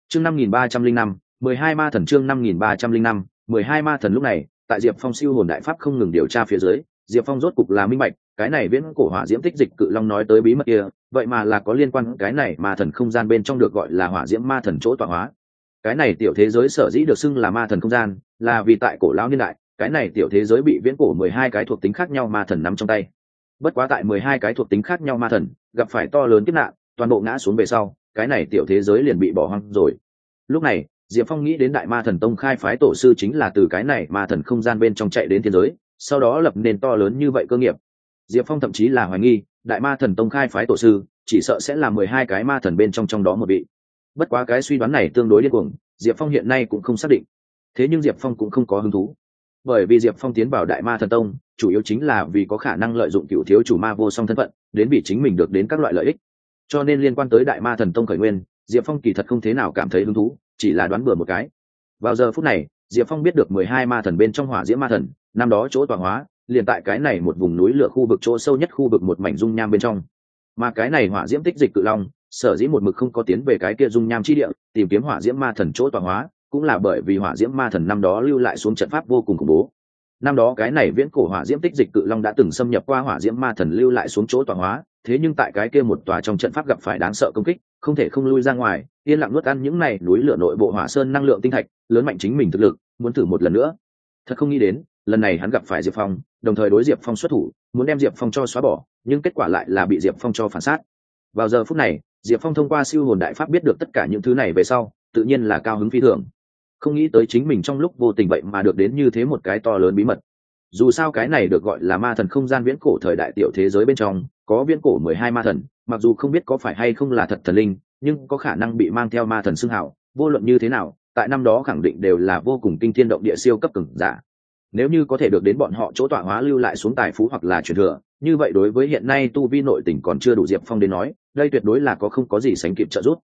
chương 5305, 12 ma thần. chương 5305, 12 ma thần. Lúc này tại Diệp Phong siêu hồn đại pháp không ngừng điều tra phía dưới, Diệp Phong rốt cục là minh bạch, cái này viễn cổ hỏa diễm tích dịch cự long nói tới bí mật kia, vậy mà là có liên quan cái này ma thần không gian bên trong được gọi là hỏa diễm ma thần chỗ tọa hóa. Cái này tiểu thế giới sở dĩ được xưng là ma thần không gian, là vì tại cổ lão niên đại, cái này tiểu thế giới bị viễn cổ 12 cái thuộc tính khác nhau ma thần nắm trong tay. Bất quá tại 12 cái thuộc tính khác nhau ma thần gặp phải to lớn kiếp nạn, toàn bộ ngã xuống về sau, cái này tiểu thế giới liền bị bỏ hoang rồi. Lúc này Diệp Phong nghĩ đến đại ma thần tông khai phái tổ sư chính là từ cái này ma thần không gian bên trong chạy đến thiên giới, sau đó lập nền to lớn như vậy cơ nghiệp. Diệp Phong thậm chí là hoài nghi đại ma thần tông khai phái tổ sư chỉ sợ sẽ là 12 cái ma thần bên trong đó một vị. Bất quá cái suy đoán này tương đối điên cuồng, Diệp Phong hiện nay cũng không xác định. Thế nhưng Diệp Phong cũng không có hứng thú, bởi vì Diệp Phong tiến vào đại ma thần tông chủ yếu chính là vì có khả năng lợi dụng cựu thiếu chủ ma vô song thân phận đến vì chính mình được đến các loại lợi ích. Cho nên liên quan tới đại ma thần tông khởi nguyên, Diệp Phong kỳ thật không thế nào cảm thấy hứng thú, chỉ là đoán bừa một cái. Vào giờ phút này Diệp Phong biết được 12 ma thần bên trong hỏa diễm ma thần năm đó chỗ tọa hóa liền tại cái này một vùng núi lửa khu vực chỗ sâu nhất khu vực một mảnh dung nham bên trong. Mà cái này hỏa diễm tích dịch cự long sở dĩ một mực không có tiến về cái kia dung nham chi địa tìm kiếm hỏa diễm ma thần chỗ tọa hóa, cũng là bởi vì hỏa diễm ma thần năm đó lưu lại xuống trận pháp vô cùng khủng bố. Năm đó cái này viễn cổ hỏa diễm tích dịch cự long đã từng xâm nhập qua hỏa diễm ma thần lưu lại xuống chỗ tọa hóa, thế nhưng tại cái kia một tòa trong trận pháp gặp phải đáng sợ công kích, không thể không lui ra ngoài, yên lặng nuốt ăn những này núi lửa nội bộ hỏa sơn năng lượng tinh thạch, lớn mạnh chính mình thực lực, muốn thử một lần nữa. Thật không nghĩ đến, lần này hắn gặp phải Diệp Phong, đồng thời đối Diệp Phong xuất thủ, muốn đem Diệp Phong cho xóa bỏ, nhưng kết quả lại là bị Diệp Phong cho phản sát. Vào giờ phút này, Diệp Phong thông qua siêu hồn đại pháp biết được tất cả những thứ này về sau, tự nhiên là cao hứng phi thường. Không nghĩ tới chính mình trong lúc vô tình vậy mà được đến như thế một cái to lớn bí mật. Dù sao cái này được gọi là ma thần không gian viễn cổ thời đại tiểu thế giới bên trong, có viễn cổ 12 ma thần, mặc dù không biết có phải hay không là thật thần linh, nhưng có khả năng bị mang theo ma thần xưng hào, vô luận như thế nào, tại năm đó khẳng định đều là vô cùng kinh thiên động địa siêu cấp cường giả. Nếu như có thể được đến bọn họ chỗ tọa hóa lưu lại xuống tài phú hoặc là truyền thừa, như vậy đối với hiện nay tu vi nội tình còn chưa đủ Diệp Phong đến nói, đây tuyệt đối là không có gì sánh kịp trợ giúp.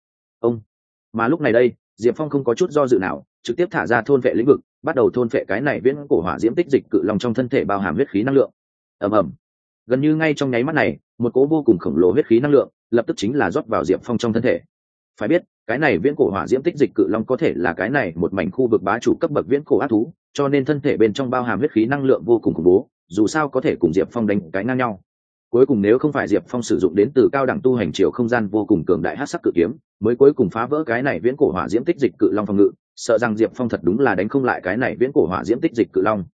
Mà lúc này đây, Diệp Phong không có chút do dự nào, trực tiếp thả ra thôn vệ lĩnh vực, bắt đầu thôn vệ cái này viễn cổ hỏa diễm tích dịch cự long trong thân thể bao hàm huyết khí năng lượng. Ầm ầm. Gần như ngay trong nháy mắt này, một cỗ vô cùng khổng lồ huyết khí năng lượng lập tức chính là rót vào Diệp Phong trong thân thể. Phải biết, cái này viễn cổ hỏa diễm tích dịch cự long có thể là cái này một mảnh khu vực bá chủ cấp bậc viễn cổ ác thú, cho nên thân thể bên trong bao hàm huyết khí năng lượng vô cùng khủng bố, dù sao có thể cùng Diệp Phong đánh cái ngang nhau. Cuối cùng nếu không phải Diệp Phong sử dụng đến từ cao đẳng tu hành chiều không gian vô cùng cường đại hắc sắc cự kiếm, mới cuối cùng phá vỡ cái này viễn cổ hỏa diễm tích dịch cự long phòng ngự, sợ rằng Diệp Phong thật đúng là đánh không lại cái này viễn cổ hỏa diễm tích dịch cự long.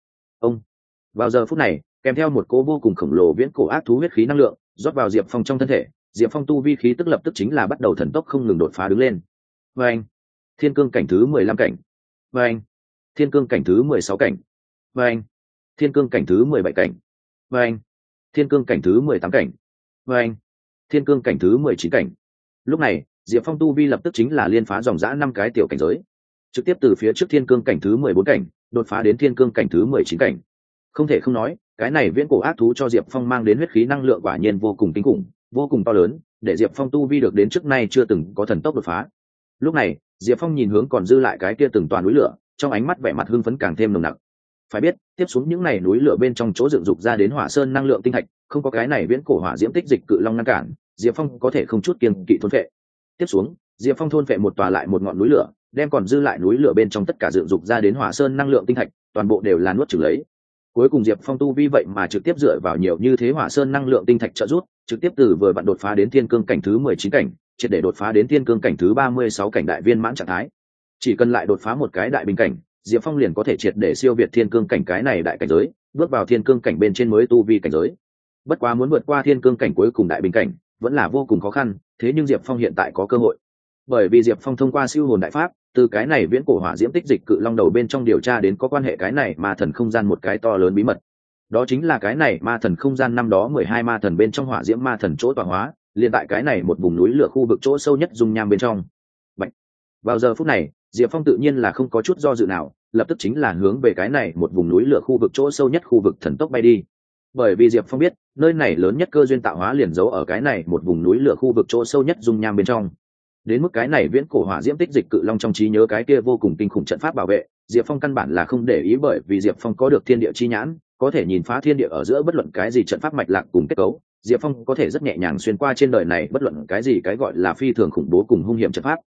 Vào giờ phút này, kèm theo một cỗ vô cùng khổng lồ viễn cổ ác thú huyết khí năng lượng rót vào Diệp Phong trong thân thể, Diệp Phong tu vi khí tức lập tức chính là bắt đầu thần tốc không ngừng đột phá đứng lên. Và anh, thiên cương cảnh thứ 15 cảnh. Và anh, thiên cương cảnh thứ 16 cảnh. Và anh, thiên cương cảnh thứ 17 cảnh. Và anh, thiên cương cảnh thứ 18 cảnh. Và anh, thiên cương cảnh thứ 19 cảnh. Lúc này Diệp Phong tu vi lập tức chính là liên phá dòng dã 5 cái tiểu cảnh giới, trực tiếp từ phía trước thiên cương cảnh thứ 14 cảnh đột phá đến thiên cương cảnh thứ 19 cảnh. Không thể không nói, cái này viễn cổ ác thú cho Diệp Phong mang đến huyết khí năng lượng quả nhiên vô cùng kinh khủng, vô cùng to lớn, để Diệp Phong tu vi được đến trước nay chưa từng có thần tốc đột phá. Lúc này Diệp Phong nhìn hướng còn dư lại cái kia từng toàn núi lửa, trong ánh mắt vẻ mặt hưng phấn càng thêm nồng nặc. Phải biết, tiếp xuống những này núi lửa bên trong chỗ dựng dục ra đến hỏa sơn năng lượng tinh thạch, không có cái này viễn cổ hỏa diễm tích dịch cự long ngăn cản, Diệp Phong có thể không chút kiêng kỵ thôn phệ. Tiếp xuống, Diệp Phong thôn phệ một tòa lại một ngọn núi lửa, đem còn dư lại núi lửa bên trong tất cả dựng dục ra đến hỏa sơn năng lượng tinh thạch, toàn bộ đều là nuốt chửng lấy. Cuối cùng Diệp Phong tu vi vậy mà trực tiếp dựa vào nhiều như thế hỏa sơn năng lượng tinh thạch trợ giúp, trực tiếp từ vừa vặn đột phá đến thiên cương cảnh thứ 19 cảnh, triệt để đột phá đến thiên cương cảnh thứ 36 cảnh đại viên mãn trạng thái. Chỉ cần lại đột phá một cái đại bình cảnh, Diệp Phong liền có thể triệt để siêu việt thiên cương cảnh cái này đại cảnh giới, bước vào thiên cương cảnh bên trên mới tu vi cảnh giới. Bất quá muốn vượt qua thiên cương cảnh cuối cùng đại bình cảnh, vẫn là vô cùng khó khăn, thế nhưng Diệp Phong hiện tại có cơ hội. Bởi vì Diệp Phong thông qua siêu hồn đại pháp, từ cái này viễn cổ hỏa diễm tích dịch cự long đầu bên trong điều tra đến có quan hệ cái này ma thần không gian một cái to lớn bí mật. Đó chính là cái này ma thần không gian năm đó 12 ma thần bên trong hỏa diễm ma thần chỗ tọa hóa, liền tại cái này một vùng núi lửa khu vực chỗ sâu nhất dung nham bên trong. Bạch. Vào giờ phút này, Diệp Phong tự nhiên là không có chút do dự nào, lập tức chính là hướng về cái này một vùng núi lửa khu vực chỗ sâu nhất khu vực thần tốc bay đi. Bởi vì Diệp Phong biết, nơi này lớn nhất cơ duyên tạo hóa liền giấu ở cái này một vùng núi lửa khu vực chỗ sâu nhất dung nham bên trong. Đến mức cái này viễn cổ hỏa diễm tích dịch cự long trong trí nhớ cái kia vô cùng kinh khủng trận pháp bảo vệ, Diệp Phong căn bản là không để ý, bởi vì Diệp Phong có được thiên địa chi nhãn, có thể nhìn phá thiên địa ở giữa bất luận cái gì trận pháp mạch lạc cùng kết cấu. Diệp Phong có thể rất nhẹ nhàng xuyên qua trên đời này bất luận cái gì cái gọi là phi thường khủng bố cùng hung hiểm trận pháp.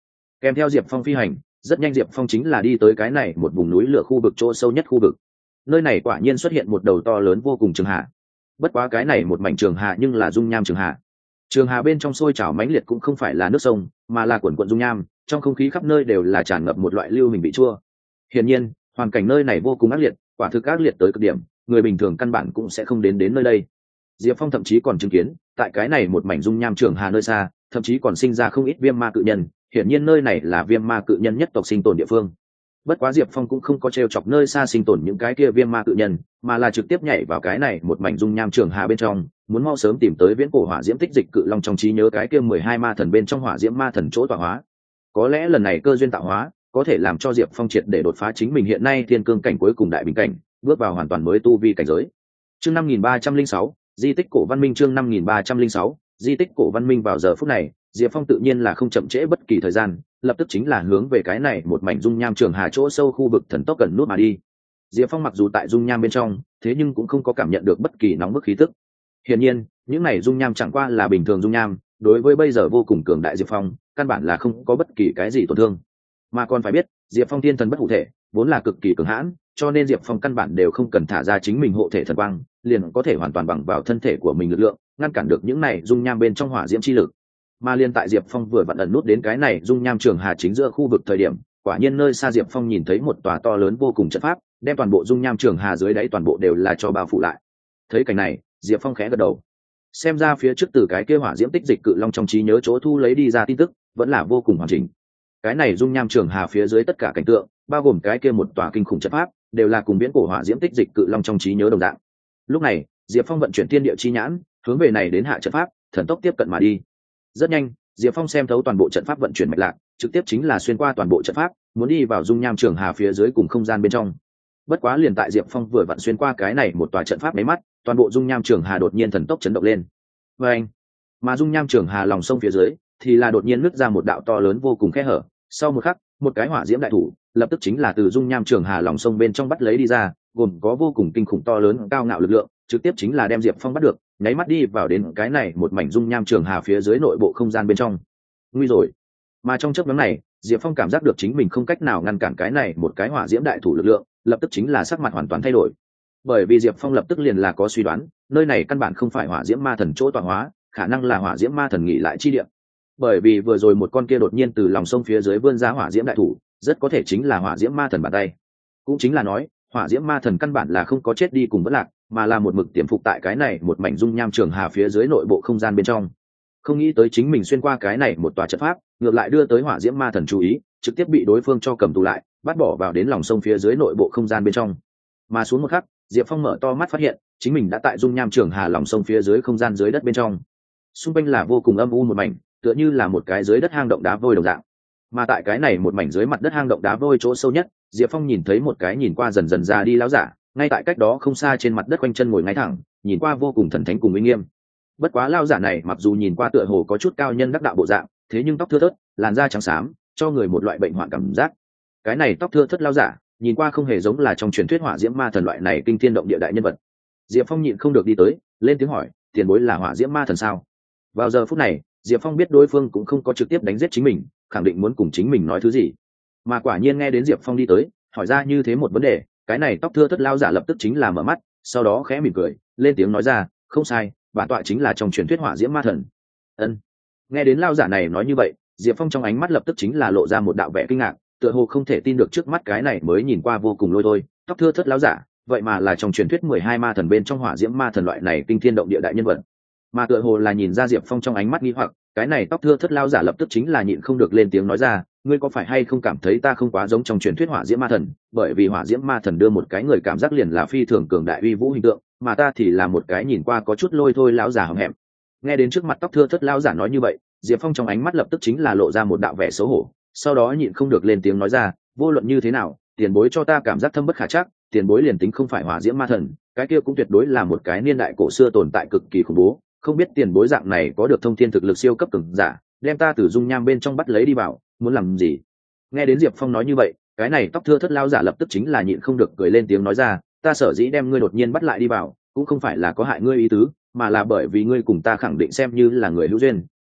Kèm theo Diệp Phong phi hành, rất nhanh Diệp Phong chính là đi tới cái này một vùng núi lửa khu vực chỗ sâu nhất khu vực. Nơi này quả nhiên xuất hiện một đầu to lớn vô cùng trường hạ. Bất quá cái này một mảnh trường hạ nhưng là dung nham trường hạ. Trường hà bên trong sôi trào mãnh liệt cũng không phải là nước sông, mà là quần quần dung nham, trong không khí khắp nơi đều là tràn ngập một loại lưu hình vị chua. Hiển nhiên, hoàn cảnh nơi này vô cùng ác liệt, quả thực ác liệt tới cực điểm, người bình thường căn bản cũng sẽ không đến nơi đây. Diệp Phong thậm chí còn chứng kiến, tại cái này một mảnh dung nham trường hà nơi xa, thậm chí còn sinh ra không ít viêm ma cự nhân, hiển nhiên nơi này là viêm ma cự nhân nhất tộc sinh tồn địa phương. Bất quá Diệp Phong cũng không có trêu chọc nơi xa sinh tồn những cái kia viêm ma cự nhân, mà là trực tiếp nhảy vào cái này một mảnh dung nham trường hà bên trong, muốn mau sớm tìm tới viễn cổ hỏa diễm tích dịch cự long trong trí nhớ cái kia 12 ma thần bên trong hỏa diễm ma thần chỗ tọa hóa. Có lẽ lần này cơ duyên tạo hóa có thể làm cho Diệp Phong triệt để đột phá chính mình hiện nay thiên cương cảnh cuối cùng đại bình cảnh, bước vào hoàn toàn mới tu vi cảnh giới. Chương 5306, di tích cổ văn minh. Chương 5306, di tích cổ văn minh. Vào giờ phút này, Diệp Phong tự nhiên là không chậm trễ bất kỳ thời gian, lập tức chính là hướng về cái này một mảnh dung nham trường hà chỗ sâu khu vực thần tốc gần nút mà đi. Diệp Phong mặc dù tại dung nham bên trong, thế nhưng cũng không có cảm nhận được bất kỳ nóng bức khí tức. Hiển nhiên, những này dung nham chẳng qua là bình thường dung nham, đối với bây giờ vô cùng cường đại Diệp Phong, căn bản là không có bất kỳ cái gì tổn thương. Mà còn phải biết, Diệp Phong thiên thần bất hủ thể, vốn là cực kỳ cường hãn, cho nên Diệp Phong căn bản đều không cần thả ra chính mình hộ thể thần quang, liền có thể hoàn toàn bằng vào thân thể của mình lực lượng, ngăn cản được những này dung nham bên trong hỏa diễm chi lực. Mà liên tại Diệp Phong vừa vặn ẩn nút đến cái này dung nham trường hà chính giữa khu vực thời điểm, quả nhiên nơi xa Diệp Phong nhìn thấy một tòa to lớn vô cùng trận pháp, đem toàn bộ dung nham trường hà dưới đáy toàn bộ đều là cho bao phủ lại. Thấy cảnh này, Diệp Phong khẽ gật đầu. Xem ra phía trước từ cái kia hỏa diễm tích dịch cự long trong trí nhớ chỗ thu lấy đi ra tin tức, vẫn là vô cùng hoàn chỉnh. Cái này dung nham trường hà phía dưới tất cả cảnh tượng, bao gồm cái kia một tòa kinh khủng trận pháp, đều là cùng viễn cổ hỏa diễm tích dịch cự long trong trí nhớ đồng dạng. Lúc này, Diệp Phong vận chuyển thiên địa chi nhãn, hướng về này đến hạ trận pháp, thần tốc tiếp cận mà đi. Rất nhanh, Diệp Phong xem thấu toàn bộ trận pháp vận chuyển mạch lạc, trực tiếp chính là xuyên qua toàn bộ trận pháp, muốn đi vào dung nham trường hà phía dưới cùng không gian bên trong. Bất quá liền tại Diệp Phong vừa vặn xuyên qua cái này một tòa trận pháp mấy mắt, toàn bộ dung nham trường hà đột nhiên thần tốc chấn động lên. Và anh, mà dung nham trường hà lòng sông phía dưới thì là đột nhiên nứt ra một đạo to lớn vô cùng khe hở. Sau một khắc, một cái hỏa diễm đại thủ lập tức chính là từ dung nham trường hà lòng sông bên trong bắt lấy đi ra, gồm có vô cùng kinh khủng to lớn cao ngạo lực lượng, trực tiếp chính là đem Diệp Phong bắt được, nháy mắt đi vào đến cái này một mảnh dung nham trường hà phía dưới nội bộ không gian bên trong. Nguy rồi! Mà trong chớp nhoáng này, Diệp Phong cảm giác được chính mình không cách nào ngăn cản cái này một cái hỏa diễm đại thủ lực lượng, lập tức chính là sắc mặt hoàn toàn thay đổi. Bởi vì Diệp Phong lập tức liền là có suy đoán, nơi này căn bản không phải hỏa diễm ma thần chỗ tọa hóa, khả năng là hỏa diễm ma thần nghỉ lại chi địa. Bởi vì vừa rồi một con kia đột nhiên từ lòng sông phía dưới vươn ra hỏa diễm đại thủ, rất có thể chính là hỏa diễm ma thần bàn tay. Cũng chính là nói, hỏa diễm ma thần căn bản là không có chết đi cùng vẫn lạc, mà là một mực tiềm phục tại cái này một mảnh dung nham trường hà phía dưới nội bộ không gian bên trong. Không nghĩ tới chính mình xuyên qua cái này một tòa trận pháp, ngược lại đưa tới hỏa diễm ma thần chú ý, trực tiếp bị đối phương cho cầm tù lại, bắt bỏ vào đến lòng sông phía dưới nội bộ không gian bên trong. Mà xuống một khắc, Diệp Phong mở to mắt phát hiện, chính mình đã tại dung nham trường hà lòng sông phía dưới không gian dưới đất bên trong. Xung quanh là vô cùng âm u một mảnh, tựa như là một cái dưới đất hang động đá vôi đồng dạng. Mà tại cái này một mảnh dưới mặt đất hang động đá vôi chỗ sâu nhất, Diệp Phong nhìn thấy một cái nhìn qua dần dần già đi lão giả, ngay tại cách đó không xa trên mặt đất quanh chân ngồi ngay thẳng, nhìn qua vô cùng thần thánh cùng uy nghiêm. Bất quá lão giả này mặc dù nhìn qua tựa hồ có chút cao nhân đắc đạo bộ dạng, thế nhưng tóc thưa thớt, làn da trắng xám, cho người một loại bệnh hoạn cảm giác. Cái này tóc thưa thớt lão giả, nhìn qua không hề giống là trong truyền thuyết hỏa diễm ma thần loại này kinh thiên động địa đại nhân vật. Diệp Phong nhịn không được đi tới, lên tiếng hỏi, tiền bối là hỏa diễm ma thần sao? Vào giờ phút này, Diệp Phong biết đối phương cũng không có trực tiếp đánh giết chính mình, khẳng định muốn cùng chính mình nói thứ gì. Mà quả nhiên nghe đến Diệp Phong đi tới, hỏi ra như thế một vấn đề, cái này tóc thưa thớt lão giả lập tức chính là mở mắt, sau đó khẽ mỉm cười, lên tiếng nói ra, không sai, bản tọa chính là trong truyền thuyết hỏa diễm ma thần. Ân. Nghe đến lão giả này nói như vậy, Diệp Phong trong ánh mắt lập tức chính là lộ ra một đạo vẻ kinh ngạc, tựa hồ không thể tin được trước mắt cái này mới nhìn qua vô cùng lôi thôi, tóc thưa thớt lão giả, vậy mà là trong truyền thuyết 12 ma thần bên trong hỏa diễm ma thần loại này kinh thiên động địa đại nhân vật. Mà tựa hồ là nhìn ra Diệp Phong trong ánh mắt nghi hoặc, cái này tóc thưa thớt lão giả lập tức chính là nhịn không được lên tiếng nói ra, ngươi có phải hay không cảm thấy ta không quá giống trong truyền thuyết hỏa diễm ma thần, bởi vì hỏa diễm ma thần đưa một cái người cảm giác liền là phi thường cường đại uy vũ hình tượng, mà ta thì là một cái nhìn qua có chút lôi thôi lão giả hậm hẹm. Nghe đến trước mặt tóc thưa thớt lão giả nói như vậy, Diệp Phong trong ánh mắt lập tức chính là lộ ra một đạo vẻ xấu hổ, sau đó nhịn không được lên tiếng nói ra, vô luận như thế nào, tiền bối cho ta cảm giác thâm bất khả trắc, tiền bối liền tính không phải hỏa diễm ma thần, cái kia cũng tuyệt đối là một cái niên đại cổ xưa tồn tại cực kỳ khủng bố, không biết tiền bối dạng này có được thông thiên thực lực siêu cấp cường giả, đem ta từ dung nham bên trong bắt lấy đi vào, muốn làm gì? Nghe đến Diệp Phong nói như vậy, cái này tóc thưa thớt lão giả lập tức chính là nhịn không được cười lên tiếng nói ra, ta sở dĩ đem ngươi đột nhiên bắt lại đi vào, cũng không phải là có hại ngươi ý tứ, mà là bởi vì ngươi cùng ta khẳng định xem như là người hữu duyên,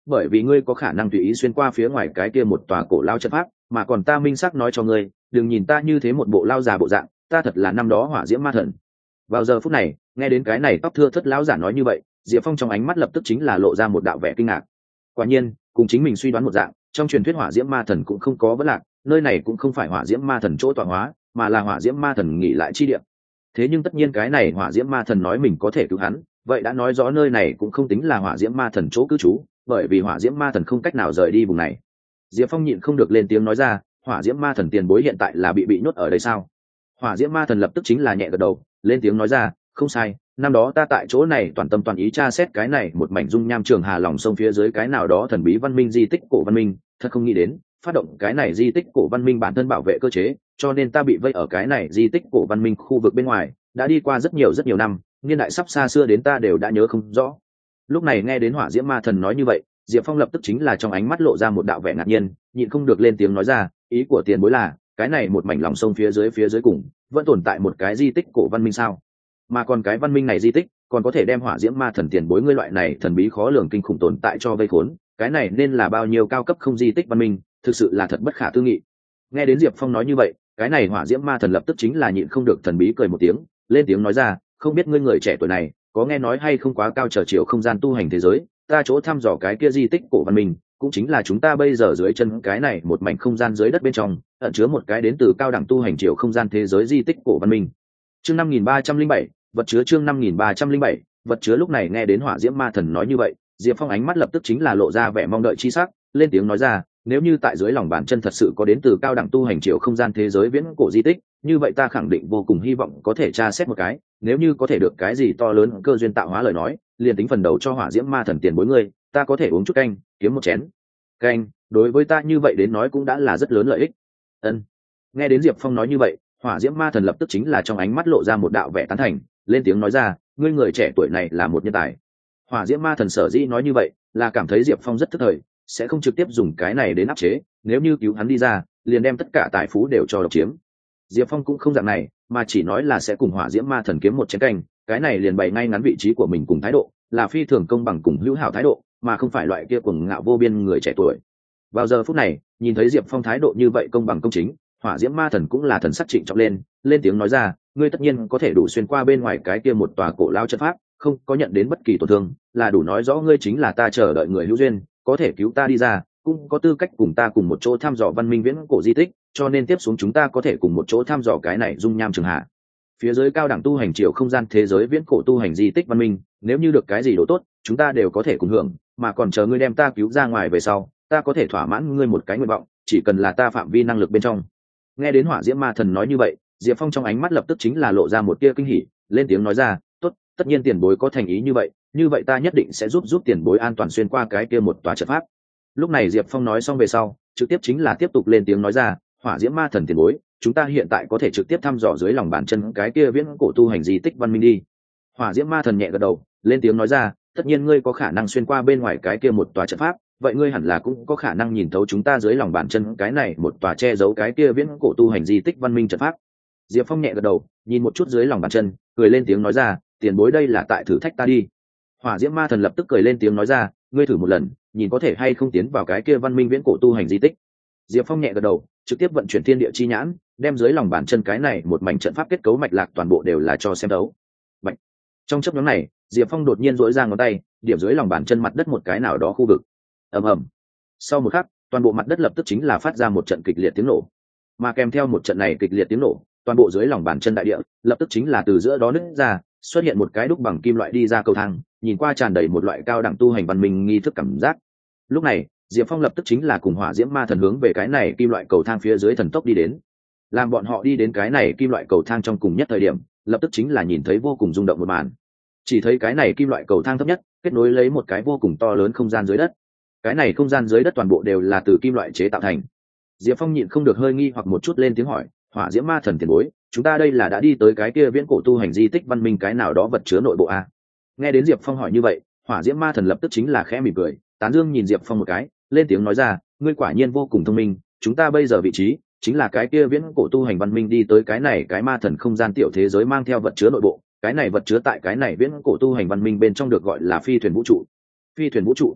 bởi vì ngươi có khả năng tùy ý xuyên qua phía ngoài cái kia một tòa cổ lao trận pháp, mà còn ta minh xác nói cho ngươi, đừng nhìn ta như thế một bộ lao già bộ dạng, ta thật là năm đó hỏa diễm ma thần. Vào giờ phút này, nghe đến cái này tóc thưa thớt lão giả nói như vậy, Diệp Phong trong ánh mắt lập tức chính là lộ ra một đạo vẻ kinh ngạc. Quả nhiên, cùng chính mình suy đoán một dạng, trong truyền thuyết hỏa diễm ma thần cũng không có vấn lạc, nơi này cũng không phải hỏa diễm ma thần chỗ tọa hóa, mà là hỏa diễm ma thần nghỉ lại chi địa. Thế nhưng tất nhiên cái này hỏa diễm ma thần nói mình có thể cứu hắn, vậy đã nói rõ nơi này cũng không tính là hỏa diễm ma thần chỗ cư trú, bởi vì hỏa diễm ma thần không cách nào rời đi vùng này. Diệp Phong nhịn không được lên tiếng nói ra, hỏa diễm ma thần tiền bối hiện tại là bị nhốt ở đây sao? Hỏa diễm ma thần lập tức chính là nhẹ gật đầu, lên tiếng nói ra, không sai, năm đó ta tại chỗ này toàn tâm toàn ý tra xét cái này một mảnh dung nham trường hà lòng sông phía dưới cái nào đó thần bí văn minh di tích cổ văn minh, thật không nghĩ đến phát động cái này di tích cổ văn minh bản thân bảo vệ cơ chế, cho nên ta bị vây ở cái này di tích cổ văn minh khu vực bên ngoài, đã đi qua rất nhiều năm, niên đại sắp xa xưa đến ta đều đã nhớ không rõ. Lúc này nghe đến hỏa diễm ma thần nói như vậy, Diệp Phong lập tức chính là trong ánh mắt lộ ra một đạo vẻ ngạc nhiên, nhịn không được lên tiếng nói ra, ý của tiền bối là cái này một mảnh lòng sông phía dưới cùng vẫn tồn tại một cái di tích cổ văn minh sao? Mà còn cái văn minh này di tích còn có thể đem hỏa diễm ma thần tiền bối ngươi loại này thần bí khó lường kinh khủng tồn tại cho vây khốn, cái này nên là bao nhiêu cao cấp không di tích văn minh, thực sự là thật bất khả tư nghị. Nghe đến Diệp Phong nói như vậy, cái này hỏa diễm ma thần lập tức chính là nhịn không được thần bí cười một tiếng, lên tiếng nói ra, không biết ngươi người trẻ tuổi này có nghe nói hay không quá cao trở chiều không gian tu hành thế giới, ta chỗ thăm dò cái kia di tích cổ văn minh cũng chính là chúng ta bây giờ dưới chân cái này một mảnh không gian dưới đất bên trong ẩn chứa một cái đến từ cao đẳng tu hành chiều không gian thế giới di tích cổ văn minh. Chương 5307, vật chứa. Chương 5307, vật chứa. Lúc này nghe đến hỏa diễm ma thần nói như vậy, Diệp Phong ánh mắt lập tức chính là lộ ra vẻ mong đợi chi sắc, lên tiếng nói ra, nếu như tại dưới lòng bàn chân thật sự có đến từ cao đẳng tu hành chiều không gian thế giới viễn cổ di tích, như vậy ta khẳng định vô cùng hy vọng có thể tra xét một cái, nếu như có thể được cái gì to lớn cơ duyên tạo hóa lời nói, liền tính phần đầu cho hỏa diễm ma thần tiền bối ngươi, ta có thể uống chút canh, kiếm một chén canh, đối với ta như vậy đến nói cũng đã là rất lớn lợi ích. Ân. Nghe đến Diệp Phong nói như vậy, hỏa diễm ma thần lập tức chính là trong ánh mắt lộ ra một đạo vẻ tán thành, lên tiếng nói ra, ngươi người trẻ tuổi này là một nhân tài. Hỏa diễm ma thần sở dĩ nói như vậy là cảm thấy Diệp Phong rất thức thời, sẽ không trực tiếp dùng cái này đến áp chế, nếu như cứu hắn đi ra, liền đem tất cả tài phú đều cho độc chiếm. Diệp Phong cũng không dạng này, mà chỉ nói là sẽ cùng hỏa diễm ma thần kiếm một chén canh, cái này liền bày ngay ngắn vị trí của mình cùng thái độ, là phi thường công bằng cùng hữu hảo thái độ, mà không phải loại kia cuồng ngạo vô biên người trẻ tuổi. Vào giờ phút này, nhìn thấy Diệp Phong thái độ như vậy công bằng công chính, hỏa diễm ma thần cũng là thần sắc trịnh trọng lên tiếng nói ra, ngươi tất nhiên có thể đủ xuyên qua bên ngoài cái kia một tòa cổ lao trận pháp, không có nhận đến bất kỳ tổn thương, là đủ nói rõ ngươi chính là ta chờ đợi người hữu duyên, có thể cứu ta đi ra, cũng có tư cách cùng ta cùng một chỗ thăm dò văn minh viễn cổ di tích, cho nên tiếp xuống chúng ta có thể cùng một chỗ thăm dò cái này dung nham trường hạ. Phía dưới cao đẳng tu hành chiều không gian thế giới viễn cổ tu hành di tích văn minh, nếu như được cái gì đồ tốt, chúng ta đều có thể cùng hưởng, mà còn chờ ngươi đem ta cứu ra ngoài về sau, ta có thể thỏa mãn ngươi một cái nguyện vọng, chỉ cần là ta phạm vi năng lực bên trong. Nghe đến hỏa diễm ma thần nói như vậy, Diệp Phong trong ánh mắt lập tức chính là lộ ra một tia kinh hỉ, lên tiếng nói ra, tốt, tất nhiên tiền bối có thành ý như vậy ta nhất định sẽ giúp tiền bối an toàn xuyên qua cái kia một tòa trận pháp. Lúc này Diệp Phong nói xong về sau, trực tiếp chính là tiếp tục lên tiếng nói ra, hỏa diễm ma thần tiền bối, chúng ta hiện tại có thể trực tiếp thăm dò dưới lòng bàn chân cái kia viễn cổ tu hành di tích văn minh đi. Hỏa diễm ma thần nhẹ gật đầu, lên tiếng nói ra, tất nhiên ngươi có khả năng xuyên qua bên ngoài cái kia một tòa trận pháp, vậy ngươi hẳn là cũng có khả năng nhìn thấu chúng ta dưới lòng bàn chân cái này một tòa che giấu cái kia viễn cổ tu hành di tích văn minh trận pháp. Diệp Phong nhẹ gật đầu, nhìn một chút dưới lòng bàn chân, cười lên tiếng nói ra, tiền bối đây là tại thử thách ta đi. Hỏa diễm ma thần lập tức cười lên tiếng nói ra, ngươi thử một lần, nhìn có thể hay không tiến vào cái kia văn minh viễn cổ tu hành di tích. Diệp Phong nhẹ gật đầu, trực tiếp vận chuyển thiên địa chi nhãn, đem dưới lòng bàn chân cái này một mảnh trận pháp kết cấu mạch lạc toàn bộ đều là cho xem đấu. Bạch. Trong chớp nhoáng này, Diệp Phong đột nhiên duỗi ra ngón tay, điểm dưới lòng bàn chân mặt đất một cái nào đó khu vực. Ầm ầm. Sau một khắc, toàn bộ mặt đất lập tức chính là phát ra một trận kịch liệt tiếng nổ. Mà kèm theo một trận này kịch liệt tiếng nổ, toàn bộ dưới lòng bàn chân đại địa lập tức chính là từ giữa đó nứt ra, xuất hiện một cái đúc bằng kim loại đi ra cầu thang, nhìn qua tràn đầy một loại cao đẳng tu hành văn minh nghi thức cảm giác. Lúc này, Diệp Phong lập tức chính là cùng hỏa diễm ma thần hướng về cái này kim loại cầu thang phía dưới thần tốc đi đến. Làm bọn họ đi đến cái này kim loại cầu thang trong cùng nhất thời điểm, lập tức chính là nhìn thấy vô cùng rung động một màn. Chỉ thấy cái này kim loại cầu thang thấp nhất kết nối lấy một cái vô cùng to lớn không gian dưới đất. Cái này không gian dưới đất toàn bộ đều là từ kim loại chế tạo thành. Diệp Phong nhịn không được hơi nghi hoặc một chút lên tiếng hỏi, hỏa diễm ma thần tiền bối, chúng ta đây là đã đi tới cái kia viễn cổ tu hành di tích văn minh cái nào đó vật chứa nội bộ a? Nghe đến Diệp Phong hỏi như vậy, hỏa diễm ma thần lập tức chính là khẽ mỉm cười, tán dương nhìn Diệp Phong một cái, lên tiếng nói ra, ngươi quả nhiên vô cùng thông minh, chúng ta bây giờ vị trí chính là cái kia viễn cổ tu hành văn minh đi tới cái này cái ma thần không gian tiểu thế giới mang theo vật chứa nội bộ, cái này vật chứa tại cái này viễn cổ tu hành văn minh bên trong được gọi là phi thuyền vũ trụ. Phi thuyền vũ trụ.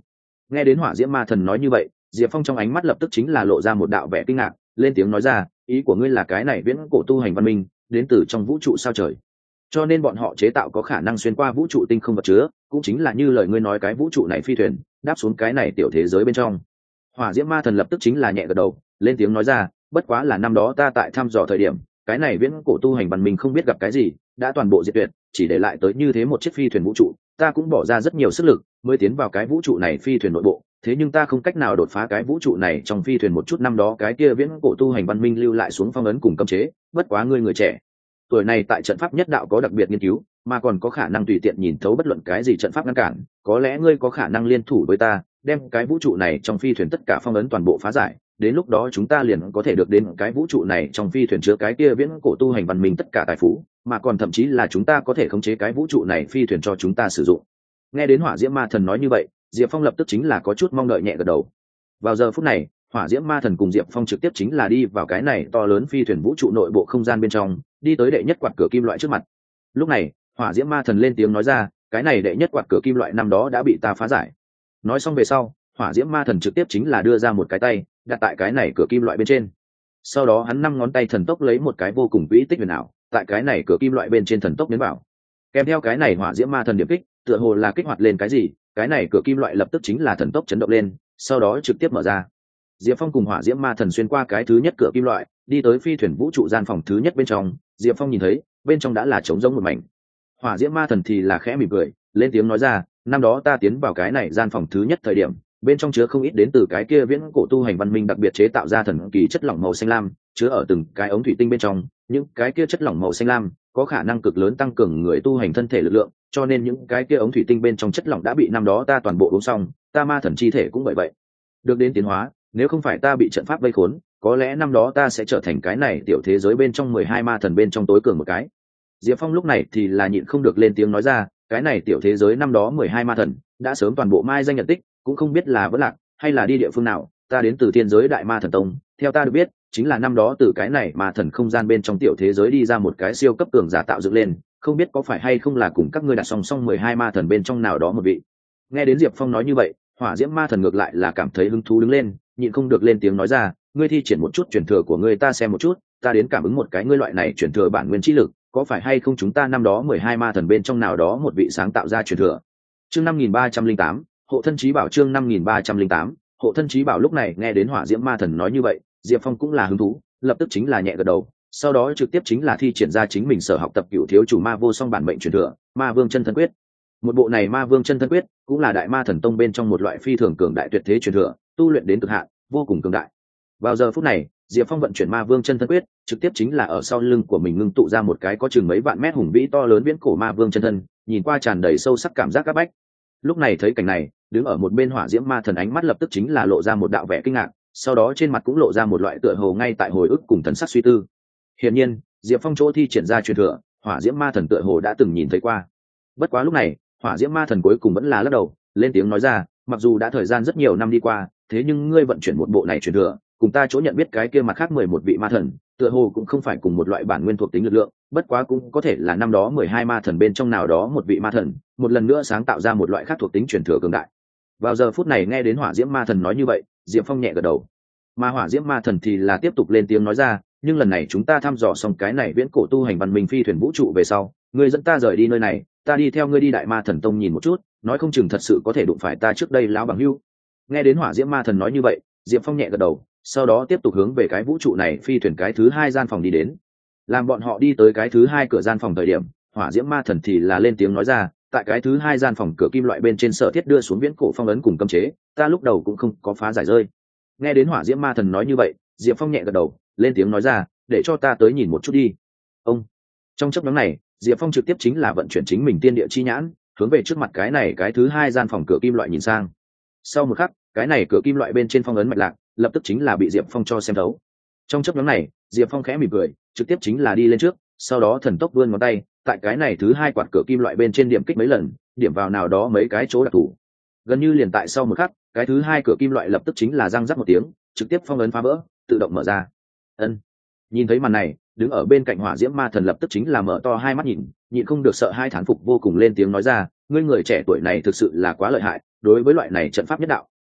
Nghe đến hỏa diễm ma thần nói như vậy, Diệp Phong trong ánh mắt lập tức chính là lộ ra một đạo vẻ kinh ngạc, lên tiếng nói ra, ý của ngươi là cái này viễn cổ tu hành văn minh đến từ trong vũ trụ sao trời, cho nên bọn họ chế tạo có khả năng xuyên qua vũ trụ tinh không vật chứa, cũng chính là như lời ngươi nói cái vũ trụ này phi thuyền đáp xuống cái này tiểu thế giới bên trong. Hỏa diễm ma thần lập tức chính là nhẹ gật đầu, lên tiếng nói ra, bất quá là năm đó ta tại thăm dò thời điểm, cái này viễn cổ tu hành văn minh không biết gặp cái gì đã toàn bộ diệt tuyệt, chỉ để lại tới như thế một chiếc phi thuyền vũ trụ, ta cũng bỏ ra rất nhiều sức lực mới tiến vào cái vũ trụ này phi thuyền nội bộ, thế nhưng ta không cách nào đột phá cái vũ trụ này trong phi thuyền một chút năm đó cái kia viễn cổ tu hành văn minh lưu lại xuống phong ấn cùng cấm chế, bất quá ngươi người trẻ tuổi này tại trận pháp nhất đạo có đặc biệt nghiên cứu, mà còn có khả năng tùy tiện nhìn thấu bất luận cái gì trận pháp ngăn cản, có lẽ ngươi có khả năng liên thủ với ta đem cái vũ trụ này trong phi thuyền tất cả phong ấn toàn bộ phá giải, đến lúc đó chúng ta liền có thể được đến cái vũ trụ này trong phi thuyền chứa cái kia viễn cổ tu hành văn minh tất cả tài phú, mà còn thậm chí là chúng ta có thể khống chế cái vũ trụ này phi thuyền cho chúng ta sử dụng. Nghe đến hỏa diễm ma thần nói như vậy, Diệp Phong lập tức chính là có chút mong đợi nhẹ gật đầu. Vào giờ phút này, hỏa diễm ma thần cùng Diệp Phong trực tiếp chính là đi vào cái này to lớn phi thuyền vũ trụ nội bộ không gian bên trong, đi tới đệ nhất quạt cửa kim loại trước mặt. Lúc này, hỏa diễm ma thần lên tiếng nói ra, cái này đệ nhất quạt cửa kim loại năm đó đã bị ta phá giải. Nói xong về sau, hỏa diễm ma thần trực tiếp chính là đưa ra một cái tay đặt tại cái này cửa kim loại bên trên, sau đó hắn 5 ngón tay thần tốc lấy một cái vô cùng quỹ tích huyền ảo tại cái này cửa kim loại bên trên thần tốc nhấn vào, kèm theo cái này hỏa diễm ma thần điểm kích tựa hồ là kích hoạt lên cái gì, cái này cửa kim loại lập tức chính là thần tốc chấn động lên, sau đó trực tiếp mở ra. Diệp Phong cùng hỏa diễm ma thần xuyên qua cái thứ nhất cửa kim loại, đi tới phi thuyền vũ trụ gian phòng thứ nhất bên trong. Diệp Phong nhìn thấy bên trong đã là trống rỗng một mảnh. Hỏa diễm ma thần thì là khẽ mỉm cười, lên tiếng nói ra, năm đó ta tiến vào cái này gian phòng thứ nhất thời điểm, bên trong chứa không ít đến từ cái kia viễn cổ tu hành văn minh đặc biệt chế tạo ra thần kỳ chất lỏng màu xanh lam, chứa ở từng cái ống thủy tinh bên trong, những cái kia chất lỏng màu xanh lam có khả năng cực lớn tăng cường người tu hành thân thể lực lượng, cho nên những cái kia ống thủy tinh bên trong chất lỏng đã bị năm đó ta toàn bộ uống xong, ta ma thần chi thể cũng bởi vậy được đến tiến hóa, nếu không phải ta bị trận pháp vây khốn, có lẽ năm đó ta sẽ trở thành cái này tiểu thế giới bên trong 12 ma thần bên trong tối cường một cái. Diệp Phong lúc này thì là nhịn không được lên tiếng nói ra, cái này tiểu thế giới năm đó 12 ma thần đã sớm toàn bộ mai danh nhận tích, cũng không biết là vẫn lạc hay là đi địa phương nào, ta đến từ thiên giới Đại Ma Thần Tông, theo ta được biết chính là năm đó từ cái này ma thần không gian bên trong tiểu thế giới đi ra một cái siêu cấp cường giả tạo dựng lên, không biết có phải hay không là cùng các ngươi đặt song song 12 ma thần bên trong nào đó một vị. Nghe đến Diệp Phong nói như vậy, hỏa diễm ma thần ngược lại là cảm thấy hứng thú đứng lên, nhịn không được lên tiếng nói ra, ngươi thi triển một chút truyền thừa của ngươi ta xem một chút, ta đến cảm ứng một cái ngươi loại này truyền thừa bản nguyên chi lực, có phải hay không chúng ta năm đó 12 ma thần bên trong nào đó một vị sáng tạo ra truyền thừa. Chương 5308, hộ thân chí bảo. Chương 5308, hộ thân chí bảo. Lúc này nghe đến hỏa diễm ma thần nói như vậy, Diệp Phong cũng là hứng thú, lập tức chính là nhẹ gật đầu, sau đó trực tiếp chính là thi triển ra chính mình sở học tập cửu thiếu chủ ma vô song bản mệnh truyền thừa, Ma Vương Chân Thân Quyết. Một bộ này Ma Vương Chân Thân Quyết cũng là Đại Ma Thần Tông bên trong một loại phi thường cường đại tuyệt thế truyền thừa, tu luyện đến cực hạn, vô cùng cường đại. Vào giờ phút này, Diệp Phong vận chuyển Ma Vương Chân Thân Quyết, trực tiếp chính là ở sau lưng của mình ngưng tụ ra một cái có chừng mấy vạn mét hùng vĩ to lớn viễn cổ Ma Vương chân thân, nhìn qua tràn đầy sâu sắc cảm giác các bách. Lúc này thấy cảnh này, đứng ở một bên hỏa diễm ma thần ánh mắt lập tức chính là lộ ra một đạo vẻ kinh ngạc, sau đó trên mặt cũng lộ ra một loại tựa hồ ngay tại hồi ức cùng thần sắc suy tư. Hiển nhiên, Diệp Phong chỗ thi triển ra truyền thừa, hỏa diễm ma thần tựa hồ đã từng nhìn thấy qua. Bất quá lúc này, hỏa diễm ma thần cuối cùng vẫn là lắc đầu, lên tiếng nói ra, mặc dù đã thời gian rất nhiều năm đi qua, thế nhưng ngươi vận chuyển một bộ này truyền thừa, cùng ta chỗ nhận biết cái kia mặt khác 11 vị ma thần, tựa hồ cũng không phải cùng một loại bản nguyên thuộc tính lực lượng, bất quá cũng có thể là năm đó 12 ma thần bên trong nào đó một vị ma thần, một lần nữa sáng tạo ra một loại khác thuộc tính truyền thừa cường đại. Vào giờ phút này nghe đến hỏa diễm ma thần nói như vậy, Diệp Phong nhẹ gật đầu. Mà hỏa diễm ma thần thì là tiếp tục lên tiếng nói ra, nhưng lần này chúng ta thăm dò xong cái này viễn cổ tu hành văn minh phi thuyền vũ trụ về sau, ngươi dẫn ta rời đi nơi này, ta đi theo ngươi đi Đại Ma Thần Tông nhìn một chút, nói không chừng thật sự có thể đụng phải ta trước đây lão bằng hữu. Nghe đến hỏa diễm ma thần nói như vậy, Diệp Phong nhẹ gật đầu, sau đó tiếp tục hướng về cái vũ trụ này phi thuyền cái thứ 2 gian phòng đi đến. Làm bọn họ đi tới cái thứ 2 cửa gian phòng thời điểm, hỏa diễm ma thần thì là lên tiếng nói ra, tại cái thứ 2 gian phòng cửa kim loại bên trên sở thiết đưa xuống viễn cổ phong ấn cùng cấm chế, ta lúc đầu cũng không có phá giải rơi. Nghe đến hỏa diễm ma thần nói như vậy, Diệp Phong nhẹ gật đầu, lên tiếng nói ra, để cho ta tới nhìn một chút đi. Ông. Trong chốc ngắn này, Diệp Phong trực tiếp chính là vận chuyển chính mình tiên địa chi nhãn, hướng về trước mặt cái này cái thứ 2 gian phòng cửa kim loại nhìn sang. Sau một khắc, cái này cửa kim loại bên trên phong ấn mạch lạc, lập tức chính là bị Diệp Phong cho xem thấu. Trong chốc ngắn này, Diệp Phong khẽ mỉm cười, trực tiếp chính là đi lên trước, sau đó thần tốc vươn ngón tay, tại cái này thứ 2 quạt cửa kim loại bên trên điểm kích mấy lần, điểm vào nào đó mấy cái chỗ đặc thù. Gần như liền tại sau một khắc, cái thứ 2 cửa kim loại lập tức chính là răng rắc một tiếng, trực tiếp phong ấn phá vỡ, tự động mở ra. Ân. Nhìn thấy màn này, đứng ở bên cạnh hỏa diễm ma thần lập tức chính là mở to hai mắt nhịn không được sợ hai thán phục vô cùng, lên tiếng nói ra, ngươi người trẻ tuổi này thực sự là quá lợi hại, đối với loại này trận pháp nhất đạo,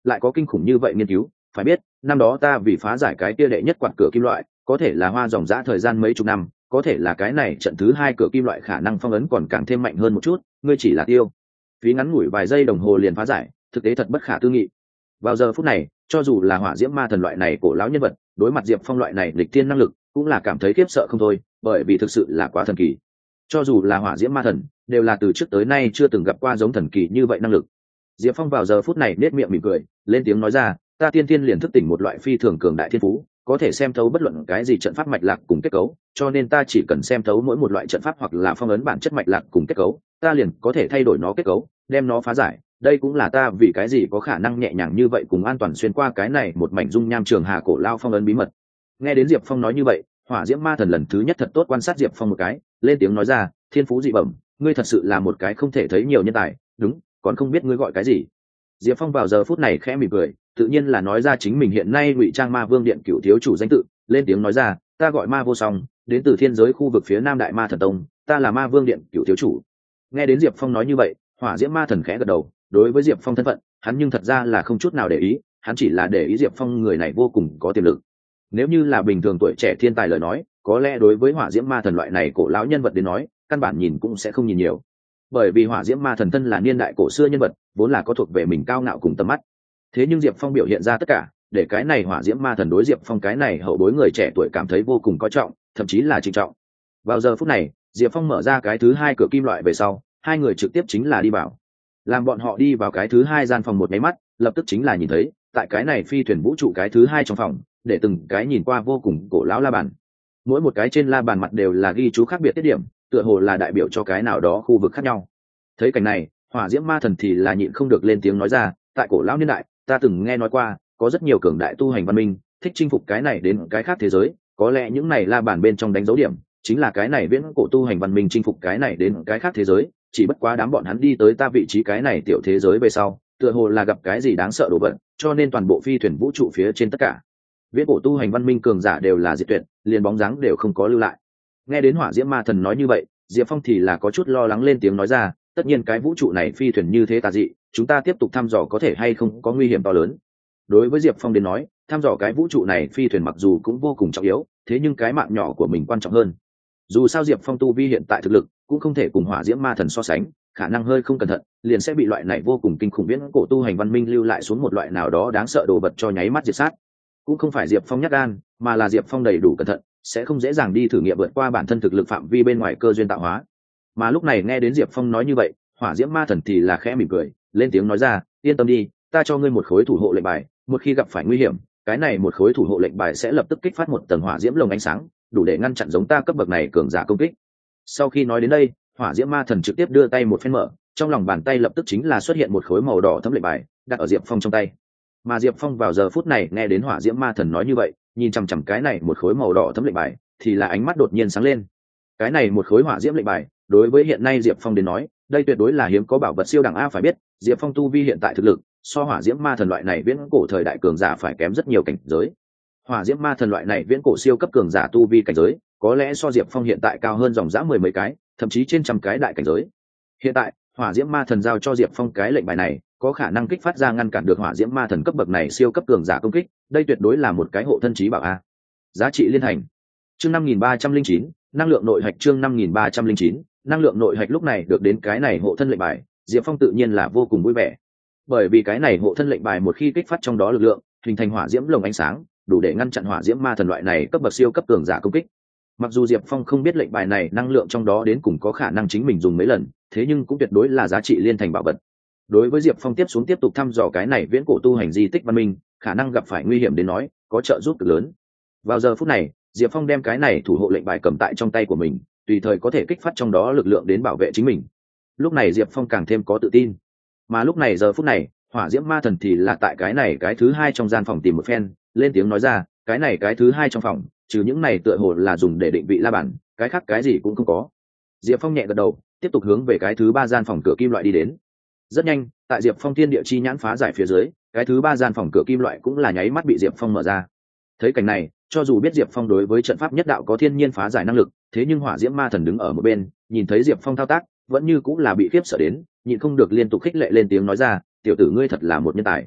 lại có kinh khủng như vậy nghiên cứu. Phải biết năm đó ta vì phá giải cái kia đệ nhất quạt cửa kim loại, có thể là hoa dòng dã thời gian mấy chục năm, có thể là cái này trận thứ hai cửa kim loại khả năng phong ấn còn càng thêm mạnh hơn một chút, ngươi chỉ là tiêu phí ngắn ngủi vài giây đồng hồ liền phá giải, thực tế thật bất khả tư nghị. Vào giờ phút này, cho dù là hỏa diễm ma thần loại này cổ lão nhân vật, đối mặt Diệp Phong loại này lịch thiên năng lực, cũng là cảm thấy khiếp sợ không thôi, bởi vì thực sự là quá thần kỳ. Cho dù là hỏa diễm ma thần, đều là từ trước tới nay chưa từng gặp qua giống thần kỳ như vậy năng lực. Diệp Phong vào giờ phút này nét miệng mỉm cười, lên tiếng nói ra, ta tiên tiên liền thức tỉnh một loại phi thường cường đại thiên phú, có thể xem thấu bất luận cái gì trận pháp mạch lạc cùng kết cấu, cho nên ta chỉ cần xem thấu mỗi một loại trận pháp hoặc là phong ấn bản chất mạch lạc cùng kết cấu, ta liền có thể thay đổi nó kết cấu, đem nó phá giải. Đây cũng là ta vì cái gì có khả năng nhẹ nhàng như vậy cùng an toàn xuyên qua cái này một mảnh dung nham trường hà cổ lao phong ấn bí mật. Nghe đến Diệp Phong nói như vậy, hỏa diễm ma thần lần thứ nhất thật tốt quan sát Diệp Phong một cái, lên tiếng nói ra, thiên phú dị bẩm, ngươi thật sự là một cái không thể thấy nhiều nhân tài, đúng, còn không biết ngươi gọi cái gì. Diệp Phong vào giờ phút này khẽ mỉm cười, tự nhiên là nói ra chính mình hiện nay ngụy trang ma vương điện cựu thiếu chủ danh tự, lên tiếng nói ra, ta gọi ma vô song, đến từ thiên giới khu vực phía nam đại ma thần tông, ta là ma vương điện cựu thiếu chủ. Nghe đến Diệp Phong nói như vậy, hỏa diễm ma thần khẽ gật đầu, đối với Diệp Phong thân phận, hắn nhưng thật ra là không chút nào để ý, hắn chỉ là để ý Diệp Phong người này vô cùng có tiềm lực. Nếu như là bình thường tuổi trẻ thiên tài lời nói, có lẽ đối với hỏa diễm ma thần loại này cổ lão nhân vật đến nói, căn bản nhìn cũng sẽ không nhìn nhiều, bởi vì hỏa diễm ma thần thân là niên đại cổ xưa nhân vật, vốn là có thuộc về mình cao ngạo cùng tầm mắt. Thế nhưng Diệp Phong biểu hiện ra tất cả, để cái này hỏa diễm ma thần đối Diệp Phong cái này hậu bối người trẻ tuổi cảm thấy vô cùng coi trọng, thậm chí là trịnh trọng. Vào giờ phút này, Diệp Phong mở ra cái thứ hai cửa kim loại về sau, hai người trực tiếp chính là đi vào. Làm bọn họ đi vào cái thứ hai gian phòng một máy mắt, lập tức chính là nhìn thấy, tại cái này phi thuyền vũ trụ cái thứ hai trong phòng, để từng cái nhìn qua vô cùng cổ lão la bàn. Mỗi một cái trên la bàn mặt đều là ghi chú khác biệt tiết điểm, tựa hồ là đại biểu cho cái nào đó khu vực khác nhau. Thấy cảnh này, hỏa diễm ma thần thì là nhịn không được lên tiếng nói ra, tại cổ lão niên đại, ta từng nghe nói qua, có rất nhiều cường đại tu hành văn minh, thích chinh phục cái này đến cái khác thế giới, có lẽ những này la bàn bên trong đánh dấu điểm, chính là cái này viễn cổ tu hành văn minh chinh phục cái này đến cái khác thế giới, chỉ bất quá đám bọn hắn đi tới ta vị trí cái này tiểu thế giới về sau, tựa hồ là gặp cái gì đáng sợ đồ vật, cho nên toàn bộ phi thuyền vũ trụ phía trên tất cả viễn cổ tu hành văn minh cường giả đều là diệt tuyệt, liền bóng dáng đều không có lưu lại. Nghe đến hỏa diễm ma thần nói như vậy, Diệp Phong thì là có chút lo lắng lên tiếng nói ra, tất nhiên cái vũ trụ này phi thuyền như thế tà dị, chúng ta tiếp tục thăm dò có thể hay không có nguy hiểm to lớn. Đối với Diệp Phong đến nói, thăm dò cái vũ trụ này phi thuyền mặc dù cũng vô cùng trọng yếu, thế nhưng cái mạng nhỏ của mình quan trọng hơn. Dù sao Diệp Phong tu vi hiện tại thực lực cũng không thể cùng hỏa diễm ma thần so sánh, khả năng hơi không cẩn thận liền sẽ bị loại này vô cùng kinh khủng viễn cổ tu hành văn minh lưu lại xuống một loại nào đó đáng sợ đồ vật cho nháy mắt diệt sát. Cũng không phải Diệp Phong nhát gan, mà là Diệp Phong đầy đủ cẩn thận, sẽ không dễ dàng đi thử nghiệm vượt qua bản thân thực lực phạm vi bên ngoài cơ duyên tạo hóa. Mà lúc này nghe đến Diệp Phong nói như vậy, hỏa diễm ma thần thì là khẽ mỉm cười, lên tiếng nói ra, yên tâm đi, ta cho ngươi một khối thủ hộ lệnh bài, một khi gặp phải nguy hiểm, cái này một khối thủ hộ lệnh bài sẽ lập tức kích phát một tầng hỏa diễm lồng ánh sáng, đủ để ngăn chặn giống ta cấp bậc này cường giả công kích. Sau khi nói đến đây, hỏa diễm ma thần trực tiếp đưa tay một phen mở, trong lòng bàn tay lập tức chính là xuất hiện một khối màu đỏ thấm lệnh bài, đặt ở Diệp Phong trong tay. Mà Diệp Phong vào giờ phút này nghe đến hỏa diễm ma thần nói như vậy, nhìn chằm chằm cái này một khối màu đỏ thấm lệnh bài, thì là ánh mắt đột nhiên sáng lên. Cái này một khối hỏa diễm lệnh bài, đối với hiện nay Diệp Phong đến nói, đây tuyệt đối là hiếm có bảo vật siêu đẳng a. Phải biết, Diệp Phong tu vi hiện tại thực lực, so hỏa diễm ma thần loại này viễn cổ thời đại cường giả phải kém rất nhiều cảnh giới. Hỏa diễm ma thần loại này viễn cổ siêu cấp cường giả tu vi cảnh giới, có lẽ so Diệp Phong hiện tại cao hơn dòng dã mười mấy cái, thậm chí trên trăm cái đại cảnh giới. Hiện tại, hỏa diễm ma thần giao cho Diệp Phong cái lệnh bài này, có khả năng kích phát ra ngăn cản được hỏa diễm ma thần cấp bậc này siêu cấp cường giả công kích, đây tuyệt đối là một cái hộ thân chí bảo a. Giá trị liên thành. Chương 5309, năng lượng nội hạch chương 5309, năng lượng nội hạch lúc này được đến cái này hộ thân lệnh bài, Diệp Phong tự nhiên là vô cùng vui vẻ. Bởi vì cái này hộ thân lệnh bài một khi kích phát trong đó lực lượng, hình thành hỏa diễm lồng ánh sáng, đủ để ngăn chặn hỏa diễm ma thần loại này cấp bậc siêu cấp cường giả công kích. Mặc dù Diệp Phong không biết lệnh bài này năng lượng trong đó đến cùng có khả năng chính mình dùng mấy lần, thế nhưng cũng tuyệt đối là giá trị liên thành bảo vật. Đối với Diệp Phong tiếp xuống tiếp tục thăm dò cái này viễn cổ tu hành di tích văn minh, khả năng gặp phải nguy hiểm đến nói, có trợ giúp cực lớn. Vào giờ phút này, Diệp Phong đem cái này thủ hộ lệnh bài cầm tại trong tay của mình, tùy thời có thể kích phát trong đó lực lượng đến bảo vệ chính mình. Lúc này Diệp Phong càng thêm có tự tin. Mà lúc này giờ phút này, hỏa diễm ma thần thì là tại cái này cái thứ hai trong gian phòng tìm một phen, lên tiếng nói ra, cái này cái thứ hai trong phòng, trừ những này tựa hồ là dùng để định vị la bàn, cái khác cái gì cũng không có. Diệp Phong nhẹ gật đầu, tiếp tục hướng về cái thứ ba gian phòng cửa kim loại đi đến. Rất nhanh, tại Diệp Phong thiên địa chi nhãn phá giải phía dưới, cái thứ ba gian phòng cửa kim loại cũng là nháy mắt bị Diệp Phong mở ra. Thấy cảnh này, cho dù biết Diệp Phong đối với trận pháp nhất đạo có thiên nhiên phá giải năng lực, thế nhưng hỏa diễm ma thần đứng ở một bên, nhìn thấy Diệp Phong thao tác, vẫn như cũng là bị khiếp sợ đến, nhịn không được liên tục khích lệ lên tiếng nói ra, tiểu tử ngươi thật là một nhân tài.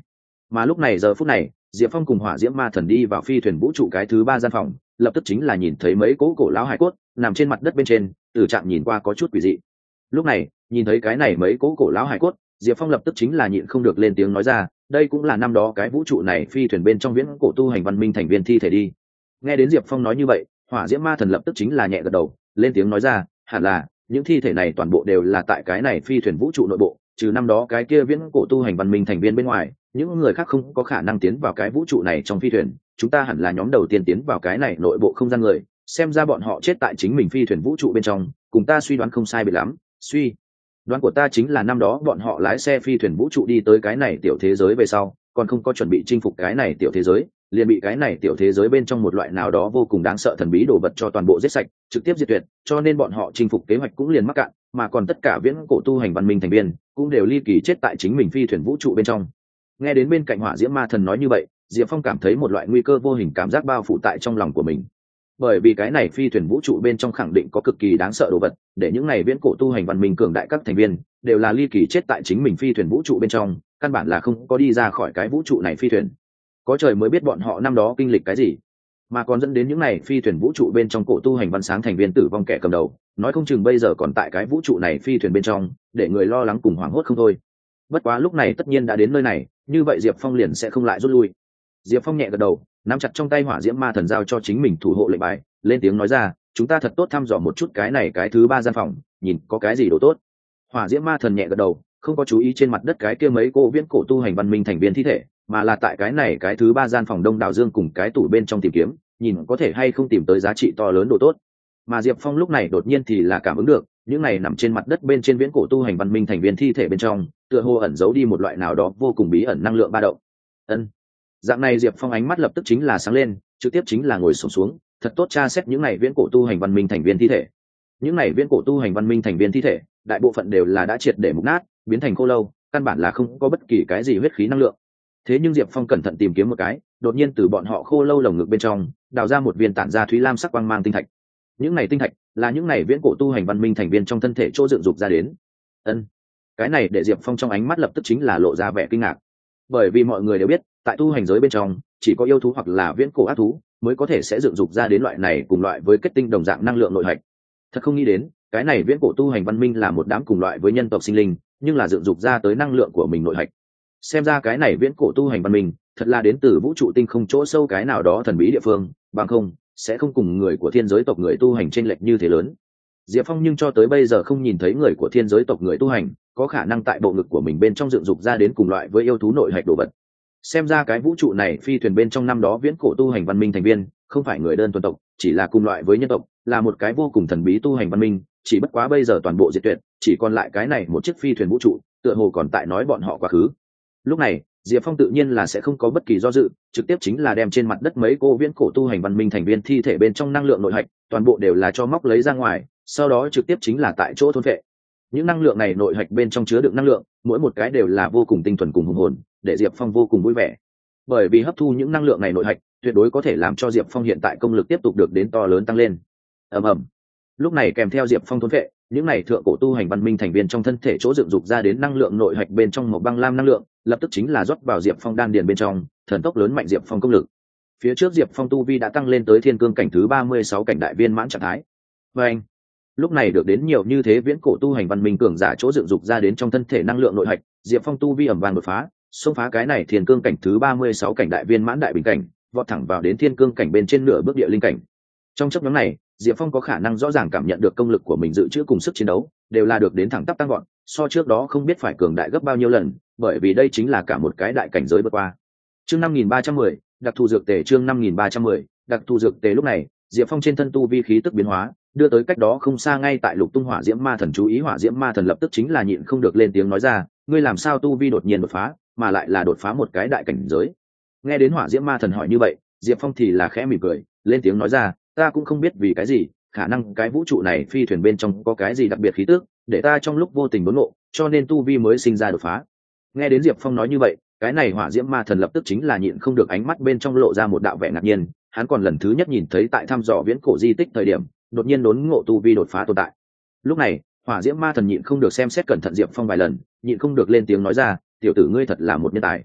Mà lúc này giờ phút này Diệp Phong cùng hỏa diễm ma thần đi vào phi thuyền vũ trụ cái thứ 3 gian phòng, lập tức chính là nhìn thấy mấy cỗ cổ lão hải cốt nằm trên mặt đất bên trên, từ trạng nhìn qua có chút quỷ dị. Lúc này nhìn thấy cái này mấy cỗ cổ lão hải cốt, Diệp Phong lập tức chính là nhịn không được lên tiếng nói ra, đây cũng là năm đó cái vũ trụ này phi thuyền bên trong viễn cổ tu hành văn minh thành viên thi thể đi. Nghe đến Diệp Phong nói như vậy, hỏa diễm ma thần lập tức chính là nhẹ gật đầu, lên tiếng nói ra, hẳn là những thi thể này toàn bộ đều là tại cái này phi thuyền vũ trụ nội bộ, trừ năm đó cái kia viễn cổ tu hành văn minh thành viên bên ngoài, những người khác không có khả năng tiến vào cái vũ trụ này trong phi thuyền. Chúng ta hẳn là nhóm đầu tiên tiến vào cái này nội bộ không gian người, xem ra bọn họ chết tại chính mình phi thuyền vũ trụ bên trong, cùng ta suy đoán không sai biệt lắm. Suy đoán của ta chính là năm đó bọn họ lái xe phi thuyền vũ trụ đi tới cái này tiểu thế giới về sau, còn không có chuẩn bị chinh phục cái này tiểu thế giới, liền bị cái này tiểu thế giới bên trong một loại nào đó vô cùng đáng sợ thần bí đồ vật cho toàn bộ giết sạch, trực tiếp diệt tuyệt, cho nên bọn họ chinh phục kế hoạch cũng liền mắc cạn, mà còn tất cả viễn cổ tu hành văn minh thành viên cũng đều ly kỳ chết tại chính mình phi thuyền vũ trụ bên trong. Nghe đến bên cạnh hỏa diễm ma thần nói như vậy, Diệp Phong cảm thấy một loại nguy cơ vô hình cảm giác bao phủ tại trong lòng của mình, bởi vì cái này phi thuyền vũ trụ bên trong khẳng định có cực kỳ đáng sợ đồ vật, để những này viễn cổ tu hành văn minh cường đại các thành viên đều là ly kỳ chết tại chính mình phi thuyền vũ trụ bên trong, căn bản là không có đi ra khỏi cái vũ trụ này phi thuyền. Có trời mới biết bọn họ năm đó kinh lịch cái gì, mà còn dẫn đến những này phi thuyền vũ trụ bên trong cổ tu hành văn sáng thành viên tử vong kẻ cầm đầu, nói không chừng bây giờ còn tại cái vũ trụ này phi thuyền bên trong, để người lo lắng cùng hoảng hốt không thôi. Bất quá lúc này tất nhiên đã đến nơi này, như vậy Diệp Phong liền sẽ không lại rút lui. Diệp Phong nhẹ gật đầu, nắm chặt trong tay hỏa diễm ma thần giao cho chính mình thủ hộ lệnh bài, lên tiếng nói ra, chúng ta thật tốt thăm dò một chút cái này cái thứ 3 gian phòng, nhìn có cái gì đồ tốt. Hỏa diễm ma thần nhẹ gật đầu, không có chú ý trên mặt đất cái kia mấy cô viễn cổ tu hành văn minh thành viên thi thể, mà là tại cái này cái thứ 3 gian phòng đông đảo dương cùng cái tủ bên trong tìm kiếm, nhìn có thể hay không tìm tới giá trị to lớn đồ tốt. Mà Diệp Phong lúc này đột nhiên thì là cảm ứng được, những này nằm trên mặt đất bên trên viễn cổ tu hành văn minh thành viên thi thể bên trong, tựa hồ ẩn giấu đi một loại nào đó vô cùng bí ẩn năng lượng ba động. Ân. Dạng này Diệp Phong ánh mắt lập tức chính là sáng lên, trực tiếp chính là ngồi xổm xuống, thật tốt tra xét những này viễn cổ tu hành văn minh thành viên thi thể. Những này viễn cổ tu hành văn minh thành viên thi thể, đại bộ phận đều là đã triệt để mục nát, biến thành khô lâu, căn bản là không có bất kỳ cái gì huyết khí năng lượng. Thế nhưng Diệp Phong cẩn thận tìm kiếm một cái, đột nhiên từ bọn họ khô lâu lồng ngực bên trong đào ra một viên tản ra thúy lam sắc quang mang tinh thạch. Những này tinh thạch là những này viễn cổ tu hành văn minh thành viên trong thân thể chỗ dựng dục ra đến. Ân. Cái này để Diệp Phong trong ánh mắt lập tức chính là lộ ra vẻ kinh ngạc, bởi vì mọi người đều biết, tại tu hành giới bên trong chỉ có yêu thú hoặc là viễn cổ ác thú mới có thể sẽ dựng dục ra đến loại này cùng loại với kết tinh đồng dạng năng lượng nội hạch. Thật không nghĩ đến, cái này viễn cổ tu hành văn minh là một đám cùng loại với nhân tộc sinh linh, nhưng là dựng dục ra tới năng lượng của mình nội hạch. Xem ra cái này viễn cổ tu hành văn minh thật là đến từ vũ trụ tinh không chỗ sâu cái nào đó thần bí địa phương, bằng không sẽ không cùng người của thiên giới tộc người tu hành chênh lệch như thế lớn. Diệp Phong nhưng cho tới bây giờ không nhìn thấy người của thiên giới tộc người tu hành có khả năng tại bộ ngực của mình bên trong dựng dục ra đến cùng loại với yêu thú nội hạch đồ vật. Xem ra cái vũ trụ này phi thuyền bên trong năm đó viễn cổ tu hành văn minh thành viên không phải người đơn thuần tộc, chỉ là cùng loại với nhân tộc, là một cái vô cùng thần bí tu hành văn minh, chỉ bất quá bây giờ toàn bộ diệt tuyệt, chỉ còn lại cái này một chiếc phi thuyền vũ trụ, tựa hồ còn tại nói bọn họ quá khứ. Lúc này Diệp Phong tự nhiên là sẽ không có bất kỳ do dự, trực tiếp chính là đem trên mặt đất mấy cô viễn cổ tu hành văn minh thành viên thi thể bên trong năng lượng nội hạch toàn bộ đều là cho móc lấy ra ngoài, sau đó trực tiếp chính là tại chỗ thôn phệ. Những năng lượng này nội hạch bên trong chứa đựng năng lượng, mỗi một cái đều là vô cùng tinh thuần cùng hùng hồn, để Diệp Phong vô cùng vui vẻ. Bởi vì hấp thu những năng lượng này nội hạch, tuyệt đối có thể làm cho Diệp Phong hiện tại công lực tiếp tục được đến to lớn tăng lên. Ầm ầm. Lúc này kèm theo Diệp Phong thôn phệ, những này thượng cổ tu hành văn minh thành viên trong thân thể chỗ dựng dục ra đến năng lượng nội hạch bên trong một băng lam năng lượng, lập tức chính là rót vào Diệp Phong đan điền bên trong, thần tốc lớn mạnh Diệp Phong công lực. Phía trước Diệp Phong tu vi đã tăng lên tới thiên cương cảnh thứ 36 cảnh đại viên mãn trạng thái. Và anh, lúc này được đến nhiều như thế viễn cổ tu hành văn minh cường giả chỗ dựng dục ra đến trong thân thể năng lượng nội hạch, Diệp Phong tu vi ầm vang đột phá, xông phá cái này thiên cương cảnh thứ 36 cảnh đại viên mãn đại bình cảnh, vọt thẳng vào đến thiên cương cảnh bên trên nửa bước địa linh cảnh. Trong chốc ngắn này, Diệp Phong có khả năng rõ ràng cảm nhận được công lực của mình dự trữ cùng sức chiến đấu đều là được đến thẳng tắp tăng gọn, so trước đó không biết phải cường đại gấp bao nhiêu lần, bởi vì đây chính là cả một cái đại cảnh giới vượt qua. Chương 5310, đặc thù dược tề. Chương 5310, đặc thù dược tề. Lúc này, Diệp Phong trên thân tu vi khí tức biến hóa, đưa tới cách đó không xa ngay tại Lục Tung Hỏa Diễm Ma Thần chú ý. Hỏa Diễm Ma Thần lập tức chính là nhịn không được lên tiếng nói ra, ngươi làm sao tu vi đột nhiên đột phá, mà lại là đột phá một cái đại cảnh giới? Nghe đến Hỏa Diễm Ma Thần hỏi như vậy, Diệp Phong thì là khẽ mỉm cười, lên tiếng nói ra, ta cũng không biết vì cái gì, khả năng cái vũ trụ này phi thuyền bên trong có cái gì đặc biệt khí tức, để ta trong lúc vô tình đốn ngộ, cho nên tu vi mới sinh ra đột phá. Nghe đến Diệp Phong nói như vậy, cái này Hỏa Diễm Ma Thần lập tức chính là nhịn không được ánh mắt bên trong lộ ra một đạo vẻ ngạc nhiên, hắn còn lần thứ nhất nhìn thấy tại thăm dò viễn cổ di tích thời điểm, đột nhiên đốn ngộ tu vi đột phá tồn tại. Lúc này, Hỏa Diễm Ma Thần nhịn không được xem xét cẩn thận Diệp Phong vài lần, nhịn không được lên tiếng nói ra, tiểu tử ngươi thật là một nhân tài.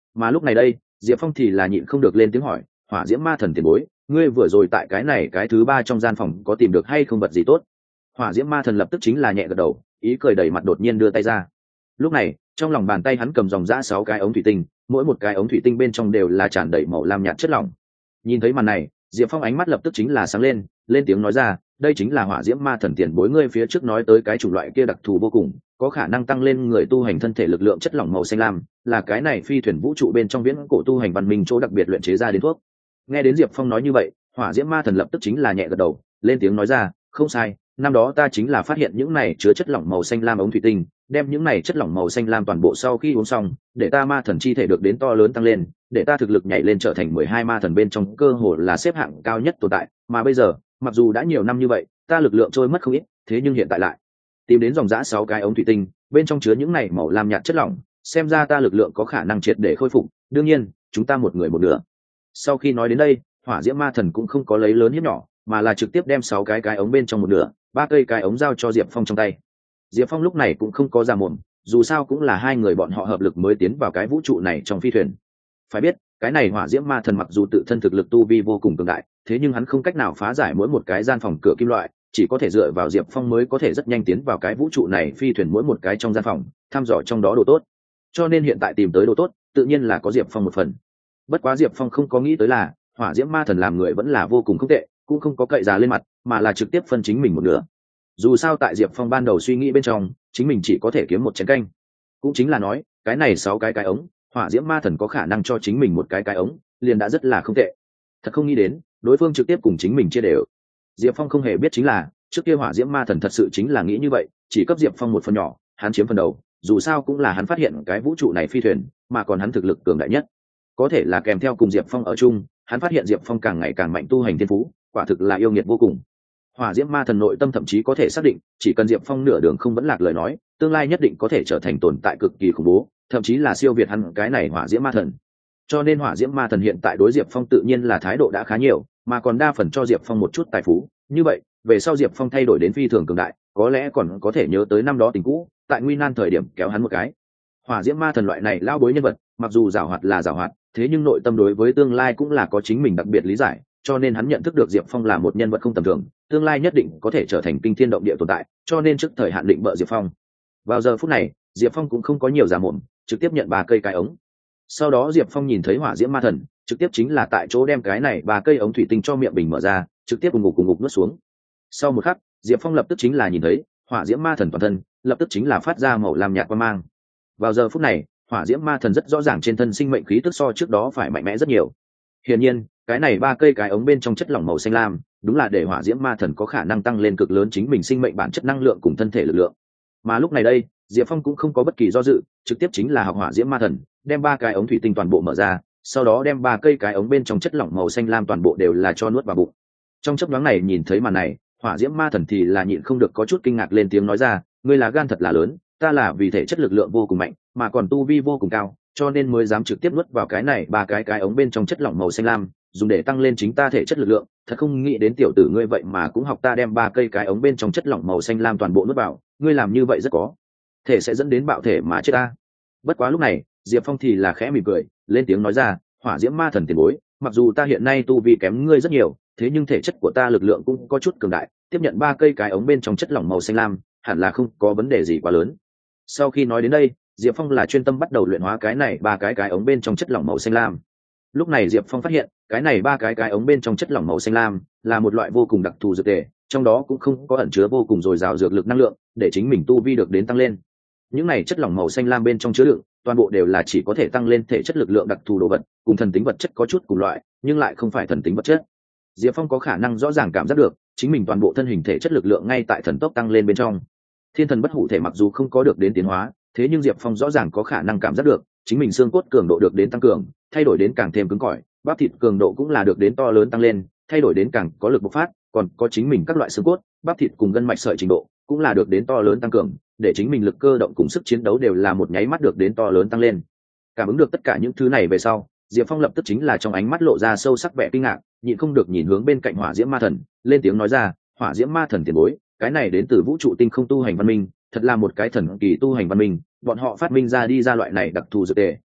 Mà lúc này đây Diệp Phong thì là nhịn không được lên tiếng hỏi, hỏa diễm ma thần tiền bối, ngươi vừa rồi tại cái này cái thứ ba trong gian phòng có tìm được hay không vật gì tốt? Hỏa diễm ma thần lập tức chính là nhẹ gật đầu, ý cười đầy mặt đột nhiên đưa tay ra. Lúc này trong lòng bàn tay hắn cầm dòng dã 6 cái ống thủy tinh, mỗi một cái ống thủy tinh bên trong đều là tràn đầy màu lam nhạt chất lỏng. Nhìn thấy màn này, Diệp Phong ánh mắt lập tức chính là sáng lên tiếng nói ra, đây chính là hỏa diễm ma thần tiền bối ngươi phía trước nói tới cái chủng loại kia đặc thù vô cùng, có khả năng tăng lên người tu hành thân thể lực lượng chất lỏng màu xanh lam, là cái này phi thuyền vũ trụ bên trong viễn cổ tu hành văn minh chỗ đặc biệt luyện chế ra đến thuốc. Nghe đến Diệp Phong nói như vậy, hỏa diễm ma thần lập tức chính là nhẹ gật đầu, lên tiếng nói ra, không sai, năm đó ta chính là phát hiện những này chứa chất lỏng màu xanh lam ống thủy tinh, đem những này chất lỏng màu xanh lam toàn bộ sau khi uống xong, để ta ma thần chi thể được đến to lớn tăng lên, để ta thực lực nhảy lên trở thành 12 ma thần bên trong cơ hội là xếp hạng cao nhất tồn tại, mà bây giờ, mặc dù đã nhiều năm như vậy, ta lực lượng trôi mất không ít, thế nhưng hiện tại lại tìm đến dòng dã 6 cái ống thủy tinh, bên trong chứa những này màu lam nhạt chất lỏng, xem ra ta lực lượng có khả năng triệt để khôi phục, đương nhiên, chúng ta một người một nửa. Sau khi nói đến đây, hỏa diễm ma thần cũng không có lấy lớn hiếp nhỏ, mà là trực tiếp đem 6 cái ống bên trong một nửa, 3 cây cái ống giao cho Diệp Phong trong tay. Diệp Phong lúc này cũng không có ra mồm, dù sao cũng là hai người bọn họ hợp lực mới tiến vào cái vũ trụ này trong phi thuyền. Phải biết, cái này hỏa diễm ma thần mặc dù tự thân thực lực tu vi vô cùng cường đại, thế nhưng hắn không cách nào phá giải mỗi một cái gian phòng cửa kim loại, chỉ có thể dựa vào Diệp Phong mới có thể rất nhanh tiến vào cái vũ trụ này phi thuyền mỗi một cái trong gian phòng, thăm dò trong đó đồ tốt. Cho nên hiện tại tìm tới đồ tốt, tự nhiên là có Diệp Phong một phần. Bất quá Diệp Phong không có nghĩ tới là, hỏa diễm ma thần làm người vẫn là vô cùng không tệ, cũng không có cậy già lên mặt, mà là trực tiếp phân chính mình một nửa. Dù sao tại Diệp Phong ban đầu suy nghĩ bên trong, chính mình chỉ có thể kiếm một chén canh, cũng chính là nói, cái này 6 cái ống, hỏa diễm ma thần có khả năng cho chính mình một cái ống, liền đã rất là không tệ. Thật không nghĩ đến, đối phương trực tiếp cùng chính mình chia đều. Diệp Phong không hề biết chính là, trước kia hỏa diễm ma thần thật sự chính là nghĩ như vậy, chỉ cấp Diệp Phong một phần nhỏ, hắn chiếm phần đầu, dù sao cũng là hắn phát hiện cái vũ trụ này phi thuyền, mà còn hắn thực lực cường đại nhất. Có thể là kèm theo cùng Diệp Phong ở chung, hắn phát hiện Diệp Phong càng ngày càng mạnh tu hành thiên phú, quả thực là yêu nghiệt vô cùng. Hỏa diễm ma thần nội tâm thậm chí có thể xác định, chỉ cần Diệp Phong nửa đường không vẫn lạc lời nói, tương lai nhất định có thể trở thành tồn tại cực kỳ khủng bố, thậm chí là siêu việt hắn cái này hỏa diễm ma thần. Cho nên hỏa diễm ma thần hiện tại đối Diệp Phong tự nhiên là thái độ đã khá nhiều, mà còn đa phần cho Diệp Phong một chút tài phú, như vậy, về sau Diệp Phong thay đổi đến phi thường cường đại, có lẽ còn có thể nhớ tới năm đó tình cũ, tại nguy nan thời điểm kéo hắn một cái. Hỏa diễm ma thần loại này lao bối nhân vật, mặc dù giàu hoạt là giàu hoạt, thế nhưng nội tâm đối với tương lai cũng là có chính mình đặc biệt lý giải, cho nên hắn nhận thức được Diệp Phong là một nhân vật không tầm thường, tương lai nhất định có thể trở thành kinh thiên động địa tồn tại, cho nên trước thời hạn định bợ Diệp Phong. Vào giờ phút này, Diệp Phong cũng không có nhiều giả mồm, trực tiếp nhận 3 cây cái ống. Sau đó Diệp Phong nhìn thấy hỏa diễm ma thần, trực tiếp chính là tại chỗ đem cái này 3 cây ống thủy tinh cho miệng bình mở ra, trực tiếp cùng ngục nuốt xuống. Sau một khắc, Diệp Phong lập tức chính là nhìn thấy hỏa diễm ma thần toàn thân, lập tức chính là phát ra màu lam nhạt quang mang. Vào giờ phút này, hỏa diễm ma thần rất rõ ràng trên thân sinh mệnh khí tức so trước đó phải mạnh mẽ rất nhiều. Hiển nhiên, cái này 3 cây cái ống bên trong chất lỏng màu xanh lam, đúng là để hỏa diễm ma thần có khả năng tăng lên cực lớn chính mình sinh mệnh bản chất năng lượng cùng thân thể lực lượng. Mà lúc này đây, Diệp Phong cũng không có bất kỳ do dự, trực tiếp chính là học hỏa diễm ma thần, đem 3 cái ống thủy tinh toàn bộ mở ra, sau đó đem 3 cây cái ống bên trong chất lỏng màu xanh lam toàn bộ đều là cho nuốt vào bụng. Trong chốc ngắn này nhìn thấy màn này, hỏa diễm ma thần thì là nhịn không được có chút kinh ngạc lên tiếng nói ra, ngươi là gan thật là lớn, ta là vì thể chất lực lượng vô cùng mạnh, mà còn tu vi vô cùng cao, cho nên mới dám trực tiếp nuốt vào cái này 3 cái ống bên trong chất lỏng màu xanh lam, dùng để tăng lên chính ta thể chất lực lượng. Thật không nghĩ đến tiểu tử ngươi vậy mà cũng học ta đem 3 cây cái ống bên trong chất lỏng màu xanh lam toàn bộ nuốt vào, ngươi làm như vậy rất có thể sẽ dẫn đến bạo thể mà chết ta. Bất quá lúc này, Diệp Phong thì là khẽ mỉm cười, lên tiếng nói ra, hỏa diễm ma thần tiền bối, mặc dù ta hiện nay tu vi kém ngươi rất nhiều, thế nhưng thể chất của ta lực lượng cũng có chút cường đại, tiếp nhận 3 cây cái ống bên trong chất lỏng màu xanh lam, hẳn là không có vấn đề gì quá lớn. Sau khi nói đến đây, Diệp Phong là chuyên tâm bắt đầu luyện hóa cái này 3 cái ống bên trong chất lỏng màu xanh lam. Lúc này Diệp Phong phát hiện, cái này 3 cái ống bên trong chất lỏng màu xanh lam là một loại vô cùng đặc thù dược tề, trong đó cũng không có ẩn chứa vô cùng dồi dào dược lực năng lượng, để chính mình tu vi được đến tăng lên. Những này chất lỏng màu xanh lam bên trong chứa đựng, toàn bộ đều là chỉ có thể tăng lên thể chất lực lượng đặc thù đồ vật, cùng thần tính vật chất có chút cùng loại, nhưng lại không phải thần tính vật chất. Diệp Phong có khả năng rõ ràng cảm giác được, chính mình toàn bộ thân hình thể chất lực lượng ngay tại thần tốc tăng lên bên trong. Thiên thần bất hủ thể mặc dù không có được đến tiến hóa, thế nhưng Diệp Phong rõ ràng có khả năng cảm giác được, chính mình xương cốt cường độ được đến tăng cường, thay đổi đến càng thêm cứng cỏi, bắp thịt cường độ cũng là được đến to lớn tăng lên, thay đổi đến càng có lực bộc phát, còn có chính mình các loại xương cốt, bắp thịt cùng gân mạch sợi trình độ, cũng là được đến to lớn tăng cường, để chính mình lực cơ động cùng sức chiến đấu đều là một nháy mắt được đến to lớn tăng lên. Cảm ứng được tất cả những thứ này về sau, Diệp Phong lập tức chính là trong ánh mắt lộ ra sâu sắc vẻ kinh ngạc, nhịn không được nhìn hướng bên cạnh hỏa diễm ma thần, lên tiếng nói ra, hỏa diễm ma thần tiền bối, cái này đến từ vũ trụ tinh không tu hành văn minh, thật là một cái thần kỳ tu hành văn minh, bọn họ phát minh ra đi ra loại này đặc thù dược tề,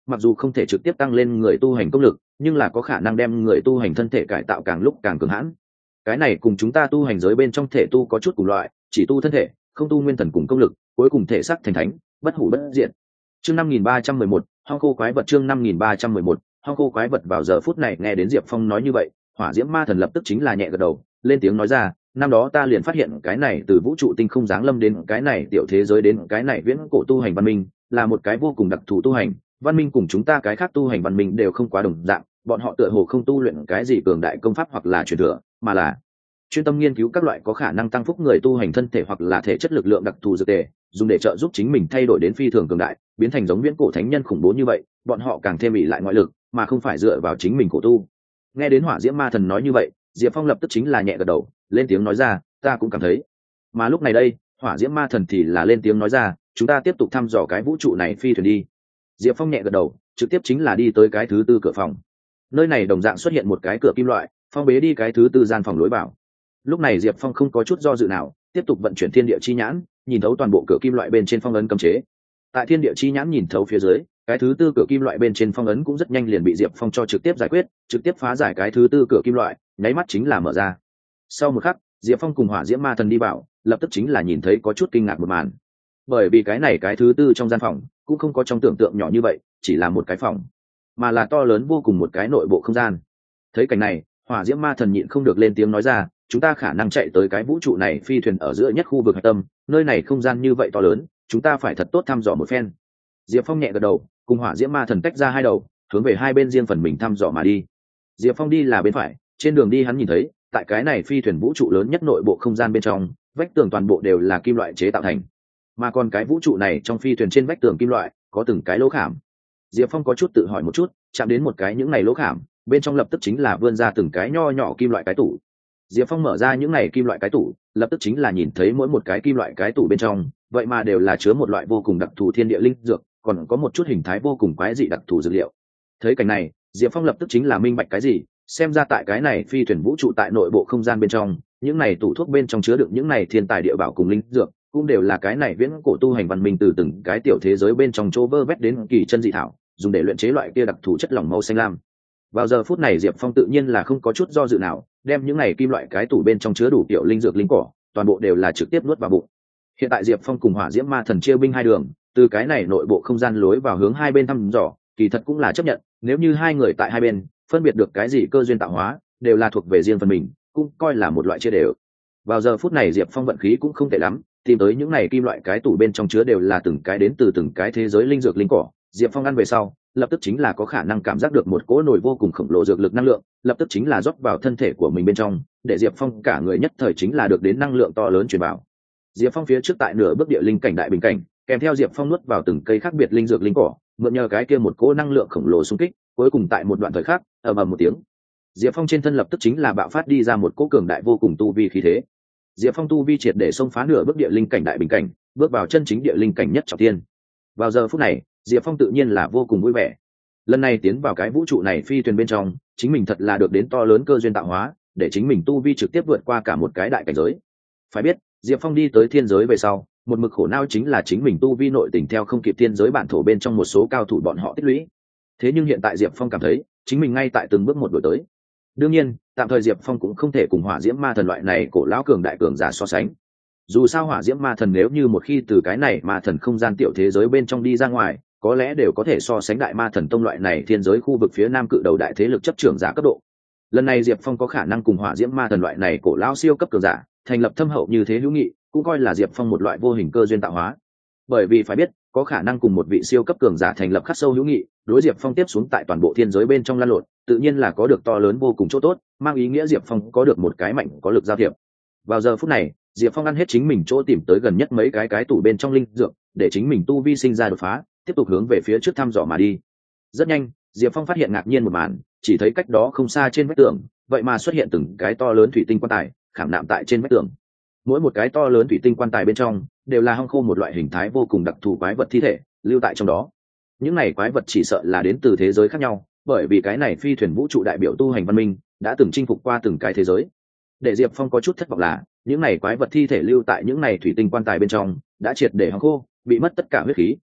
mặc dù không thể trực tiếp tăng lên người tu hành công lực, nhưng là có khả năng đem người tu hành thân thể cải tạo càng lúc càng cường hãn. Cái này cùng chúng ta tu hành giới bên trong thể tu có chút cùng loại, chỉ tu thân thể, không tu nguyên thần cùng công lực, cuối cùng thể xác thành thánh, bất hủ bất diệt. Chương 5311, Hoang khô quái vật. Chương 5311, Hoang khô quái vật. Vào giờ phút này nghe đến Diệp Phong nói như vậy, Hỏa Diễm Ma Thần lập tức chính là nhẹ gật đầu, lên tiếng nói ra, năm đó ta liền phát hiện cái này từ vũ trụ tinh không giáng lâm đến cái này tiểu thế giới đến cái này viễn cổ tu hành văn minh, là một cái vô cùng đặc thù tu hành, văn minh cùng chúng ta cái khác tu hành văn minh đều không quá đồng dạng, bọn họ tựa hồ không tu luyện cái gì cường đại công pháp hoặc là truyền thừa, mà là chuyên tâm nghiên cứu các loại có khả năng tăng phúc người tu hành thân thể hoặc là thể chất lực lượng đặc thù dược tề, dùng để trợ giúp chính mình thay đổi đến phi thường cường đại, biến thành giống viễn cổ thánh nhân khủng bố như vậy, bọn họ càng thêm ỷ lại ngoại lực, mà không phải dựa vào chính mình khổ tu. Nghe đến Hỏa Diễm Ma Thần nói như vậy, Diệp Phong lập tức chính là nhẹ gật đầu, lên tiếng nói ra, ta cũng cảm thấy. Mà lúc này đây, Hỏa Diễm Ma Thần thì là lên tiếng nói ra, chúng ta tiếp tục thăm dò cái vũ trụ này phi thuyền đi. Diệp Phong nhẹ gật đầu, trực tiếp chính là đi tới cái thứ tư cửa phòng. Nơi này đồng dạng xuất hiện một cái cửa kim loại, phong bế đi cái thứ tư gian phòng lối vào. Lúc này Diệp Phong không có chút do dự nào, tiếp tục vận chuyển thiên địa chi nhãn, nhìn thấu toàn bộ cửa kim loại bên trên phong ấn cấm chế. Tại thiên địa chi nhãn nhìn thấu phía dưới, cái thứ tư cửa kim loại bên trên phong ấn cũng rất nhanh liền bị Diệp Phong cho trực tiếp giải quyết, trực tiếp phá giải cái thứ tư cửa kim loại, nháy mắt chính là mở ra. Sau một khắc, Diệp Phong cùng Hỏa Diễm Ma Thần đi vào, lập tức chính là nhìn thấy có chút kinh ngạc một màn. Bởi vì cái này cái thứ tư trong gian phòng cũng không có trong tưởng tượng nhỏ như vậy, chỉ là một cái phòng, mà là to lớn vô cùng một cái nội bộ không gian. Thấy cảnh này, Hỏa Diễm Ma Thần nhịn không được lên tiếng nói ra, chúng ta khả năng chạy tới cái vũ trụ này phi thuyền ở giữa nhất khu vực hạch tâm, nơi này không gian như vậy to lớn, chúng ta phải thật tốt thăm dò một phen. Diệp Phong nhẹ gật đầu, cùng Hỏa Diễm Ma Thần tách ra hai đầu, hướng về hai bên riêng phần mình thăm dò mà đi. Diệp Phong đi là bên phải, trên đường đi hắn nhìn thấy, tại cái này phi thuyền vũ trụ lớn nhất nội bộ không gian bên trong, vách tường toàn bộ đều là kim loại chế tạo thành, mà còn cái vũ trụ này trong phi thuyền trên vách tường kim loại có từng cái lỗ khảm. Diệp Phong có chút tự hỏi một chút, chạm đến một cái những này lỗ khảm, bên trong lập tức chính là vươn ra từng cái nho nhỏ kim loại cái tủ. Diệp Phong mở ra những này kim loại cái tủ, lập tức chính là nhìn thấy mỗi một cái kim loại cái tủ bên trong, vậy mà đều là chứa một loại vô cùng đặc thù thiên địa linh dược, còn có một chút hình thái vô cùng quái dị đặc thù dược liệu. Thấy cảnh này, Diệp Phong lập tức chính là minh bạch cái gì, xem ra tại cái này phi thuyền vũ trụ tại nội bộ không gian bên trong, những này tủ thuốc bên trong chứa đựng những này thiên tài địa bảo cùng linh dược, cũng đều là cái này viễn cổ tu hành văn minh từ từng cái tiểu thế giới bên trong chỗ vơ vét đến kỳ chân dị thảo, dùng để luyện chế loại kia đặc thù chất lỏng màu xanh lam. Vào giờ phút này Diệp Phong tự nhiên là không có chút do dự nào, đem những này kim loại cái tủ bên trong chứa đủ tiểu linh dược linh cỏ, toàn bộ đều là trực tiếp nuốt vào bụng. Hiện tại Diệp Phong cùng Hỏa Diễm Ma Thần chia binh hai đường, từ cái này nội bộ không gian lối vào hướng hai bên thăm dò, kỳ thật cũng là chấp nhận, nếu như hai người tại hai bên phân biệt được cái gì cơ duyên tạo hóa, đều là thuộc về riêng phần mình, cũng coi là một loại chia đều. Vào giờ phút này Diệp Phong vận khí cũng không tệ lắm, tìm tới những này kim loại cái tủ bên trong chứa đều là từng cái đến từ từng cái thế giới linh dược linh cỏ. Diệp Phong ăn về sau, lập tức chính là có khả năng cảm giác được một cỗ nổi vô cùng khổng lồ dược lực năng lượng, lập tức chính là rót vào thân thể của mình bên trong, để Diệp Phong cả người nhất thời chính là được đến năng lượng to lớn truyền vào. Diệp Phong phía trước tại nửa bước địa linh cảnh đại bình cảnh, kèm theo Diệp Phong nuốt vào từng cây khác biệt linh dược linh cỏ, mượn nhờ cái kia một cỗ năng lượng khổng lồ xung kích, cuối cùng tại một đoạn thời khắc, ầm ầm một tiếng, Diệp Phong trên thân lập tức chính là bạo phát đi ra một cỗ cường đại vô cùng tu vi khí thế. Diệp Phong tu vi triệt để xông phá nửa bước địa linh cảnh đại bình cảnh, bước vào chân chính địa linh cảnh nhất trọng thiên. Vào giờ phút này, Diệp Phong tự nhiên là vô cùng vui vẻ. Lần này tiến vào cái vũ trụ này phi thuyền bên trong, chính mình thật là được đến to lớn cơ duyên tạo hóa, để chính mình tu vi trực tiếp vượt qua cả một cái đại cảnh giới. Phải biết, Diệp Phong đi tới thiên giới về sau, một mực khổ não chính là chính mình tu vi nội tình theo không kịp thiên giới bản thổ bên trong một số cao thủ bọn họ tích lũy. Thế nhưng hiện tại Diệp Phong cảm thấy, chính mình ngay tại từng bước một đổi tới. Đương nhiên, tạm thời Diệp Phong cũng không thể cùng Hỏa Diễm Ma Thần loại này cổ lão cường đại cường giả so sánh. Dù sao Hỏa Diễm Ma Thần nếu như một khi từ cái này Ma Thần không gian tiểu thế giới bên trong đi ra ngoài, có lẽ đều có thể so sánh Đại Ma Thần tông loại này thiên giới khu vực phía nam cự đầu đại thế lực chấp trưởng giả cấp độ. Lần này Diệp Phong có khả năng cùng Hỏa Diễm Ma Thần loại này cổ lão siêu cấp cường giả thành lập thâm hậu như thế hữu nghị, cũng coi là Diệp Phong một loại vô hình cơ duyên tạo hóa. Bởi vì phải biết, có khả năng cùng một vị siêu cấp cường giả thành lập khắc sâu hữu nghị, đối Diệp Phong tiếp xuống tại toàn bộ thiên giới bên trong lan lộn, tự nhiên là có được to lớn vô cùng chỗ tốt, mang ý nghĩa Diệp Phong có được một cái mạnh có lực giao thiệp. Vào giờ phút này, Diệp Phong ăn hết chính mình chỗ tìm tới gần nhất mấy cái tủ bên trong linh dược, để chính mình tu vi sinh ra đột phá, tiếp tục hướng về phía trước thăm dò mà đi. Rất nhanh, Diệp Phong phát hiện ngạc nhiên một màn, chỉ thấy cách đó không xa trên vách tường, vậy mà xuất hiện từng cái to lớn thủy tinh quan tài, khảm nạm tại trên vách tường. Mỗi một cái to lớn thủy tinh quan tài bên trong đều là hong khô một loại hình thái vô cùng đặc thù quái vật thi thể lưu tại trong đó. Những này quái vật chỉ sợ là đến từ thế giới khác nhau, bởi vì cái này phi thuyền vũ trụ đại biểu tu hành văn minh đã từng chinh phục qua từng cái thế giới. Để Diệp Phong có chút thất vọng là, những này quái vật thi thể lưu tại những này thủy tinh quan tài bên trong đã triệt để hong khô, bị mất tất cả huyết khí.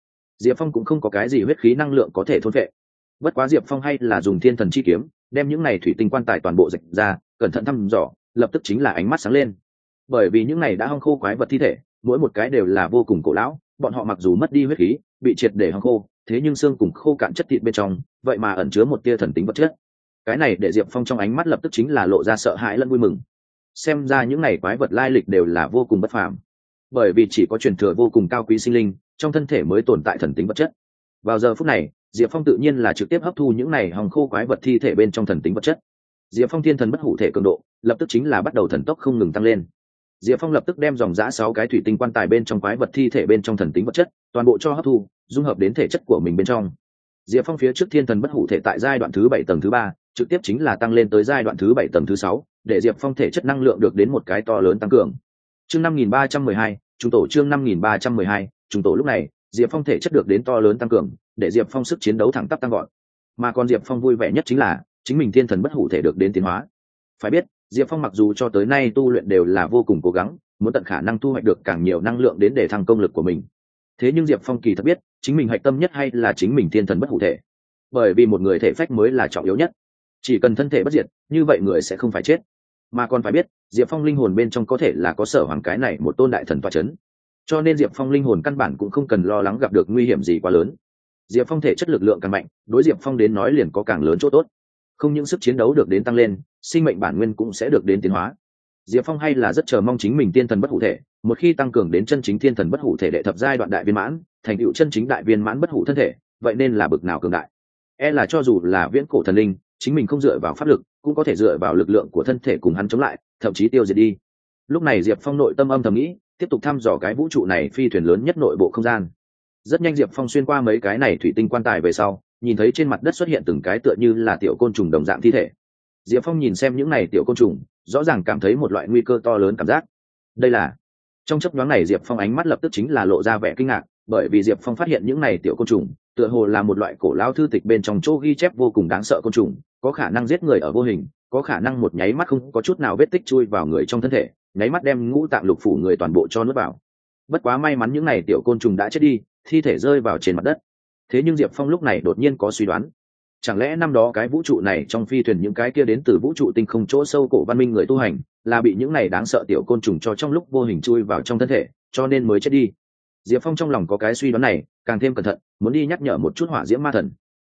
Diệp Phong cũng không có cái gì huyết khí năng lượng có thể thôn vệ. Bất quá Diệp Phong hay là dùng thiên thần chi kiếm đem những này thủy tinh quan tài toàn bộ rạch ra, cẩn thận thăm dò, lập tức chính là ánh mắt sáng lên. Bởi vì những này đã hong khô quái vật thi thể, mỗi một cái đều là vô cùng cổ lão, bọn họ mặc dù mất đi huyết khí, bị triệt để hong khô, thế nhưng xương cùng khô cạn chất thịt bên trong, vậy mà ẩn chứa một tia thần tính vật chất. Cái này để Diệp Phong trong ánh mắt lập tức chính là lộ ra sợ hãi lẫn vui mừng. Xem ra những này quái vật lai lịch đều là vô cùng bất phàm, bởi vì chỉ có truyền thừa vô cùng cao quý sinh linh, trong thân thể mới tồn tại thần tính vật chất. Vào giờ phút này, Diệp Phong tự nhiên là trực tiếp hấp thu những này hòng khô quái vật thi thể bên trong thần tính vật chất. Diệp Phong thiên thần bất hủ thể cường độ lập tức chính là bắt đầu thần tốc không ngừng tăng lên. Diệp Phong lập tức đem dòng dã 6 cái thủy tinh quan tài bên trong quái vật thi thể bên trong thần tính vật chất toàn bộ cho hấp thu, dung hợp đến thể chất của mình bên trong. Diệp Phong phía trước thiên thần bất hủ thể tại giai đoạn thứ 7 tầng thứ 3, trực tiếp chính là tăng lên tới giai đoạn thứ 7 tầng thứ 6, để Diệp Phong thể chất năng lượng được đến một cái to lớn tăng cường. Chương 5312, trung tổ chương 5312, trung tổ lúc này, Diệp Phong thể chất được đến to lớn tăng cường, để Diệp Phong sức chiến đấu thẳng tắp tăng gọn. Mà còn Diệp Phong vui vẻ nhất chính là chính mình thiên thần bất hủ thể được đến tiến hóa. Phải biết, Diệp Phong mặc dù cho tới nay tu luyện đều là vô cùng cố gắng, muốn tận khả năng thu hoạch được càng nhiều năng lượng đến để thăng công lực của mình. Thế nhưng Diệp Phong kỳ thật biết, chính mình hạch tâm nhất hay là chính mình thiên thần bất hủ thể. Bởi vì một người thể phách mới là trọng yếu nhất. Chỉ cần thân thể bất diệt, như vậy người sẽ không phải chết. Mà còn phải biết, Diệp Phong linh hồn bên trong có thể là có sở hoàng cái này một tôn đại thần tọa chấn. Cho nên Diệp Phong linh hồn căn bản cũng không cần lo lắng gặp được nguy hiểm gì quá lớn. Diệp Phong thể chất lực lượng càng mạnh, đối Diệp Phong đến nói liền có càng lớn chỗ tốt. Không những sức chiến đấu được đến tăng lên, sinh mệnh bản nguyên cũng sẽ được đến tiến hóa. Diệp Phong hay là rất chờ mong chính mình thiên thần bất hủ thể, một khi tăng cường đến chân chính thiên thần bất hủ thể đệ thập giai đoạn đại viên mãn, thành tựu chân chính đại viên mãn bất hủ thân thể, vậy nên là bực nào cường đại. Là cho dù là viễn cổ thần linh, chính mình không dựa vào pháp lực, cũng có thể dựa vào lực lượng của thân thể cùng hắn chống lại, thậm chí tiêu diệt đi. Lúc này Diệp Phong nội tâm âm thầm nghĩ, tiếp tục thăm dò cái vũ trụ này phi thuyền lớn nhất nội bộ không gian. Rất nhanh Diệp Phong xuyên qua mấy cái này thủy tinh quan tài về sau, nhìn thấy trên mặt đất xuất hiện từng cái tựa như là tiểu côn trùng đồng dạng thi thể. Diệp Phong nhìn xem những này tiểu côn trùng, rõ ràng cảm thấy một loại nguy cơ to lớn cảm giác. Đây là... Trong chốc nhoáng này Diệp Phong ánh mắt lập tức chính là lộ ra vẻ kinh ngạc, bởi vì Diệp Phong phát hiện những này tiểu côn trùng, tựa hồ là một loại cổ lao thư tịch bên trong chỗ ghi chép vô cùng đáng sợ côn trùng, có khả năng giết người ở vô hình, có khả năng một nháy mắt không có chút nào vết tích chui vào người trong thân thể, nháy mắt đem ngũ tạng lục phủ người toàn bộ cho nuốt vào. Bất quá may mắn những này tiểu côn trùng đã chết đi, thi thể rơi vào trên mặt đất. Thế nhưng Diệp Phong lúc này đột nhiên có suy đoán, chẳng lẽ năm đó cái vũ trụ này trong phi thuyền những cái kia đến từ vũ trụ tinh không chỗ sâu cổ văn minh người tu hành, là bị những này đáng sợ tiểu côn trùng cho trong lúc vô hình chui vào trong thân thể, cho nên mới chết đi. Diệp Phong trong lòng có cái suy đoán này, càng thêm cẩn thận, muốn đi nhắc nhở một chút hỏa diễm ma thần.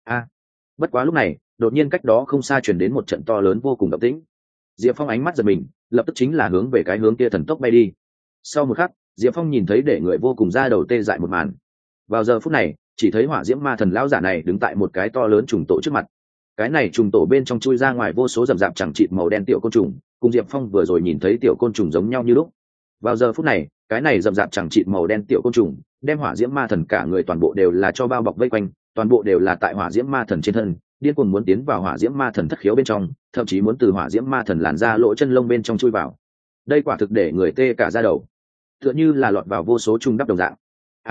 Bất quá lúc này, đột nhiên cách đó không xa truyền đến một trận to lớn vô cùng động tĩnh. Diệp Phong ánh mắt giật mình, lập tức chính là hướng về cái hướng kia thần tốc bay đi. Sau một khắc, Diệp Phong nhìn thấy để người vô cùng ra đầu tê dại một màn. Vào giờ phút này, chỉ thấy hỏa diễm ma thần lão giả này đứng tại một cái to lớn trùng tổ trước mặt. Cái này trùng tổ bên trong chui ra ngoài vô số rậm rạp chẳng chịt màu đen tiểu côn trùng, cùng Diệp Phong vừa rồi nhìn thấy tiểu côn trùng giống nhau như lúc. Vào giờ phút này, cái này rậm rạp chẳng chịt màu đen tiểu côn trùng, đem hỏa diễm ma thần cả người toàn bộ đều là cho bao bọc vây quanh, toàn bộ đều là tại hỏa diễm ma thần trên thân, điên cuồng muốn tiến vào hỏa diễm ma thần thất khiếu bên trong, thậm chí muốn từ hỏa diễm ma thần làn ra lỗ chân lông bên trong chui vào. Đây quả thực để người tê cả da đầu, tựa như là lọt vào vô số trùng đắp đồng dạng.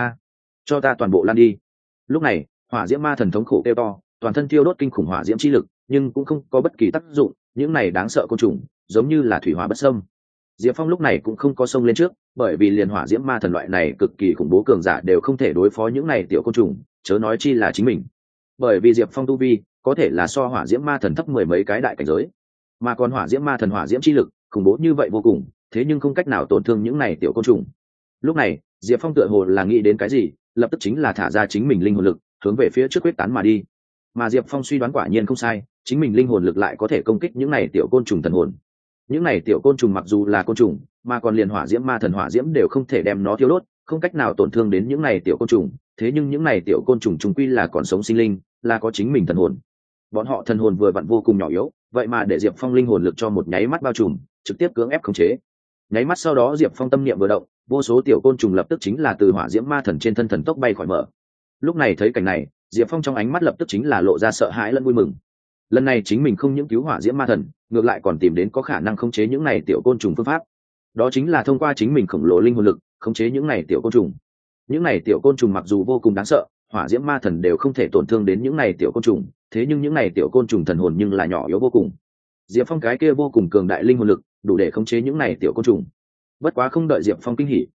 Cho ta toàn bộ lan đi. Lúc này, hỏa diễm ma thần thống khổ kêu to, toàn thân thiêu đốt kinh khủng hỏa diễm chi lực, nhưng cũng không có bất kỳ tác dụng, những này đáng sợ côn trùng, giống như là thủy hỏa bất xâm. Diệp Phong lúc này cũng không có xông lên trước, bởi vì liền hỏa diễm ma thần loại này cực kỳ khủng bố cường giả đều không thể đối phó những này tiểu côn trùng, chớ nói chi là chính mình. Bởi vì Diệp Phong tu vi có thể là so hỏa diễm ma thần thấp mười mấy cái đại cảnh giới, mà còn hỏa diễm ma thần hỏa diễm chi lực khủng bố như vậy vô cùng, thế nhưng không cách nào tổn thương những này tiểu côn trùng. Lúc này, Diệp Phong tựa hồ là nghĩ đến cái gì, lập tức chính là thả ra chính mình linh hồn lực, hướng về phía trước quyết tán mà đi. Mà Diệp Phong suy đoán quả nhiên không sai, chính mình linh hồn lực lại có thể công kích những này tiểu côn trùng thần hồn. Những này tiểu côn trùng mặc dù là côn trùng, mà còn liền hỏa diễm ma thần hỏa diễm đều không thể đem nó thiêu đốt, không cách nào tổn thương đến những này tiểu côn trùng. Thế nhưng những này tiểu côn trùng trùng quy là còn sống sinh linh, là có chính mình thần hồn. Bọn họ thần hồn vừa vặn vô cùng nhỏ yếu, vậy mà để Diệp Phong linh hồn lực cho một nháy mắt bao trùm, trực tiếp cưỡng ép khống chế. Nháy mắt sau đó Diệp Phong tâm niệm vừa động, vô số tiểu côn trùng lập tức chính là từ hỏa diễm ma thần trên thân thần tốc bay khỏi mở. Lúc này thấy cảnh này, Diệp Phong trong ánh mắt lập tức chính là lộ ra sợ hãi lẫn vui mừng. Lần này chính mình không những cứu hỏa diễm ma thần, ngược lại còn tìm đến có khả năng khống chế những này tiểu côn trùng phương pháp. Đó chính là thông qua chính mình khổng lồ linh hồn lực khống chế những này tiểu côn trùng. Những này tiểu côn trùng mặc dù vô cùng đáng sợ, hỏa diễm ma thần đều không thể tổn thương đến những này tiểu côn trùng, thế nhưng những này tiểu côn trùng thần hồn nhưng là nhỏ yếu vô cùng. Diệp Phong cái kia vô cùng cường đại linh hồn lực, đủ để khống chế những này tiểu côn trùng. Bất quá không đợi Diệp Phong kinh hỉ,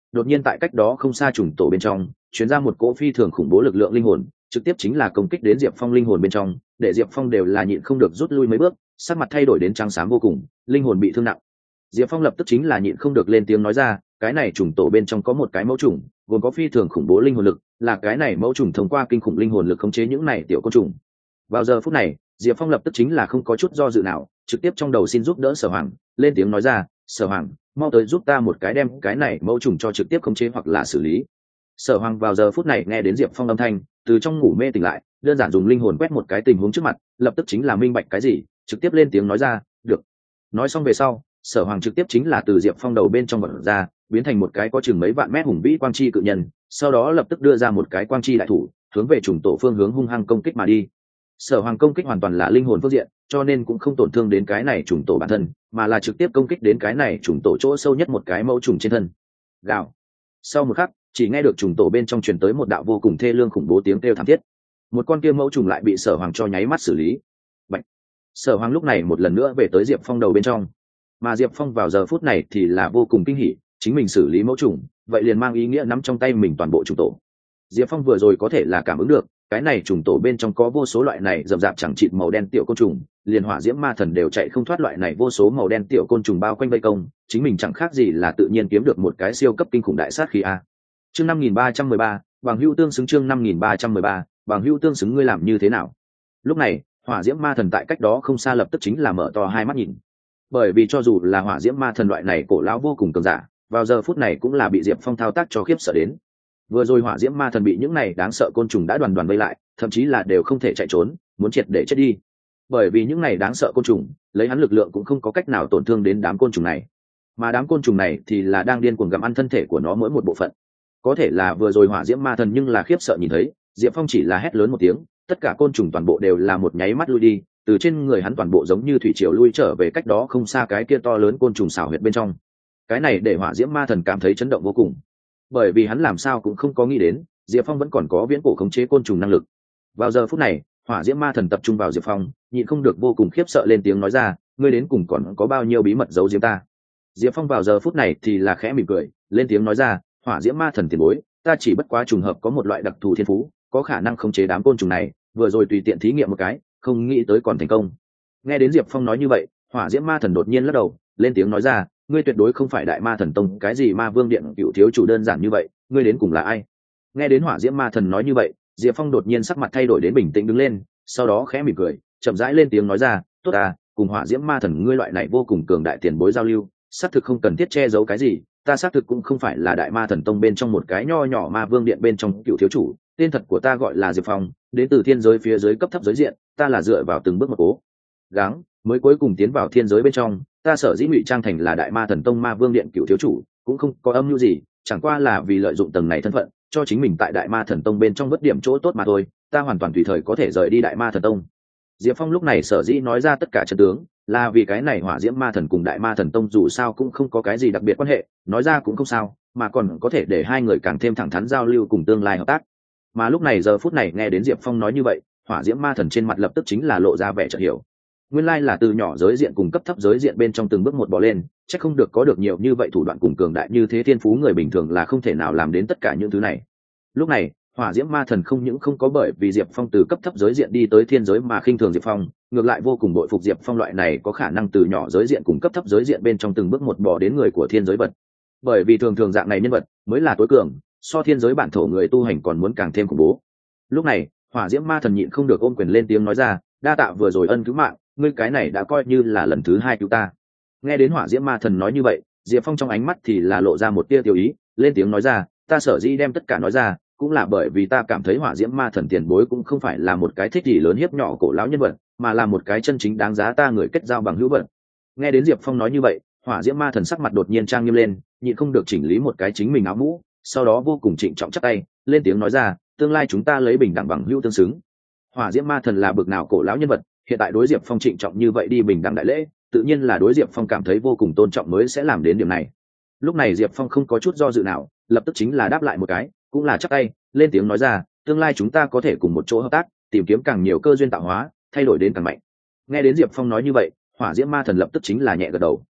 đột nhiên tại cách đó không xa trùng tổ bên trong chuyến ra một cỗ phi thường khủng bố lực lượng linh hồn, trực tiếp chính là công kích đến Diệp Phong linh hồn bên trong, để Diệp Phong đều là nhịn không được rút lui mấy bước, sắc mặt thay đổi đến trắng xám vô cùng, linh hồn bị thương nặng. Diệp Phong lập tức chính là nhịn không được lên tiếng nói ra, cái này trùng tổ bên trong có một cái mẫu trùng, gồm có phi thường khủng bố linh hồn lực, là cái này mẫu trùng thông qua kinh khủng linh hồn lực khống chế những này tiểu côn trùng. Vào giờ phút này, Diệp Phong lập tức chính là không có chút do dự nào, trực tiếp trong đầu xin giúp đỡ Sở Hoàng, lên tiếng nói ra, Sở Hoàng, mau tới giúp ta một cái đem cái này mẫu trùng cho trực tiếp khống chế hoặc là xử lý. Sở Hoàng vào giờ phút này nghe đến Diệp Phong âm thanh, từ trong ngủ mê tỉnh lại, đơn giản dùng linh hồn quét một cái tình huống trước mặt, lập tức chính là minh bạch cái gì, trực tiếp lên tiếng nói ra, được. Nói xong về sau, Sở Hoàng trực tiếp chính là từ Diệp Phong đầu bên trong vật ra, biến thành một cái có chừng mấy vạn mét hùng vĩ quang chi cự nhân, sau đó lập tức đưa ra một cái quang chi đại thủ, hướng về trùng tổ phương hướng hung hăng công kích mà đi. Sở Hoàng công kích hoàn toàn là linh hồn phương diện, cho nên cũng không tổn thương đến cái này trùng tổ bản thân, mà là trực tiếp công kích đến cái này trùng tổ chỗ sâu nhất một cái mẫu trùng trên thân. Gào. Sau một khắc, chỉ nghe được trùng tổ bên trong truyền tới một đạo vô cùng thê lương khủng bố tiếng kêu thảm thiết. Một con kia mẫu trùng lại bị Sở Hoàng cho nháy mắt xử lý. Bạch. Sở Hoàng lúc này một lần nữa về tới Diệp Phong đầu bên trong, mà Diệp Phong vào giờ phút này thì là vô cùng kinh hỉ, chính mình xử lý mẫu trùng, vậy liền mang ý nghĩa nắm trong tay mình toàn bộ trùng tổ. Diệp Phong vừa rồi có thể là cảm ứng được, cái này trùng tổ bên trong có vô số loại này rậm rạp chẳng chịt màu đen tiểu côn trùng, liền hỏa diễm ma thần đều chạy không thoát loại này vô số màu đen tiểu côn trùng bao quanh vây công, chính mình chẳng khác gì là tự nhiên kiếm được một cái siêu cấp kinh khủng đại sát khí a. Chương 5313, bằng hữu tương xứng, chương 5313, bằng hữu tương xứng, ngươi làm như thế nào? Lúc này, hỏa diễm ma thần tại cách đó không xa lập tức chính là mở to hai mắt nhìn. Bởi vì cho dù là hỏa diễm ma thần loại này cổ lão vô cùng cường giả, vào giờ phút này cũng là bị Diệp Phong thao tác cho khiếp sợ đến. Vừa rồi hỏa diễm ma thần bị những này đáng sợ côn trùng đã đoàn đoàn vây lại, thậm chí là đều không thể chạy trốn, muốn triệt để chết đi. Bởi vì những này đáng sợ côn trùng, lấy hắn lực lượng cũng không có cách nào tổn thương đến đám côn trùng này. Mà đám côn trùng này thì là đang điên cuồng gặm ăn thân thể của nó mỗi một bộ phận. Có thể là vừa rồi hỏa diễm ma thần nhưng là khiếp sợ nhìn thấy, Diệp Phong chỉ là hét lớn một tiếng, tất cả côn trùng toàn bộ đều là một nháy mắt lui đi, từ trên người hắn toàn bộ giống như thủy triều lui trở về cách đó không xa cái kia to lớn côn trùng xảo huyệt bên trong. Cái này để hỏa diễm ma thần cảm thấy chấn động vô cùng, bởi vì hắn làm sao cũng không có nghĩ đến Diệp Phong vẫn còn có viễn cổ khống chế côn trùng năng lực. Vào giờ phút này, hỏa diễm ma thần tập trung vào Diệp Phong, nhịn không được vô cùng khiếp sợ lên tiếng nói ra, ngươi đến cùng còn có bao nhiêu bí mật giấu diếm ta? Diệp Phong vào giờ phút này thì là khẽ mỉm cười, lên tiếng nói ra, hỏa diễm ma thần tiền bối, ta chỉ bất quá trùng hợp có một loại đặc thù thiên phú, có khả năng khống chế đám côn trùng này, vừa rồi tùy tiện thí nghiệm một cái, không nghĩ tới còn thành công. Nghe đến Diệp Phong nói như vậy, hỏa diễm ma thần đột nhiên lắc đầu, lên tiếng nói ra, ngươi tuyệt đối không phải đại ma thần tông cái gì ma vương điện cựu thiếu chủ đơn giản như vậy, ngươi đến cùng là ai? Nghe đến hỏa diễm ma thần nói như vậy, Diệp Phong đột nhiên sắc mặt thay đổi đến bình tĩnh đứng lên, sau đó khẽ mỉm cười, chậm rãi lên tiếng nói ra, tốt à, cùng hỏa diễm ma thần ngươi loại này vô cùng cường đại tiền bối giao lưu, xác thực không cần thiết che giấu cái gì, ta xác thực cũng không phải là đại ma thần tông bên trong một cái nho nhỏ ma vương điện bên trong cựu thiếu chủ, tên thật của ta gọi là Diệp Phong, đến từ thiên giới phía dưới cấp thấp giới diện, ta là dựa vào từng bước một cố gắng mới cuối cùng tiến vào thiên giới bên trong, ta sở dĩ ngụy trang thành là đại ma thần tông ma vương điện cựu thiếu chủ cũng không có âm mưu gì, chẳng qua là vì lợi dụng tầng này thân phận cho chính mình tại đại ma thần tông bên trong vất điểm chỗ tốt mà thôi, ta hoàn toàn tùy thời có thể rời đi đại ma thần tông. Diệp Phong lúc này sở dĩ nói ra tất cả chân tướng là vì cái này hỏa diễm ma thần cùng đại ma thần tông dù sao cũng không có cái gì đặc biệt quan hệ, nói ra cũng không sao, mà còn có thể để hai người càng thêm thẳng thắn giao lưu cùng tương lai hợp tác. Mà lúc này giờ phút này nghe đến Diệp Phong nói như vậy, hỏa diễm ma thần trên mặt lập tức chính là lộ ra vẻ chợt hiểu. Nguyên lai là từ nhỏ giới diện cùng cấp thấp giới diện bên trong từng bước một bò lên, chắc không được có được nhiều như vậy thủ đoạn cùng cường đại như thế thiên phú, người bình thường là không thể nào làm đến tất cả những thứ này. Lúc này, hỏa diễm ma thần không những không có bởi vì Diệp Phong từ cấp thấp giới diện đi tới thiên giới mà khinh thường Diệp Phong, ngược lại vô cùng bội phục Diệp Phong loại này có khả năng từ nhỏ giới diện cùng cấp thấp giới diện bên trong từng bước một bò đến người của thiên giới vật. Bởi vì thường thường dạng này nhân vật mới là tối cường, so thiên giới bản thổ người tu hành còn muốn càng thêm khủng bố. Lúc này, hỏa diễm ma thần nhịn không được ôm quyền lên tiếng nói ra, đa tạ vừa rồi ân cứu mạng, ngươi cái này đã coi như là lần thứ hai cứu ta. Nghe đến hỏa diễm ma thần nói như vậy, Diệp Phong trong ánh mắt thì là lộ ra một tia tiêu ý, lên tiếng nói ra, ta sở dĩ đem tất cả nói ra cũng là bởi vì ta cảm thấy hỏa diễm ma thần tiền bối cũng không phải là một cái thích gì lớn hiếp nhỏ cổ lão nhân vật, mà là một cái chân chính đáng giá ta người kết giao bằng hữu vật. Nghe đến Diệp Phong nói như vậy, hỏa diễm ma thần sắc mặt đột nhiên trang nghiêm lên, nhịn không được chỉnh lý một cái chính mình áo mũ, sau đó vô cùng trịnh trọng chắp tay, lên tiếng nói ra, tương lai chúng ta lấy bình đẳng bằng hữu tương xứng. Hỏa diễm ma thần là bực nào cổ lão nhân vật, hiện tại đối Diệp Phong trịnh trọng như vậy đi bình đẳng đại lễ, tự nhiên là đối Diệp Phong cảm thấy vô cùng tôn trọng mới sẽ làm đến điểm này. Lúc này Diệp Phong không có chút do dự nào, lập tức chính là đáp lại một cái, cũng là chắp tay, lên tiếng nói ra, tương lai chúng ta có thể cùng một chỗ hợp tác, tìm kiếm càng nhiều cơ duyên tạo hóa, thay đổi đến càng mạnh. Nghe đến Diệp Phong nói như vậy, hỏa diễm ma thần lập tức chính là nhẹ gật đầu.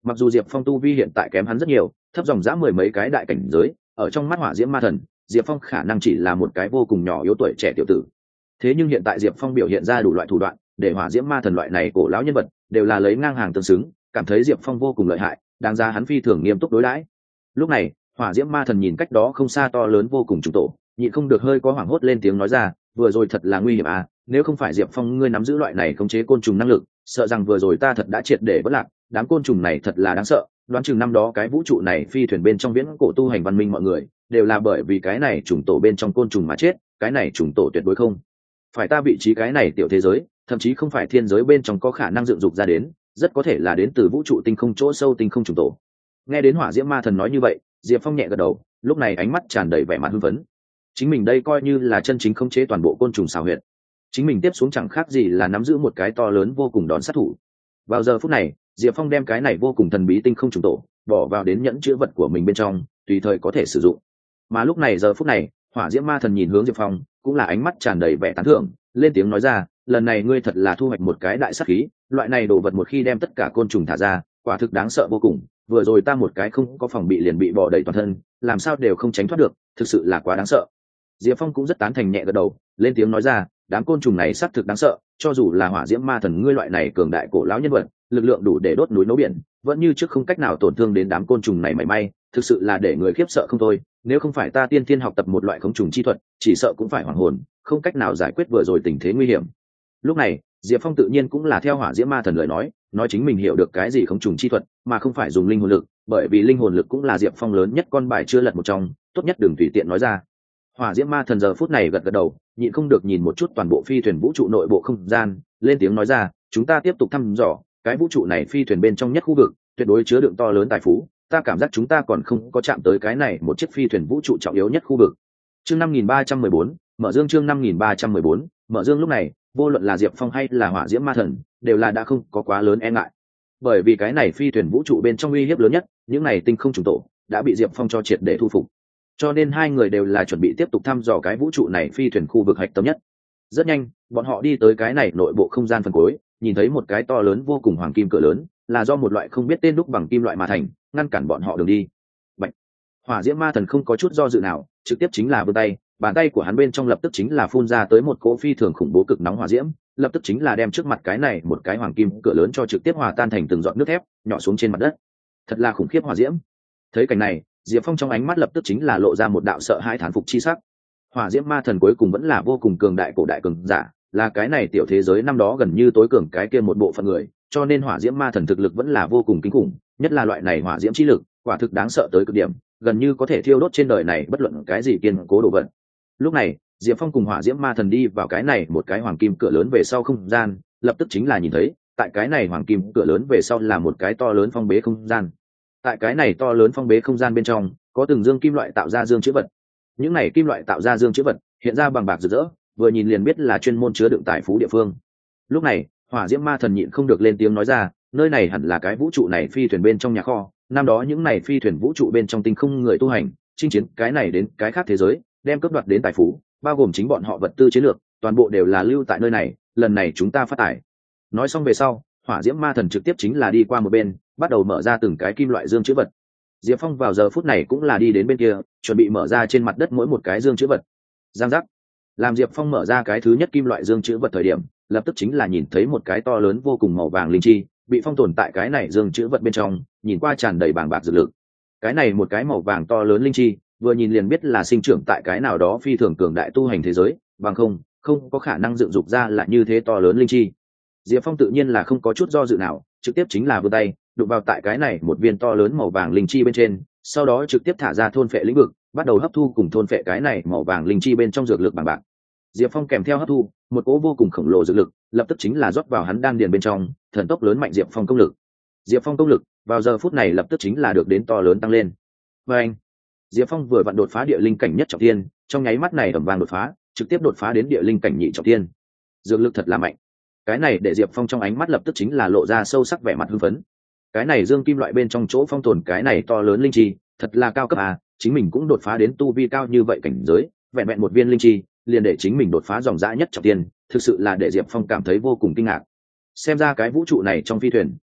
Mặc dù Diệp Phong tu vi hiện tại kém hắn rất nhiều, thấp dòng dã mười mấy cái đại cảnh giới, ở trong mắt hỏa diễm ma thần, Diệp Phong khả năng chỉ là một cái vô cùng nhỏ yếu tuổi trẻ tiểu tử. Thế nhưng hiện tại Diệp Phong biểu hiện ra đủ loại thủ đoạn, để hỏa diễm ma thần loại này cổ lão nhân vật đều là lấy ngang hàng tương xứng, cảm thấy Diệp Phong vô cùng lợi hại, đáng ra hắn phi thường nghiêm túc đối đãi. Lúc này, hỏa diễm ma thần nhìn cách đó không xa to lớn vô cùng trùng tổ, nhịn không được hơi có hoảng hốt lên tiếng nói ra, vừa rồi thật là nguy hiểm à, nếu không phải Diệp Phong ngươi nắm giữ loại này khống chế côn trùng năng lực, sợ rằng vừa rồi ta thật đã triệt để vỡ lạc. Đám côn trùng này thật là đáng sợ, đoán chừng năm đó cái vũ trụ này phi thuyền bên trong viễn cổ tu hành văn minh mọi người đều là bởi vì cái này trùng tổ bên trong côn trùng mà chết. Cái này trùng tổ tuyệt đối không phải ta vị trí cái này tiểu thế giới, thậm chí không phải thiên giới bên trong có khả năng dựng dục ra đến, rất có thể là đến từ vũ trụ tinh không chỗ sâu tinh không trùng tổ. Nghe đến hỏa diễm ma thần nói như vậy, Diệp Phong nhẹ gật đầu, lúc này ánh mắt tràn đầy vẻ mặt hưng phấn. Chính mình đây coi như là chân chính khống chế toàn bộ côn trùng xào huyệt, chính mình tiếp xuống chẳng khác gì là nắm giữ một cái to lớn vô cùng đòn sát thủ. Vào giờ phút này, Diệp Phong đem cái này vô cùng thần bí tinh không trùng tổ bỏ vào đến nhẫn chữ vật của mình bên trong, tùy thời có thể sử dụng. Mà lúc này giờ phút này, hỏa diễm ma thần nhìn hướng Diệp Phong, cũng là ánh mắt tràn đầy vẻ tán thưởng, lên tiếng nói ra, lần này ngươi thật là thu hoạch một cái đại sát khí, loại này đồ vật một khi đem tất cả côn trùng thả ra, quả thực đáng sợ vô cùng. Vừa rồi ta một cái không có phòng bị liền bị bỏ đầy toàn thân, làm sao đều không tránh thoát được, thực sự là quá đáng sợ. Diệp Phong cũng rất tán thành nhẹ gật đầu, lên tiếng nói ra, đám côn trùng này xác thực đáng sợ, cho dù là hỏa diễm ma thần ngươi loại này cường đại cổ lão nhân vật, lực lượng đủ để đốt núi nấu biển, vẫn như trước không cách nào tổn thương đến đám côn trùng này mảy may, thực sự là để người khiếp sợ không thôi. Nếu không phải ta tiên tiên học tập một loại khống trùng chi thuật, chỉ sợ cũng phải hoảng hồn, không cách nào giải quyết vừa rồi tình thế nguy hiểm. Lúc này, Diệp Phong tự nhiên cũng là theo hỏa diễm ma thần lời nói chính mình hiểu được cái gì khống trùng chi thuật, mà không phải dùng linh hồn lực, bởi vì linh hồn lực cũng là Diệp Phong lớn nhất con bài chưa lật một trong, tốt nhất đừng tùy tiện nói ra. Hỏa diễm ma thần giờ phút này gật gật đầu, nhịn không được nhìn một chút toàn bộ phi thuyền vũ trụ nội bộ không gian, lên tiếng nói ra, chúng ta tiếp tục thăm dò cái vũ trụ này phi thuyền bên trong nhất khu vực, tuyệt đối chứa đựng to lớn tài phú, ta cảm giác chúng ta còn không có chạm tới cái này một chiếc phi thuyền vũ trụ trọng yếu nhất khu vực. Chương 5314, mở dương. Chương 5314, mở dương. Lúc này, vô luận là Diệp Phong hay là hỏa diễm ma thần, đều là đã không có quá lớn e ngại, bởi vì cái này phi thuyền vũ trụ bên trong uy hiếp lớn nhất, những này tinh không trùng tổ đã bị Diệp Phong cho triệt để thu phục, cho nên hai người đều là chuẩn bị tiếp tục thăm dò cái vũ trụ này phi thuyền khu vực hạch tâm nhất. Rất nhanh, bọn họ đi tới cái này nội bộ không gian phần cuối, nhìn thấy một cái to lớn vô cùng hoàng kim cửa lớn, là do một loại không biết tên đúc bằng kim loại mà thành, ngăn cản bọn họ đường đi. Bạch. Hỏa diễm ma thần không có chút do dự nào, trực tiếp chính là vươn tay, bàn tay của hắn bên trong lập tức chính là phun ra tới một cỗ phi thường khủng bố cực nóng hỏa diễm, lập tức chính là đem trước mặt cái này một cái hoàng kim cửa lớn cho trực tiếp hòa tan thành từng giọt nước thép, nhỏ xuống trên mặt đất. Thật là khủng khiếp hỏa diễm. Thấy cảnh này, Diệp Phong trong ánh mắt lập tức chính là lộ ra một đạo sợ hãi thán phục chi sắc. Hỏa diễm ma thần cuối cùng vẫn là vô cùng cường đại cổ đại cường giả, là cái này tiểu thế giới năm đó gần như tối cường cái kia một bộ phận người, cho nên hỏa diễm ma thần thực lực vẫn là vô cùng kinh khủng, nhất là loại này hỏa diễm chi lực, quả thực đáng sợ tới cực điểm, gần như có thể thiêu đốt trên đời này bất luận cái gì kiên cố đồ vật. Lúc này, Diệp Phong cùng hỏa diễm ma thần đi vào cái này một cái hoàng kim cửa lớn về sau không gian, lập tức chính là nhìn thấy, tại cái này hoàng kim cửa lớn về sau là một cái to lớn phong bế không gian. Tại cái này to lớn phong bế không gian bên trong, có từng dương kim loại tạo ra dương chữ vật. Những này kim loại tạo ra dương chữ vật hiện ra bằng bạc rực rỡ, vừa nhìn liền biết là chuyên môn chứa đựng tài phú địa phương. Lúc này, hỏa diễm ma thần nhịn không được lên tiếng nói ra, nơi này hẳn là cái vũ trụ này phi thuyền bên trong nhà kho, năm đó những này phi thuyền vũ trụ bên trong tinh không người tu hành chinh chiến cái này đến cái khác thế giới, đem cướp đoạt đến tài phú, bao gồm chính bọn họ vật tư chiến lược, toàn bộ đều là lưu tại nơi này, lần này chúng ta phát tài. Nói xong về sau, hỏa diễm ma thần trực tiếp chính là đi qua một bên, bắt đầu mở ra từng cái kim loại dương chữ vật. Diệp Phong vào giờ phút này cũng là đi đến bên kia, chuẩn bị mở ra trên mặt đất mỗi một cái dương chữ vật. Giang giác. Làm Diệp Phong mở ra cái thứ nhất kim loại dương chữ vật thời điểm, lập tức chính là nhìn thấy một cái to lớn vô cùng màu vàng linh chi bị phong tồn tại cái này dương chữ vật bên trong, nhìn qua tràn đầy bàng bạc dược lực. Cái này một cái màu vàng to lớn linh chi, vừa nhìn liền biết là sinh trưởng tại cái nào đó phi thường cường đại tu hành thế giới, bằng không có khả năng dựng dục ra là như thế to lớn linh chi. Diệp Phong tự nhiên là không có chút do dự nào, trực tiếp chính là vươn tay đụng vào tại cái này một viên to lớn màu vàng linh chi bên trên, sau đó trực tiếp thả ra thôn phệ lĩnh vực, bắt đầu hấp thu cùng thôn phệ cái này màu vàng linh chi bên trong dược lực bằng bạc. Diệp Phong kèm theo hấp thu một cỗ vô cùng khổng lồ dược lực, lập tức chính là rót vào hắn đan điền bên trong, thần tốc lớn mạnh Diệp Phong công lực. Diệp Phong công lực vào giờ phút này lập tức chính là được đến to lớn tăng lên. Và anh, Diệp Phong vừa vặn đột phá địa linh cảnh nhất trọng thiên, trong nháy mắt này ầm vang đột phá, trực tiếp đột phá đến địa linh cảnh nhị trọng thiên. Dược lực thật là mạnh. Cái này để Diệp Phong trong ánh mắt lập tức chính là lộ ra sâu sắc vẻ mặt hưng phấn. Cái này dương kim loại bên trong chỗ phong tồn cái này to lớn linh chi, thật là cao cấp à, chính mình cũng đột phá đến tu vi cao như vậy cảnh giới, vẹn vẹn một viên linh chi, liền để chính mình đột phá dòng dã nhất trọng thiên, thực sự là để Diệp Phong cảm thấy vô cùng kinh ngạc. Xem ra cái vũ trụ này trong phi thuyền,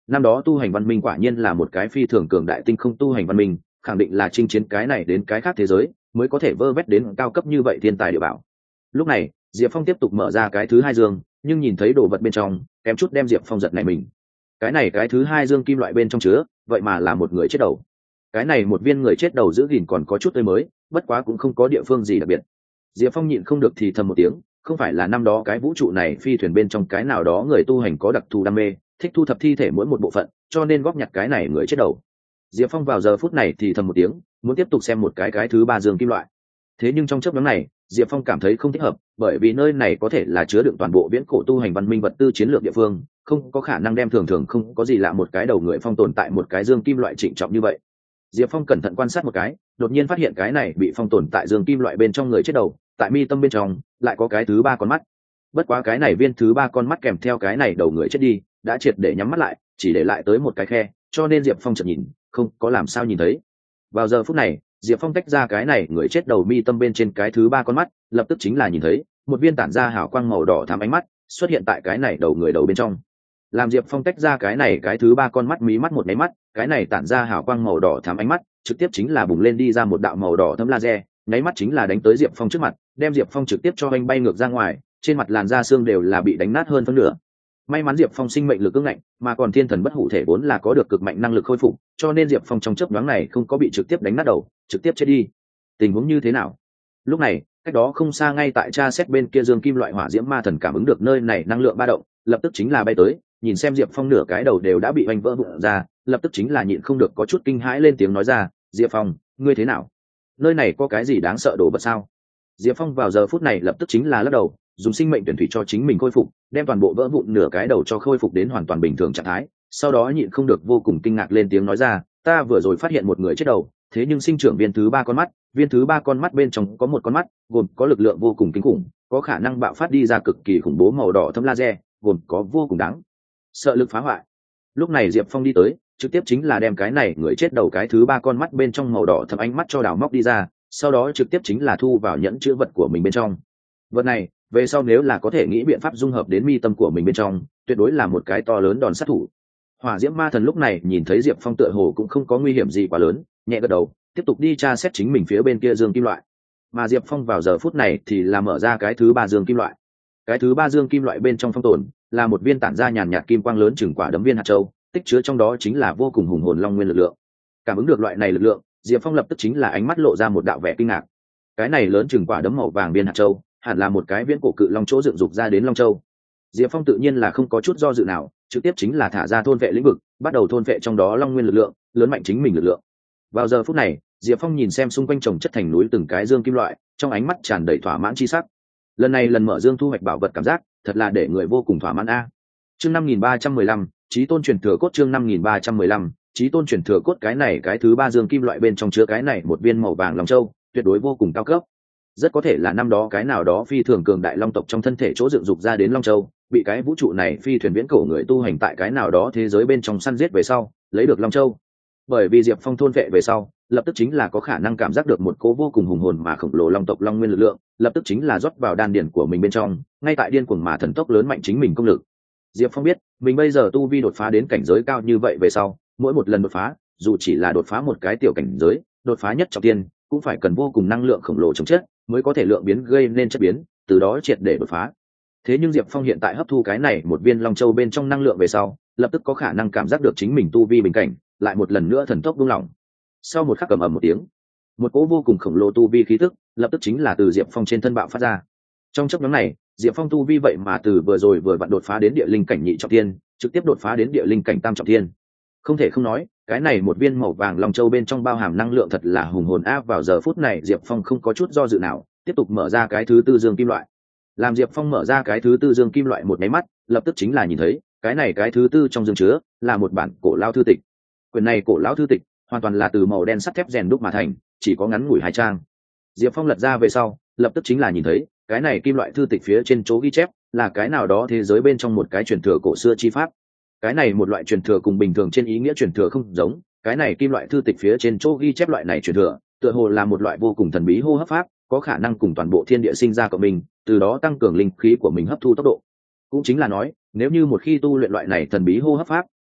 năm đó tu hành văn minh quả nhiên là một cái phi thường cường đại tinh không tu hành văn minh, khẳng định là chinh chiến cái này đến cái khác thế giới mới có thể vơ vét đến cao cấp như vậy thiên tài địa bảo. Lúc này Diệp Phong tiếp tục mở ra cái thứ hai dương, nhưng nhìn thấy đồ vật bên trong kém chút đem Diệp Phong giật này mình. Cái thứ hai dương kim loại bên trong chứa vậy mà là một người chết đầu. Cái này một viên người chết đầu giữ gìn còn có chút tươi mới, bất quá cũng không có địa phương gì đặc biệt. Diệp Phong nhịn không được thì thầm một tiếng, không phải là năm đó cái vũ trụ này phi thuyền bên trong cái nào đó người tu hành có đặc thù đam mê, thích thu thập thi thể mỗi một bộ phận, cho nên góp nhặt cái này người chết đầu. Diệp Phong vào giờ phút này thì thầm một tiếng, muốn tiếp tục xem một cái thứ ba dương kim loại. Thế nhưng trong chớp nhoáng này, Diệp Phong cảm thấy không thích hợp, bởi vì nơi này có thể là chứa đựng toàn bộ viễn cổ tu hành văn minh vật tư chiến lược địa phương, không có khả năng đem thường thường không có gì lạ một cái đầu người phong tồn tại một cái dương kim loại trịnh trọng như vậy. Diệp Phong cẩn thận quan sát một cái, đột nhiên phát hiện cái này bị phong tồn tại dương kim loại bên trong người chết đầu, tại mi tâm bên trong lại có cái thứ ba con mắt. Bất quá cái này viên thứ ba con mắt kèm theo cái này đầu người chết đi, đã triệt để nhắm mắt lại, chỉ để lại tới một cái khe, cho nên Diệp Phong chợt nhìn, không có làm sao nhìn thấy. Vào giờ phút này, Diệp Phong tách ra cái này người chết đầu mi tâm bên trên cái thứ ba con mắt, lập tức chính là nhìn thấy một viên tản ra hào quang màu đỏ thắm ánh mắt xuất hiện tại cái này đầu người đầu bên trong. Làm Diệp Phong tách ra cái này cái thứ ba con mắt mí mắt một máy mắt, cái này tản ra hào quang màu đỏ thắm ánh mắt trực tiếp chính là bùng lên đi ra một đạo màu đỏ thấm laser, nháy mắt chính là đánh tới Diệp Phong trước mặt, đem Diệp Phong trực tiếp cho anh bay ngược ra ngoài, trên mặt làn da xương đều là bị đánh nát hơn phân nửa. May mắn Diệp Phong sinh mệnh lực ương ngạnh, mà còn thiên thần bất hủ thể vốn là có được cực mạnh năng lực khôi phục, cho nên Diệp Phong trong chớp nhoáng này không có bị trực tiếp đánh nát đầu, trực tiếp chết đi. Tình huống như thế nào? Lúc này, cách đó không xa ngay tại tra xét bên kia dương kim loại hỏa diễm ma thần cảm ứng được nơi này năng lượng ba động, lập tức chính là bay tới, nhìn xem Diệp Phong nửa cái đầu đều đã bị oanh vỡ vụn ra, lập tức chính là nhịn không được có chút kinh hãi lên tiếng nói ra, Diệp Phong, ngươi thế nào? Nơi này có cái gì đáng sợ đồ vật sao? Diệp Phong vào giờ phút này lập tức chính là lắc đầu, dùng sinh mệnh tuyển thủy cho chính mình khôi phục, đem toàn bộ vỡ vụn nửa cái đầu cho khôi phục đến hoàn toàn bình thường trạng thái, sau đó nhịn không được vô cùng kinh ngạc lên tiếng nói ra, ta vừa rồi phát hiện một người chết đầu, thế nhưng sinh trưởng viên thứ ba con mắt, viên thứ ba con mắt bên trong có một con mắt gồm có lực lượng vô cùng kinh khủng, có khả năng bạo phát đi ra cực kỳ khủng bố màu đỏ thâm laser, gồm có vô cùng đáng sợ lực phá hoại. Lúc này Diệp Phong đi tới, trực tiếp chính là đem cái này người chết đầu cái thứ ba con mắt bên trong màu đỏ thâm ánh mắt cho đào móc đi ra, sau đó trực tiếp chính là thu vào nhẫn chứa vật của mình bên trong. Vật này về sau nếu là có thể nghĩ biện pháp dung hợp đến mi tâm của mình bên trong, tuyệt đối là một cái to lớn đòn sát thủ. Hỏa diễm ma thần lúc này nhìn thấy Diệp Phong tựa hồ cũng không có nguy hiểm gì quá lớn, nhẹ gật đầu, tiếp tục đi tra xét chính mình phía bên kia dương kim loại. Mà Diệp Phong vào giờ phút này thì là mở ra cái thứ ba dương kim loại. Cái thứ ba dương kim loại bên trong phong tồn là một viên tản ra nhàn nhạt kim quang lớn chừng quả đấm viên hạt châu, tích chứa trong đó chính là vô cùng hùng hồn long nguyên lực lượng. Cảm ứng được loại này lực lượng, Diệp Phong lập tức chính là ánh mắt lộ ra một đạo vẻ kinh ngạc. Cái này lớn chừng quả đấm màu vàng viên hạt châu, hẳn là một cái viễn cổ cự long chỗ dựng dục ra đến long châu. Diệp Phong tự nhiên là không có chút do dự nào, trực tiếp chính là thả ra thôn vệ lĩnh vực, bắt đầu thôn vệ trong đó long nguyên lực lượng, lớn mạnh chính mình lực lượng. Vào giờ phút này, Diệp Phong nhìn xem xung quanh chồng chất thành núi từng cái dương kim loại, trong ánh mắt tràn đầy thỏa mãn chi sắc. Lần này lần mở dương thu hoạch bảo vật cảm giác, thật là để người vô cùng thỏa mãn a. Chương 5315, Chí Tôn truyền thừa cốt chương 5315, Chí Tôn truyền thừa cốt cái thứ ba dương kim loại bên trong chứa cái này một viên màu vàng long châu, tuyệt đối vô cùng cao cấp. Rất có thể là năm đó cái nào đó phi thường cường đại long tộc trong thân thể chỗ dựng dục ra đến long châu, bị cái vũ trụ này phi thuyền viễn cổ người tu hành tại cái nào đó thế giới bên trong săn giết về sau, lấy được long châu. Bởi vì Diệp Phong thôn vệ về sau, lập tức chính là có khả năng cảm giác được một cỗ vô cùng hùng hồn mà khổng lồ long tộc long nguyên lực lượng, lập tức chính là rót vào đan điển của mình bên trong, ngay tại điên cuồng mà thần tốc lớn mạnh chính mình công lực. Diệp Phong biết, mình bây giờ tu vi đột phá đến cảnh giới cao như vậy về sau, mỗi một lần đột phá, dù chỉ là đột phá một cái tiểu cảnh giới, đột phá nhất trọng thiên, cũng phải cần vô cùng năng lượng khổng lồ chống chất, mới có thể lượng biến gây nên chất biến, từ đó triệt để đột phá. Thế nhưng Diệp Phong hiện tại hấp thu cái này một viên long châu bên trong năng lượng về sau, lập tức có khả năng cảm giác được chính mình tu vi bình cảnh, lại một lần nữa thần tốc buông lỏng. Sau một khắc ầm ầm một tiếng, một cỗ vô cùng khổng lồ tu vi khí tức, lập tức chính là từ Diệp Phong trên thân bạo phát ra. Trong chốc ngắn này, Diệp Phong tu vi vậy mà từ vừa rồi vừa vặn đột phá đến địa linh cảnh nhị trọng thiên, trực tiếp đột phá đến địa linh cảnh tam trọng thiên. Không thể không nói, cái này một viên màu vàng long châu bên trong bao hàm năng lượng thật là hùng hồn áp. Vào giờ phút này Diệp Phong không có chút do dự nào, tiếp tục mở ra cái thứ tư dương kim loại. Làm Diệp Phong mở ra cái thứ tư dương kim loại một máy mắt, lập tức chính là nhìn thấy cái thứ tư trong dương chứa là một bản cổ lao thư tịch. Quyển này cổ lão thư tịch hoàn toàn là từ màu đen sắt thép rèn đúc mà thành, chỉ có ngắn ngủi 2 trang. Diệp Phong lật ra về sau, lập tức chính là nhìn thấy cái này kim loại thư tịch phía trên chỗ ghi chép là cái nào đó thế giới bên trong một cái truyền thừa cổ xưa chi pháp. Cái này một loại truyền thừa cùng bình thường trên ý nghĩa truyền thừa không giống, cái này kim loại thư tịch phía trên chỗ ghi chép loại này truyền thừa, tựa hồ là một loại vô cùng thần bí hô hấp pháp, có khả năng cùng toàn bộ thiên địa sinh ra cộng mình, từ đó tăng cường linh khí của mình hấp thu tốc độ. Cũng chính là nói, nếu như một khi tu luyện loại này thần bí hô hấp pháp,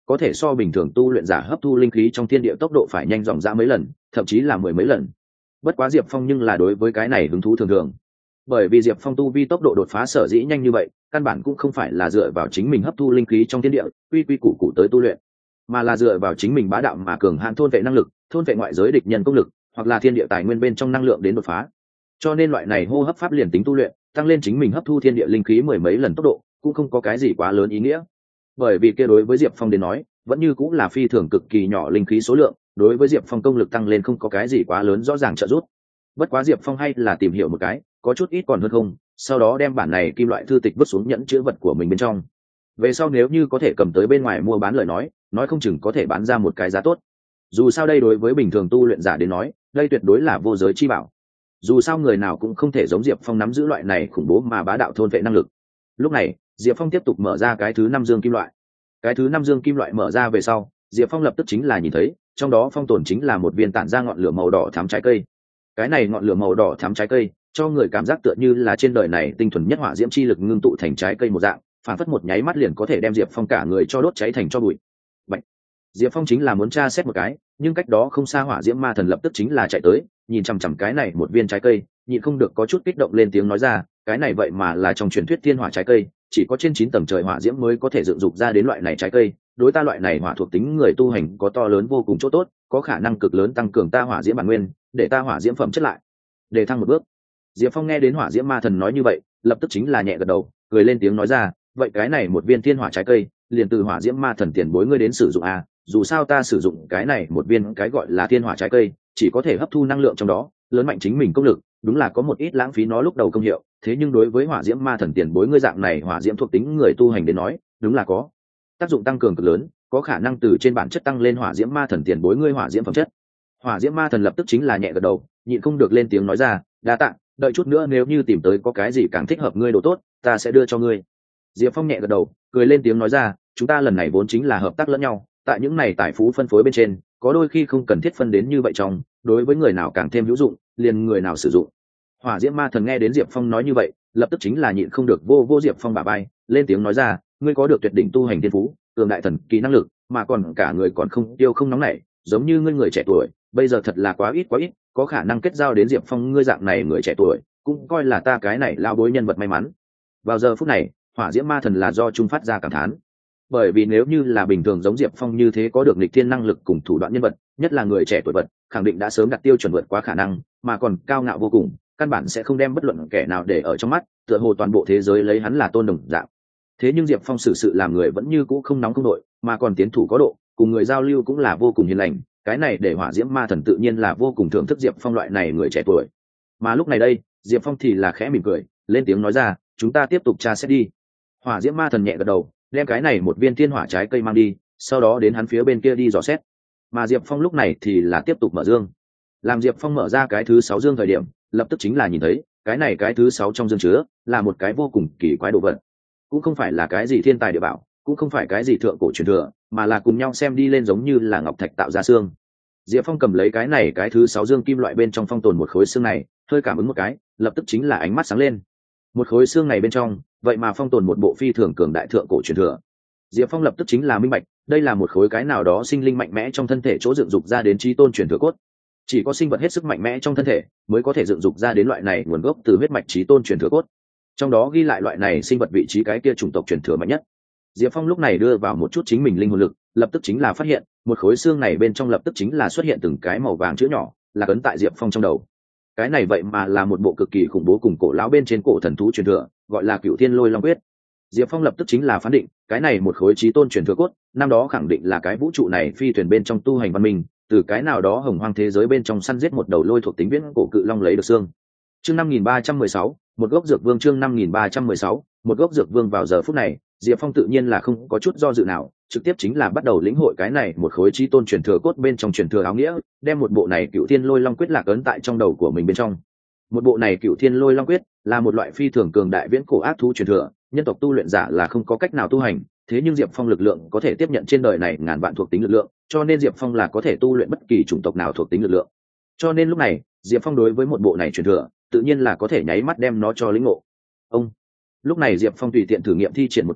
có thể so bình thường tu luyện giả hấp thu linh khí trong thiên địa tốc độ phải nhanh dòng dã mấy lần, thậm chí là mười mấy lần. Bất quá Diệp Phong nhưng là đối với cái này hứng thú thường thường, bởi vì Diệp Phong tu vi tốc độ đột phá sở dĩ nhanh như vậy, căn bản cũng không phải là dựa vào chính mình hấp thu linh khí trong thiên địa quy quy củ củ tới tu luyện, mà là dựa vào chính mình bá đạo mà cường hãn thôn vệ năng lực, thôn vệ ngoại giới địch nhân công lực, hoặc là thiên địa tài nguyên bên trong năng lượng đến đột phá. Cho nên loại này hô hấp pháp liền tính tu luyện, tăng lên chính mình hấp thu thiên địa linh khí mười mấy lần tốc độ, cũng không có cái gì quá lớn ý nghĩa. Bởi vì kia đối với Diệp Phong đến nói, vẫn như cũng là phi thường cực kỳ nhỏ linh khí số lượng, đối với Diệp Phong công lực tăng lên không có cái gì quá lớn rõ ràng trợ giúp. Bất quá Diệp Phong hay là tìm hiểu một cái, có chút ít còn hơn không, sau đó đem bản này kim loại thư tịch vứt xuống nhẫn chữ vật của mình bên trong. Về sau nếu như có thể cầm tới bên ngoài mua bán lời nói không chừng có thể bán ra một cái giá tốt. Dù sao đây đối với bình thường tu luyện giả đến nói, đây tuyệt đối là vô giới chi bảo. Dù sao người nào cũng không thể giống Diệp Phong nắm giữ loại này khủng bố mà bá đạo thôn vệ năng lực. Lúc này, Diệp Phong tiếp tục mở ra cái thứ 5 dương kim loại. Cái thứ 5 dương kim loại mở ra về sau, Diệp Phong lập tức chính là nhìn thấy, trong đó phong tồn chính là một viên tản ra ngọn lửa màu đỏ thắm trái cây. Cái này ngọn lửa màu đỏ thắm trái cây, cho người cảm giác tựa như là trên đời này tinh thuần nhất hỏa diễm chi lực ngưng tụ thành trái cây một dạng, phản phất một nháy mắt liền có thể đem Diệp Phong cả người cho đốt cháy thành tro bụi. Bạch. Diệp Phong chính là muốn tra xét một cái, nhưng cách đó không xa hỏa diễm ma thần lập tức chính là chạy tới, nhìn chằm chằm cái này một viên trái cây, nhịn không được có chút kích động lên tiếng nói ra, cái này vậy mà là trong truyền thuyết thiên hỏa trái cây, chỉ có trên 9 tầng trời hỏa diễm mới có thể dựng dục ra đến loại này trái cây, đối ta loại này hỏa thuộc tính người tu hành có to lớn vô cùng chỗ tốt, có khả năng cực lớn tăng cường ta hỏa diễm bản nguyên, để ta hỏa diễm phẩm chất lại, để thăng một bước. Diệp Phong nghe đến hỏa diễm ma thần nói như vậy, lập tức chính là nhẹ gật đầu, cười lên tiếng nói ra, vậy cái này một viên thiên hỏa trái cây, liền từ hỏa diễm ma thần tiền bối ngươi đến sử dụng à, dù sao ta sử dụng cái này một viên cái gọi là thiên hỏa trái cây, chỉ có thể hấp thu năng lượng trong đó, lớn mạnh chính mình công lực, đúng là có một ít lãng phí nó lúc đầu công hiệu, thế nhưng đối với hỏa diễm ma thần tiền bối ngươi dạng này hỏa diễm thuộc tính người tu hành đến nói, đúng là có tác dụng tăng cường cực lớn, có khả năng từ trên bản chất tăng lên hỏa diễm ma thần tiền bối ngươi hỏa diễm phẩm chất. Hỏa diễm ma thần lập tức chính là nhẹ gật đầu, nhịn không được lên tiếng nói ra, đa tạ, đợi chút nữa nếu như tìm tới có cái gì càng thích hợp ngươi đồ tốt, ta sẽ đưa cho ngươi. Diệp Phong nhẹ gật đầu, cười lên tiếng nói ra, chúng ta lần này vốn chính là hợp tác lẫn nhau, tại những này tài phú phân phối bên trên, có đôi khi không cần thiết phân đến như vậy trong, đối với người nào càng thêm hữu dụng, liền người nào sử dụng. Hỏa diễm ma thần nghe đến Diệp Phong nói như vậy, lập tức chính là nhịn không được vô Diệp Phong bả vai, lên tiếng nói ra, ngươi có được tuyệt đỉnh tu hành thiên phú, cường đại thần kỳ năng lực, mà còn cả người còn không tiêu không nóng nảy, giống như ngươi người trẻ tuổi, bây giờ thật là quá ít, có khả năng kết giao đến Diệp Phong ngươi dạng này người trẻ tuổi, cũng coi là ta cái này lao bối nhân vật may mắn. Vào giờ phút này, hỏa diễm ma thần là do trung phát ra cảm thán, bởi vì nếu như là bình thường giống Diệp Phong như thế có được nghịch thiên năng lực cùng thủ đoạn nhân vật, nhất là người trẻ tuổi vật, khẳng định đã sớm đặt tiêu chuẩn vượt quá khả năng, mà còn cao ngạo vô cùng, căn bản sẽ không đem bất luận kẻ nào để ở trong mắt, tựa hồ toàn bộ thế giới lấy hắn là tôn đồng dạng. Thế nhưng Diệp Phong xử sự làm người vẫn như cũ không nóng không nội, mà còn tiến thủ có độ, cùng người giao lưu cũng là vô cùng hiền lành, cái này để hỏa diễm ma thần tự nhiên là vô cùng thưởng thức Diệp Phong loại này người trẻ tuổi. Mà lúc này đây, Diệp Phong thì là khẽ mỉm cười, lên tiếng nói ra, chúng ta tiếp tục tra xét đi. Hỏa diễm ma thần nhẹ gật đầu, đem cái này một viên thiên hỏa trái cây mang đi, sau đó đến hắn phía bên kia đi dò xét. Mà Diệp Phong lúc này thì là tiếp tục mở dương. Làm Diệp Phong mở ra cái thứ 6 dương thời điểm, lập tức chính là nhìn thấy, cái này cái thứ 6 trong dương chứa là một cái vô cùng kỳ quái đồ vật. Cũng không phải là cái gì thiên tài địa bảo, cũng không phải cái gì thượng cổ truyền thừa, mà là cùng nhau xem đi lên giống như là ngọc thạch tạo ra xương. Diệp Phong cầm lấy cái này cái thứ 6 dương kim loại bên trong phong tồn một khối xương này, hơi cảm ứng một cái, lập tức chính là ánh mắt sáng lên. Một khối xương này bên trong, vậy mà phong tồn một bộ phi thường cường đại thượng cổ truyền thừa. Diệp Phong lập tức chính là minh bạch, đây là một khối cái nào đó sinh linh mạnh mẽ trong thân thể chỗ dựng dục ra đến chí tôn truyền thừa cốt. Chỉ có sinh vật hết sức mạnh mẽ trong thân thể mới có thể dựng dục ra đến loại này nguồn gốc từ huyết mạch chí tôn truyền thừa cốt. Trong đó ghi lại loại này sinh vật vị trí cái kia chủng tộc truyền thừa mạnh nhất. Diệp Phong lúc này đưa vào một chút chính mình linh hồn lực, lập tức chính là phát hiện, một khối xương này bên trong lập tức chính là xuất hiện từng cái màu vàng chữ nhỏ, là ấn tại Diệp Phong trong đầu. Cái này vậy mà là một bộ cực kỳ khủng bố cùng cổ lão bên trên cổ thần thú truyền thừa, gọi là Cửu Thiên Lôi Long Quyết. Diệp Phong lập tức chính là phán định, cái này một khối chí tôn truyền thừa cốt, năm đó khẳng định là cái vũ trụ này phi thuyền bên trong tu hành văn minh, từ cái nào đó hồng hoang thế giới bên trong săn giết một đầu lôi thuộc tính viễn cổ cự long lấy được xương. Chương 5316, một gốc dược vương. Chương 5316, một gốc dược vương. Vào giờ phút này, Diệp Phong tự nhiên là không có chút do dự nào, trực tiếp chính là bắt đầu lĩnh hội cái này một khối chí tôn truyền thừa cốt bên trong truyền thừa áo nghĩa, đem một bộ này Cửu Thiên Lôi Long Quyết lạc ấn tại trong đầu của mình bên trong. Một bộ này Cửu Thiên Lôi Long Quyết là một loại phi thường cường đại viễn cổ ác thú truyền thừa, nhân tộc tu luyện giả là không có cách nào tu hành, thế nhưng Diệp Phong lực lượng có thể tiếp nhận trên đời này ngàn vạn thuộc tính lực lượng, cho nên Diệp Phong là có thể tu luyện bất kỳ chủng tộc nào thuộc tính lực lượng. Cho nên lúc này, Diệp Phong đối với một bộ này truyền thừa, tự nhiên là có thể nháy mắt đem nó cho lĩnh ngộ. Ông lúc này Diệp Phong tùy tiện thử nghiệm thi triển một cái,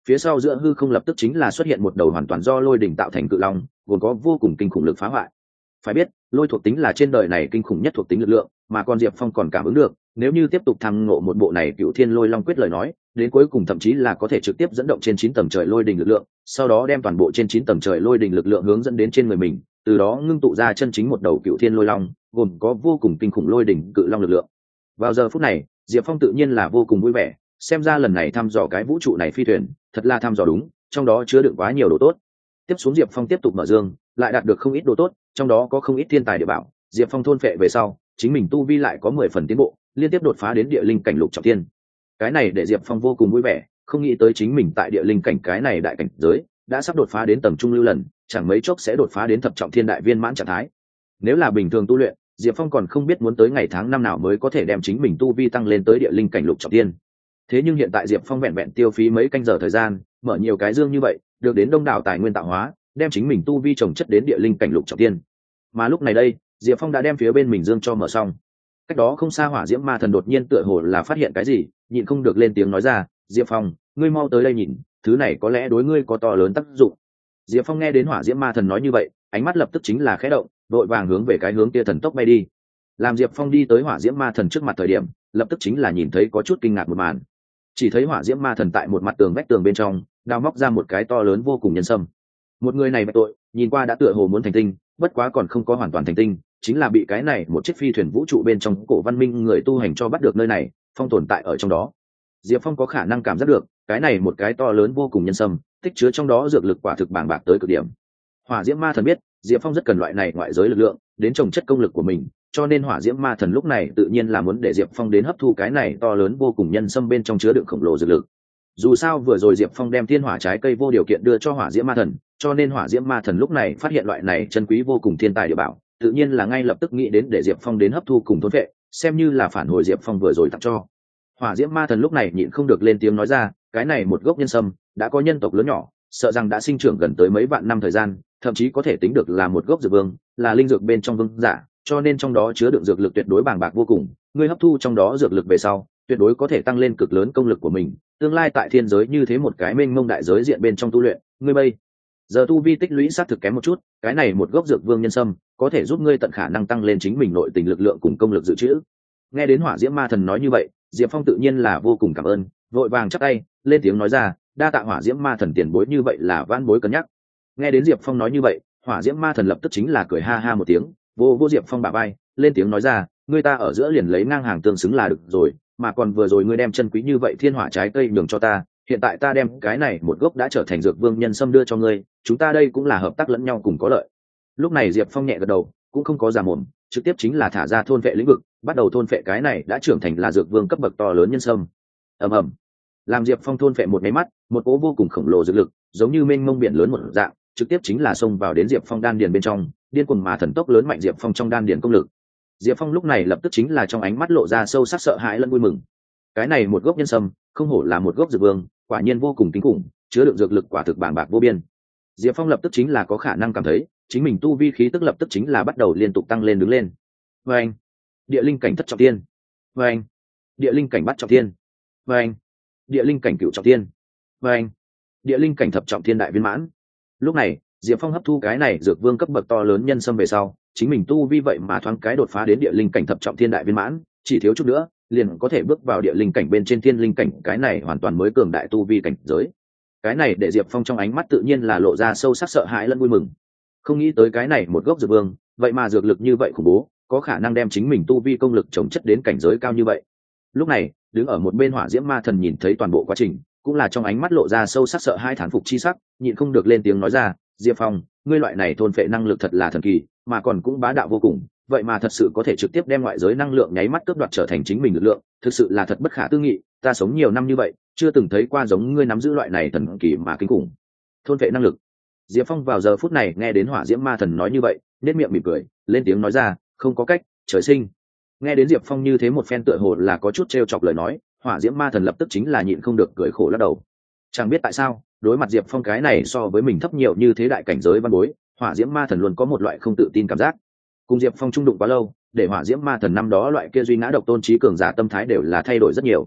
Phía sau giữa hư không lập tức chính là xuất hiện một đầu hoàn toàn do lôi đỉnh tạo thành cự long, gồm có vô cùng kinh khủng lực phá hoại. Phải biết, lôi thuộc tính là trên đời này kinh khủng nhất thuộc tính lực lượng, mà còn Diệp Phong còn cảm ứng được, nếu như tiếp tục tham ngộ một bộ này Cựu Thiên Lôi Long quyết lời nói, đến cuối cùng thậm chí là có thể trực tiếp dẫn động trên 9 tầng trời lôi đỉnh lực lượng, sau đó đem toàn bộ trên 9 tầng trời lôi đỉnh lực lượng hướng dẫn đến trên người mình, từ đó ngưng tụ ra chân chính một đầu Cựu Thiên Lôi Long, gồm có vô cùng kinh khủng lôi đỉnh cự long lực lượng. Vào giờ phút này, Diệp Phong tự nhiên là vô cùng vui vẻ, xem ra lần này thăm dò cái vũ trụ này phi thuyền, thật là thăm dò đúng, trong đó chứa đựng quá nhiều đồ tốt. Tiếp xuống Diệp Phong tiếp tục mở dương, lại đạt được không ít đồ tốt, trong đó có không ít thiên tài địa bảo. Diệp Phong thôn phệ về sau, chính mình tu vi lại có 10 phần tiến bộ, liên tiếp đột phá đến địa linh cảnh lục trọng thiên. Cái này để Diệp Phong vô cùng vui vẻ, không nghĩ tới chính mình tại địa linh cảnh cái này đại cảnh giới đã sắp đột phá đến tầng trung lưu lần, chẳng mấy chốc sẽ đột phá đến thập trọng thiên đại viên mãn trạng thái. Nếu là bình thường tu luyện, Diệp Phong còn không biết muốn tới ngày tháng năm nào mới có thể đem chính mình tu vi tăng lên tới địa linh cảnh lục trọng thiên. Thế nhưng hiện tại Diệp Phong vẹn vẹn tiêu phí mấy canh giờ thời gian, mở nhiều cái dương như vậy, được đến đông đảo tài nguyên tạo hóa, đem chính mình tu vi trồng chất đến địa linh cảnh lục trọng thiên. Mà lúc này đây, Diệp Phong đã đem phía bên mình dương cho mở xong. Cách đó không xa Hỏa Diễm Ma Thần đột nhiên tựa hồ là phát hiện cái gì, nhịn không được lên tiếng nói ra, "Diệp Phong, ngươi mau tới đây nhìn, thứ này có lẽ đối ngươi có to lớn tác dụng." Diệp Phong nghe đến Hỏa Diễm Ma Thần nói như vậy, ánh mắt lập tức chính là khẽ động, vội vàng hướng về cái hướng kia thần tốc bay đi. Làm Diệp Phong đi tới Hỏa Diễm Ma Thần trước mặt thời điểm, lập tức chính là nhìn thấy có chút kinh ngạc một màn. Chỉ thấy Hỏa Diễm Ma Thần tại một mặt tường vách tường bên trong, đào móc ra một cái to lớn vô cùng nhân sâm. Một người này bạch tội, nhìn qua đã tựa hồ muốn thành tinh, bất quá còn không có hoàn toàn thành tinh, chính là bị cái này một chiếc phi thuyền vũ trụ bên trong cổ văn minh người tu hành cho bắt được nơi này, phong tồn tại ở trong đó. Diệp Phong có khả năng cảm giác được, cái này một cái to lớn vô cùng nhân sâm, tích chứa trong đó dược lực quả thực bàng bạc tới cực điểm. Hỏa Diễm Ma Thần biết, Diệp Phong rất cần loại này ngoại giới lực lượng, đến trồng chất công lực của mình, cho nên Hỏa Diễm Ma Thần lúc này tự nhiên là muốn để Diệp Phong đến hấp thu cái này to lớn vô cùng nhân sâm bên trong chứa đựng khổng lồ dược lực. Dù sao vừa rồi Diệp Phong đem thiên hỏa trái cây vô điều kiện đưa cho Hỏa Diễm Ma Thần, cho nên Hỏa Diễm Ma Thần lúc này phát hiện loại này chân quý vô cùng thiên tài địa bảo, tự nhiên là ngay lập tức nghĩ đến để Diệp Phong đến hấp thu cùng thôn vệ, xem như là phản hồi Diệp Phong vừa rồi tặng cho. Hỏa Diễm Ma Thần lúc này nhịn không được lên tiếng nói ra, cái này một gốc nhân sâm đã có nhân tộc lớn nhỏ, sợ rằng đã sinh trưởng gần tới mấy vạn năm thời gian, thậm chí có thể tính được là một gốc dược vương, là linh dược bên trong vương giả, cho nên trong đó chứa đựng dược lực tuyệt đối bàng bạc vô cùng. Ngươi hấp thu trong đó dược lực về sau, tuyệt đối có thể tăng lên cực lớn công lực của mình, tương lai tại thiên giới như thế một cái mênh mông đại giới diện bên trong tu luyện, ngươi bây giờ tu vi tích lũy sát thực kém một chút, cái này một gốc dược vương nhân sâm có thể giúp ngươi tận khả năng tăng lên chính mình nội tình lực lượng cùng công lực dự trữ. Nghe đến Hỏa Diễm Ma Thần nói như vậy, Diệp Phong tự nhiên là vô cùng cảm ơn, vội vàng chắp tay lên tiếng nói ra, đa tạ Hỏa Diễm Ma Thần tiền bối như vậy là vãn bối cân nhắc. Nghe đến Diệp Phong nói như vậy, Hỏa Diễm Ma Thần lập tức chính là cười ha ha một tiếng, vô Diệp Phong bả vai, lên tiếng nói ra, ngươi ta ở giữa liền lấy ngang hàng tương xứng là được rồi, mà còn vừa rồi ngươi đem chân quý như vậy thiên hỏa trái cây nhường cho ta, hiện tại ta đem cái này một gốc đã trở thành dược vương nhân sâm đưa cho ngươi, chúng ta đây cũng là hợp tác lẫn nhau cùng có lợi. Lúc này Diệp Phong nhẹ gật đầu, cũng không có giả mồm, trực tiếp chính là thả ra thôn vệ lĩnh vực, bắt đầu thôn vệ cái này đã trưởng thành là dược vương cấp bậc to lớn nhân sâm. ầm ầm, làm Diệp Phong thôn vệ một máy mắt, một cỗ vô cùng khổng lồ dược lực, giống như mênh mông biển lớn một dạng, trực tiếp chính là xông vào đến Diệp Phong đan điền bên trong, điên cuồng mà thần tốc lớn mạnh Diệp Phong trong đan điền công lực. Diệp Phong lúc này lập tức chính là trong ánh mắt lộ ra sâu sắc sợ hãi lẫn vui mừng. Cái này một gốc nhân sâm, không hổ là một gốc dược vương, quả nhiên vô cùng kinh khủng, chứa đựng dược lực quả thực bàng bạc vô biên. Diệp Phong lập tức chính là có khả năng cảm thấy, chính mình tu vi khí tức lập tức chính là bắt đầu liên tục tăng lên đứng lên. Vâng, địa linh cảnh thất trọng thiên. Vâng, địa linh cảnh bát trọng thiên. Vâng, địa linh cảnh cửu trọng thiên. Vâng, địa linh cảnh thập trọng thiên đại viên mãn. Lúc này, Diệp Phong hấp thu cái này dược vương cấp bậc to lớn nhân sâm về sau, chính mình tu vi vậy mà thoáng cái đột phá đến địa linh cảnh thập trọng thiên đại viên mãn, chỉ thiếu chút nữa liền có thể bước vào địa linh cảnh bên trên thiên linh cảnh, cái này hoàn toàn mới cường đại tu vi cảnh giới. Cái này để Diệp Phong trong ánh mắt tự nhiên là lộ ra sâu sắc sợ hãi lẫn vui mừng. Không nghĩ tới cái này một gốc dược vương, vậy mà dược lực như vậy khủng bố, có khả năng đem chính mình tu vi công lực trồng chất đến cảnh giới cao như vậy. Lúc này, đứng ở một bên Hỏa Diễm Ma Thần nhìn thấy toàn bộ quá trình, cũng là trong ánh mắt lộ ra sâu sắc sợ hãi thán phục chi sắc, nhịn không được lên tiếng nói ra, Diệp Phong, ngươi loại này thôn phệ năng lực thật là thần kỳ, mà còn cũng bá đạo vô cùng, vậy mà thật sự có thể trực tiếp đem ngoại giới năng lượng nháy mắt cướp đoạt trở thành chính mình lực lượng, thực sự là thật bất khả tư nghị, ta sống nhiều năm như vậy, chưa từng thấy qua giống ngươi nắm giữ loại này thần kỳ mà kinh khủng thôn phệ năng lực. Diệp Phong vào giờ phút này nghe đến Hỏa Diễm Ma Thần nói như vậy, nét miệng mỉm cười, lên tiếng nói ra, không có cách, trời sinh. Nghe đến Diệp Phong như thế một phen tựa hồ là có chút trêu chọc lời nói, Hỏa Diễm Ma Thần lập tức chính là nhịn không được cười khổ lắc đầu. Chẳng biết tại sao, đối mặt Diệp Phong cái này so với mình thấp nhiều như thế đại cảnh giới văn bối, Hỏa Diễm Ma Thần luôn có một loại không tự tin cảm giác. Cùng Diệp Phong chung đụng quá lâu, để Hỏa Diễm Ma Thần năm đó loại kia duy ngã độc tôn trí cường giả tâm thái đều là thay đổi rất nhiều.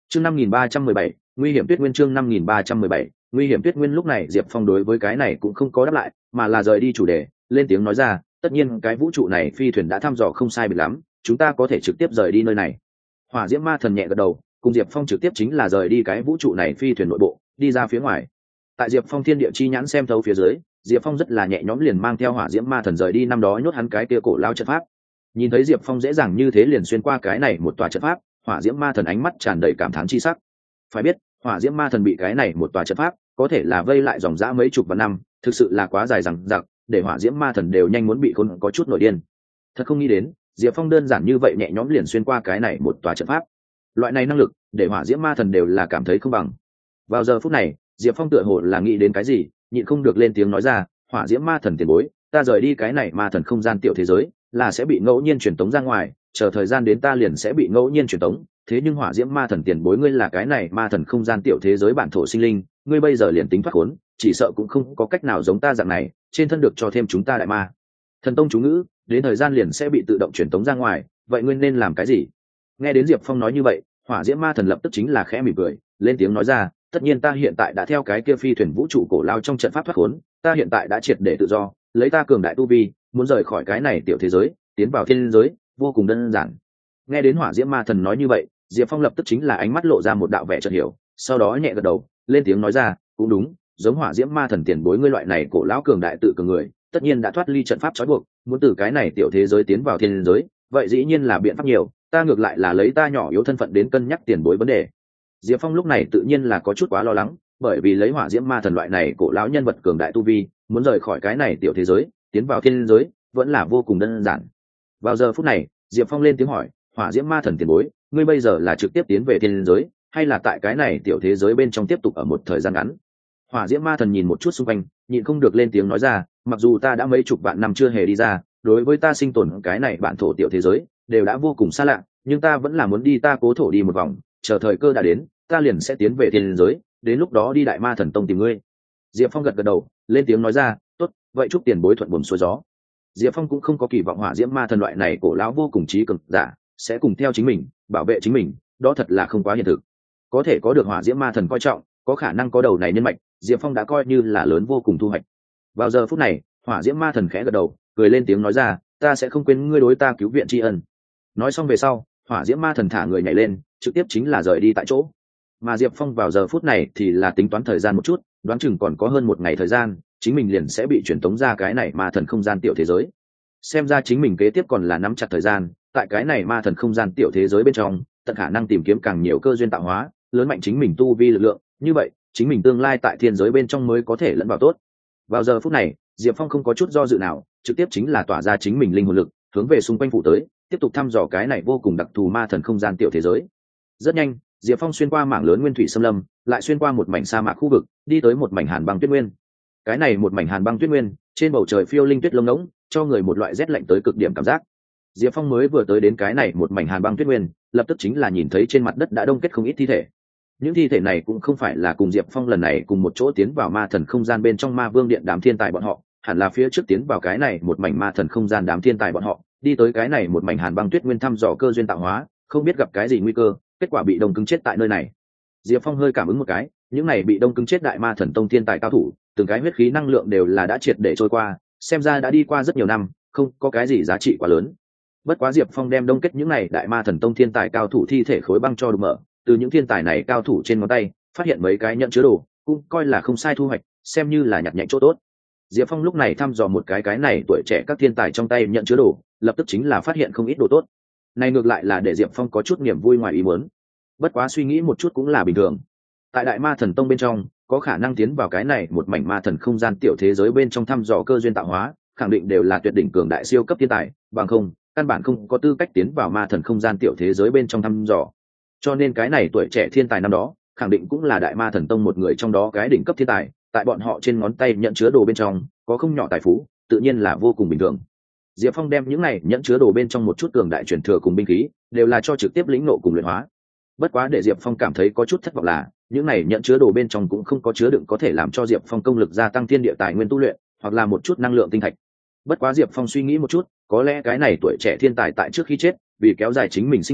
chương 5317, nguy hiểm tuyết nguyên. chương 5317, nguy hiểm tuyết nguyên. Lúc này Diệp Phong đối với cái này cũng không có đáp lại, mà là rời đi chủ đề, lên tiếng nói ra, tất nhiên cái vũ trụ này phi thuyền đã thăm dò không sai biệt lắm, chúng ta có thể trực tiếp rời đi nơi này. Hỏa diễm ma thần nhẹ gật đầu, cùng Diệp Phong trực tiếp chính là rời đi cái vũ trụ này phi thuyền nội bộ, đi ra phía ngoài. Tại Diệp Phong thiên địa chi nhãn xem thấu phía dưới, Diệp Phong rất là nhẹ nhõm liền mang theo hỏa diễm ma thần rời đi năm đó nhốt hắn cái kia cổ lao trận pháp. Nhìn thấy Diệp Phong dễ dàng như thế liền xuyên qua cái này một tòa trận pháp, hỏa diễm ma thần ánh mắt tràn đầy cảm thán chi sắc. Phải biết, hỏa diễm ma thần bị cái này một tòa trận pháp có thể là vây lại dòng dã mấy chục vạn năm, thực sự là quá dài dằng dặc, để hỏa diễm ma thần đều nhanh muốn bị khốn có chút nổi điên. Thật không nghĩ đến, Diệp Phong đơn giản như vậy nhẹ nhõm liền xuyên qua cái này một tòa trận pháp. Loại này năng lực, để hỏa diễm ma thần đều là cảm thấy không bằng. Vào giờ phút này, Diệp Phong tựa hồ là nghĩ đến cái gì, nhịn không được lên tiếng nói ra, hỏa diễm ma thần tiền bối, ta rời đi cái này ma thần không gian tiểu thế giới, là sẽ bị ngẫu nhiên truyền tống ra ngoài, chờ thời gian đến ta liền sẽ bị ngẫu nhiên truyền tống. Thế nhưng hỏa diễm ma thần tiền bối, ngươi là cái này ma thần không gian tiểu thế giới bản thổ sinh linh, ngươi bây giờ liền tính thoát khốn, chỉ sợ cũng không có cách nào giống ta dạng này, trên thân được cho thêm chúng ta đại ma thần tông chú ngữ, đến thời gian liền sẽ bị tự động truyền tống ra ngoài, vậy ngươi nên làm cái gì? Nghe đến Diệp Phong nói như vậy, hỏa diễm ma thần lập tức chính là khẽ mỉm cười, lên tiếng nói ra, tất nhiên ta hiện tại đã theo cái kia phi thuyền vũ trụ cổ lao trong trận pháp thoát khốn, ta hiện tại đã triệt để tự do, lấy ta cường đại tu vi, muốn rời khỏi cái này tiểu thế giới, tiến vào thiên giới, vô cùng đơn giản. Nghe đến hỏa diễm ma thần nói như vậy, Diệp Phong lập tức chính là ánh mắt lộ ra một đạo vẻ chợt hiểu, sau đó nhẹ gật đầu, lên tiếng nói ra, cũng đúng, giống hỏa diễm ma thần tiền bối ngươi loại này cổ lão cường đại tự cường người, tất nhiên đã thoát ly trận pháp trói buộc, muốn từ cái này tiểu thế giới tiến vào thiên giới, vậy dĩ nhiên là biện pháp nhiều, ta ngược lại là lấy ta nhỏ yếu thân phận đến cân nhắc tiền bối vấn đề. Diệp Phong lúc này tự nhiên là có chút quá lo lắng, bởi vì lấy hỏa diễm ma thần loại này cổ lão nhân vật cường đại tu vi, muốn rời khỏi cái này tiểu thế giới, tiến vào thiên giới, vẫn là vô cùng đơn giản. Vào giờ phút này, Diệp Phong lên tiếng hỏi, hỏa diễm ma thần tiền bối, ngươi bây giờ là trực tiếp tiến về thiên giới, hay là tại cái này tiểu thế giới bên trong tiếp tục ở một thời gian ngắn? Hỏa diễm ma thần nhìn một chút xung quanh, nhịn không được lên tiếng nói ra, mặc dù ta đã mấy chục vạn năm chưa hề đi ra, đối với ta sinh tồn cái này bản thổ tiểu thế giới đều đã vô cùng xa lạ, nhưng ta vẫn là muốn đi ta cố thổ đi một vòng, chờ thời cơ đã đến, ta liền sẽ tiến về thiên giới, đến lúc đó đi đại ma thần tông tìm ngươi. Diệp Phong gật gật đầu, lên tiếng nói ra, tốt, vậy chúc tiền bối thuận buồm xuôi gió. Diệp Phong cũng không có kỳ vọng hỏa diễm ma thần loại này cổ lão vô cùng trí cường giả sẽ cùng theo chính mình, bảo vệ chính mình, đó thật là không quá hiện thực. Có thể có được hỏa diễm ma thần coi trọng, có khả năng có đầu này nhân mạch, Diệp Phong đã coi như là lớn vô cùng thu hoạch. Vào giờ phút này, hỏa diễm ma thần khẽ gật đầu, cười lên tiếng nói ra, ta sẽ không quên ngươi đối ta cứu viện tri ân. Nói xong về sau, hỏa diễm ma thần thả người nhảy lên, trực tiếp chính là rời đi tại chỗ. Mà Diệp Phong vào giờ phút này thì là tính toán thời gian một chút, đoán chừng còn có hơn một ngày thời gian, chính mình liền sẽ bị truyền tống ra cái này ma thần không gian tiểu thế giới. Xem ra chính mình kế tiếp còn là nắm chặt thời gian, tại cái này ma thần không gian tiểu thế giới bên trong, tận khả năng tìm kiếm càng nhiều cơ duyên tạo hóa, lớn mạnh chính mình tu vi lực lượng, như vậy, chính mình tương lai tại thiên giới bên trong mới có thể lẫn vào tốt. Vào giờ phút này, Diệp Phong không có chút do dự nào, trực tiếp chính là tỏa ra chính mình linh hồn lực, hướng về xung quanh phụ tới, tiếp tục thăm dò cái này vô cùng đặc thù ma thần không gian tiểu thế giới. Rất nhanh, Diệp Phong xuyên qua mảng lớn nguyên thủy xâm lâm, lại xuyên qua một mảnh sa mạc khu vực, đi tới một mảnh hàn băng tuyết nguyên. Cái này một mảnh hàn băng tuyết nguyên, trên bầu trời phiêu linh tuyết lông ngỗng, cho người một loại rét lạnh tới cực điểm cảm giác. Diệp Phong mới vừa tới đến cái này một mảnh hàn băng tuyết nguyên, lập tức chính là nhìn thấy trên mặt đất đã đông kết không ít thi thể. Những thi thể này cũng không phải là cùng Diệp Phong lần này cùng một chỗ tiến vào ma thần không gian bên trong ma vương điện đám thiên tài bọn họ, hẳn là phía trước tiến vào cái này một mảnh ma thần không gian đám thiên tài bọn họ, đi tới cái này một mảnh hàn băng tuyết nguyên thăm dò cơ duyên tạo hóa, không biết gặp cái gì nguy cơ, kết quả bị đông cứng chết tại nơi này. Diệp Phong hơi cảm ứng một cái, những này bị đông cứng chết đại ma thần tông thiên tài cao thủ, từng cái huyết khí năng lượng đều là đã triệt để trôi qua, xem ra đã đi qua rất nhiều năm, không có cái gì giá trị quá lớn. Bất quá Diệp Phong đem đông kết những này đại ma thần tông thiên tài cao thủ thi thể khối băng cho đục mở, từ những thiên tài này cao thủ trên ngón tay phát hiện mấy cái nhận chứa đồ, cũng coi là không sai thu hoạch, xem như là nhặt nhạnh chỗ tốt. Diệp Phong lúc này thăm dò một cái này tuổi trẻ các thiên tài trong tay nhận chứa đồ, lập tức chính là phát hiện không ít đồ tốt. Này ngược lại là để Diệp Phong có chút niềm vui ngoài ý muốn. Bất quá suy nghĩ một chút cũng là bình thường. Tại đại ma thần tông bên trong, có khả năng tiến vào cái này một mảnh ma thần không gian tiểu thế giới bên trong thăm dò cơ duyên tạo hóa, khẳng định đều là tuyệt đỉnh cường đại siêu cấp thiên tài, bằng không, căn bản không có tư cách tiến vào ma thần không gian tiểu thế giới bên trong thăm dò. Cho nên cái này tuổi trẻ thiên tài năm đó, khẳng định cũng là đại ma thần tông một người trong đó cái đỉnh cấp thiên tài, tại bọn họ trên ngón tay nhận chứa đồ bên trong, có không nhỏ tài phú, tự nhiên là vô cùng bình thường. Diệp Phong đem những này nhận chứa đồ bên trong một chút cường đại truyền thừa cùng binh khí, đều là cho trực tiếp lĩnh ngộ cùng luyện hóa. Bất quá để Diệp Phong cảm thấy có chút thất vọng là, những này nhận chứa đồ bên trong cũng không có chứa đựng có thể làm cho Diệp Phong công lực gia tăng thiên địa tài nguyên tu luyện, hoặc là một chút năng lượng tinh thạch. Bất quá Diệp Phong suy nghĩ một chút, có lẽ cái này tuổi trẻ thiên tài tại trước khi chết, vì kéo dài chính mình sinh mệnh,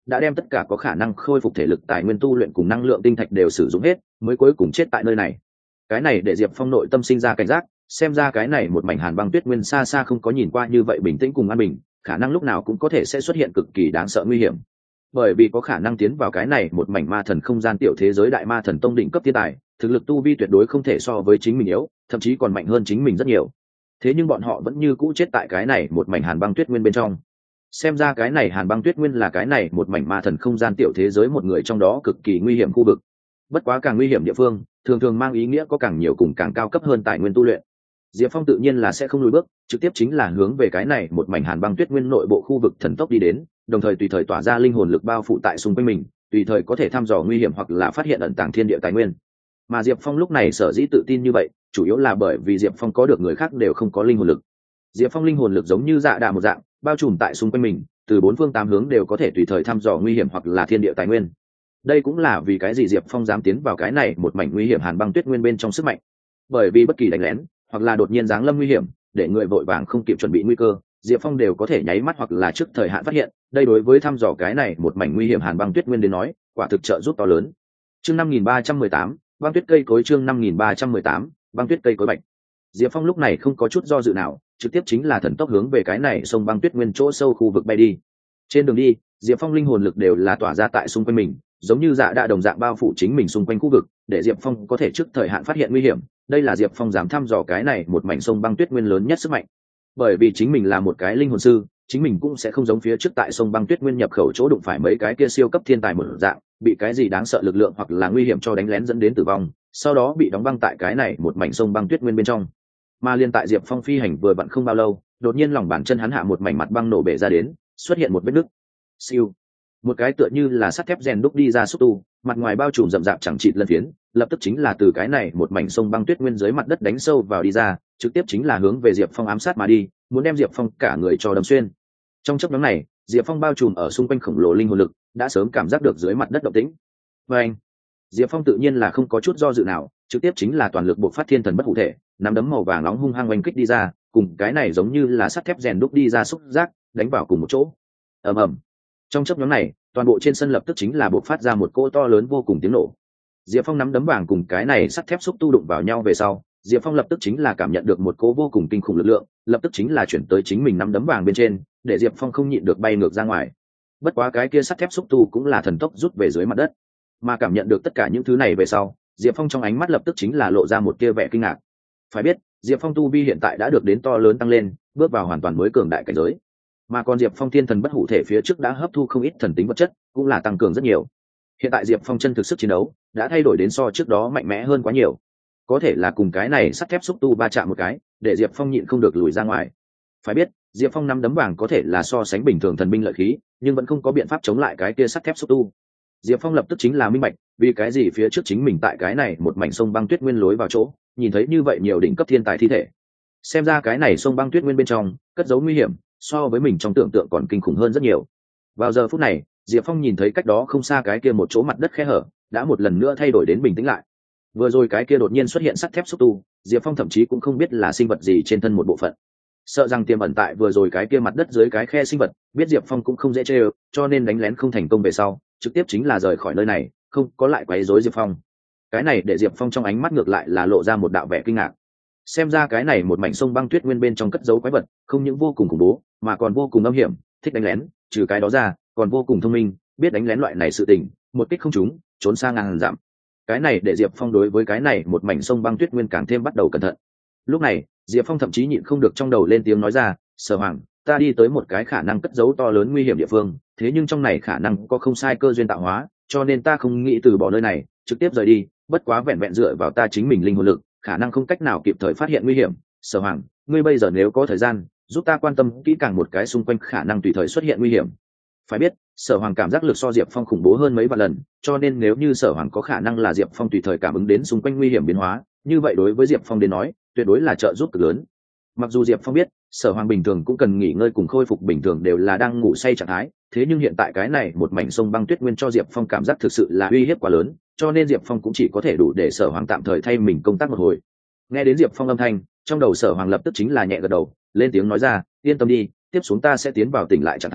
đã đem tất cả có khả năng khôi phục thể lực tài nguyên tu luyện cùng năng lượng tinh thạch đều sử dụng hết, mới cuối cùng chết tại nơi này. Cái này để Diệp Phong nội tâm sinh ra cảnh giác, xem ra cái này một mảnh hàn băng tuyết nguyên xa xa không có nhìn qua như vậy bình tĩnh cùng an bình, khả năng lúc nào cũng có thể sẽ xuất hiện cực kỳ đáng sợ nguy hiểm. Bởi vì có khả năng tiến vào cái này một mảnh ma thần không gian tiểu thế giới đại ma thần tông đỉnh cấp thiên tài, thực lực tu vi tuyệt đối không thể so với chính mình yếu, thậm chí còn mạnh hơn chính mình rất nhiều. Thế nhưng bọn họ vẫn như cũ chết tại cái này một mảnh hàn băng tuyết nguyên bên trong. Xem ra cái này hàn băng tuyết nguyên là cái này một mảnh ma thần không gian tiểu thế giới một người trong đó cực kỳ nguy hiểm khu vực. Bất quá càng nguy hiểm địa phương thường thường mang ý nghĩa có càng nhiều cùng càng cao cấp hơn tài nguyên tu luyện. Diệp Phong tự nhiên là sẽ không lùi bước, trực tiếp chính là hướng về cái này một mảnh hàn băng tuyết nguyên nội bộ khu vực thần tốc đi đến, đồng thời tùy thời tỏa ra linh hồn lực bao phủ tại xung quanh mình, tùy thời có thể thăm dò nguy hiểm hoặc là phát hiện ẩn tàng thiên địa tài nguyên. Mà Diệp Phong lúc này sở dĩ tự tin như vậy, chủ yếu là bởi vì Diệp Phong có được người khác đều không có linh hồn lực. Diệp Phong linh hồn lực giống như dạ đạ một dạng, bao trùm tại xung quanh mình, từ bốn phương tám hướng đều có thể tùy thời thăm dò nguy hiểm hoặc là thiên địa tài nguyên. Đây cũng là vì cái gì Diệp Phong dám tiến vào cái này một mảnh nguy hiểm hàn băng tuyết nguyên bên trong sức mạnh. Bởi vì bất kỳ đánh lén hoặc là đột nhiên giáng lâm nguy hiểm, để người vội vàng không kịp chuẩn bị nguy cơ, Diệp Phong đều có thể nháy mắt hoặc là trước thời hạn phát hiện. Đây đối với thăm dò cái này một mảnh nguy hiểm hàn băng tuyết nguyên đến nói, quả thực trợ giúp to lớn. Chương 5318, băng tuyết cây cối. Chương 5318, băng tuyết cây cối bạch. Diệp Phong lúc này không có chút do dự nào, trực tiếp chính là thần tốc hướng về cái này sông băng tuyết nguyên chỗ sâu khu vực bay đi. Trên đường đi, Diệp Phong linh hồn lực đều là tỏa ra tại xung quanh mình, giống như dạ đạ đồng dạng bao phủ chính mình xung quanh khu vực, để Diệp Phong có thể trước thời hạn phát hiện nguy hiểm. Đây là Diệp Phong dám thăm dò cái này một mảnh sông băng tuyết nguyên lớn nhất sức mạnh. Bởi vì chính mình là một cái linh hồn sư, chính mình cũng sẽ không giống phía trước tại sông băng tuyết nguyên nhập khẩu chỗ đụng phải mấy cái kia siêu cấp thiên tài một dạng, bị cái gì đáng sợ lực lượng hoặc là nguy hiểm cho đánh lén dẫn đến tử vong, sau đó bị đóng băng tại cái này một mảnh sông băng tuyết nguyên bên trong. Mà liên tại Diệp Phong phi hành vừa vặn không bao lâu, đột nhiên lòng bàn chân hắn hạ một mảnh mặt băng nổ bể ra đến, xuất hiện một vết nứt. Siêu, một cái tựa như là sắt thép rèn đúc đi ra xúc tu, mặt ngoài bao trùm rậm rạp chẳng chịt lân phiến, lập tức chính là từ cái này một mảnh sông băng tuyết nguyên dưới mặt đất đánh sâu vào đi ra, trực tiếp chính là hướng về Diệp Phong ám sát mà đi, muốn đem Diệp Phong cả người cho đâm xuyên. Trong chốc ngắn này, Diệp Phong bao trùm ở xung quanh khổng lồ linh hồn lực, đã sớm cảm giác được dưới mặt đất động tĩnh. Và anh, Diệp Phong tự nhiên là không có chút do dự nào, trực tiếp chính là toàn lực bộc phát thiên thần bất hủ thể, nắm đấm màu vàng nóng hung hăng oanh kích đi ra, cùng cái này giống như là sắt thép rèn đúc đi ra xúc giác đánh vào cùng một chỗ. Ầm ầm. Trong chốc ngắn này, toàn bộ trên sân lập tức chính là bộc phát ra một cỗ to lớn vô cùng tiếng nổ. Diệp Phong nắm đấm vàng cùng cái này sắt thép xúc tu đụng vào nhau về sau, Diệp Phong lập tức chính là cảm nhận được một cỗ vô cùng kinh khủng lực lượng, lập tức chính là chuyển tới chính mình nắm đấm vàng bên trên, để Diệp Phong không nhịn được bay ngược ra ngoài. Bất quá cái kia sắt thép xúc tu cũng là thần tốc rút về dưới mặt đất. Mà cảm nhận được tất cả những thứ này về sau, Diệp Phong trong ánh mắt lập tức chính là lộ ra một tia vẻ kinh ngạc. Phải biết, Diệp Phong tu vi hiện tại đã được đến to lớn tăng lên, bước vào hoàn toàn mới cường đại cảnh giới. Mà còn Diệp Phong thiên thần bất hủ thể phía trước đã hấp thu không ít thần tính vật chất, cũng là tăng cường rất nhiều. Hiện tại Diệp Phong chân thực sức chiến đấu đã thay đổi đến so trước đó mạnh mẽ hơn quá nhiều. Có thể là cùng cái này sắt thép xúc tu va chạm một cái, để Diệp Phong nhịn không được lùi ra ngoài. Phải biết, Diệp Phong nắm đấm vàng có thể là so sánh bình thường thần binh lợi khí, nhưng vẫn không có biện pháp chống lại cái kia sắt thép xúc tu. Diệp Phong lập tức chính là minh bạch, vì cái gì phía trước chính mình tại cái này một mảnh sông băng tuyết nguyên lối vào chỗ, nhìn thấy như vậy nhiều đỉnh cấp thiên tài thi thể. Xem ra cái này sông băng tuyết nguyên bên trong cất giấu nguy hiểm, so với mình trong tưởng tượng còn kinh khủng hơn rất nhiều. Vào giờ phút này, Diệp Phong nhìn thấy cách đó không xa cái kia một chỗ mặt đất khe hở, đã một lần nữa thay đổi đến bình tĩnh lại. Vừa rồi cái kia đột nhiên xuất hiện sắt thép xúc tu, Diệp Phong thậm chí cũng không biết là sinh vật gì trên thân một bộ phận. Sợ rằng tiềm ẩn tại vừa rồi cái kia mặt đất dưới cái khe sinh vật, biết Diệp Phong cũng không dễ chơi, cho nên đánh lén không thành công về sau, trực tiếp chính là rời khỏi nơi này, không có lại quấy rối Diệp Phong. Cái này để Diệp Phong trong ánh mắt ngược lại là lộ ra một đạo vẻ kinh ngạc. Xem ra cái này một mảnh sông băng tuyết nguyên bên trong cất giấu quái vật, không những vô cùng khủng bố, mà còn vô cùng âm hiểm, thích đánh lén, trừ cái đó ra, còn vô cùng thông minh, biết đánh lén loại này sự tình, một kích không trúng, trốn sang ngàn dặm. Cái này để Diệp Phong đối với cái này một mảnh sông băng tuyết nguyên càng thêm bắt đầu cẩn thận. Lúc này, Diệp Phong thậm chí nhịn không được trong đầu lên tiếng nói ra, "Sở Hoàng, ta đi tới một cái khả năng cất giấu to lớn nguy hiểm địa phương, thế nhưng trong này khả năng có không sai cơ duyên tạo hóa, cho nên ta không nghĩ từ bỏ nơi này, trực tiếp rời đi, bất quá vẹn vẹn dựa vào ta chính mình linh hồn lực, khả năng không cách nào kịp thời phát hiện nguy hiểm. Sở Hoàng, ngươi bây giờ nếu có thời gian, giúp ta quan tâm kỹ càng một cái xung quanh khả năng tùy thời xuất hiện nguy hiểm." Phải biết, Sở Hoàng cảm giác lực so Diệp Phong khủng bố hơn mấy vạn lần, cho nên nếu như Sở Hoàng có khả năng là Diệp Phong tùy thời cảm ứng đến xung quanh nguy hiểm biến hóa, như vậy đối với Diệp Phong đến nói, tuyệt đối là trợ giúp cực lớn. Mặc dù Diệp Phong biết, Sở Hoàng bình thường cũng cần nghỉ ngơi cùng khôi phục bình thường đều là đang ngủ say trạng thái, thế nhưng hiện tại cái này một mảnh sông băng tuyết nguyên cho Diệp Phong cảm giác thực sự là uy hiếp quá lớn, cho nên Diệp Phong cũng chỉ có thể đủ để Sở Hoàng tạm thời thay mình công tác một hồi. Nghe đến Diệp Phong âm thanh, trong đầu Sở Hoàng lập tức chính là nhẹ gật đầu, lên tiếng nói ra, "Yên tâm đi, tiếp xuống ta sẽ tiến vào tỉnh lại trạng thái,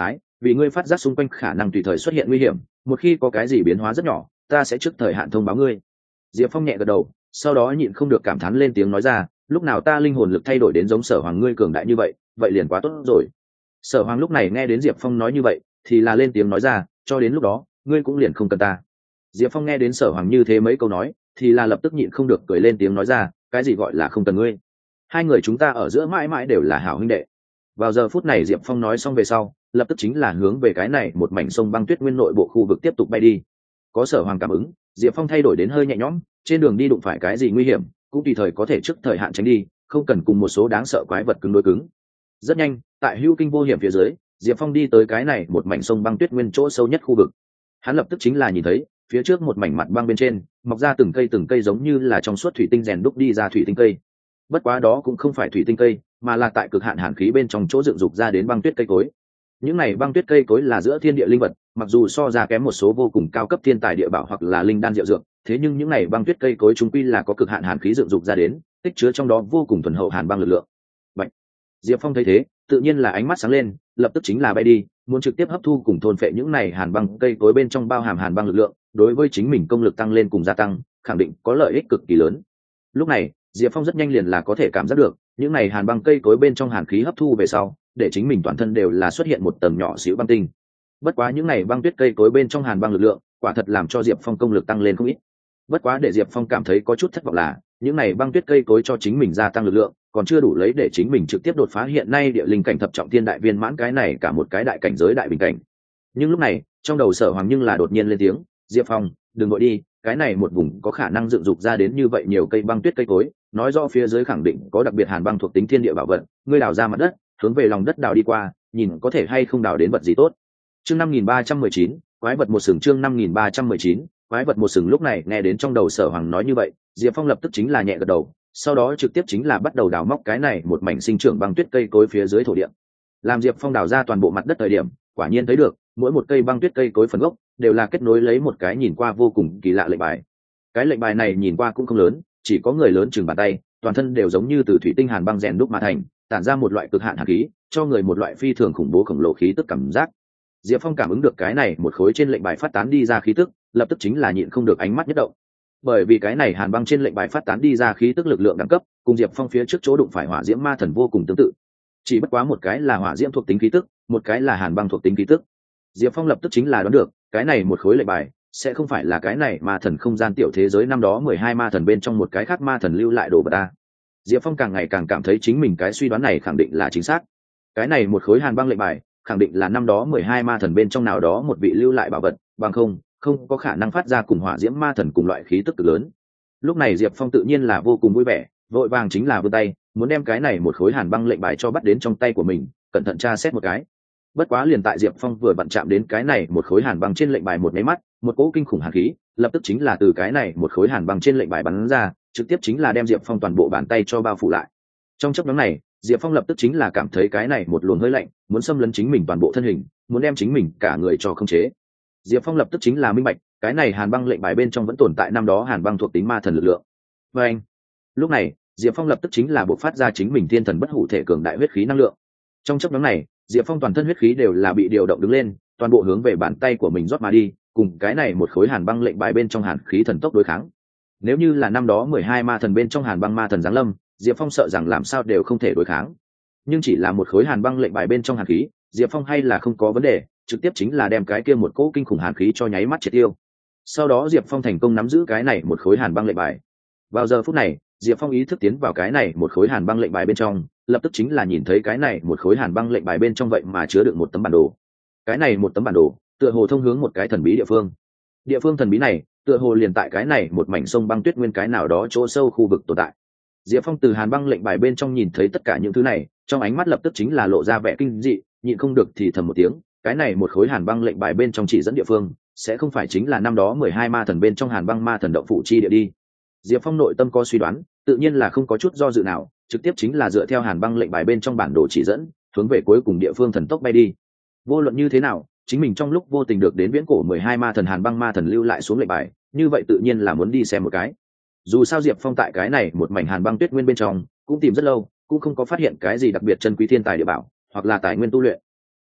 vì ngươi phát giác xung quanh khả năng tùy thời xuất hiện nguy hiểm, một khi có cái gì biến hóa rất nhỏ ta sẽ trước thời hạn thông báo ngươi. Diệp Phong nhẹ gật đầu, sau đó nhịn không được cảm thán lên tiếng nói ra, lúc nào ta linh hồn lực thay đổi đến giống Sở Hoàng ngươi cường đại như vậy, vậy liền quá tốt rồi. Sở Hoàng lúc này nghe đến Diệp Phong nói như vậy thì là lên tiếng nói ra, cho đến lúc đó ngươi cũng liền không cần ta. Diệp Phong nghe đến Sở Hoàng như thế mấy câu nói thì là lập tức nhịn không được cười lên tiếng nói ra, cái gì gọi là không cần ngươi, hai người chúng ta ở giữa mãi mãi đều là hảo huynh đệ. Vào giờ phút này Diệp Phong nói xong về sau, lập tức chính là hướng về cái này một mảnh sông băng tuyết nguyên nội bộ khu vực tiếp tục bay đi. Có Sở Hoàng cảm ứng, Diệp Phong thay đổi đến hơi nhẹ nhõm, trên đường đi đụng phải cái gì nguy hiểm cũng tùy thời có thể trước thời hạn tránh đi, không cần cùng một số đáng sợ quái vật cứng đối cứng. Rất nhanh, tại hữu kinh vô hiểm phía dưới, Diệp Phong đi tới cái này một mảnh sông băng tuyết nguyên chỗ sâu nhất khu vực. Hắn lập tức chính là nhìn thấy phía trước một mảnh mặt băng bên trên mọc ra từng cây giống như là trong suốt thủy tinh rèn đúc đi ra thủy tinh cây. Bất quá đó cũng không phải thủy tinh cây, mà là tại cực hạn hàn khí bên trong chỗ dựng dục ra đến băng tuyết cây cối. Những này băng tuyết cây cối là giữa thiên địa linh vật, mặc dù so ra kém một số vô cùng cao cấp thiên tài địa bảo hoặc là linh đan diệu dược, thế nhưng những này băng tuyết cây cối chúng quy là có cực hạn hàn khí dựng dục ra đến, tích chứa trong đó vô cùng thuần hậu hàn băng lực lượng. Bạch. Diệp Phong thấy thế, tự nhiên là ánh mắt sáng lên, lập tức chính là bay đi, muốn trực tiếp hấp thu cùng thôn phệ những này hàn băng cây cối bên trong bao hàm hàn băng lực lượng, đối với chính mình công lực tăng lên cùng gia tăng, khẳng định có lợi ích cực kỳ lớn. Lúc này, Diệp Phong rất nhanh liền là có thể cảm giác được, những này hàn băng cây cối bên trong hàn khí hấp thu về sau, để chính mình toàn thân đều là xuất hiện một tầng nhỏ xíu băng tinh. Bất quá những này băng tuyết cây cối bên trong hàn băng lực lượng, quả thật làm cho Diệp Phong công lực tăng lên không ít. Bất quá để Diệp Phong cảm thấy có chút thất vọng là, những này băng tuyết cây cối cho chính mình gia tăng lực lượng, còn chưa đủ lấy để chính mình trực tiếp đột phá hiện nay địa linh cảnh thập trọng thiên đại viên mãn cái này cả một cái đại cảnh giới đại bình cảnh. Nhưng lúc này, trong đầu Sở Hoàng nhưng là đột nhiên lên tiếng, "Diệp Phong, đừng vội đi, cái này một vùng có khả năng dựng dục ra đến như vậy nhiều cây băng tuyết cây cối, nói rõ phía dưới khẳng định có đặc biệt hàn băng thuộc tính thiên địa bảo vật, ngươi đào ra mặt đất, hướng về lòng đất đào đi qua, nhìn có thể hay không đào đến vật gì tốt." Chương 5319, quái vật một sừng. Chương 5319, quái vật một sừng. Lúc này nghe đến trong đầu Sở Hoàng nói như vậy, Diệp Phong lập tức chính là nhẹ gật đầu, sau đó trực tiếp chính là bắt đầu đào móc cái này một mảnh sinh trưởng băng tuyết cây cối phía dưới thổ địa. Làm Diệp Phong đào ra toàn bộ mặt đất thời điểm, quả nhiên thấy được, mỗi một cây băng tuyết cây cối phần gốc đều là kết nối lấy một cái nhìn qua vô cùng kỳ lạ lệnh bài. Cái lệnh bài này nhìn qua cũng không lớn, chỉ có người lớn chừng bàn tay, toàn thân đều giống như từ thủy tinh hàn băng rèn đúc mà thành, tản ra một loại cực hạn hàn khí, cho người một loại phi thường khủng bố khổng lồ khí tức cảm giác. Diệp Phong cảm ứng được cái này một khối trên lệnh bài phát tán đi ra khí tức, lập tức chính là nhịn không được ánh mắt nhất động. Bởi vì cái này hàn băng trên lệnh bài phát tán đi ra khí tức lực lượng đẳng cấp, cùng Diệp Phong phía trước chỗ đụng phải hỏa diễm ma thần vô cùng tương tự. Chỉ bất quá một cái là hỏa diễm thuộc tính khí tức, một cái là hàn băng thuộc tính khí tức. Diệp Phong lập tức chính là đoán được, cái này một khối lệnh bài sẽ không phải là cái này ma thần không gian tiểu thế giới năm đó 12 ma thần bên trong một cái khác ma thần lưu lại đồ vật ta. Diệp Phong càng ngày càng cảm thấy chính mình cái suy đoán này khẳng định là chính xác. Cái này một khối hàn băng lệnh bài khẳng định là năm đó 12 ma thần bên trong nào đó một vị lưu lại bảo vật, bằng không có khả năng phát ra cùng hỏa diễm ma thần cùng loại khí tức cực lớn. Lúc này Diệp Phong tự nhiên là vô cùng vui vẻ, vội vàng chính là vươn tay, muốn đem cái này một khối hàn băng lệnh bài cho bắt đến trong tay của mình, cẩn thận tra xét một cái. Bất quá liền tại Diệp Phong vừa vặn chạm đến cái này một khối hàn băng trên lệnh bài một máy mắt, một cỗ kinh khủng hàn khí lập tức chính là từ cái này một khối hàn băng trên lệnh bài bắn ra, trực tiếp chính là đem Diệp Phong toàn bộ bàn tay cho bao phủ lại. Trong chốc ngắn này, Diệp Phong lập tức chính là cảm thấy cái này một luồng hơi lạnh muốn xâm lấn chính mình toàn bộ thân hình, muốn đem chính mình cả người cho khống chế. Diệp Phong lập tức chính là minh bạch, cái này hàn băng lệnh bài bên trong vẫn tồn tại năm đó hàn băng thuộc tính ma thần lực lượng. Và anh, lúc này, Diệp Phong lập tức chính là bộc phát ra chính mình thiên thần bất hủ thể cường đại huyết khí năng lượng. Trong chốc ngắn này, Diệp Phong toàn thân huyết khí đều là bị điều động đứng lên, toàn bộ hướng về bàn tay của mình rót mà đi, cùng cái này một khối hàn băng lệnh bài bên trong hàn khí thần tốc đối kháng. Nếu như là năm đó 12 ma thần bên trong hàn băng ma thần giáng lâm, Diệp Phong sợ rằng làm sao đều không thể đối kháng. Nhưng chỉ là một khối hàn băng lệnh bài bên trong hàn khí, Diệp Phong hay là không có vấn đề, trực tiếp chính là đem cái kia một cỗ kinh khủng hàn khí cho nháy mắt triệt tiêu. Sau đó Diệp Phong thành công nắm giữ cái này một khối hàn băng lệnh bài. Vào giờ phút này, Diệp Phong ý thức tiến vào cái này một khối hàn băng lệnh bài bên trong, lập tức chính là nhìn thấy cái này một khối hàn băng lệnh bài bên trong vậy mà chứa đựng một tấm bản đồ. Cái này một tấm bản đồ, tựa hồ thông hướng một cái thần bí địa phương. Địa phương thần bí này, tựa hồ liền tại cái này một mảnh sông băng tuyết nguyên cái nào đó chỗ sâu khu vực tồn tại. Diệp Phong từ hàn băng lệnh bài bên trong nhìn thấy tất cả những thứ này, trong ánh mắt lập tức chính là lộ ra vẻ kinh dị, nhịn không được thì thầm một tiếng, cái này một khối hàn băng lệnh bài bên trong chỉ dẫn địa phương, sẽ không phải chính là năm đó 12 ma thần bên trong hàn băng ma thần động phủ chi địa đi. Diệp Phong nội tâm có suy đoán, tự nhiên là không có chút do dự nào, trực tiếp chính là dựa theo hàn băng lệnh bài bên trong bản đồ chỉ dẫn, hướng về cuối cùng địa phương thần tốc bay đi. Vô luận như thế nào, chính mình trong lúc vô tình được đến viễn cổ 12 ma thần hàn băng ma thần lưu lại xuống lệnh bài, như vậy tự nhiên là muốn đi xem một cái. Dù sao Diệp Phong tại cái này một mảnh hàn băng tuyết nguyên bên trong cũng tìm rất lâu, cũng không có phát hiện cái gì đặc biệt chân quý thiên tài địa bảo hoặc là tài nguyên tu luyện.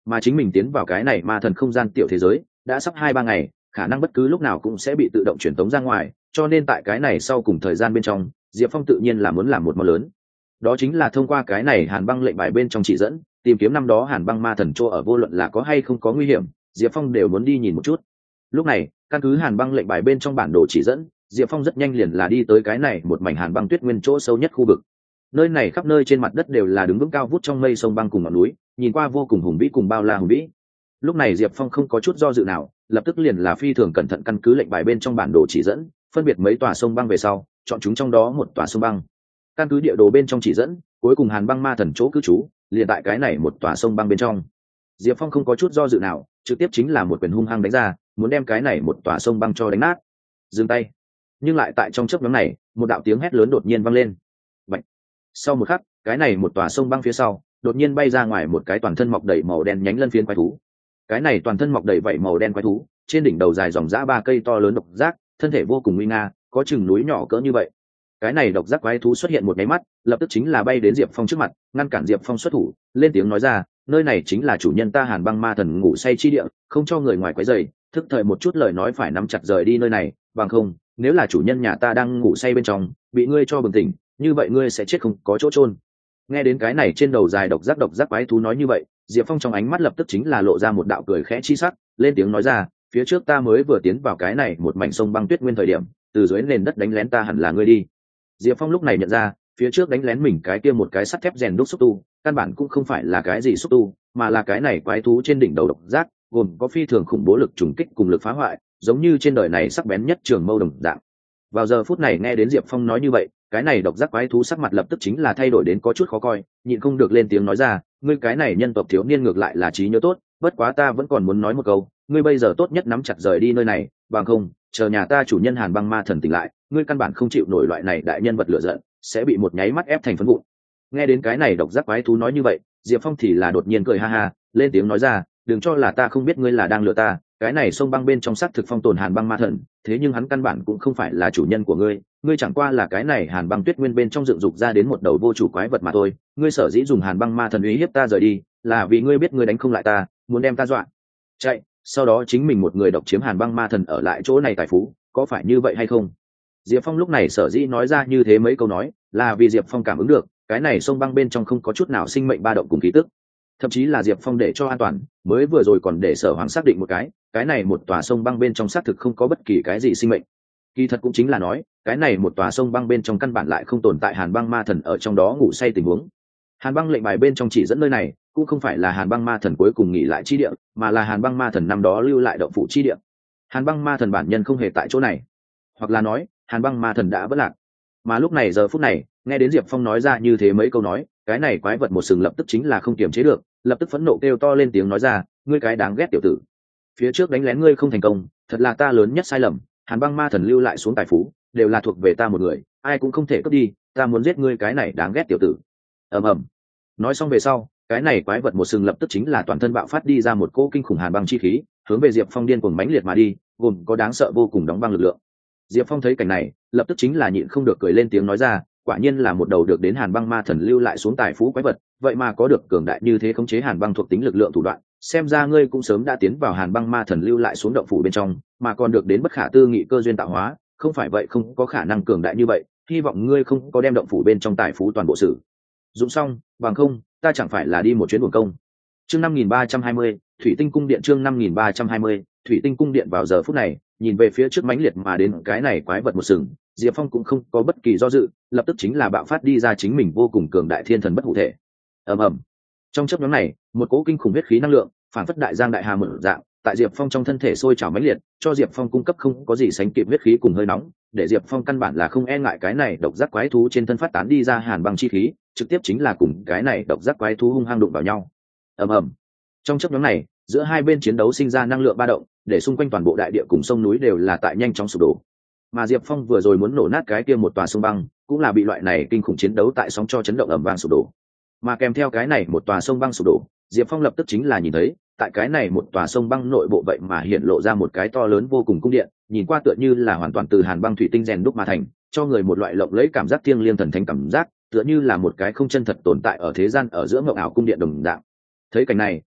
mà chính mình tiến vào cái này ma thần không gian tiểu thế giới đã sắp 2-3 ngày, khả năng bất cứ lúc nào cũng sẽ bị tự động truyền tống ra ngoài, cho nên tại cái này sau cùng thời gian bên trong diệp phong tự nhiên là muốn làm một món lớn, đó chính là thông qua cái này hàn băng lệnh bài bên trong chỉ dẫn tìm kiếm năm đó hàn băng ma thần chỗ ở, vô luận là có hay không có nguy hiểm diệp phong đều muốn đi nhìn một chút. Lúc này căn cứ hàn băng lệnh bài bên trong bản đồ chỉ dẫn, diệp phong rất nhanh liền là đi tới cái này một mảnh hàn băng tuyết nguyên chỗ sâu nhất khu vực. Nơi này khắp nơi trên mặt đất đều là đứng vững cao vút trong mây sông băng cùng ngọn núi, nhìn qua vô cùng hùng vĩ cùng bao la hùng vĩ. Lúc này diệp phong không có chút do dự nào, lập tức liền là phi thường cẩn thận căn cứ lệnh bài bên trong bản đồ chỉ dẫn phân biệt mấy tòa sông băng về sau chọn chúng trong đó một tòa sông băng. Căn cứ địa đồ bên trong chỉ dẫn, cuối cùng hàn băng ma thần chỗ cư trú liền tại cái này một tòa sông băng bên trong. Diệp Phong không có chút do dự nào, trực tiếp chính là một quyền hung hăng đánh ra, muốn đem cái này một tòa sông băng cho đánh nát. Dừng tay. Nhưng lại tại trong chớp nhoáng này, một đạo tiếng hét lớn đột nhiên vang lên. Bạch. Sau một khắc, cái này một tòa sông băng phía sau, đột nhiên bay ra ngoài một cái toàn thân mọc đầy màu đen nhánh lân phiến quái thú. Cái này toàn thân mọc đầy vảy màu đen quái thú, trên đỉnh đầu dài dòng dã 3 cây to lớn độc giác, thân thể vô cùng nguy nga, có chừng núi nhỏ cỡ như vậy. Cái này độc giác quái thú xuất hiện một cái mắt, lập tức chính là bay đến Diệp Phong trước mặt, ngăn cản Diệp Phong xuất thủ, lên tiếng nói ra, nơi này chính là chủ nhân ta Hàn Băng Ma Thần ngủ say chi địa, không cho người ngoài quấy rầy, thức thời một chút lời nói phải nắm chặt rời đi nơi này, bằng không, nếu là chủ nhân nhà ta đang ngủ say bên trong, bị ngươi cho bừng tỉnh, như vậy ngươi sẽ chết không có chỗ chôn. Nghe đến cái này trên đầu dài độc giác quái thú nói như vậy, Diệp Phong trong ánh mắt lập tức chính là lộ ra một đạo cười khẽ chi sắc, lên tiếng nói ra, phía trước ta mới vừa tiến vào cái này một mảnh sông băng tuyết nguyên thời điểm, từ dưới nền đất đánh lén ta hẳn là ngươi đi. Diệp Phong lúc này nhận ra, phía trước đánh lén mình cái kia một cái sắt thép rèn đúc xúc tu, căn bản cũng không phải là cái gì xúc tu, mà là cái này quái thú trên đỉnh đầu độc giác, gồm có phi thường khủng bố lực trùng kích cùng lực phá hoại, giống như trên đời này sắc bén nhất trường mâu đồng dạng. Vào giờ phút này nghe đến Diệp Phong nói như vậy, cái này độc giác quái thú sắc mặt lập tức chính là thay đổi đến có chút khó coi, nhịn không được lên tiếng nói ra, ngươi cái này nhân tộc thiếu niên ngược lại là trí nhớ tốt, bất quá ta vẫn còn muốn nói một câu, ngươi bây giờ tốt nhất nắm chặt rời đi nơi này, bằng không, chờ nhà ta chủ nhân Hàn Băng Ma Thần tỉnh lại, ngươi căn bản không chịu nổi loại này đại nhân vật lựa giận, sẽ bị một nháy mắt ép thành phấn vụn. Nghe đến cái này độc giác quái thú nói như vậy, Diệp Phong thì là đột nhiên cười ha ha, lên tiếng nói ra, đừng cho là ta không biết ngươi là đang lừa ta, cái này sông băng bên trong xác thực phong tồn Hàn Băng Ma Thần, thế nhưng hắn căn bản cũng không phải là chủ nhân của ngươi, ngươi chẳng qua là cái này Hàn Băng Tuyết Nguyên bên trong dựng dục ra đến một đầu vô chủ quái vật mà thôi, ngươi sở dĩ dùng Hàn Băng Ma Thần uy hiếp ta rời đi, là vì ngươi biết ngươi đánh không lại ta, muốn đem ta dọa chạy, sau đó chính mình một người độc chiếm Hàn Băng Ma Thần ở lại chỗ này tài phú, có phải như vậy hay không? Diệp Phong lúc này sở dĩ nói ra như thế mấy câu nói, là vì Diệp Phong cảm ứng được, cái này sông băng bên trong không có chút nào sinh mệnh ba động cùng khí tức. Thậm chí là Diệp Phong để cho an toàn, mới vừa rồi còn để Sở Hoàng xác định một cái này một tòa sông băng bên trong xác thực không có bất kỳ cái gì sinh mệnh. Kỳ thật cũng chính là nói, cái này một tòa sông băng bên trong căn bản lại không tồn tại Hàn Băng Ma Thần ở trong đó ngủ say tình huống. Hàn Băng lệnh bài bên trong chỉ dẫn nơi này, cũng không phải là Hàn Băng Ma Thần cuối cùng nghỉ lại chi địa, mà là Hàn Băng Ma Thần năm đó lưu lại động phủ chi địa. Hàn Băng Ma Thần bản nhân không hề tại chỗ này, hoặc là nói, Hàn Băng Ma Thần đã vỡ lạc. Mà lúc này giờ phút này, nghe đến Diệp Phong nói ra như thế mấy câu nói, cái này quái vật một sừng lập tức chính là không kiềm chế được, lập tức phẫn nộ kêu to lên tiếng nói ra, ngươi cái đáng ghét tiểu tử, phía trước đánh lén ngươi không thành công, thật là ta lớn nhất sai lầm, Hàn Băng Ma Thần lưu lại xuống tài phú, đều là thuộc về ta một người, ai cũng không thể cướp đi, ta muốn giết ngươi cái này đáng ghét tiểu tử. Ầm ầm. Nói xong về sau, cái này quái vật một sừng lập tức chính là toàn thân bạo phát đi ra một cỗ kinh khủng hàn băng chi khí, hướng về Diệp Phong điên cuồng mãnh liệt mà đi, gồm có đáng sợ vô cùng đóng băng lực lượng. Diệp Phong thấy cảnh này, lập tức chính là nhịn không được cười lên tiếng nói ra, quả nhiên là một đầu được đến Hàn Băng Ma Thần lưu lại xuống tài phú quái vật, vậy mà có được cường đại như thế khống chế Hàn Băng thuộc tính lực lượng thủ đoạn, xem ra ngươi cũng sớm đã tiến vào Hàn Băng Ma Thần lưu lại xuống động phủ bên trong, mà còn được đến bất khả tư nghị cơ duyên tạo hóa, không phải vậy không có khả năng cường đại như vậy, hy vọng ngươi không có đem động phủ bên trong tài phú toàn bộ sử dụng xong, bằng không, ta chẳng phải là đi một chuyến uổng công. Chương 5320, Thủy Tinh cung điện. Chương 5320, Thủy Tinh cung điện. Vào giờ phút này, nhìn về phía trước mãnh liệt mà đến cái này quái vật một sừng, Diệp Phong cũng không có bất kỳ do dự, lập tức chính là bạo phát đi ra chính mình vô cùng cường đại thiên thần bất hủ thể. Ầm ầm. Trong chớp nhoáng này, một cỗ kinh khủng huyết khí năng lượng, phản phất đại giang đại hà mở dạng, tại Diệp Phong trong thân thể sôi trào mãnh liệt, cho Diệp Phong cung cấp không có gì sánh kịp huyết khí cùng hơi nóng, để Diệp Phong căn bản là không e ngại cái này độc giác quái thú trên thân phát tán đi ra hàn băng chi khí, trực tiếp chính là cùng cái này độc giác quái thú hung hăng đụng vào nhau. Ầm ầm. Trong chớp nhoáng này, giữa hai bên chiến đấu sinh ra năng lượng ba động, để xung quanh toàn bộ đại địa cùng sông núi đều là tại nhanh chóng sụp đổ. Mà Diệp Phong vừa rồi muốn nổ nát cái kia một tòa sông băng, cũng là bị loại này kinh khủng chiến đấu tại sóng cho chấn động ầm vang sụp đổ. Mà kèm theo cái này một tòa sông băng sụp đổ, Diệp Phong lập tức chính là nhìn thấy, tại cái này một tòa sông băng nội bộ vậy mà hiện lộ ra một cái to lớn vô cùng cung điện, nhìn qua tựa như là hoàn toàn từ hàn băng thủy tinh rèn đúc mà thành, cho người một loại lộng lẫy cảm giác thiêng liêng thần thánh cảm giác, tựa như là một cái không chân thật tồn tại ở thế gian ở giữa mộng ảo cung điện đồng dạng. Thấy cảnh này,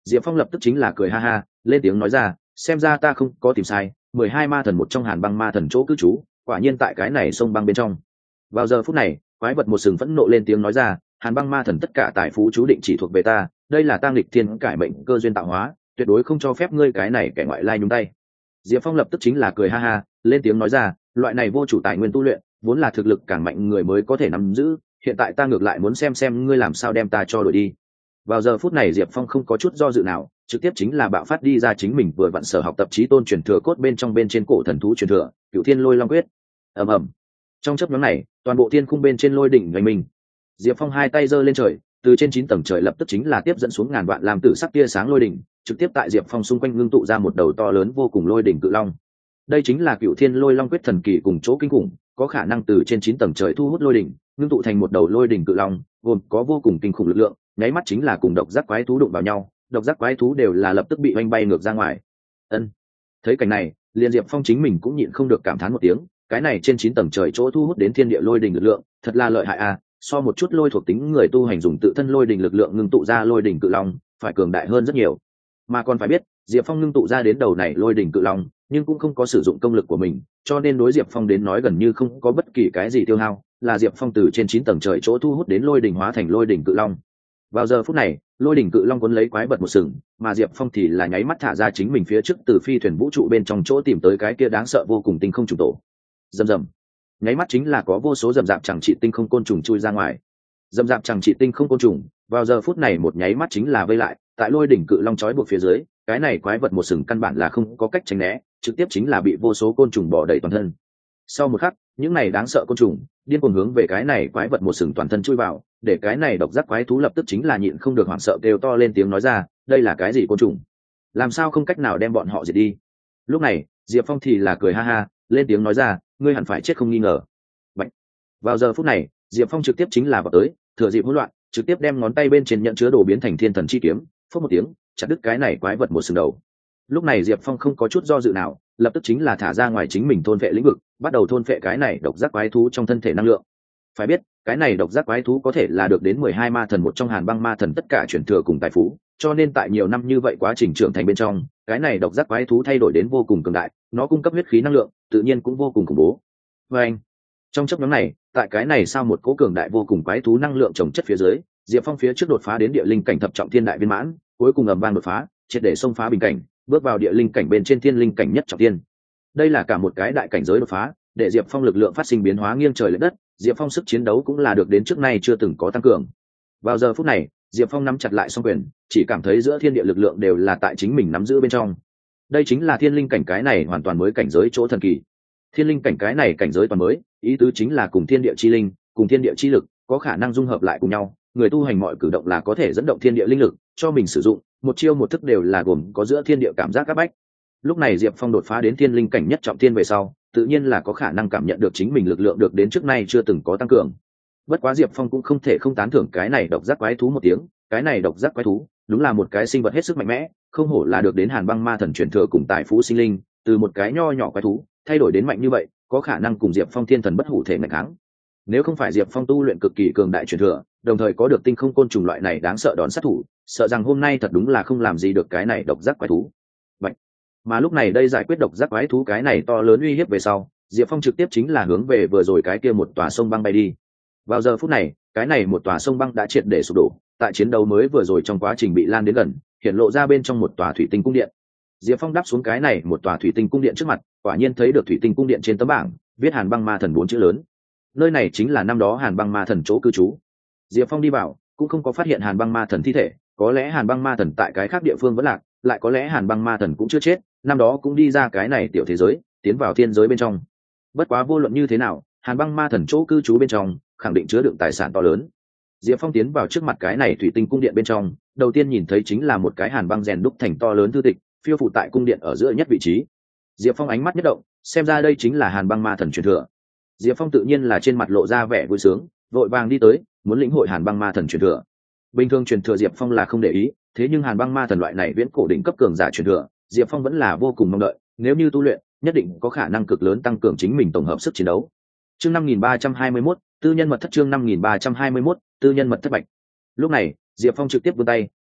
Diệp Phong lập tức chính là cười ha ha lên tiếng nói ra, xem ra ta không có tìm sai, 12 ma thần một trong Hàn Băng ma thần chỗ cư trú quả nhiên tại cái này sông băng bên trong. Vào giờ phút này quái vật một sừng phẫn nộ lên tiếng nói ra, Hàn Băng ma thần tất cả tài phú chú định chỉ thuộc về ta, đây là tang lịch thiên cải mệnh cơ duyên tạo hóa, tuyệt đối không cho phép ngươi cái này kẻ ngoại lai nhúng tay. Diệp Phong lập tức chính là cười ha ha lên tiếng nói ra, loại này vô chủ tài nguyên tu luyện vốn là thực lực càng mạnh người mới có thể nắm giữ, hiện tại ta ngược lại muốn xem ngươi làm sao đem ta cho đổi đi. Vào giờ phút này Diệp Phong không có chút do dự nào, trực tiếp chính là bạo phát đi ra chính mình vừa vặn sở học tập chí tôn truyền thừa cốt bên trên cổ thần thú truyền thừa Cửu Thiên Lôi Long Quyết. Ầm ầm. Trong chớp nhoáng này toàn bộ thiên khung bên trên lôi đỉnh hoành mình. Diệp Phong hai tay giơ lên trời, từ trên 9 tầng trời lập tức chính là tiếp dẫn xuống ngàn vạn làm tử sắc tia sáng lôi đỉnh, trực tiếp tại Diệp Phong xung quanh ngưng tụ ra một đầu to lớn vô cùng lôi đỉnh cự long. Đây chính là Cửu Thiên Lôi Long Quyết thần kỳ cùng chỗ kinh khủng, có khả năng từ trên 9 tầng trời thu hút lôi đỉnh, ngưng tụ thành một đầu lôi đỉnh cự long, gồm có vô cùng kinh khủng lực lượng, nháy mắt chính là cùng độc giác quái thú đụng vào nhau, độc giác quái thú đều là lập tức bị oanh bay ngược ra ngoài. Ân. Thấy cảnh này, liền Diệp Phong chính mình cũng nhịn không được cảm thán một tiếng, cái này trên 9 tầng trời chỗ thu hút đến thiên địa lôi đỉnh lực lượng, thật là lợi hại a, so một chút lôi thuộc tính người tu hành dùng tự thân lôi đỉnh lực lượng ngưng tụ ra lôi đỉnh cự long, phải cường đại hơn rất nhiều. Mà còn phải biết, Diệp Phong ngưng tụ ra đến đầu này lôi đỉnh cự long, nhưng cũng không có sử dụng công lực của mình, cho nên đối Diệp Phong đến nói gần như không có bất kỳ cái gì tiêu hao, là Diệp Phong từ trên 9 tầng trời chỗ thu hút đến lôi đỉnh hóa thành lôi đỉnh cự long. Vào giờ phút này lôi đỉnh cự long cuốn lấy quái vật một sừng, mà Diệp Phong thì là nháy mắt thả ra chính mình phía trước từ phi thuyền vũ trụ bên trong chỗ tìm tới cái kia đáng sợ vô cùng tinh không trùng tổ. Rầm rầm. Nháy mắt chính là có vô số rầm rạp chẳng trị tinh không côn trùng chui ra ngoài. Rầm rạp chẳng trị tinh không côn trùng vào giờ phút này một nháy mắt chính là vây lại tại lôi đỉnh cự long trói buộc phía dưới, cái này quái vật một sừng căn bản là không có cách tránh né, trực tiếp chính là bị vô số côn trùng bỏ đầy toàn thân. Sau một khắc những này đáng sợ côn trùng điên cuồng hướng về cái này quái vật một sừng toàn thân chui vào, để cái này độc giác quái thú lập tức chính là nhịn không được hoảng sợ kêu to lên tiếng nói ra, đây là cái gì côn trùng, làm sao không cách nào đem bọn họ diệt đi. Lúc này Diệp Phong thì là cười ha ha lên tiếng nói ra, ngươi hẳn phải chết không nghi ngờ. Bạch. Vào giờ phút này Diệp Phong trực tiếp chính là vào tới, thừa dịp hỗn loạn trực tiếp đem ngón tay bên trên nhận chứa đồ biến thành thiên thần chi kiếm, phất một tiếng chặt đứt cái này quái vật một sừng đầu. Lúc này Diệp Phong không có chút do dự nào, lập tức chính là thả ra ngoài chính mình thôn vệ lĩnh vực, bắt đầu thôn vệ cái này độc giác quái thú trong thân thể năng lượng. Phải biết cái này độc giác quái thú có thể là được đến 12 ma thần một trong Hàn Băng ma thần tất cả truyền thừa cùng tài phú, cho nên tại nhiều năm như vậy quá trình trưởng thành bên trong, cái này độc giác quái thú thay đổi đến vô cùng cường đại, nó cung cấp huyết khí năng lượng tự nhiên cũng vô cùng khủng bố. Và anh trong chốc ngắn này tại cái này sao một cỗ cường đại vô cùng quái thú năng lượng trồng chất phía dưới, Diệp Phong phía trước đột phá đến địa linh cảnh thập trọng thiên đại viên mãn, cuối cùng ầm vang đột phá triệt để xông phá bình cảnh, bước vào địa linh cảnh bên trên thiên linh cảnh nhất trọng thiên. Đây là cả một cái đại cảnh giới đột phá, để Diệp Phong lực lượng phát sinh biến hóa nghiêng trời lệch đất, Diệp Phong sức chiến đấu cũng là được đến trước nay chưa từng có tăng cường. Vào giờ phút này Diệp Phong nắm chặt lại song quyền, chỉ cảm thấy giữa thiên địa lực lượng đều là tại chính mình nắm giữ bên trong. Đây chính là thiên linh cảnh, cái này hoàn toàn mới cảnh giới chỗ thần kỳ. Thiên linh cảnh cái này cảnh giới toàn mới, ý tứ chính là cùng thiên địa chi linh cùng thiên địa chi lực có khả năng dung hợp lại cùng nhau, người tu hành mọi cử động là có thể dẫn động thiên địa linh lực cho mình sử dụng, một chiêu một thức đều là gồm có giữa thiên địa cảm giác áp bách. Lúc này Diệp Phong đột phá đến thiên linh cảnh nhất trọng thiên về sau, tự nhiên là có khả năng cảm nhận được chính mình lực lượng được đến trước nay chưa từng có tăng cường. Bất quá Diệp Phong cũng không thể không tán thưởng cái này độc giác quái thú một tiếng, cái này độc giác quái thú đúng là một cái sinh vật hết sức mạnh mẽ, không hổ là được đến Hàn Băng ma thần truyền thừa cùng tài phú sinh linh, từ một cái nho nhỏ quái thú thay đổi đến mạnh như vậy, có khả năng cùng Diệp Phong thiên thần bất hủ thể mạnh kháng. Nếu không phải Diệp Phong tu luyện cực kỳ cường đại truyền thừa, đồng thời có được tinh không côn trùng loại này đáng sợ đòn sát thủ, sợ rằng hôm nay thật đúng là không làm gì được cái này độc giác quái thú. Vậy mà lúc này đây giải quyết độc giác quái thú cái này to lớn uy hiếp về sau, Diệp Phong trực tiếp chính là hướng về vừa rồi cái kia một tòa sông băng bay đi. Vào giờ phút này cái này một tòa sông băng đã triệt để sụp đổ, tại chiến đấu mới vừa rồi trong quá trình bị lan đến gần, hiện lộ ra bên trong một tòa thủy tinh cung điện. Diệp Phong đáp xuống cái này một tòa thủy tinh cung điện trước mặt, quả nhiên thấy được thủy tinh cung điện trên tấm bảng viết Hàn Băng ma thần 4 chữ lớn. Nơi này chính là năm đó Hàn Băng ma thần chỗ cư trú. Diệp Phong đi vào cũng không có phát hiện Hàn Băng ma thần thi thể, có lẽ Hàn Băng ma thần tại cái khác địa phương vẫn lạc, lại có lẽ Hàn Băng ma thần cũng chưa chết, năm đó cũng đi ra cái này tiểu thế giới, tiến vào thiên giới bên trong. Bất quá vô luận như thế nào, Hàn Băng ma thần chỗ cư trú bên trong khẳng định chứa đựng tài sản to lớn. Diệp Phong tiến vào trước mặt cái này thủy tinh cung điện bên trong, đầu tiên nhìn thấy chính là một cái hàn băng rèn đúc thành to lớn thư tịch, phiêu phù tại cung điện ở giữa nhất vị trí. Diệp Phong ánh mắt nhất động, xem ra đây chính là Hàn Băng ma thần truyền thừa. Diệp Phong tự nhiên là trên mặt lộ ra vẻ vui sướng, vội vàng đi tới, muốn lĩnh hội Hàn Băng ma thần truyền thừa. Bình thường truyền thừa Diệp Phong là không để ý, thế nhưng Hàn Băng ma thần loại này viễn cổ đỉnh cấp cường giả truyền thừa, Diệp Phong vẫn là vô cùng mong đợi, nếu như tu luyện, nhất định có khả năng cực lớn tăng cường chính mình tổng hợp sức chiến đấu. Chương 5321, tư nhân mật thất, chương 5321, tư nhân mật thất bạch. Lúc này, Diệp Phong trực tiếp vươn tay,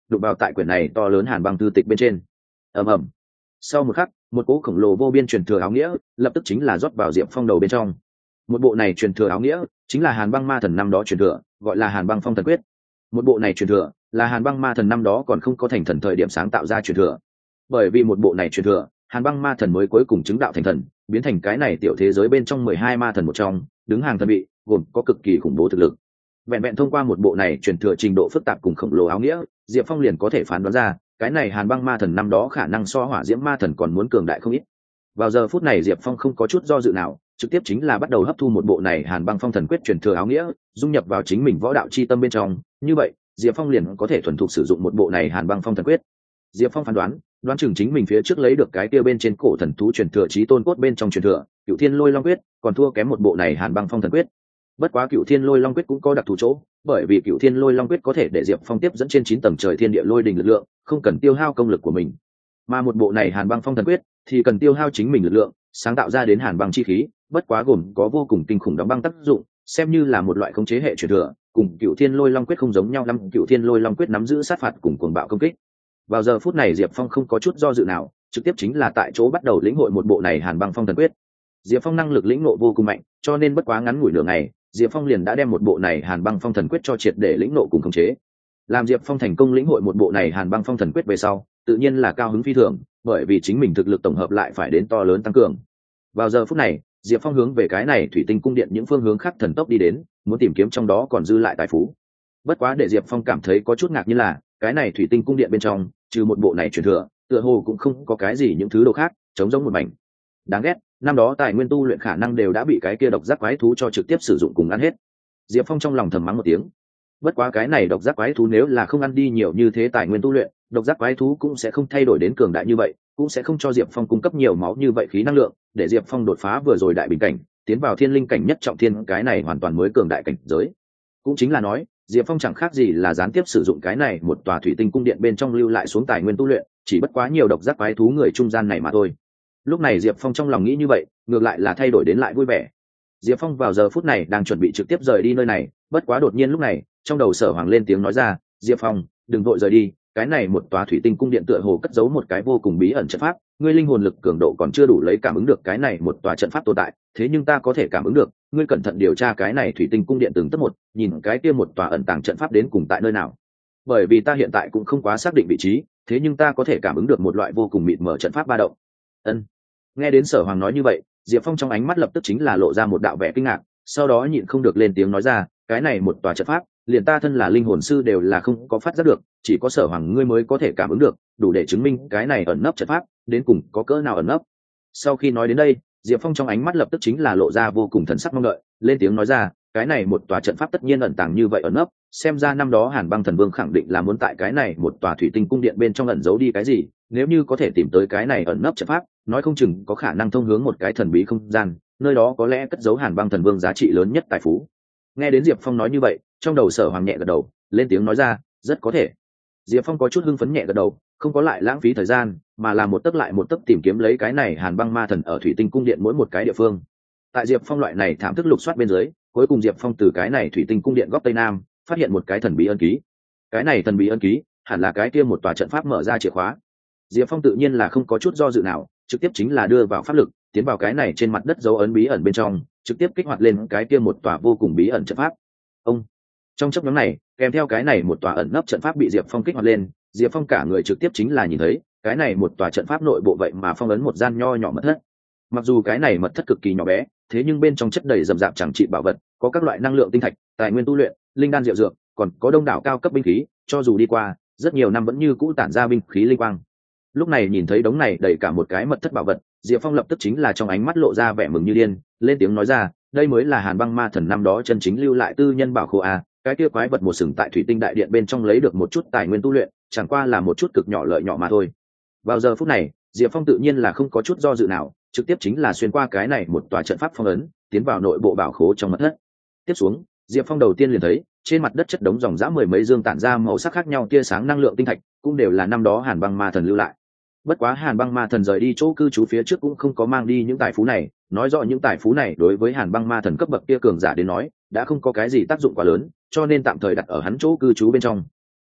đụng vào tại quyển này to lớn hàn băng thư tịch bên trên. ầm ầm. Sau một khắc, một cỗ khổng lồ vô biên truyền thừa áo nghĩa lập tức chính là rót vào diệp phong đầu bên trong. Một bộ này truyền thừa áo nghĩa chính là hàn băng ma thần năm đó truyền thừa, gọi là hàn băng phong thần quyết. Một bộ này truyền thừa là hàn băng ma thần năm đó còn không có thành thần thời điểm sáng tạo ra truyền thừa. Bởi vì một bộ này truyền thừa, hàn băng ma thần mới cuối cùng chứng đạo thành thần, biến thành cái này tiểu thế giới bên trong 12 ma thần một trong, đứng hàng thần vị, gồm có cực kỳ khủng bố thực lực. Vẹn vẹn thông qua một bộ này truyền thừa trình độ phức tạp cùng khổng lồ áo nghĩa, diệp phong liền có thể phán đoán ra cái này hàn băng ma thần năm đó khả năng so hỏa diễm ma thần còn muốn cường đại không ít. Vào giờ phút này diệp phong không có chút do dự nào, trực tiếp chính là bắt đầu hấp thu một bộ này hàn băng phong thần quyết truyền thừa áo nghĩa, dung nhập vào chính mình võ đạo chi tâm bên trong. Như vậy diệp phong liền có thể thuần thục sử dụng một bộ này hàn băng phong thần quyết. Diệp phong phán đoán chừng chính mình phía trước lấy được cái kia bên trên cổ thần thú truyền thừa chí tôn cốt bên trong truyền thừa cựu thiên lôi long quyết còn thua kém một bộ này hàn băng phong thần quyết. Bất quá cựu thiên lôi long quyết cũng có đặc thù chỗ, bởi vì cựu thiên lôi long quyết có thể để diệp phong tiếp dẫn trên 9 tầng trời thiên địa lôi đình lực lượng, không cần tiêu hao công lực của mình. Mà một bộ này hàn băng phong thần quyết thì cần tiêu hao chính mình lực lượng, sáng tạo ra đến hàn băng chi khí, bất quá gồm có vô cùng kinh khủng đóng băng tác dụng, xem như là một loại khống chế hệ truyền thừa, cùng cựu thiên lôi long quyết không giống nhau lắm. Cựu thiên lôi long quyết nắm giữ sát phạt cùng cuồng bạo công kích. Vào giờ phút này diệp phong không có chút do dự nào, trực tiếp chính là tại chỗ bắt đầu lĩnh hội một bộ này hàn băng phong thần quyết. Diệp phong năng lực lĩnh ngộ vô cùng mạnh, cho nên bất quá ngắn ngủi nửa ngày, diệp phong liền đã đem một bộ này hàn băng phong thần quyết cho triệt để lĩnh ngộ cùng khống chế. Làm diệp phong thành công lĩnh hội một bộ này hàn băng phong thần quyết về sau, tự nhiên là cao hứng phi thường, bởi vì chính mình thực lực tổng hợp lại phải đến to lớn tăng cường. Vào giờ phút này diệp phong hướng về cái này thủy tinh cung điện những phương hướng khác thần tốc đi đến, muốn tìm kiếm trong đó còn dư lại tài phú. Bất quá để diệp phong cảm thấy có chút ngạc nhiên là cái này thủy tinh cung điện bên trong trừ một bộ này truyền thừa, tựa hồ cũng không có cái gì những thứ đồ khác, trống rỗng một mảnh. Đáng ghét, năm đó tài nguyên tu luyện khả năng đều đã bị cái kia độc giác quái thú cho trực tiếp sử dụng cùng ăn hết. Diệp phong trong lòng thầm mắng một tiếng. Bất quá cái này độc giác quái thú nếu là không ăn đi nhiều như thế tài nguyên tu luyện, độc giác quái thú cũng sẽ không thay đổi đến cường đại như vậy, cũng sẽ không cho diệp phong cung cấp nhiều máu như vậy khí năng lượng, để diệp phong đột phá vừa rồi đại bình cảnh, tiến vào thiên linh cảnh nhất trọng thiên, cái này hoàn toàn mới cường đại cảnh giới. Cũng chính là nói diệp phong chẳng khác gì là gián tiếp sử dụng cái này một tòa thủy tinh cung điện bên trong lưu lại xuống tài nguyên tu luyện, chỉ bất quá nhiều độc giác quái thú người trung gian này mà thôi. Lúc này diệp phong trong lòng nghĩ như vậy, ngược lại là thay đổi đến lại vui vẻ. Diệp phong vào giờ phút này đang chuẩn bị trực tiếp rời đi nơi này, bất quá đột nhiên lúc này trong đầu Sở Hoàng lên tiếng nói ra, diệp phong đừng vội rời đi, cái này một tòa thủy tinh cung điện tựa hồ cất giấu một cái vô cùng bí ẩn trận pháp, ngươi linh hồn lực cường độ còn chưa đủ lấy cảm ứng được cái này một tòa trận pháp tồn tại, thế nhưng ta có thể cảm ứng được, ngươi cẩn thận điều tra cái này thủy tinh cung điện từng tấc một, nhìn cái kia một tòa ẩn tàng trận pháp đến cùng tại nơi nào. Bởi vì ta hiện tại cũng không quá xác định vị trí, thế nhưng ta có thể cảm ứng được một loại vô cùng mịt mờ trận pháp ba động. Ân. Nghe đến Sở Hoàng nói như vậy, diệp phong trong ánh mắt lập tức chính là lộ ra một đạo vẻ kinh ngạc, sau đó nhịn không được lên tiếng nói ra, cái này một tòa trận pháp liền ta thân là linh hồn sư đều là không có phát giác được, chỉ có Sở Hoàng ngươi mới có thể cảm ứng được, đủ để chứng minh cái này ẩn nấp trận pháp đến cùng có cỡ nào ẩn nấp. Sau khi nói đến đây, diệp phong trong ánh mắt lập tức chính là lộ ra vô cùng thần sắc mong đợi, lên tiếng nói ra, cái này một tòa trận pháp tất nhiên ẩn tàng như vậy ẩn nấp, xem ra năm đó Hàn Băng Thần Vương khẳng định là muốn tại cái này một tòa thủy tinh cung điện bên trong ẩn giấu đi cái gì, nếu như có thể tìm tới cái này ẩn nấp trận pháp, nói không chừng có khả năng thông hướng một cái thần bí không gian, nơi đó có lẽ cất giấu Hàn Băng Thần Vương giá trị lớn nhất tài phú. Nghe đến diệp phong nói như vậy, trong đầu Sở Hoàng nhẹ gật đầu, lên tiếng nói ra, rất có thể. Diệp phong có chút hưng phấn nhẹ gật đầu, không có lại lãng phí thời gian, mà là một tấc lại một tấc tìm kiếm lấy cái này Hàn Băng Ma Thần ở thủy tinh cung điện mỗi một cái địa phương. Tại diệp phong loại này thảm thức lục soát bên dưới, cuối cùng diệp phong từ cái này thủy tinh cung điện góc tây nam phát hiện một cái thần bí ân ký. Cái này thần bí ân ký hẳn là cái kia một tòa trận pháp mở ra chìa khóa. Diệp phong tự nhiên là không có chút do dự nào, trực tiếp chính là đưa vào pháp lực, tiến vào cái này trên mặt đất dấu ấn bí ẩn bên trong, trực tiếp kích hoạt lên cái kia một tòa vô cùng bí ẩn trận pháp. Ông trong chốc ngắn này, kèm theo cái này một tòa ẩn nấp trận pháp bị diệp phong kích hoạt lên, diệp phong cả người trực tiếp chính là nhìn thấy cái này một tòa trận pháp nội bộ vậy mà phong ấn một gian nho nhỏ mật thất. Mặc dù cái này mật thất cực kỳ nhỏ bé, thế nhưng bên trong chất đầy rậm rạp chẳng trị bảo vật, có các loại năng lượng tinh thạch, tài nguyên tu luyện, linh đan diệu dược, còn có đông đảo cao cấp binh khí, cho dù đi qua rất nhiều năm vẫn như cũ tản ra binh khí linh quang. Lúc này nhìn thấy đống này đầy cả một cái mật thất bảo vật, diệp phong lập tức chính là trong ánh mắt lộ ra vẻ mừng như điên, lên tiếng nói ra, đây mới là Hàn Băng Ma Thần năm đó chân chính lưu lại tư nhân bảo khố a, cái kia quái vật một sừng tại thủy tinh đại điện bên trong lấy được một chút tài nguyên tu luyện, chẳng qua là một chút cực nhỏ lợi nhỏ mà thôi. Vào giờ phút này, diệp phong tự nhiên là không có chút do dự nào, trực tiếp chính là xuyên qua cái này một tòa trận pháp phong ấn, tiến vào nội bộ bảo khố trong mật thất. Tiếp xuống, diệp phong đầu tiên liền thấy trên mặt đất chất đống dòng dã mười mấy dương tản ra màu sắc khác nhau tia sáng năng lượng tinh thạch, cũng đều là năm đó Hàn Băng Ma Thần lưu lại. Bất quá Hàn Băng Ma Thần rời đi chỗ cư trú phía trước cũng không có mang đi những tài phú này, nói rõ những tài phú này đối với Hàn Băng Ma Thần cấp bậc kia cường giả đến nói đã không có cái gì tác dụng quá lớn, cho nên tạm thời đặt ở hắn chỗ cư trú bên trong.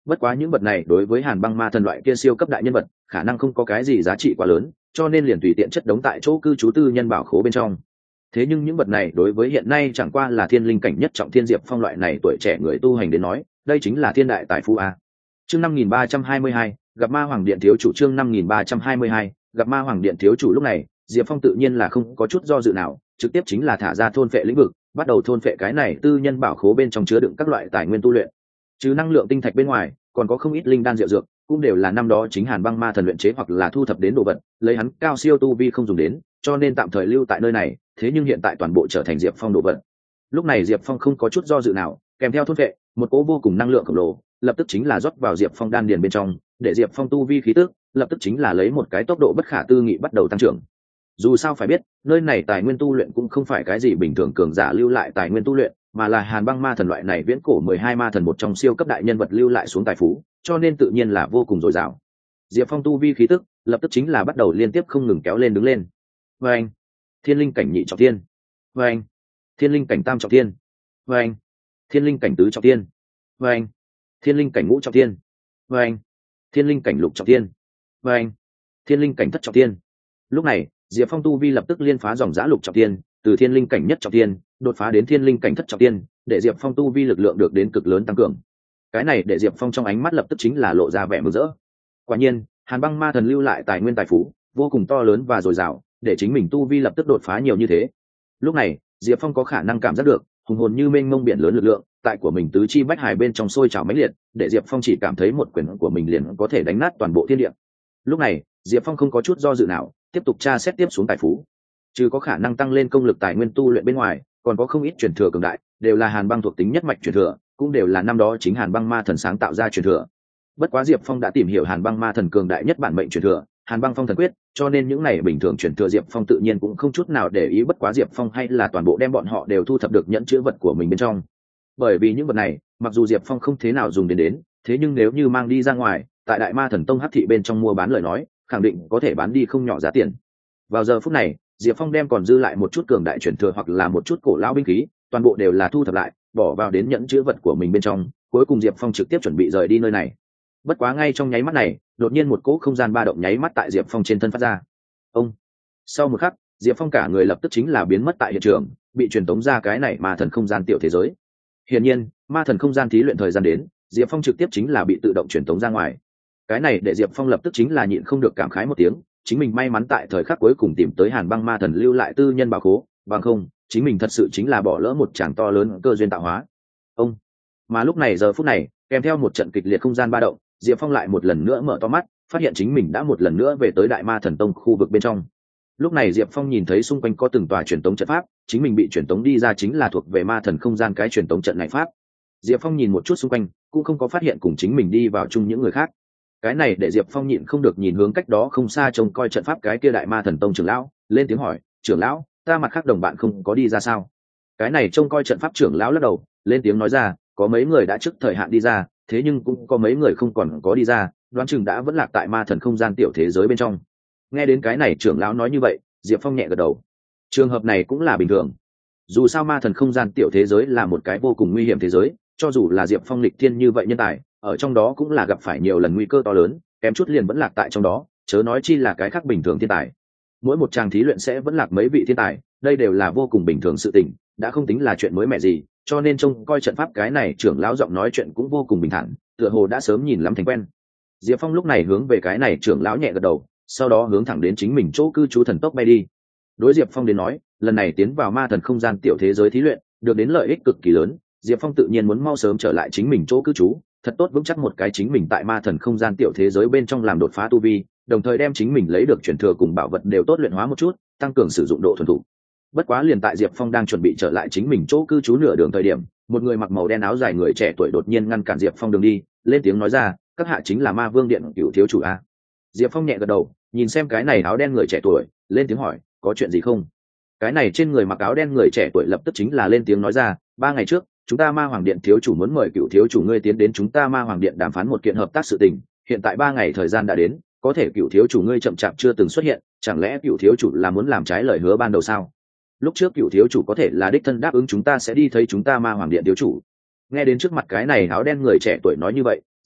Bất quá những vật này đối với Hàn Băng Ma Thần loại kia siêu cấp đại nhân vật khả năng không có cái gì giá trị quá lớn, cho nên liền tùy tiện chất đống tại chỗ cư trú tư nhân bảo khố bên trong. Thế nhưng những vật này đối với hiện nay chẳng qua là thiên linh cảnh nhất trọng thiên Diệp Phong loại này tuổi trẻ người tu hành đến nói, đây chính là thiên đại tài phú a. Chương 5322, gặp Ma Hoàng Điện thiếu chủ. Chương 5322, gặp Ma Hoàng Điện thiếu chủ. Lúc này Diệp Phong tự nhiên là không có chút do dự nào, trực tiếp chính là thả ra thôn phệ lĩnh vực, bắt đầu thôn phệ cái này tư nhân bảo khố bên trong chứa đựng các loại tài nguyên tu luyện. Trừ năng lượng tinh thạch bên ngoài, còn có không ít linh đan diệu dược, cũng đều là năm đó chính Hàn Băng Ma Thần luyện chế hoặc là thu thập đến đồ vật, lấy hắn cao siêu tu vi không dùng đến, cho nên tạm thời lưu tại nơi này, thế nhưng hiện tại toàn bộ trở thành Diệp Phong đồ vật. Lúc này Diệp Phong không có chút do dự nào, kèm theo thôn phệ, một cỗ vô cùng năng lượng khổng lồ, lập tức chính là rót vào Diệp Phong đan điền bên trong, để Diệp Phong tu vi khí tức, lập tức chính là lấy một cái tốc độ bất khả tư nghị bắt đầu tăng trưởng. Dù sao phải biết, nơi này tài nguyên tu luyện cũng không phải cái gì bình thường cường giả lưu lại tài nguyên tu luyện, mà là Hàn Băng Ma Thần loại này viễn cổ 12 ma thần một trong siêu cấp đại nhân vật lưu lại xuống tài phú, cho nên tự nhiên là vô cùng dồi dào. Diệp Phong tu vi khí tức, lập tức chính là bắt đầu liên tiếp không ngừng kéo lên đứng lên. Vâng, thiên linh cảnh nhị trọng thiên. Vâng, thiên linh cảnh tam trọng thiên. Vâng, thiên linh cảnh tứ trọng thiên. Vâng, thiên linh cảnh ngũ trọng thiên. Vâng, thiên linh cảnh lục trọng thiên. Vâng, thiên linh cảnh thất trọng thiên. Lúc này Diệp Phong tu vi lập tức liên phá dòng giã lục trọng thiên, từ thiên linh cảnh nhất trọng thiên đột phá đến thiên linh cảnh thất trọng thiên, để Diệp Phong tu vi lực lượng được đến cực lớn tăng cường. Cái này để Diệp Phong trong ánh mắt lập tức chính là lộ ra vẻ mừng rỡ. Quả nhiên, Hàn Băng Ma Thần lưu lại tài nguyên tài phú vô cùng to lớn và dồi dào, để chính mình tu vi lập tức đột phá nhiều như thế. Lúc này, Diệp Phong có khả năng cảm giác được hùng hồn như mênh mông biển lớn lực lượng tại của mình tứ chi bách hải bên trong sôi trào mãnh liệt, để Diệp Phong chỉ cảm thấy một quyền của mình liền có thể đánh nát toàn bộ thiên địa. Lúc này, Diệp Phong không có chút do dự nào, tiếp tục tra xét tiếp xuống tài phú. Trừ có khả năng tăng lên công lực tài nguyên tu luyện bên ngoài, còn có không ít truyền thừa cường đại, đều là Hàn Băng thuộc tính nhất mạch truyền thừa, cũng đều là năm đó chính Hàn Băng Ma Thần sáng tạo ra truyền thừa. Bất quá Diệp Phong đã tìm hiểu Hàn Băng Ma Thần cường đại nhất bản mệnh truyền thừa, Hàn Băng Phong Thần Quyết, cho nên những này bình thường truyền thừa Diệp Phong tự nhiên cũng không chút nào để ý. Bất quá Diệp Phong hay là toàn bộ đem bọn họ đều thu thập được nhẫn chữ vật của mình bên trong. Bởi vì những vật này, mặc dù Diệp Phong không thế nào dùng đến, thế nhưng nếu như mang đi ra ngoài, tại Đại Ma Thần Tông Hắc thị bên trong mua bán lời nói, khẳng định có thể bán đi không nhỏ giá tiền. Vào giờ phút này, Diệp Phong đem còn dư lại một chút cường đại truyền thừa hoặc là một chút cổ lão binh khí, toàn bộ đều là thu thập lại, bỏ vào đến nhẫn chữ vật của mình bên trong. Cuối cùng Diệp Phong trực tiếp chuẩn bị rời đi nơi này. Bất quá ngay trong nháy mắt này, đột nhiên một cỗ không gian ba động nháy mắt tại Diệp Phong trên thân phát ra. Ông. Sau một khắc, Diệp Phong cả người lập tức chính là biến mất tại hiện trường, bị truyền tống ra cái này ma thần không gian tiểu thế giới. Hiển nhiên, ma thần không gian thí luyện thời gian đến, Diệp Phong trực tiếp chính là bị tự động truyền tống ra ngoài. Cái này để Diệp Phong lập tức chính là nhịn không được cảm khái một tiếng, chính mình may mắn tại thời khắc cuối cùng tìm tới Hàn Băng Ma Thần lưu lại tư nhân bảo khố, bằng không, chính mình thật sự chính là bỏ lỡ một tràng to lớn cơ duyên tạo hóa. Ông. Mà lúc này giờ phút này, kèm theo một trận kịch liệt không gian ba động, Diệp Phong lại một lần nữa mở to mắt, phát hiện chính mình đã một lần nữa về tới Đại Ma Thần Tông khu vực bên trong. Lúc này Diệp Phong nhìn thấy xung quanh có từng tòa truyền tống trận pháp, chính mình bị truyền tống đi ra chính là thuộc về ma thần không gian cái truyền tống trận này pháp. Diệp Phong nhìn một chút xung quanh, cũng không có phát hiện cùng chính mình đi vào chung những người khác. Cái này để Diệp Phong nhịn không được nhìn hướng cách đó không xa trông coi trận pháp cái kia Đại Ma Thần Tông trưởng lão, lên tiếng hỏi, "Trưởng lão, ta mặt khác đồng bạn không có đi ra sao?" Cái này trông coi trận pháp trưởng lão lắc đầu, lên tiếng nói ra, "Có mấy người đã trước thời hạn đi ra, thế nhưng cũng có mấy người không còn có đi ra, đoán chừng đã vẫn lạc tại ma thần không gian tiểu thế giới bên trong." Nghe đến cái này trưởng lão nói như vậy, Diệp Phong nhẹ gật đầu. Trường hợp này cũng là bình thường. Dù sao ma thần không gian tiểu thế giới là một cái vô cùng nguy hiểm thế giới, cho dù là Diệp Phong lịch thiên như vậy nhân tài, ở trong đó cũng là gặp phải nhiều lần nguy cơ to lớn, kém chút liền vẫn lạc tại trong đó, chớ nói chi là cái khác bình thường thiên tài. Mỗi một tràng thí luyện sẽ vẫn lạc mấy vị thiên tài, đây đều là vô cùng bình thường sự tình, đã không tính là chuyện mới mẻ gì, cho nên trông coi trận pháp cái này trưởng lão giọng nói chuyện cũng vô cùng bình thản, tựa hồ đã sớm nhìn lắm thành quen. Diệp Phong lúc này hướng về cái này trưởng lão nhẹ gật đầu, sau đó hướng thẳng đến chính mình chỗ cư trú thần tốc bay đi. Đối Diệp Phong đến nói, lần này tiến vào ma thần không gian tiểu thế giới thí luyện, được đến lợi ích cực kỳ lớn, Diệp Phong tự nhiên muốn mau sớm trở lại chính mình chỗ cư trú, thật tốt vững chắc một cái chính mình tại ma thần không gian tiểu thế giới bên trong làm đột phá tu vi, đồng thời đem chính mình lấy được truyền thừa cùng bảo vật đều tốt luyện hóa một chút, tăng cường sử dụng độ thuần thục. Bất quá liền tại Diệp Phong đang chuẩn bị trở lại chính mình chỗ cư trú nửa đường thời điểm, một người mặc màu đen áo dài người trẻ tuổi đột nhiên ngăn cản Diệp Phong đường đi, lên tiếng nói ra, "Các hạ chính là Ma Vương Điện Cửu thiếu chủ a?" Diệp Phong nhẹ gật đầu, nhìn xem cái này áo đen người trẻ tuổi, lên tiếng hỏi, "Có chuyện gì không?" Cái này trên người mặc áo đen người trẻ tuổi lập tức chính là lên tiếng nói ra, "3 ngày trước, chúng ta Ma Hoàng Điện thiếu chủ muốn mời Cửu thiếu chủ ngươi tiến đến chúng ta Ma Hoàng Điện đàm phán một kiện hợp tác sự tình, hiện tại 3 ngày thời gian đã đến, có thể Cửu thiếu chủ ngươi chậm chạp chưa từng xuất hiện, chẳng lẽ Cửu thiếu chủ là muốn làm trái lời hứa ban đầu sao? Lúc trước Cửu thiếu chủ có thể là đích thân đáp ứng chúng ta sẽ đi thấy chúng ta Ma Hoàng Điện thiếu chủ." Nghe đến trước mặt cái này áo đen người trẻ tuổi nói như vậy,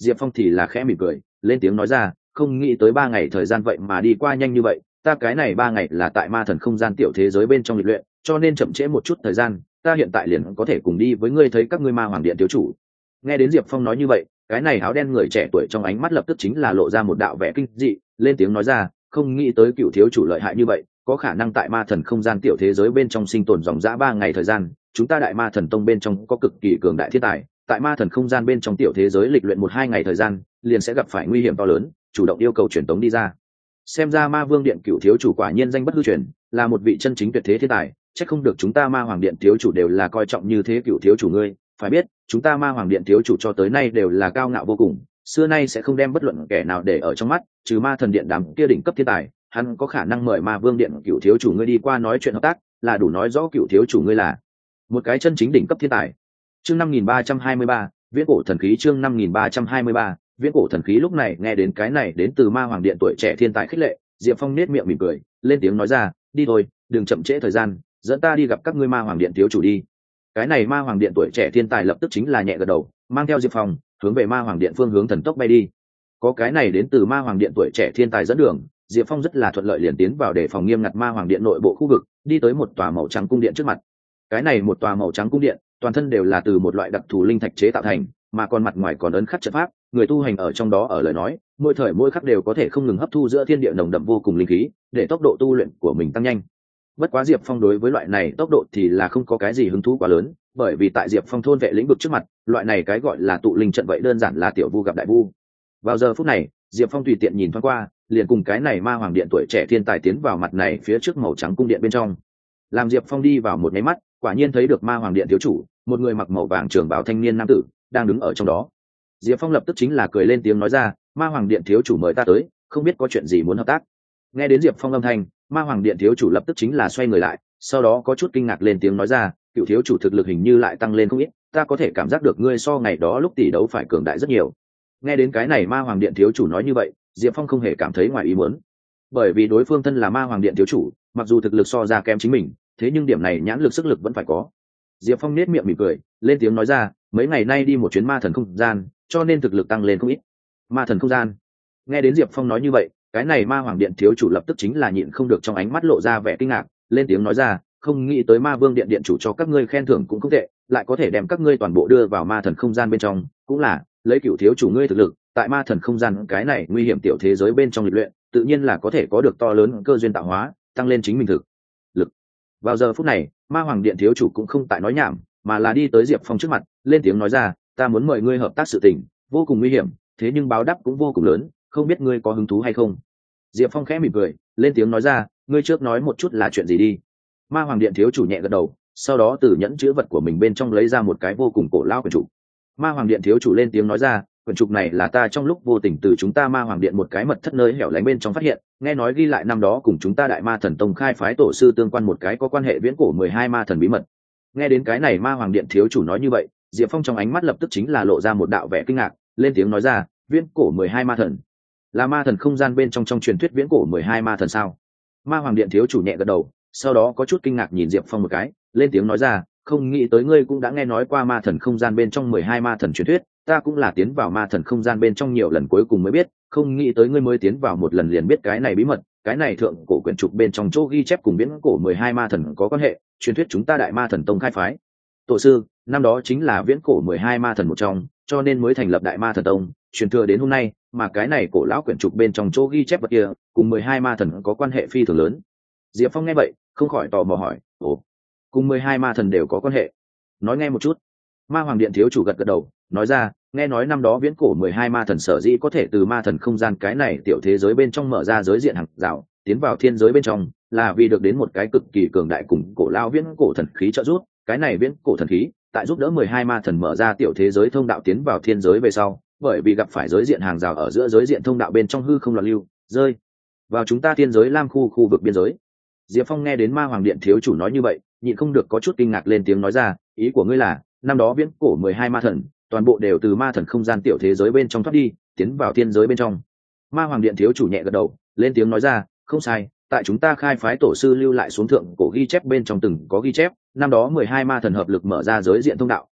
Diệp Phong thì là khẽ mỉm cười lên tiếng nói ra, không nghĩ tới 3 ngày thời gian vậy mà đi qua nhanh như vậy. Ta cái này 3 ngày là tại ma thần không gian tiểu thế giới bên trong lịch luyện, cho nên chậm trễ một chút thời gian. Ta hiện tại liền có thể cùng đi với ngươi thấy các ngươi ma hoàng điện thiếu chủ. Nghe đến Diệp Phong nói như vậy, cái này áo đen người trẻ tuổi trong ánh mắt lập tức chính là lộ ra một đạo vẻ kinh dị, lên tiếng nói ra, không nghĩ tới cựu thiếu chủ lợi hại như vậy, có khả năng tại ma thần không gian tiểu thế giới bên trong sinh tồn dòng dã 3 ngày thời gian. Chúng ta đại ma thần tông bên trong có cực kỳ cường đại thiên tài, tại ma thần không gian bên trong tiểu thế giới lịch luyện 1-2 ngày thời gian liền sẽ gặp phải nguy hiểm to lớn, chủ động yêu cầu truyền tống đi ra. Xem ra ma vương điện cựu thiếu chủ quả nhiên danh bất hư truyền, là một vị chân chính tuyệt thế thiên tài. Chắc không được chúng ta ma hoàng điện thiếu chủ đều là coi trọng như thế cựu thiếu chủ ngươi. Phải biết chúng ta ma hoàng điện thiếu chủ cho tới nay đều là cao ngạo vô cùng, xưa nay sẽ không đem bất luận kẻ nào để ở trong mắt, trừ ma thần điện đám kia đỉnh cấp thiên tài, hắn có khả năng mời ma vương điện cựu thiếu chủ ngươi đi qua nói chuyện hợp tác, là đủ nói rõ cựu thiếu chủ ngươi là một cái chân chính đỉnh cấp thiên tài. Chương 5323, viễn cổ thần khí. Chương 5323, viễn cổ thần khí. Lúc này nghe đến cái này đến từ ma hoàng điện tuổi trẻ thiên tài khích lệ, Diệp Phong nét miệng mỉm cười lên tiếng nói ra, đi thôi, đừng chậm trễ thời gian, dẫn ta đi gặp các ngươi ma hoàng điện thiếu chủ đi. Cái này ma hoàng điện tuổi trẻ thiên tài lập tức chính là nhẹ gật đầu, mang theo Diệp Phong hướng về ma hoàng điện phương hướng thần tốc bay đi. Có cái này đến từ ma hoàng điện tuổi trẻ thiên tài dẫn đường, Diệp Phong rất là thuận lợi liền tiến vào để phòng nghiêm ngặt ma hoàng điện nội bộ khu vực, đi tới một tòa màu trắng cung điện trước mặt. Cái này một tòa màu trắng cung điện, toàn thân đều là từ một loại đặc thù linh thạch chế tạo thành, mà còn mặt ngoài còn ấn khắc trận pháp, người tu hành ở trong đó ở lời nói, mỗi thời mỗi khắc đều có thể không ngừng hấp thu giữa thiên địa nồng đậm vô cùng linh khí, để tốc độ tu luyện của mình tăng nhanh. Bất quá Diệp Phong đối với loại này tốc độ thì là không có cái gì hứng thú quá lớn, bởi vì tại Diệp Phong thôn vệ lĩnh vực trước mặt, loại này cái gọi là tụ linh trận vậy đơn giản là tiểu vu gặp đại vu. Vào giờ phút này, Diệp Phong tùy tiện nhìn thoáng qua, liền cùng cái này ma hoàng điện tuổi trẻ thiên tài tiến vào mặt này phía trước màu trắng cung điện bên trong. Làm Diệp Phong đi vào một cái mắt, quả nhiên thấy được ma hoàng điện thiếu chủ, một người mặc màu vàng trường bào thanh niên nam tử đang đứng ở trong đó. Diệp Phong lập tức chính là cười lên tiếng nói ra, ma hoàng điện thiếu chủ mời ta tới, không biết có chuyện gì muốn hợp tác. Nghe đến Diệp Phong âm thanh, ma hoàng điện thiếu chủ lập tức chính là xoay người lại, sau đó có chút kinh ngạc lên tiếng nói ra, cựu thiếu chủ thực lực hình như lại tăng lên không ít, ta có thể cảm giác được ngươi so ngày đó lúc tỷ đấu phải cường đại rất nhiều. Nghe đến cái này ma hoàng điện thiếu chủ nói như vậy, Diệp Phong không hề cảm thấy ngoài ý muốn, bởi vì đối phương thân là ma hoàng điện thiếu chủ, mặc dù thực lực so ra kém chính mình, thế nhưng điểm này nhãn lực sức lực vẫn phải có. Diệp Phong nét miệng mỉm cười lên tiếng nói ra, mấy ngày nay đi một chuyến ma thần không gian, cho nên thực lực tăng lên không ít. Ma thần không gian. Nghe đến Diệp Phong nói như vậy, cái này ma hoàng điện thiếu chủ lập tức chính là nhịn không được trong ánh mắt lộ ra vẻ kinh ngạc, lên tiếng nói ra, không nghĩ tới ma vương điện điện chủ cho các ngươi khen thưởng cũng không tệ, lại có thể đem các ngươi toàn bộ đưa vào ma thần không gian bên trong, cũng là lấy cựu thiếu chủ ngươi thực lực tại ma thần không gian cái này nguy hiểm tiểu thế giới bên trong lịch luyện, tự nhiên là có thể có được to lớn cơ duyên tạo hóa, tăng lên chính mình thực lực. Vào giờ phút này, ma hoàng điện thiếu chủ cũng không tại nói nhảm, mà là đi tới Diệp Phong trước mặt, lên tiếng nói ra, ta muốn mời ngươi hợp tác sự tình vô cùng nguy hiểm, thế nhưng báo đáp cũng vô cùng lớn, không biết ngươi có hứng thú hay không. Diệp Phong khẽ mỉm cười lên tiếng nói ra, ngươi trước nói một chút là chuyện gì đi. Ma hoàng điện thiếu chủ nhẹ gật đầu, sau đó từ nhẫn chữ vật của mình bên trong lấy ra một cái vô cùng cổ lao quyển trục. Ma hoàng điện thiếu chủ lên tiếng nói ra, quyển trục này là ta trong lúc vô tình từ chúng ta ma hoàng điện một cái mật thất nơi hẻo lánh bên trong phát hiện, nghe nói ghi lại năm đó cùng chúng ta đại ma thần tông khai phái tổ sư tương quan một cái có quan hệ viễn cổ 12 ma thần bí mật. Nghe đến cái này ma hoàng điện thiếu chủ nói như vậy, Diệp Phong trong ánh mắt lập tức chính là lộ ra một đạo vẻ kinh ngạc, lên tiếng nói ra, viễn cổ 12 ma thần là ma thần không gian bên trong truyền thuyết viễn cổ 12 ma thần sao? Ma hoàng điện thiếu chủ nhẹ gật đầu, sau đó có chút kinh ngạc nhìn Diệp Phong một cái, lên tiếng nói ra, không nghĩ tới ngươi cũng đã nghe nói qua ma thần không gian bên trong 12 ma thần truyền thuyết, ta cũng là tiến vào ma thần không gian bên trong nhiều lần cuối cùng mới biết, không nghĩ tới ngươi mới tiến vào một lần liền biết cái này bí mật, cái này thượng cổ quyển trục bên trong chỗ ghi chép cùng viễn cổ 12 ma thần có quan hệ, truyền thuyết chúng ta đại ma thần tông khai phái tổ sư năm đó chính là viễn cổ 12 ma thần một trong, cho nên mới thành lập đại ma thần tông, truyền thừa đến hôm nay, mà cái này cổ lão quyển trục bên trong chỗ ghi chép vật kia cùng 12 ma thần có quan hệ phi thường lớn. Diệp Phong nghe vậy không khỏi tò mò hỏi, ồ, cùng 12 ma thần đều có quan hệ? Nói nghe một chút. Ma hoàng điện thiếu chủ gật gật đầu, nói ra, nghe nói năm đó viễn cổ 12 ma thần sở dĩ có thể từ ma thần không gian cái này tiểu thế giới bên trong mở ra giới diện hàng rào tiến vào thiên giới bên trong, là vì được đến một cái cực kỳ cường đại cùng cổ lao viễn cổ thần khí trợ giúp. Cái này viễn cổ thần khí tại giúp đỡ 12 ma thần mở ra tiểu thế giới thông đạo tiến vào thiên giới về sau, bởi vì gặp phải giới diện hàng rào ở giữa giới diện thông đạo bên trong hư không loạn lưu, rơi vào chúng ta thiên giới lam khu vực biên giới. Diệp Phong nghe đến ma hoàng điện thiếu chủ nói như vậy, nhịn không được có chút kinh ngạc lên tiếng nói ra, ý của ngươi là năm đó viễn cổ 12 ma thần toàn bộ đều từ ma thần không gian tiểu thế giới bên trong thoát đi, tiến vào thiên giới bên trong. Ma hoàng điện thiếu chủ nhẹ gật đầu, lên tiếng nói ra, không sai, tại chúng ta khai phái tổ sư lưu lại xuống thượng cổ ghi chép bên trong từng có ghi chép, năm đó 12 ma thần hợp lực mở ra giới diện thông đạo,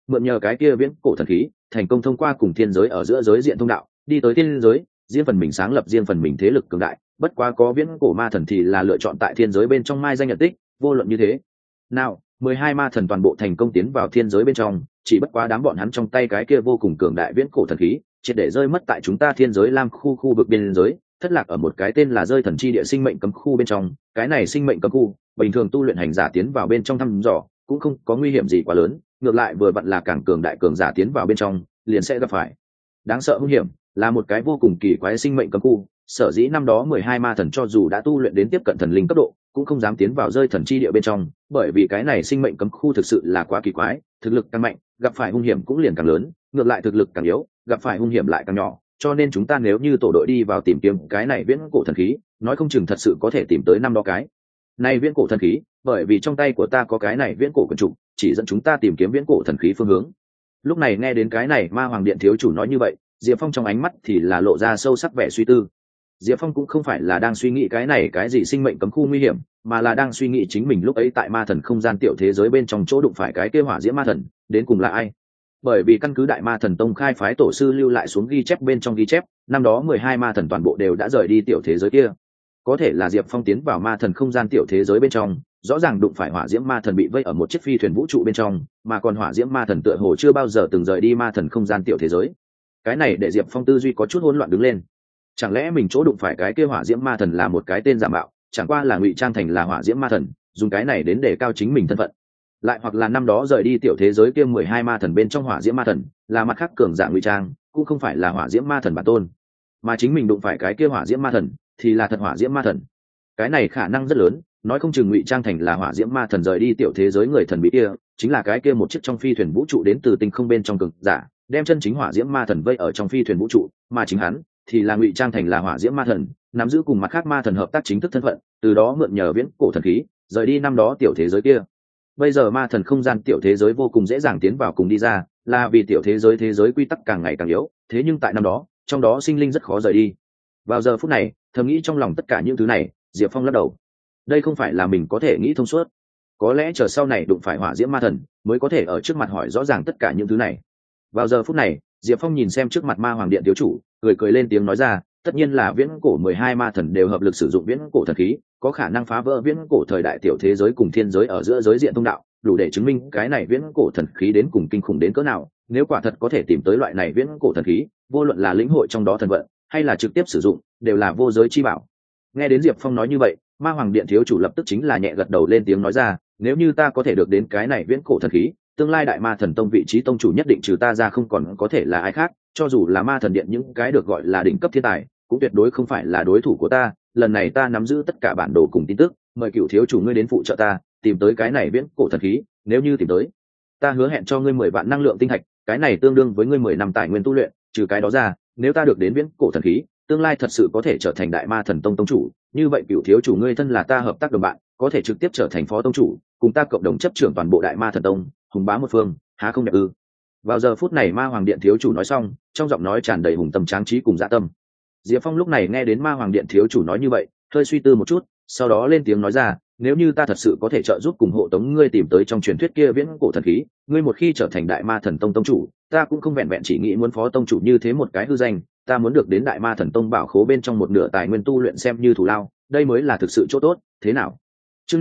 mượn nhờ cái kia viễn cổ thần khí thành công thông qua cùng thiên giới ở giữa giới diện thông đạo đi tới thiên giới, riêng phần mình sáng lập riêng phần mình thế lực cường đại. Bất quá có viễn cổ ma thần thì là lựa chọn tại thiên giới bên trong mai danh nhận tích. Vô luận như thế nào, 12 ma thần toàn bộ thành công tiến vào thiên giới bên trong, chỉ bất quá đám bọn hắn trong tay cái kia vô cùng cường đại viễn cổ thần khí triệt để rơi mất tại chúng ta thiên giới lam khu vực biên giới, thất lạc ở một cái tên là rơi thần chi địa sinh mệnh cấm khu bên trong. Cái này sinh mệnh cấm khu bình thường tu luyện hành giả tiến vào bên trong thăm dò cũng không có nguy hiểm gì quá lớn, ngược lại vừa vặn là càng cường đại cường giả tiến vào bên trong liền sẽ gặp phải đáng sợ hung hiểm, là một cái vô cùng kỳ quái sinh mệnh cấm khu. Sở dĩ năm đó 12 ma thần cho dù đã tu luyện đến tiếp cận thần linh cấp độ cũng không dám tiến vào rơi thần chi địa bên trong, bởi vì cái này sinh mệnh cấm khu thực sự là quá kỳ quái, thực lực càng mạnh gặp phải hung hiểm cũng liền càng lớn, ngược lại thực lực càng yếu gặp phải hung hiểm lại càng nhỏ. Cho nên chúng ta nếu như tổ đội đi vào tìm kiếm cái này viễn cổ thần khí, nói không chừng thật sự có thể tìm tới năm đó cái này viễn cổ thần khí, bởi vì trong tay của ta có cái này viễn cổ quần trục chỉ dẫn chúng ta tìm kiếm viễn cổ thần khí phương hướng. Lúc này nghe đến cái này ma hoàng điện thiếu chủ nói như vậy, Diệp Phong trong ánh mắt thì là lộ ra sâu sắc vẻ suy tư. Diệp Phong cũng không phải là đang suy nghĩ cái này cái gì sinh mệnh cấm khu nguy hiểm, mà là đang suy nghĩ chính mình lúc ấy tại ma thần không gian tiểu thế giới bên trong chỗ đụng phải cái kia hỏa diễm ma thần đến cùng là ai. Bởi vì căn cứ đại ma thần tông khai phái tổ sư lưu lại xuống ghi chép bên trong ghi chép, năm đó 12 ma thần toàn bộ đều đã rời đi tiểu thế giới kia. Có thể là Diệp Phong tiến vào ma thần không gian tiểu thế giới bên trong, rõ ràng đụng phải hỏa diễm ma thần bị vây ở một chiếc phi thuyền vũ trụ bên trong, mà còn hỏa diễm ma thần tựa hồ chưa bao giờ từng rời đi ma thần không gian tiểu thế giới. Cái này để Diệp Phong tư duy có chút hỗn loạn đứng lên. Chẳng lẽ mình chỗ đụng phải cái kia hỏa diễm ma thần là một cái tên giả mạo, chẳng qua là ngụy trang thành là hỏa diễm ma thần, dùng cái này đến để cao chính mình thân phận. Lại hoặc là năm đó rời đi tiểu thế giới kia 12 ma thần bên trong hỏa diễm ma thần là mặt khác cường giả ngụy trang, cũng không phải là hỏa diễm ma thần bản tôn, mà chính mình đụng phải cái kia hỏa diễm ma thần thì là thật hỏa diễm ma thần. Cái này khả năng rất lớn, nói không chừng ngụy trang thành là hỏa diễm ma thần rời đi tiểu thế giới người thần bí kia chính là cái kia một chiếc trong phi thuyền vũ trụ đến từ tinh không bên trong cường giả, đem chân chính hỏa diễm ma thần vây ở trong phi thuyền vũ trụ, mà chính hắn thì là ngụy trang thành là hỏa diễm ma thần, nắm giữ cùng mặt khác ma thần hợp tác chính thức thân phận, từ đó mượn nhờ viễn cổ thần khí rời đi năm đó tiểu thế giới kia. Bây giờ ma thần không gian tiểu thế giới vô cùng dễ dàng tiến vào cùng đi ra, là vì tiểu thế giới quy tắc càng ngày càng yếu, thế nhưng tại năm đó trong đó sinh linh rất khó rời đi. Vào giờ phút này thầm nghĩ trong lòng tất cả những thứ này, Diệp Phong lắc đầu. Đây không phải là mình có thể nghĩ thông suốt, có lẽ chờ sau này đụng phải hỏa diễm ma thần mới có thể ở trước mặt hỏi rõ ràng tất cả những thứ này. Vào giờ phút này Diệp Phong nhìn xem trước mặt ma hoàng điện thiếu chủ, cười lên tiếng nói ra, tất nhiên là viễn cổ 12 ma thần đều hợp lực sử dụng viễn cổ thần khí, có khả năng phá vỡ viễn cổ thời đại tiểu thế giới cùng thiên giới ở giữa giới diện thông đạo, đủ để chứng minh cái này viễn cổ thần khí đến cùng kinh khủng đến cỡ nào. Nếu quả thật có thể tìm tới loại này viễn cổ thần khí, vô luận là lĩnh hội trong đó thần vận hay là trực tiếp sử dụng đều là vô giới chi bảo. Nghe đến Diệp Phong nói như vậy, ma hoàng điện thiếu chủ lập tức chính là nhẹ gật đầu lên tiếng nói ra, nếu như ta có thể được đến cái này viễn cổ thần khí, tương lai đại ma thần tông vị trí tông chủ nhất định trừ ta ra không còn có thể là ai khác, cho dù là ma thần điện những cái được gọi là đỉnh cấp thiên tài cũng tuyệt đối không phải là đối thủ của ta. Lần này ta nắm giữ tất cả bản đồ cùng tin tức, mời cựu thiếu chủ ngươi đến phụ trợ ta tìm tới cái này viễn cổ thần khí, nếu như tìm tới, ta hứa hẹn cho ngươi 10 vạn năng lượng tinh thạch, cái này tương đương với ngươi 10 năm tài nguyên tu luyện. Trừ cái đó ra, nếu ta được đến viễn cổ thần khí, tương lai thật sự có thể trở thành đại ma thần tông tông chủ, như vậy cựu thiếu chủ ngươi thân là ta hợp tác đồng bạn, có thể trực tiếp trở thành phó tông chủ, cùng ta cộng đồng chấp trưởng toàn bộ đại ma thần tông, hùng bá một phương, há không đẹp ư? Vào giờ phút này ma hoàng điện thiếu chủ nói xong, trong giọng nói tràn đầy hùng tâm tráng trí cùng dạ tâm. Diệp Phong lúc này nghe đến ma hoàng điện thiếu chủ nói như vậy, hơi suy tư một chút, sau đó lên tiếng nói ra, nếu như ta thật sự có thể trợ giúp cùng hộ tống ngươi tìm tới trong truyền thuyết kia viễn cổ thần khí, ngươi một khi trở thành đại ma thần tông tông chủ, ta cũng không vẹn vẹn chỉ nghĩ muốn phó tông chủ như thế một cái hư danh, ta muốn được đến đại ma thần tông bảo khố bên trong một nửa tài nguyên tu luyện xem như thù lao, đây mới là thực sự chỗ tốt, thế nào? Chương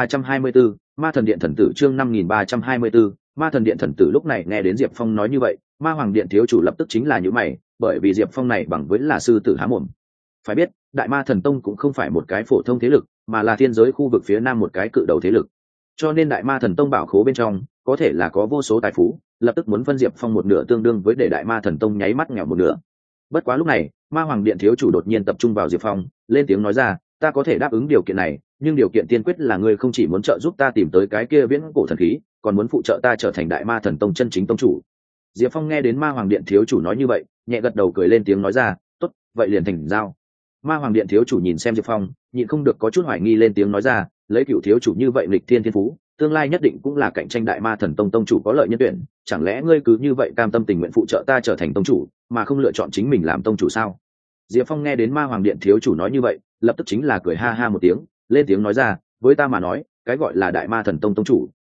5324, ma thần điện thần tử. Chương 5324, ma thần điện thần tử. Lúc này nghe đến Diệp Phong nói như vậy, ma hoàng điện thiếu chủ lập tức chính là nhíu mày, bởi vì Diệp Phong này bằng với là sư tử há mồm. Phải biết, đại ma thần tông cũng không phải một cái phổ thông thế lực, mà là thiên giới khu vực phía nam một cái cự đầu thế lực, cho nên đại ma thần tông bảo khố bên trong có thể là có vô số tài phú, lập tức muốn phân Diệp Phong một nửa tương đương với để đại ma thần tông nháy mắt nghèo một nửa. Bất quá lúc này ma hoàng điện thiếu chủ đột nhiên tập trung vào Diệp Phong, lên tiếng nói ra, ta có thể đáp ứng điều kiện này, nhưng điều kiện tiên quyết là ngươi không chỉ muốn trợ giúp ta tìm tới cái kia viễn cổ thần khí, còn muốn phụ trợ ta trở thành đại ma thần tông chân chính tông chủ. Diệp Phong nghe đến ma hoàng điện thiếu chủ nói như vậy, nhẹ gật đầu cười lên tiếng nói ra, tốt, vậy liền thành giao. Ma hoàng điện thiếu chủ nhìn xem Diệp Phong, nhịn không được có chút hoài nghi lên tiếng nói ra, lấy cựu thiếu chủ như vậy nghịch thiên thiên phú, tương lai nhất định cũng là cạnh tranh đại ma thần tông tông chủ có lợi nhân tuyển, chẳng lẽ ngươi cứ như vậy cam tâm tình nguyện phụ trợ ta trở thành tông chủ, mà không lựa chọn chính mình làm tông chủ sao? Diệp Phong nghe đến ma hoàng điện thiếu chủ nói như vậy, lập tức chính là cười ha ha một tiếng, lên tiếng nói ra, với ta mà nói, cái gọi là đại ma thần tông tông chủ,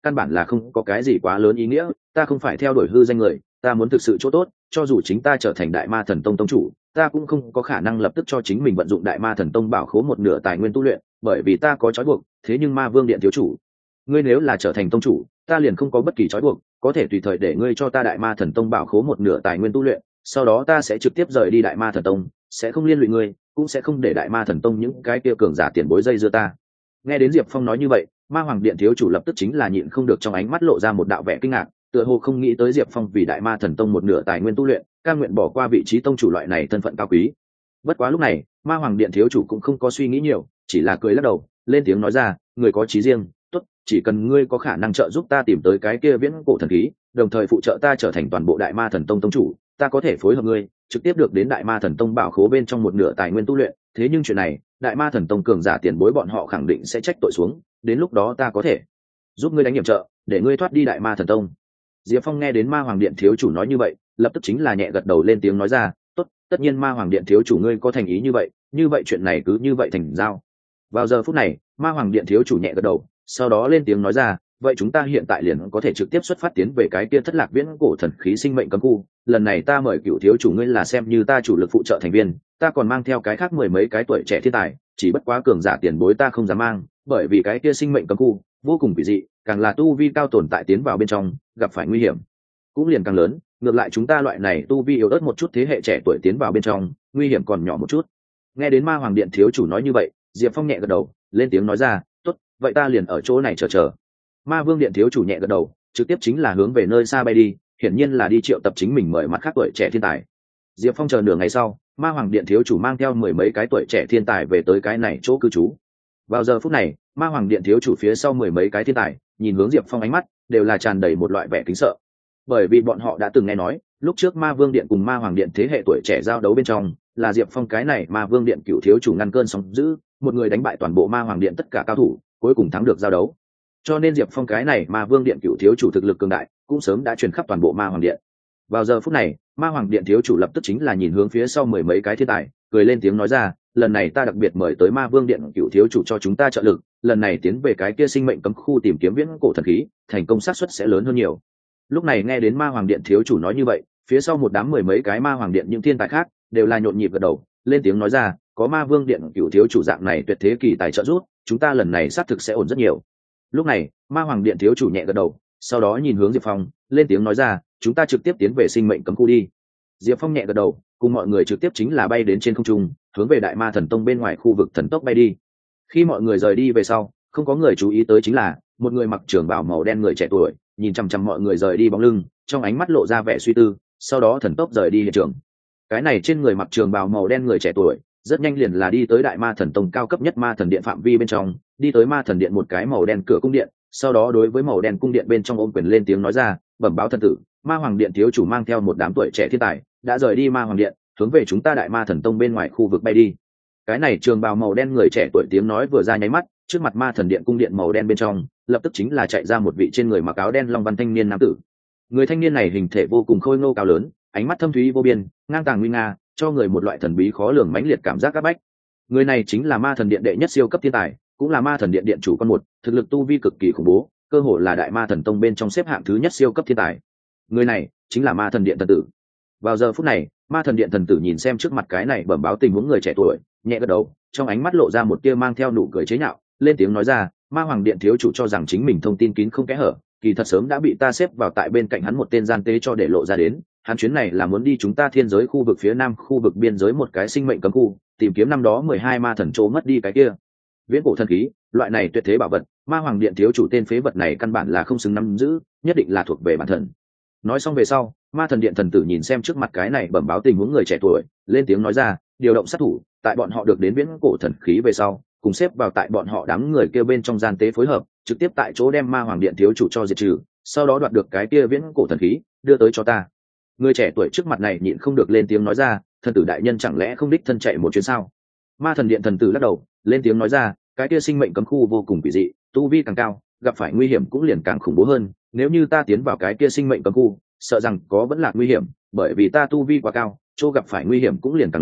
căn bản là không có cái gì quá lớn ý nghĩa. Ta không phải theo đuổi hư danh người, ta muốn thực sự chỗ tốt. Cho dù chính ta trở thành đại ma thần tông tông chủ, ta cũng không có khả năng lập tức cho chính mình vận dụng đại ma thần tông bảo khố một nửa tài nguyên tu luyện, bởi vì ta có trói buộc. Thế nhưng ma vương điện thiếu chủ, ngươi nếu là trở thành tông chủ, ta liền không có bất kỳ trói buộc, có thể tùy thời để ngươi cho ta đại ma thần tông bảo khố một nửa tài nguyên tu luyện, sau đó ta sẽ trực tiếp rời đi đại ma thần tông, sẽ không liên lụy ngươi, cũng sẽ không để đại ma thần tông những cái kia cường giả tiền bối dây dưa ta. Nghe đến Diệp Phong nói như vậy, ma hoàng điện thiếu chủ lập tức chính là nhịn không được, trong ánh mắt lộ ra một đạo vẻ kinh ngạc, tựa hồ không nghĩ tới Diệp Phong vì đại ma thần tông một nửa tài nguyên tu luyện, cam nguyện bỏ qua vị trí tông chủ loại này thân phận cao quý. Bất quá lúc này, ma hoàng điện thiếu chủ cũng không có suy nghĩ nhiều, chỉ là cười lắc đầu, lên tiếng nói ra, người có chí riêng, tốt, chỉ cần ngươi có khả năng trợ giúp ta tìm tới cái kia viễn cổ thần khí, đồng thời phụ trợ ta trở thành toàn bộ đại ma thần tông tông chủ, ta có thể phối hợp ngươi, trực tiếp được đến đại ma thần tông bảo khố bên trong một nửa tài nguyên tu luyện. Thế nhưng chuyện này, đại ma thần tông cường giả tiền bối bọn họ khẳng định sẽ trách tội xuống, đến lúc đó ta có thể giúp ngươi đánh nhiệm trợ, để ngươi thoát đi đại ma thần tông. Diệp Phong nghe đến ma hoàng điện thiếu chủ nói như vậy, lập tức chính là nhẹ gật đầu, lên tiếng nói ra, tốt, tất nhiên ma hoàng điện thiếu chủ ngươi có thành ý như vậy chuyện này cứ như vậy thành giao. Vào giờ phút này, ma hoàng điện thiếu chủ nhẹ gật đầu, sau đó lên tiếng nói ra, vậy chúng ta hiện tại liền có thể trực tiếp xuất phát tiến về cái kia thất lạc viễn cổ thần khí sinh mệnh cấm khu. Lần này ta mời cựu thiếu chủ ngươi là xem như ta chủ lực phụ trợ thành viên, ta còn mang theo cái khác mười mấy cái tuổi trẻ thiên tài, chỉ bất quá cường giả tiền bối ta không dám mang, bởi vì cái kia sinh mệnh cấm khu vô cùng quỷ dị, càng là tu vi cao tồn tại tiến vào bên trong, gặp phải nguy hiểm cũng liền càng lớn. Ngược lại chúng ta loại này tu vi yếu ớt một chút thế hệ trẻ tuổi tiến vào bên trong, nguy hiểm còn nhỏ một chút. Nghe đến ma hoàng điện thiếu chủ nói như vậy, Diệp Phong nhẹ gật đầu, lên tiếng nói ra, tốt, vậy ta liền ở chỗ này chờ. Ma vương điện thiếu chủ nhẹ gật đầu, trực tiếp chính là hướng về nơi xa bay đi, hiển nhiên là đi triệu tập chính mình mời mặt khác tuổi trẻ thiên tài. Diệp Phong chờ nửa ngày sau, ma hoàng điện thiếu chủ mang theo mười mấy cái tuổi trẻ thiên tài về tới cái này chỗ cư trú. Vào giờ phút này, ma hoàng điện thiếu chủ phía sau mười mấy cái thiên tài nhìn hướng Diệp Phong, ánh mắt đều là tràn đầy một loại vẻ kính sợ, bởi vì bọn họ đã từng nghe nói lúc trước ma vương điện cùng ma hoàng điện thế hệ tuổi trẻ giao đấu bên trong, là Diệp Phong cái này ma vương điện cựu thiếu chủ ngăn cơn sóng dữ, một người đánh bại toàn bộ ma hoàng điện tất cả cao thủ, cuối cùng thắng được giao đấu. Cho nên Diệp Phong cái này ma vương điện cựu thiếu chủ thực lực cường đại cũng sớm đã truyền khắp toàn bộ ma hoàng điện. Vào giờ phút này, ma hoàng điện thiếu chủ lập tức chính là nhìn hướng phía sau mười mấy cái thiên tài, cười lên tiếng nói ra, lần này ta đặc biệt mời tới ma vương điện cựu thiếu chủ cho chúng ta trợ lực, lần này tiến về cái kia sinh mệnh cấm khu tìm kiếm viễn cổ thần khí, thành công xác suất sẽ lớn hơn nhiều. Lúc này nghe đến ma hoàng điện thiếu chủ nói như vậy, phía sau một đám mười mấy cái ma hoàng điện những thiên tài khác đều là nhộn nhịp gật đầu, lên tiếng nói ra, có ma vương điện cựu thiếu chủ dạng này tuyệt thế kỳ tài trợ giúp, chúng ta lần này xác thực sẽ ổn rất nhiều. Lúc này ma hoàng điện thiếu chủ nhẹ gật đầu, sau đó nhìn hướng Diệp Phong, lên tiếng nói ra, chúng ta trực tiếp tiến về sinh mệnh cấm khu đi. Diệp Phong nhẹ gật đầu, cùng mọi người trực tiếp chính là bay đến trên không trung, hướng về đại ma thần tông bên ngoài khu vực thần tốc bay đi. Khi mọi người rời đi về sau, không có người chú ý tới chính là một người mặc trường bào màu đen người trẻ tuổi nhìn chằm chằm mọi người rời đi bóng lưng, trong ánh mắt lộ ra vẻ suy tư, sau đó thần tốc rời đi hiện trường. Cái này trên người mặc trường bào màu đen người trẻ tuổi rất nhanh liền là đi tới đại ma thần tông cao cấp nhất ma thần điện phạm vi bên trong, đi tới ma thần điện một cái màu đen cửa cung điện, sau đó đối với màu đen cung điện bên trong ôm quyền lên tiếng nói ra, bẩm báo thần tử, ma hoàng điện thiếu chủ mang theo một đám tuổi trẻ thiên tài đã rời đi ma hoàng điện, hướng về chúng ta đại ma thần tông bên ngoài khu vực bay đi. Cái này trường bào màu đen người trẻ tuổi tiếng nói vừa ra nháy mắt, trước mặt ma thần điện cung điện màu đen bên trong lập tức chính là chạy ra một vị trên người mặc áo đen long văn thanh niên nam tử. Người thanh niên này hình thể vô cùng khôi ngô cao lớn, ánh mắt thâm thúy vô biên, ngang tàng nguy nga, cho người một loại thần bí khó lường mãnh liệt cảm giác áp bách. Người này chính là ma thần điện đệ nhất siêu cấp thiên tài, cũng là ma thần điện điện chủ con một, thực lực tu vi cực kỳ khủng bố, cơ hồ là đại ma thần tông bên trong xếp hạng thứ nhất siêu cấp thiên tài. Người này chính là ma thần điện thần tử. Vào giờ phút này, ma thần điện thần tử nhìn xem trước mặt cái này bẩm báo tình huống người trẻ tuổi, nhẹ gật đầu, trong ánh mắt lộ ra một tia mang theo nụ cười chế nhạo, lên tiếng nói ra, ma hoàng điện thiếu chủ cho rằng chính mình thông tin kín không kẽ hở, kỳ thật sớm đã bị ta xếp vào tại bên cạnh hắn một tên gian tế cho để lộ ra đến. Hắn chuyến này là muốn đi chúng ta thiên giới khu vực phía nam khu vực biên giới một cái sinh mệnh cấm khu, tìm kiếm năm đó 12 ma thần chỗ mất đi cái kia viễn cổ thần khí, loại này tuyệt thế bảo vật, ma hoàng điện thiếu chủ tên phế vật này căn bản là không xứng nắm giữ, nhất định là thuộc về bản thần. Nói xong về sau, ma thần điện thần tử nhìn xem trước mặt cái này bẩm báo tình huống người trẻ tuổi, lên tiếng nói ra, điều động sát thủ, tại bọn họ được đến viễn cổ thần khí về sau, cùng xếp vào tại bọn họ đám người kêu bên trong gian tế phối hợp, trực tiếp tại chỗ đem ma hoàng điện thiếu chủ cho diệt trừ, sau đó đoạt được cái kia viễn cổ thần khí, đưa tới cho ta. Người trẻ tuổi trước mặt này nhịn không được lên tiếng nói ra, thần tử đại nhân chẳng lẽ không đích thân chạy một chuyến sao? Ma thần điện thần tử lắc đầu, lên tiếng nói ra, cái kia sinh mệnh cấm khu vô cùng quỷ dị, tu vi càng cao, gặp phải nguy hiểm cũng liền càng khủng bố hơn, nếu như ta tiến vào cái kia sinh mệnh cấm khu, sợ rằng có vẫn là nguy hiểm, bởi vì ta tu vi quá cao, chỗ gặp phải nguy hiểm cũng liền càng lớn,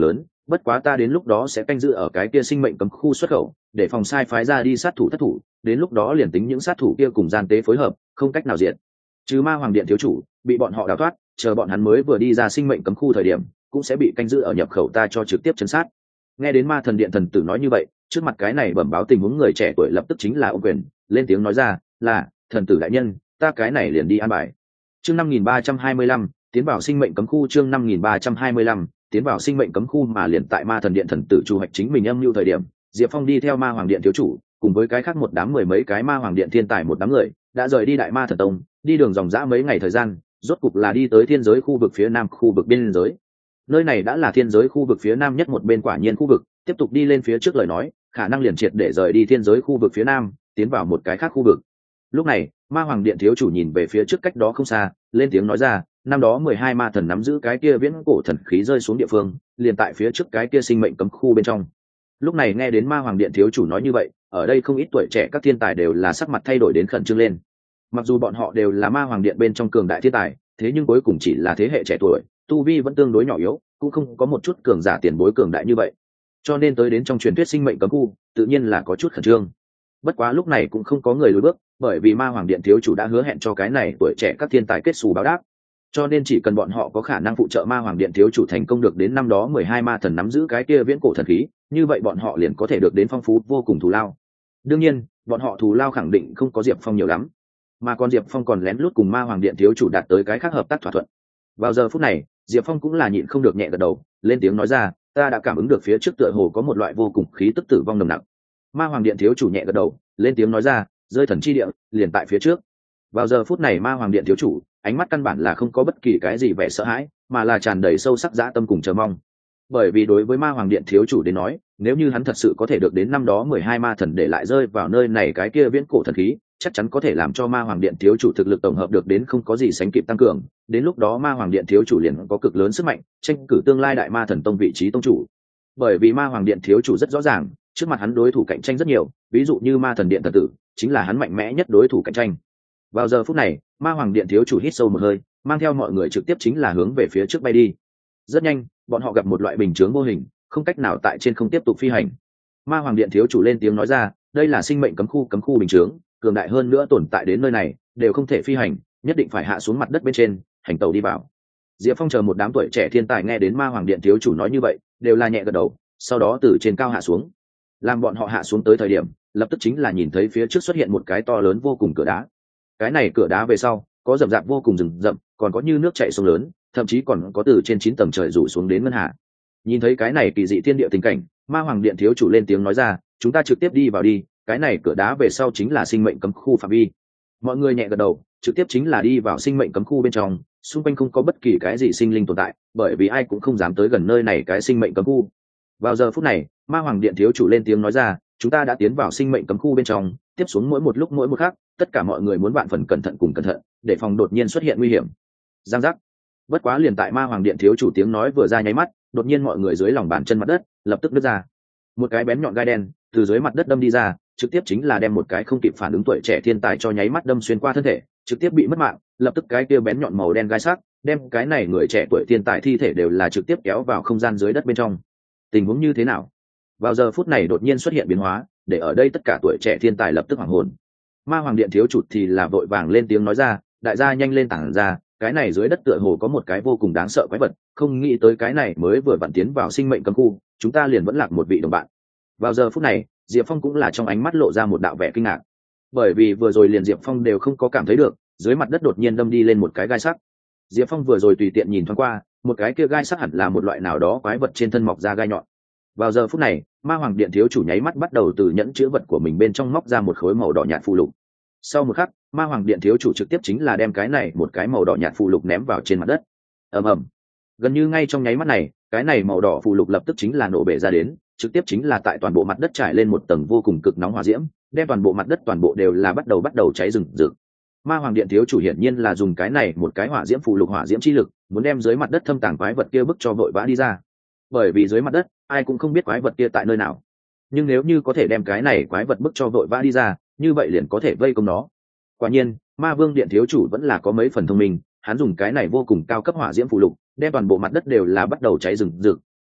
bất quá ta đến lúc đó sẽ canh giữ ở cái kia sinh mệnh cấm khu xuất khẩu, để phòng sai phái ra đi sát thủ thất thủ, đến lúc đó liền tính những sát thủ kia cùng gian tế phối hợp, không cách nào diệt trừ ma hoàng điện thiếu chủ, bị bọn họ đào thoát, chờ bọn hắn mới vừa đi ra sinh mệnh cấm khu thời điểm, cũng sẽ bị canh giữ ở nhập khẩu ta cho trực tiếp chấn sát. Nghe đến ma thần điện thần tử nói như vậy, trước mặt cái này bẩm báo tình huống người trẻ tuổi lập tức chính là ô quyền, lên tiếng nói ra, là thần tử đại nhân, ta cái này liền đi an bài. Chương 5325, tiến vào sinh mệnh cấm khu. Chương 5325, tiến vào sinh mệnh cấm khu. Mà liền tại ma thần điện thần tử chủ hoạch chính mình âm mưu thời điểm, Diệp Phong đi theo ma hoàng điện thiếu chủ, cùng với cái khác một đám mười mấy cái ma hoàng điện thiên tài một đám người, đã rời đi đại ma thần tông, đi đường dòng dã mấy ngày thời gian, rốt cục là đi tới thiên giới khu vực phía nam khu vực biên giới. Nơi này đã là thiên giới khu vực phía nam nhất một bên quả nhiên khu vực, tiếp tục đi lên phía trước lời nói, khả năng liền triệt để rời đi thiên giới khu vực phía nam, tiến vào một cái khác khu vực. Lúc này, ma hoàng điện thiếu chủ nhìn về phía trước cách đó không xa, lên tiếng nói ra, năm đó 12 ma thần nắm giữ cái kia viễn cổ thần khí rơi xuống địa phương, liền tại phía trước cái kia sinh mệnh cấm khu bên trong. Lúc này nghe đến ma hoàng điện thiếu chủ nói như vậy, ở đây không ít tuổi trẻ các thiên tài đều là sắc mặt thay đổi đến khẩn trương lên. Mặc dù bọn họ đều là ma hoàng điện bên trong cường đại thiên tài, thế nhưng cuối cùng chỉ là thế hệ trẻ tuổi, tu vi vẫn tương đối nhỏ yếu, cũng không có một chút cường giả tiền bối cường đại như vậy, cho nên tới đến trong truyền thuyết sinh mệnh cấm khu, tự nhiên là có chút khẩn trương. Bất quá lúc này cũng không có người lùi bước, bởi vì ma hoàng điện thiếu chủ đã hứa hẹn cho cái này tuổi trẻ các thiên tài kết xù báo đáp, cho nên chỉ cần bọn họ có khả năng phụ trợ ma hoàng điện thiếu chủ thành công được đến năm đó 12 ma thần nắm giữ cái kia viễn cổ thần khí, như vậy bọn họ liền có thể được đến phong phú vô cùng thù lao. Đương nhiên, bọn họ thù lao khẳng định không có Diệp Phong nhiều lắm, mà còn Diệp Phong còn lén lút cùng ma hoàng điện thiếu chủ đạt tới cái khác hợp tác thỏa thuận. Vào giờ phút này, Diệp Phong cũng là nhịn không được nhẹ gật đầu, lên tiếng nói ra, ta đã cảm ứng được phía trước tựa hồ có một loại vô cùng khí tức tử vong nồng nặc. Ma hoàng điện thiếu chủ nhẹ gật đầu, lên tiếng nói ra, rơi thần chi địa liền tại phía trước. Vào giờ phút này ma hoàng điện thiếu chủ ánh mắt căn bản là không có bất kỳ cái gì vẻ sợ hãi, mà là tràn đầy sâu sắc dã tâm cùng chờ mong. Bởi vì đối với ma hoàng điện thiếu chủ đến nói, nếu như hắn thật sự có thể được đến năm đó 12 ma thần để lại rơi vào nơi này cái kia viễn cổ thần khí, chắc chắn có thể làm cho ma hoàng điện thiếu chủ thực lực tổng hợp được đến không có gì sánh kịp tăng cường, đến lúc đó ma hoàng điện thiếu chủ liền có cực lớn sức mạnh tranh cử tương lai đại ma thần tông vị trí tông chủ. Bởi vì ma hoàng điện thiếu chủ rất rõ ràng, trước mặt hắn đối thủ cạnh tranh rất nhiều, ví dụ như ma thần điện thần tử chính là hắn mạnh mẽ nhất đối thủ cạnh tranh. Vào giờ phút này, ma hoàng điện thiếu chủ hít sâu một hơi, mang theo mọi người trực tiếp chính là hướng về phía trước bay đi. Rất nhanh, bọn họ gặp một loại bình chướng vô hình, không cách nào tại trên không tiếp tục phi hành. Ma hoàng điện thiếu chủ lên tiếng nói ra, đây là sinh mệnh cấm khu bình chướng, cường đại hơn nữa tồn tại đến nơi này đều không thể phi hành, nhất định phải hạ xuống mặt đất bên trên hành tàu đi vào. Diệp Phong chờ một đám tuổi trẻ thiên tài nghe đến ma hoàng điện thiếu chủ nói như vậy, đều là nhẹ gật đầu, sau đó từ trên cao hạ xuống. Làm bọn họ hạ xuống tới thời điểm, lập tức chính là nhìn thấy phía trước xuất hiện một cái to lớn vô cùng cửa đá. Cái này cửa đá về sau có rậm rạp vô cùng rừng rậm, còn có như nước chảy sông lớn, thậm chí còn có từ trên 9 tầng trời rủ xuống đến ngân hà. Nhìn thấy cái này kỳ dị thiên địa tình cảnh, ma hoàng điện thiếu chủ lên tiếng nói ra, chúng ta trực tiếp đi vào đi, cái này cửa đá về sau chính là sinh mệnh cấm khu phạm vi. Mọi người nhẹ gật đầu, trực tiếp chính là đi vào sinh mệnh cấm khu bên trong, xung quanh không có bất kỳ cái gì sinh linh tồn tại, bởi vì ai cũng không dám tới gần nơi này cái sinh mệnh cấm khu. Vào giờ phút này, ma hoàng điện thiếu chủ lên tiếng nói ra, chúng ta đã tiến vào sinh mệnh cấm khu bên trong, tiếp xuống mỗi một lúc mỗi một khắc, tất cả mọi người muốn vạn phần cẩn thận cùng cẩn thận, để phòng đột nhiên xuất hiện nguy hiểm. Giang giác. Bất quá liền tại ma hoàng điện thiếu chủ tiếng nói vừa ra nháy mắt, đột nhiên mọi người dưới lòng bàn chân mặt đất lập tức nứt ra. Một cái bén nhọn gai đen từ dưới mặt đất đâm đi ra, trực tiếp chính là đem một cái không kịp phản ứng tuổi trẻ thiên tài cho nháy mắt đâm xuyên qua thân thể, trực tiếp bị mất mạng. Lập tức cái kia bén nhọn màu đen gai sắc đem cái này người trẻ tuổi thiên tài thi thể đều là trực tiếp kéo vào không gian dưới đất bên trong. Tình huống như thế nào? Vào giờ phút này đột nhiên xuất hiện biến hóa, để ở đây tất cả tuổi trẻ thiên tài lập tức hoảng hồn. Ma hoàng điện thiếu chủ thì là vội vàng lên tiếng nói ra, đại gia nhanh lên tản ra, cái này dưới đất tựa hồ có một cái vô cùng đáng sợ quái vật, không nghĩ tới cái này mới vừa vặn tiến vào sinh mệnh cấm khu, chúng ta liền vẫn lạc một vị đồng bạn. Vào giờ phút này, Diệp Phong cũng là trong ánh mắt lộ ra một đạo vẻ kinh ngạc, bởi vì vừa rồi liền Diệp Phong đều không có cảm thấy được, dưới mặt đất đột nhiên đâm đi lên một cái gai sắc. Diệp Phong vừa rồi tùy tiện nhìn thoáng qua, một cái kia gai sắc hẳn là một loại nào đó quái vật trên thân mọc ra gai nhọn. Vào giờ phút này, ma hoàng điện thiếu chủ nháy mắt bắt đầu từ nhẫn chứa vật của mình bên trong móc ra một khối màu đỏ nhạt phù lục. Sau một khắc, ma hoàng điện thiếu chủ trực tiếp chính là đem cái này một cái màu đỏ nhạt phù lục ném vào trên mặt đất. Ầm ầm. Gần như ngay trong nháy mắt này, cái này màu đỏ phù lục lập tức chính là nổ bể ra đến, trực tiếp chính là tại toàn bộ mặt đất trải lên một tầng vô cùng cực nóng hỏa diễm, đem toàn bộ mặt đất toàn bộ đều là bắt đầu cháy rừng rực. Ma hoàng điện thiếu chủ hiển nhiên là dùng cái này một cái hỏa diễm phù lục hỏa diễm chi lực, muốn đem dưới mặt đất thâm tàng quái vật kia bức cho vội vã đi ra. Bởi vì dưới mặt đất, ai cũng không biết quái vật kia tại nơi nào. Nhưng nếu như có thể đem cái này quái vật bức cho vội vã đi ra, như vậy liền có thể vây công nó. Quả nhiên, ma vương điện thiếu chủ vẫn là có mấy phần thông minh, hắn dùng cái này vô cùng cao cấp hỏa diễm phù lục, đem toàn bộ mặt đất đều là bắt đầu cháy rừng rực,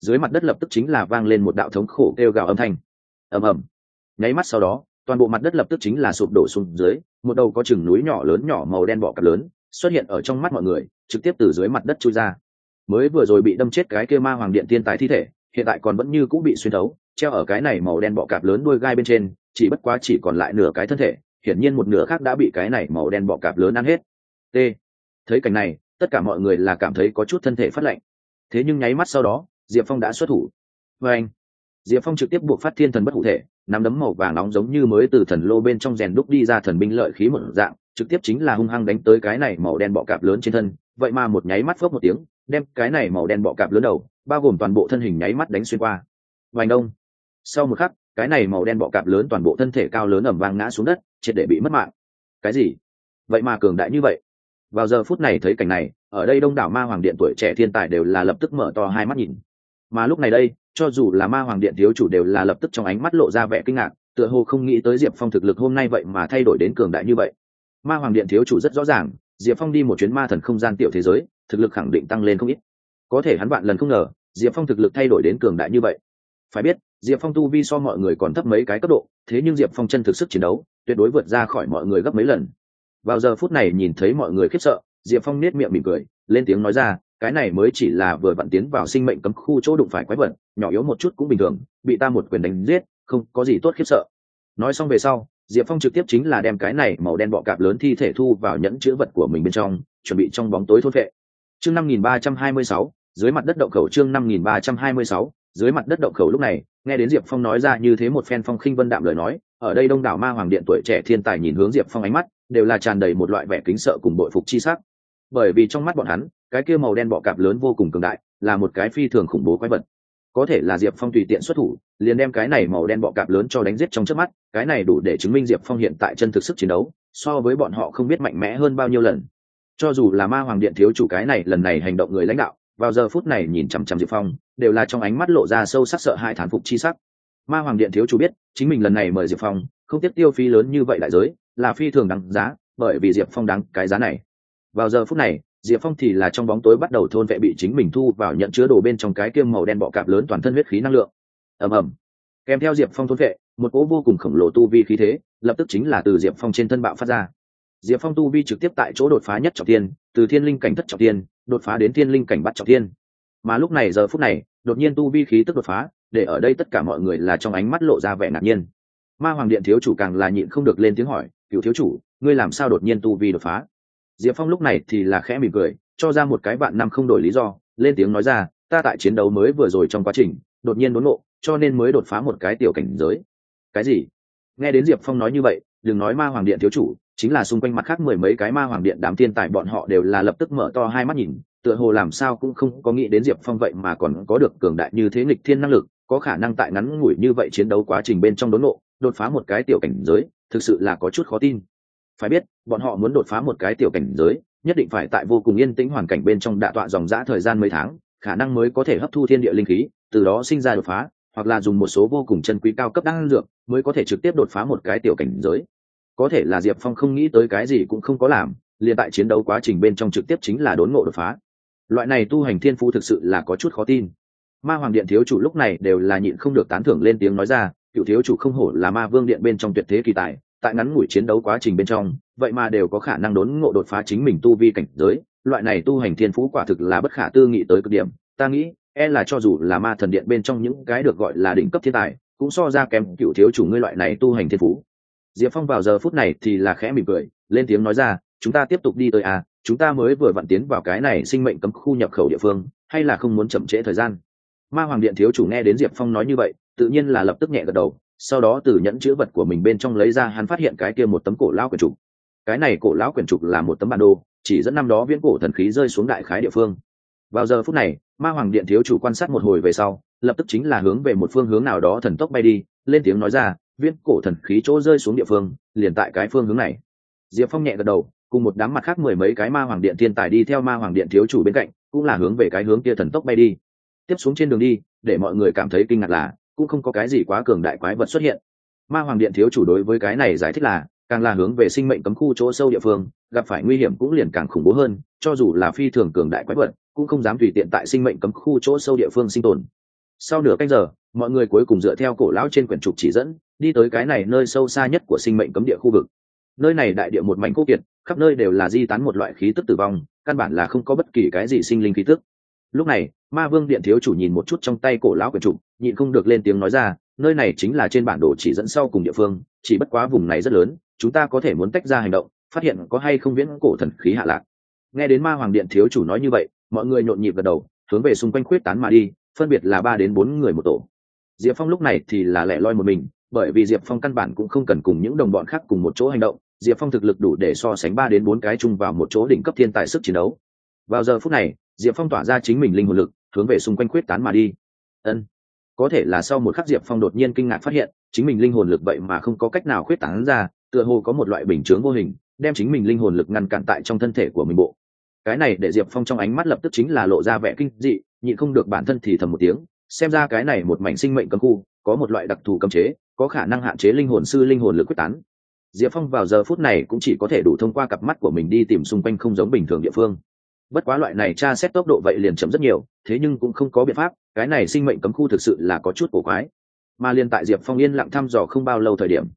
dưới mặt đất lập tức chính là vang lên một đạo thống khổ kêu gào âm thanh. Ầm ầm. Nháy mắt sau đó, toàn bộ mặt đất lập tức chính là sụp đổ xuống dưới, một đầu có chừng núi nhỏ lớn nhỏ màu đen bọ cạp lớn xuất hiện ở trong mắt mọi người, trực tiếp từ dưới mặt đất chui ra. Mới vừa rồi bị đâm chết cái kia ma hoàng điện tiên tài thi thể, hiện tại còn vẫn như cũ bị xuyên thấu, treo ở cái này màu đen bọ cạp lớn đuôi gai bên trên, chỉ bất quá chỉ còn lại nửa cái thân thể, hiển nhiên một nửa khác đã bị cái này màu đen bọ cạp lớn ăn hết. T. Thấy cảnh này, tất cả mọi người là cảm thấy có chút thân thể phát lạnh. Thế nhưng nháy mắt sau đó, Diệp Phong đã xuất thủ. Và anh, Diệp Phong trực tiếp buộc phát thiên thần bất hủ thể, nắm đấm màu vàng nóng giống như mới từ thần lô bên trong rèn đúc đi ra thần binh lợi khí một dạng, trực tiếp chính là hung hăng đánh tới cái này màu đen bọ cạp lớn trên thân. Vậy mà một nháy mắt phốc một tiếng, đem cái này màu đen bọ cạp lớn đầu, bao gồm toàn bộ thân hình nháy mắt đánh xuyên qua. Vành đông. Sau một khắc, cái này màu đen bọ cạp lớn toàn bộ thân thể cao lớn ầm vang ngã xuống đất, triệt để bị mất mạng. Cái gì? Vậy mà cường đại như vậy? Vào giờ phút này thấy cảnh này, ở đây đông đảo ma hoàng điện tuổi trẻ thiên tài đều là lập tức mở to hai mắt nhìn. Mà lúc này đây, cho dù là ma hoàng điện thiếu chủ đều là lập tức trong ánh mắt lộ ra vẻ kinh ngạc, tựa hồ không nghĩ tới Diệp Phong thực lực hôm nay vậy mà thay đổi đến cường đại như vậy. Ma hoàng điện thiếu chủ rất rõ ràng, Diệp Phong đi một chuyến ma thần không gian tiểu thế giới, thực lực khẳng định tăng lên không ít. Có thể hắn vạn lần không ngờ, Diệp Phong thực lực thay đổi đến cường đại như vậy. Phải biết, Diệp Phong tu vi so mọi người còn thấp mấy cái cấp độ, thế nhưng Diệp Phong chân thực sức chiến đấu, tuyệt đối vượt ra khỏi mọi người gấp mấy lần. Vào giờ phút này nhìn thấy mọi người khiếp sợ, Diệp Phong nét miệng mỉm cười, lên tiếng nói ra, cái này mới chỉ là vừa vặn tiến vào sinh mệnh cấm khu chỗ đụng phải quái vật, nhỏ yếu một chút cũng bình thường, bị ta một quyền đánh giết, không có gì tốt khiếp sợ. Nói xong về sau, Diệp Phong trực tiếp chính là đem cái này màu đen bọ cạp lớn thi thể thu vào nhẫn chứa vật của mình bên trong, chuẩn bị trong bóng tối thôn vệ. Chương 5326, dưới mặt đất động khẩu. Chương 5326, dưới mặt đất động khẩu. Lúc này, nghe đến Diệp Phong nói ra như thế một phen phong khinh vân đạm lời nói, ở đây đông đảo ma hoàng điện tuổi trẻ thiên tài nhìn hướng Diệp Phong ánh mắt đều là tràn đầy một loại vẻ kính sợ cùng bội phục chi sắc. Bởi vì trong mắt bọn hắn, cái kia màu đen bọ cạp lớn vô cùng cường đại, là một cái phi thường khủng bố quái vật. Có thể là Diệp Phong tùy tiện xuất thủ, liền đem cái này màu đen bọ cạp lớn cho đánh giết trong chớp mắt, cái này đủ để chứng minh Diệp Phong hiện tại chân thực sức chiến đấu, so với bọn họ không biết mạnh mẽ hơn bao nhiêu lần. Cho dù là ma hoàng điện thiếu chủ cái này lần này hành động người lãnh đạo, vào giờ phút này nhìn chằm chằm Diệp Phong, đều là trong ánh mắt lộ ra sâu sắc sợ hãi thán phục chi sắc. Ma hoàng điện thiếu chủ biết, chính mình lần này mời Diệp Phong, không tiếc tiêu phí lớn như vậy đại giới, là phi thường đáng giá, bởi vì Diệp Phong đáng cái giá này. Vào giờ phút này, Diệp Phong thì là trong bóng tối bắt đầu thôn vệ bị chính mình thu vào nhận chứa đồ bên trong cái kiêm màu đen bọ cạp lớn toàn thân huyết khí năng lượng. Ầm ầm. Kèm theo Diệp Phong thôn vệ, một cỗ vô cùng khổng lồ tu vi khí thế, lập tức chính là từ Diệp Phong trên thân bạo phát ra. Diệp Phong tu vi trực tiếp tại chỗ đột phá nhất trọng thiên, từ thiên linh cảnh thất trọng thiên, đột phá đến thiên linh cảnh bát trọng thiên. Mà lúc này giờ phút này, đột nhiên tu vi khí tức đột phá, để ở đây tất cả mọi người là trong ánh mắt lộ ra vẻ ngạc nhiên. Ma hoàng điện thiếu chủ càng là nhịn không được lên tiếng hỏi, "Cửu thiếu chủ, ngươi làm sao đột nhiên tu vi đột phá?" Diệp Phong lúc này thì là khẽ mỉm cười, cho ra một cái vạn năm không đổi lý do, lên tiếng nói ra, "Ta tại chiến đấu mới vừa rồi trong quá trình, đột nhiên đốn ngộ, cho nên mới đột phá một cái tiểu cảnh giới." Cái gì? Nghe đến Diệp Phong nói như vậy, đừng nói ma hoàng điện thiếu chủ, chính là xung quanh mặt khác mười mấy cái ma hoàng điện đám thiên tài bọn họ đều là lập tức mở to hai mắt nhìn, tựa hồ làm sao cũng không có nghĩ đến Diệp Phong vậy mà còn có được cường đại như thế nghịch thiên năng lực, có khả năng tại ngắn ngủi như vậy chiến đấu quá trình bên trong đốn ngộ, đột phá một cái tiểu cảnh giới, thực sự là có chút khó tin. Phải biết, bọn họ muốn đột phá một cái tiểu cảnh giới, nhất định phải tại vô cùng yên tĩnh hoàn cảnh bên trong đả tọa dòng dã thời gian mấy tháng, khả năng mới có thể hấp thu thiên địa linh khí, từ đó sinh ra đột phá, hoặc là dùng một số vô cùng chân quý cao cấp đan dược, mới có thể trực tiếp đột phá một cái tiểu cảnh giới. Có thể là Diệp Phong không nghĩ tới cái gì cũng không có làm, liền tại chiến đấu quá trình bên trong trực tiếp chính là đốn ngộ đột phá. Loại này tu hành thiên phú thực sự là có chút khó tin. Ma hoàng điện thiếu chủ lúc này đều là nhịn không được tán thưởng lên tiếng nói ra, "Cựu thiếu chủ không hổ là ma vương điện bên trong tuyệt thế kỳ tài, tại ngắn ngủi chiến đấu quá trình bên trong, vậy mà đều có khả năng đốn ngộ đột phá chính mình tu vi cảnh giới, loại này tu hành thiên phú quả thực là bất khả tư nghị tới cực điểm. Ta nghĩ, là cho dù là ma thần điện bên trong những cái được gọi là đỉnh cấp thiên tài, cũng so ra kém Cựu thiếu chủ ngươi loại này tu hành thiên phú." Diệp Phong vào giờ phút này thì là khẽ mỉm cười, lên tiếng nói ra, "Chúng ta tiếp tục đi tới à, chúng ta mới vừa vặn tiến vào cái này sinh mệnh cấm khu nhập khẩu địa phương, hay là không muốn chậm trễ thời gian?" Ma hoàng điện thiếu chủ nghe đến Diệp Phong nói như vậy, tự nhiên là lập tức nhẹ gật đầu, sau đó từ nhẫn chữ vật của mình bên trong lấy ra, hắn phát hiện cái kia một tấm cổ lão quyển trục. Cái này cổ lão quyển trục là một tấm bản đồ, chỉ dẫn năm đó viễn cổ thần khí rơi xuống đại khái địa phương. Vào giờ phút này, ma hoàng điện thiếu chủ quan sát một hồi về sau, lập tức chính là hướng về một phương hướng nào đó thần tốc bay đi, lên tiếng nói ra, "Viễn cổ thần khí chỗ rơi xuống địa phương, liền tại cái phương hướng này." Diệp Phong nhẹ gật đầu, cùng một đám mặt khác mười mấy cái ma hoàng điện thiên tài đi theo ma hoàng điện thiếu chủ bên cạnh, cũng là hướng về cái hướng kia thần tốc bay đi. Tiếp xuống trên đường đi, để mọi người cảm thấy kinh ngạc là, cũng không có cái gì quá cường đại quái vật xuất hiện. Ma hoàng điện thiếu chủ đối với cái này giải thích là, càng là hướng về sinh mệnh cấm khu chỗ sâu địa phương, gặp phải nguy hiểm cũng liền càng khủng bố hơn, cho dù là phi thường cường đại quái vật, cũng không dám tùy tiện tại sinh mệnh cấm khu chỗ sâu địa phương sinh tồn. Sau nửa canh giờ, mọi người cuối cùng dựa theo cổ lão trên quyển trục chỉ dẫn, đi tới cái này nơi sâu xa nhất của sinh mệnh cấm địa khu vực. Nơi này đại địa một mảnh khô kiệt, khắp nơi đều là di tán một loại khí tức tử vong, căn bản là không có bất kỳ cái gì sinh linh khí tức. Lúc này, Ma Vương Điện thiếu chủ nhìn một chút trong tay cổ lão quyển trục, nhịn không được lên tiếng nói ra, nơi này chính là trên bản đồ chỉ dẫn sau cùng địa phương, chỉ bất quá vùng này rất lớn, chúng ta có thể muốn tách ra hành động, phát hiện có hay không viễn cổ thần khí hạ lạc. Nghe đến Ma Hoàng Điện thiếu chủ nói như vậy, mọi người nhộn nhịp gật đầu, hướng về xung quanh khuyết tán mà đi, phân biệt là 3 đến 4 người một tổ. Diệp Phong lúc này thì là lẻ loi một mình, bởi vì Diệp Phong căn bản cũng không cần cùng những đồng bọn khác cùng một chỗ hành động, Diệp Phong thực lực đủ để so sánh 3 đến 4 cái chung vào một chỗ đỉnh cấp thiên tài sức chiến đấu. Vào giờ phút này, Diệp Phong tỏa ra chính mình linh hồn lực, hướng về xung quanh khuyết tán mà đi. Ân, có thể là sau một khắc Diệp Phong đột nhiên kinh ngạc phát hiện, chính mình linh hồn lực vậy mà không có cách nào khuyết tán ra, tựa hồ có một loại bình chướng vô hình, đem chính mình linh hồn lực ngăn cản tại trong thân thể của mình bộ. Cái này để Diệp Phong trong ánh mắt lập tức chính là lộ ra vẻ kinh dị, nhịn không được bản thân thì thầm một tiếng, xem ra cái này một mảnh sinh mệnh cấm khu, có một loại đặc thù cấm chế, có khả năng hạn chế linh hồn sư linh hồn lực quyết tán. Diệp Phong vào giờ phút này cũng chỉ có thể đủ thông qua cặp mắt của mình đi tìm xung quanh không giống bình thường địa phương. Bất quá loại này tra xét tốc độ vậy liền chậm rất nhiều, thế nhưng cũng không có biện pháp, cái này sinh mệnh cấm khu thực sự là có chút cổ quái. Mà liên tại Diệp Phong yên lặng thăm dò không bao lâu thời điểm,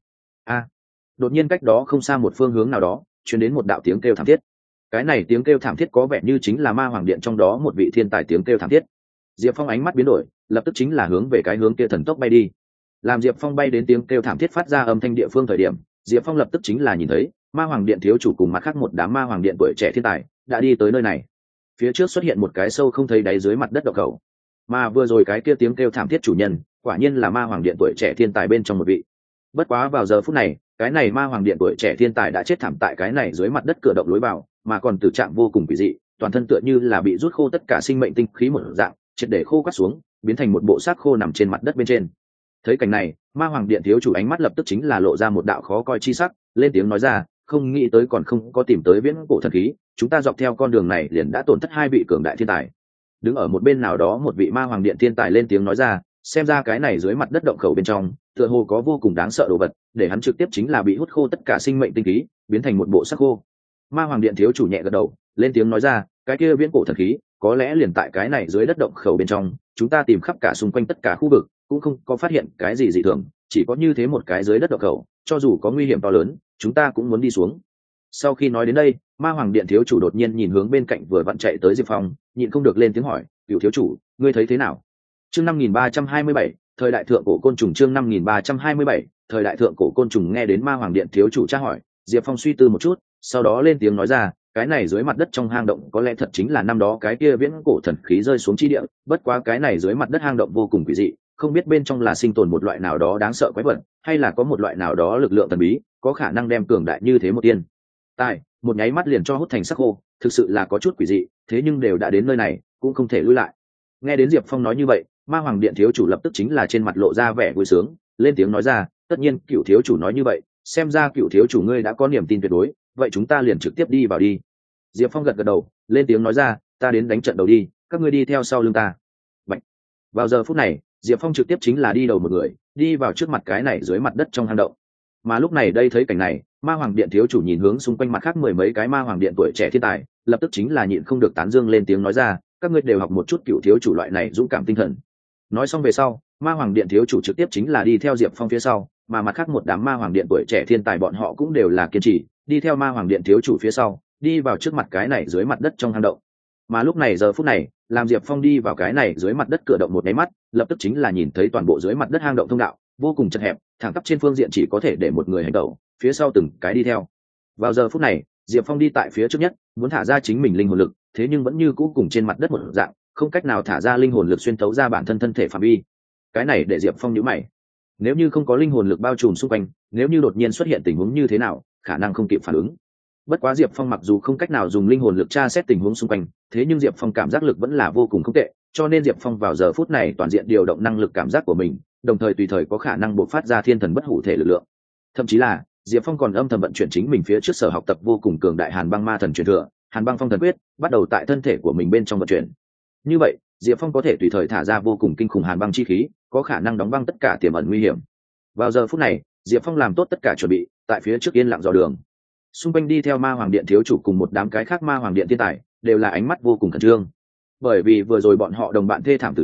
đột nhiên cách đó không xa một phương hướng nào đó, truyền đến một đạo tiếng kêu thảm thiết. Cái này tiếng kêu thảm thiết có vẻ như chính là Ma Hoàng Điện trong đó một vị thiên tài tiếng kêu thảm thiết. Diệp Phong ánh mắt biến đổi, lập tức chính là hướng về cái hướng kia thần tốc bay đi. Làm Diệp Phong bay đến tiếng kêu thảm thiết phát ra âm thanh địa phương thời điểm, Diệp Phong lập tức chính là nhìn thấy Ma Hoàng Điện thiếu chủ cùng mặt khác một đám Ma Hoàng Điện tuổi trẻ thiên tài đã đi tới nơi này. Phía trước xuất hiện một cái sâu không thấy đáy dưới mặt đất động khẩu, mà vừa rồi cái kia tiếng kêu thảm thiết chủ nhân, quả nhiên là Ma Hoàng Điện tuổi trẻ thiên tài bên trong một vị. Bất quá vào giờ phút này, cái này Ma Hoàng Điện tuổi trẻ thiên tài đã chết thảm tại cái này dưới mặt đất cửa động lối vào, mà còn tử trạng vô cùng kỳ dị, toàn thân tựa như là bị rút khô tất cả sinh mệnh tinh khí một dạng, triệt để khô quắt xuống, biến thành một bộ xác khô nằm trên mặt đất bên trên. Thấy cảnh này, Ma Hoàng Điện thiếu chủ ánh mắt lập tức chính là lộ ra một đạo khó coi chi sắc, lên tiếng nói ra, không nghĩ tới còn không có tìm tới viễn cổ thần khí, chúng ta dọc theo con đường này liền đã tổn thất 2 vị cường đại thiên tài. Đứng ở một bên nào đó một vị Ma Hoàng Điện thiên tài lên tiếng nói ra, xem ra cái này dưới mặt đất động khẩu bên trong, tựa hồ có vô cùng đáng sợ đồ vật, để hắn trực tiếp chính là bị hút khô tất cả sinh mệnh tinh khí, biến thành một bộ xác khô. Ma Hoàng Điện thiếu chủ nhẹ gật đầu, lên tiếng nói ra, cái kia viễn cổ thần khí, có lẽ liền tại cái này dưới đất động khẩu bên trong, chúng ta tìm khắp cả xung quanh tất cả khu vực, cũng không có phát hiện cái gì dị thường, chỉ có như thế một cái dưới đất động khẩu, cho dù có nguy hiểm to lớn, chúng ta cũng muốn đi xuống. Sau khi nói đến đây, Ma Hoàng Điện thiếu chủ đột nhiên nhìn hướng bên cạnh vừa vặn chạy tới Diệp Phong, nhịn không được lên tiếng hỏi, "Cửu thiếu chủ, ngươi thấy thế nào?" Chương 5327, thời đại thượng cổ côn trùng. Chương 5327, thời đại thượng cổ côn trùng. Nghe đến Ma Hoàng Điện thiếu chủ tra hỏi, Diệp Phong suy tư một chút, sau đó lên tiếng nói ra, cái này dưới mặt đất trong hang động có lẽ thật chính là năm đó cái kia viễn cổ thần khí rơi xuống chi địa, bất quá cái này dưới mặt đất hang động vô cùng quỷ dị, không biết bên trong là sinh tồn một loại nào đó đáng sợ quái vật, hay là có một loại nào đó lực lượng thần bí, có khả năng đem cường đại như thế một tiên tài một nháy mắt liền cho hút thành sắc khô, thực sự là có chút quỷ dị, thế nhưng đều đã đến nơi này, cũng không thể lui lại. Nghe đến Diệp Phong nói như vậy, Ma Hoàng Điện thiếu chủ lập tức chính là trên mặt lộ ra vẻ vui sướng, lên tiếng nói ra, tất nhiên Cửu thiếu chủ nói như vậy, xem ra Cửu thiếu chủ ngươi đã có niềm tin tuyệt đối, vậy chúng ta liền trực tiếp đi vào đi. Diệp Phong gật gật đầu, lên tiếng nói ra, ta đến đánh trận đầu đi, các ngươi đi theo sau lưng ta. Bạch. Vào giờ phút này, Diệp Phong trực tiếp chính là đi đầu một người, đi vào trước mặt cái này dưới mặt đất trong hang động. Mà lúc này đây thấy cảnh này, Ma Hoàng Điện thiếu chủ nhìn hướng xung quanh mặt khác 10 mấy cái Ma Hoàng Điện tuổi trẻ thiên tài, lập tức chính là nhịn không được tán dương lên tiếng nói ra, các ngươi đều học một chút Cửu thiếu chủ loại này dũng cảm tinh thần. Nói xong về sau, Ma Hoàng Điện thiếu chủ trực tiếp chính là đi theo Diệp Phong phía sau, mà mặt khác một đám Ma Hoàng Điện tuổi trẻ thiên tài bọn họ cũng đều là kiên trì, đi theo Ma Hoàng Điện thiếu chủ phía sau, đi vào trước mặt cái này dưới mặt đất trong hang động. Mà lúc này giờ phút này, làm Diệp Phong đi vào cái này dưới mặt đất cửa động một cái mắt, lập tức chính là nhìn thấy toàn bộ dưới mặt đất hang động thông đạo vô cùng chật hẹp, thẳng tắp trên phương diện chỉ có thể để một người hành động, phía sau từng cái đi theo. Vào giờ phút này, Diệp Phong đi tại phía trước nhất, muốn thả ra chính mình linh hồn lực, thế nhưng vẫn như cũ cùng trên mặt đất một dạng, không cách nào thả ra linh hồn lực xuyên tấu ra bản thân thân thể phạm vi. Cái này để Diệp Phong nhíu mày. Nếu như không có linh hồn lực bao trùm xung quanh, nếu như đột nhiên xuất hiện tình huống như thế nào, khả năng không kịp phản ứng. Bất quá Diệp Phong mặc dù không cách nào dùng linh hồn lực tra xét tình huống xung quanh, thế nhưng Diệp Phong cảm giác lực vẫn là vô cùng không tệ, cho nên Diệp Phong vào giờ phút này toàn diện điều động năng lực cảm giác của mình, đồng thời tùy thời có khả năng bộc phát ra thiên thần bất hủ thể lực lượng. Thậm chí là Diệp Phong còn âm thầm vận chuyển chính mình phía trước sở học tập vô cùng cường đại Hàn Băng Ma Thần truyền thừa, Hàn Băng Phong Thần Quyết, bắt đầu tại thân thể của mình bên trong vận chuyển. Như vậy, Diệp Phong có thể tùy thời thả ra vô cùng kinh khủng hàn băng chi khí, có khả năng đóng băng tất cả tiềm ẩn nguy hiểm. Vào giờ phút này, Diệp Phong làm tốt tất cả chuẩn bị, tại phía trước yên lặng dò đường. Xung quanh đi theo Ma Hoàng Điện thiếu chủ cùng một đám cái khác Ma Hoàng Điện thiên tài, đều là ánh mắt vô cùng khẩn trương. Bởi vì vừa rồi bọn họ đồng bạn thê thảm tử trạng,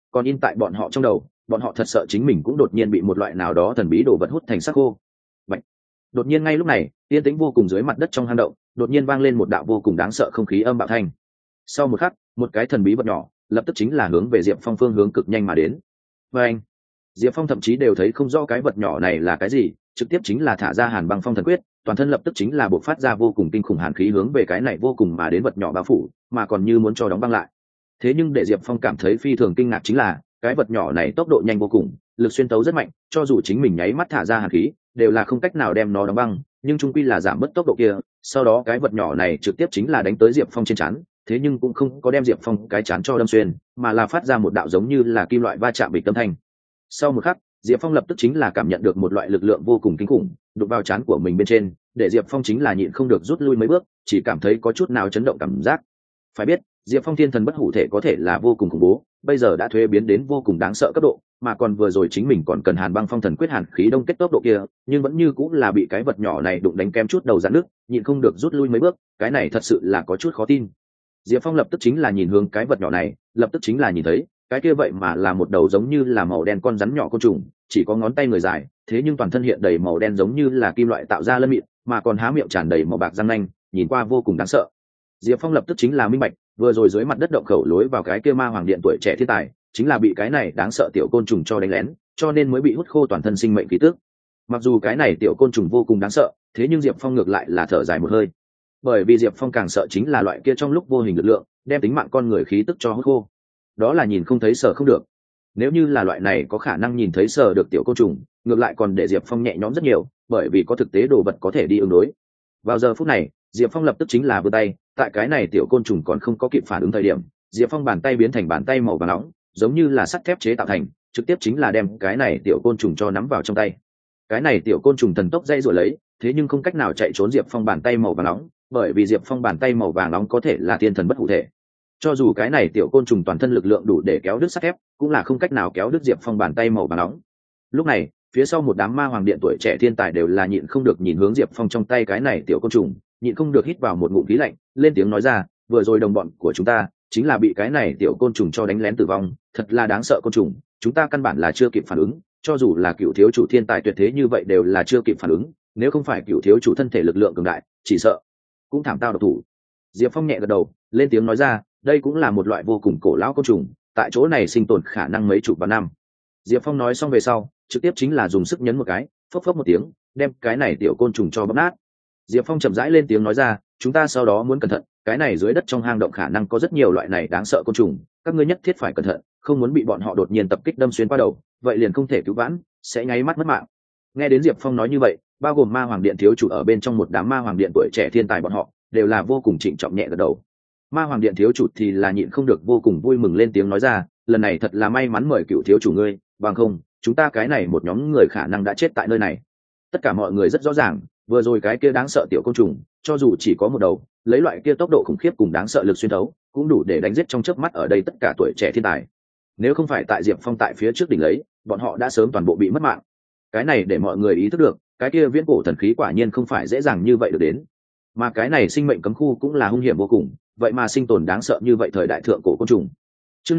còn in tại bọn họ trong đầu, bọn họ thật sợ chính mình cũng đột nhiên bị một loại nào đó thần bí đồ vật hút thành xác khô. Bạch. Đột nhiên ngay lúc này, yên tĩnh vô cùng dưới mặt đất trong hang động, đột nhiên vang lên một đạo vô cùng đáng sợ không khí âm bạo thanh. Sau một khắc, một cái thần bí vật nhỏ lập tức chính là hướng về Diệp Phong phương hướng cực nhanh mà đến. Và anh, Diệp Phong thậm chí đều thấy không rõ cái vật nhỏ này là cái gì, trực tiếp chính là thả ra Hàn Băng Phong thần quyết, toàn thân lập tức chính là bộc phát ra vô cùng kinh khủng hàn khí hướng về cái này vô cùng mà đến vật nhỏ bao phủ, mà còn như muốn cho đóng băng lại. Thế nhưng để Diệp Phong cảm thấy phi thường kinh ngạc chính là, cái vật nhỏ này tốc độ nhanh vô cùng, lực xuyên tấu rất mạnh, cho dù chính mình nháy mắt thả ra hàn khí, đều là không cách nào đem nó đóng băng, nhưng chung quy là giảm bớt tốc độ kia. Sau đó cái vật nhỏ này trực tiếp chính là đánh tới Diệp Phong trên trán, thế nhưng cũng không có đem Diệp Phong cái trán cho đâm xuyên, mà là phát ra một đạo giống như là kim loại va chạm bịch âm thanh. Sau một khắc, Diệp Phong lập tức chính là cảm nhận được một loại lực lượng vô cùng kinh khủng đụng vào trán của mình bên trên, để Diệp Phong chính là nhịn không được rút lui mấy bước, chỉ cảm thấy có chút nào chấn động cảm giác. Phải biết, Diệp Phong thiên thần bất hủ thể có thể là vô cùng khủng bố, bây giờ đã thuế biến đến vô cùng đáng sợ cấp độ, mà còn vừa rồi chính mình còn cần Hàn Băng Phong thần quyết hàn khí đông kết tốc độ kia, nhưng vẫn như cũng là bị cái vật nhỏ này đụng đánh kem chút đầu rạn nước, nhịn không được rút lui mấy bước, cái này thật sự là có chút khó tin. Diệp Phong lập tức chính là nhìn hướng cái vật nhỏ này, lập tức chính là nhìn thấy, cái kia vậy mà là một đầu giống như là màu đen con rắn nhỏ côn trùng, chỉ có ngón tay người dài, thế nhưng toàn thân hiện đầy màu đen giống như là kim loại tạo ra lân mịn, mà còn há miệng tràn đầy màu bạc răng nanh, nhìn qua vô cùng đáng sợ. Diệp Phong lập tức chính là minh bạch, vừa rồi dưới mặt đất động khẩu lối vào cái kia ma hoàng điện tuổi trẻ thiên tài, chính là bị cái này đáng sợ tiểu côn trùng cho đánh lén, cho nên mới bị hút khô toàn thân sinh mệnh khí tức. Mặc dù cái này tiểu côn trùng vô cùng đáng sợ, thế nhưng Diệp Phong ngược lại là thở dài một hơi, bởi vì Diệp Phong càng sợ chính là loại kia trong lúc vô hình lực lượng đem tính mạng con người khí tức cho hút khô, đó là nhìn không thấy sợ không được. Nếu như là loại này có khả năng nhìn thấy sợ được tiểu côn trùng, ngược lại còn để Diệp Phong nhẹ nhõm rất nhiều, bởi vì có thực tế đồ vật có thể đi ứng đối. Vào giờ phút này, Diệp Phong lập tức chính là vươn tay, tại cái này tiểu côn trùng còn không có kịp phản ứng thời điểm, Diệp Phong bàn tay biến thành bàn tay màu vàng nóng, giống như là sắt thép chế tạo thành, trực tiếp chính là đem cái này tiểu côn trùng cho nắm vào trong tay. Cái này tiểu côn trùng thần tốc dây rồi lấy, thế nhưng không cách nào chạy trốn Diệp Phong bàn tay màu vàng nóng, bởi vì Diệp Phong bàn tay màu vàng nóng có thể là thiên thần bất hủ thể. Cho dù cái này tiểu côn trùng toàn thân lực lượng đủ để kéo đứt sắt thép, cũng là không cách nào kéo đứt Diệp Phong bàn tay màu vàng nóng. Lúc này, phía sau một đám ma hoàng điện tuổi trẻ thiên tài đều là nhịn không được nhìn hướng Diệp Phong trong tay cái này tiểu côn trùng, nhịn không được hít vào một ngụm khí lạnh, lên tiếng nói ra, vừa rồi đồng bọn của chúng ta chính là bị cái này tiểu côn trùng cho đánh lén tử vong, thật là đáng sợ côn trùng, chúng ta căn bản là chưa kịp phản ứng, cho dù là cựu thiếu chủ thiên tài tuyệt thế như vậy đều là chưa kịp phản ứng, nếu không phải cựu thiếu chủ thân thể lực lượng cường đại, chỉ sợ cũng thảm tao độc thủ. Diệp Phong nhẹ gật đầu, lên tiếng nói ra, đây cũng là một loại vô cùng cổ lão côn trùng, tại chỗ này sinh tồn khả năng mấy chục vạn năm. Diệp Phong nói xong về sau, trực tiếp chính là dùng sức nhấn một cái, phốc phốc một tiếng, đem cái này tiểu côn trùng cho bóp nát. Diệp Phong chậm rãi lên tiếng nói ra, chúng ta sau đó muốn cẩn thận, cái này dưới đất trong hang động khả năng có rất nhiều loại này đáng sợ côn trùng, các ngươi nhất thiết phải cẩn thận, không muốn bị bọn họ đột nhiên tập kích đâm xuyên qua đầu, vậy liền không thể cứu vãn, sẽ nháy mắt mất mạng. Nghe đến Diệp Phong nói như vậy, bao gồm ma hoàng điện thiếu chủ ở bên trong một đám ma hoàng điện tuổi trẻ thiên tài bọn họ, đều là vô cùng trịnh trọng nhẹ gật đầu. Ma hoàng điện thiếu chủ thì là nhịn không được vô cùng vui mừng lên tiếng nói ra, lần này thật là may mắn mời cựu thiếu chủ ngươi, bằng không chúng ta cái này một nhóm người khả năng đã chết tại nơi này. Tất cả mọi người rất rõ ràng, vừa rồi cái kia đáng sợ tiểu côn trùng, cho dù chỉ có một đầu, lấy loại kia tốc độ khủng khiếp cùng đáng sợ lực xuyên thấu, cũng đủ để đánh giết trong chớp mắt ở đây tất cả tuổi trẻ thiên tài. Nếu không phải tại Diệp Phong tại phía trước đỉnh lấy, bọn họ đã sớm toàn bộ bị mất mạng. Cái này để mọi người ý thức được, cái kia viễn cổ thần khí quả nhiên không phải dễ dàng như vậy được đến, mà cái này sinh mệnh cấm khu cũng là hung hiểm vô cùng, vậy mà sinh tồn đáng sợ như vậy thời đại thượng cổ côn trùng. Chương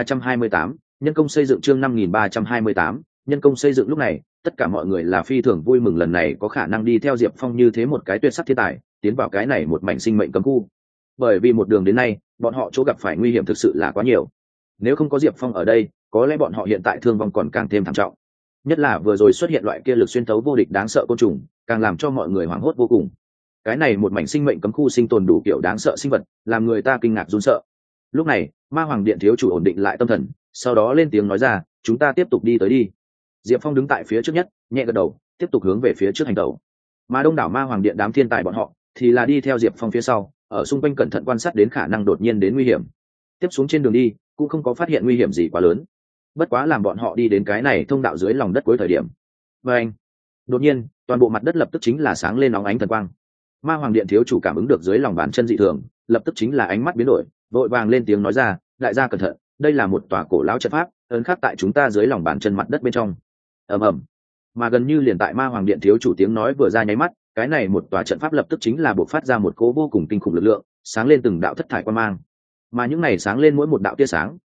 5328, nhân công xây dựng. Chương 5328, nhân công xây dựng. Lúc này, tất cả mọi người là phi thường vui mừng lần này có khả năng đi theo Diệp Phong như thế một cái tuyệt sắc thiên tài, tiến vào cái này một mảnh sinh mệnh cấm khu. Bởi vì một đường đến nay, bọn họ chỗ gặp phải nguy hiểm thực sự là quá nhiều. Nếu không có Diệp Phong ở đây, có lẽ bọn họ hiện tại thương vong còn càng thêm thảm trọng. Nhất là vừa rồi xuất hiện loại kia lực xuyên thấu vô địch đáng sợ côn trùng, càng làm cho mọi người hoảng hốt vô cùng. Cái này một mảnh sinh mệnh cấm khu sinh tồn đủ kiểu đáng sợ sinh vật, làm người ta kinh ngạc run sợ. Lúc này, ma hoàng điện thiếu chủ ổn định lại tâm thần, sau đó lên tiếng nói ra, chúng ta tiếp tục đi tới đi. Diệp Phong đứng tại phía trước nhất, nhẹ gật đầu, tiếp tục hướng về phía trước hành tẩu. Mà đông đảo ma hoàng điện đám thiên tài bọn họ thì là đi theo Diệp Phong phía sau, ở xung quanh cẩn thận quan sát đến khả năng đột nhiên đến nguy hiểm. Tiếp xuống trên đường đi, cũng không có phát hiện nguy hiểm gì quá lớn. Bất quá làm bọn họ đi đến cái này thông đạo dưới lòng đất cuối thời điểm. Và anh, đột nhiên, toàn bộ mặt đất lập tức chính là sáng lên óng ánh thần quang. Ma hoàng điện thiếu chủ cảm ứng được dưới lòng bàn chân dị thường, lập tức chính là ánh mắt biến đổi, vội vàng lên tiếng nói ra, đại gia cẩn thận, đây là một tòa cổ lão trận pháp, ấn khắc tại chúng ta dưới lòng bàn chân mặt đất bên trong. Ầm ầm. Mà gần như liền tại ma hoàng điện thiếu chủ tiếng nói vừa ra nháy mắt, cái này một tòa trận pháp lập tức chính là bộc phát ra một cỗ vô cùng kinh khủng lực lượng, sáng lên từng đạo thất thải quang mang. Mà những này sáng lên mỗi một đạo tia sáng,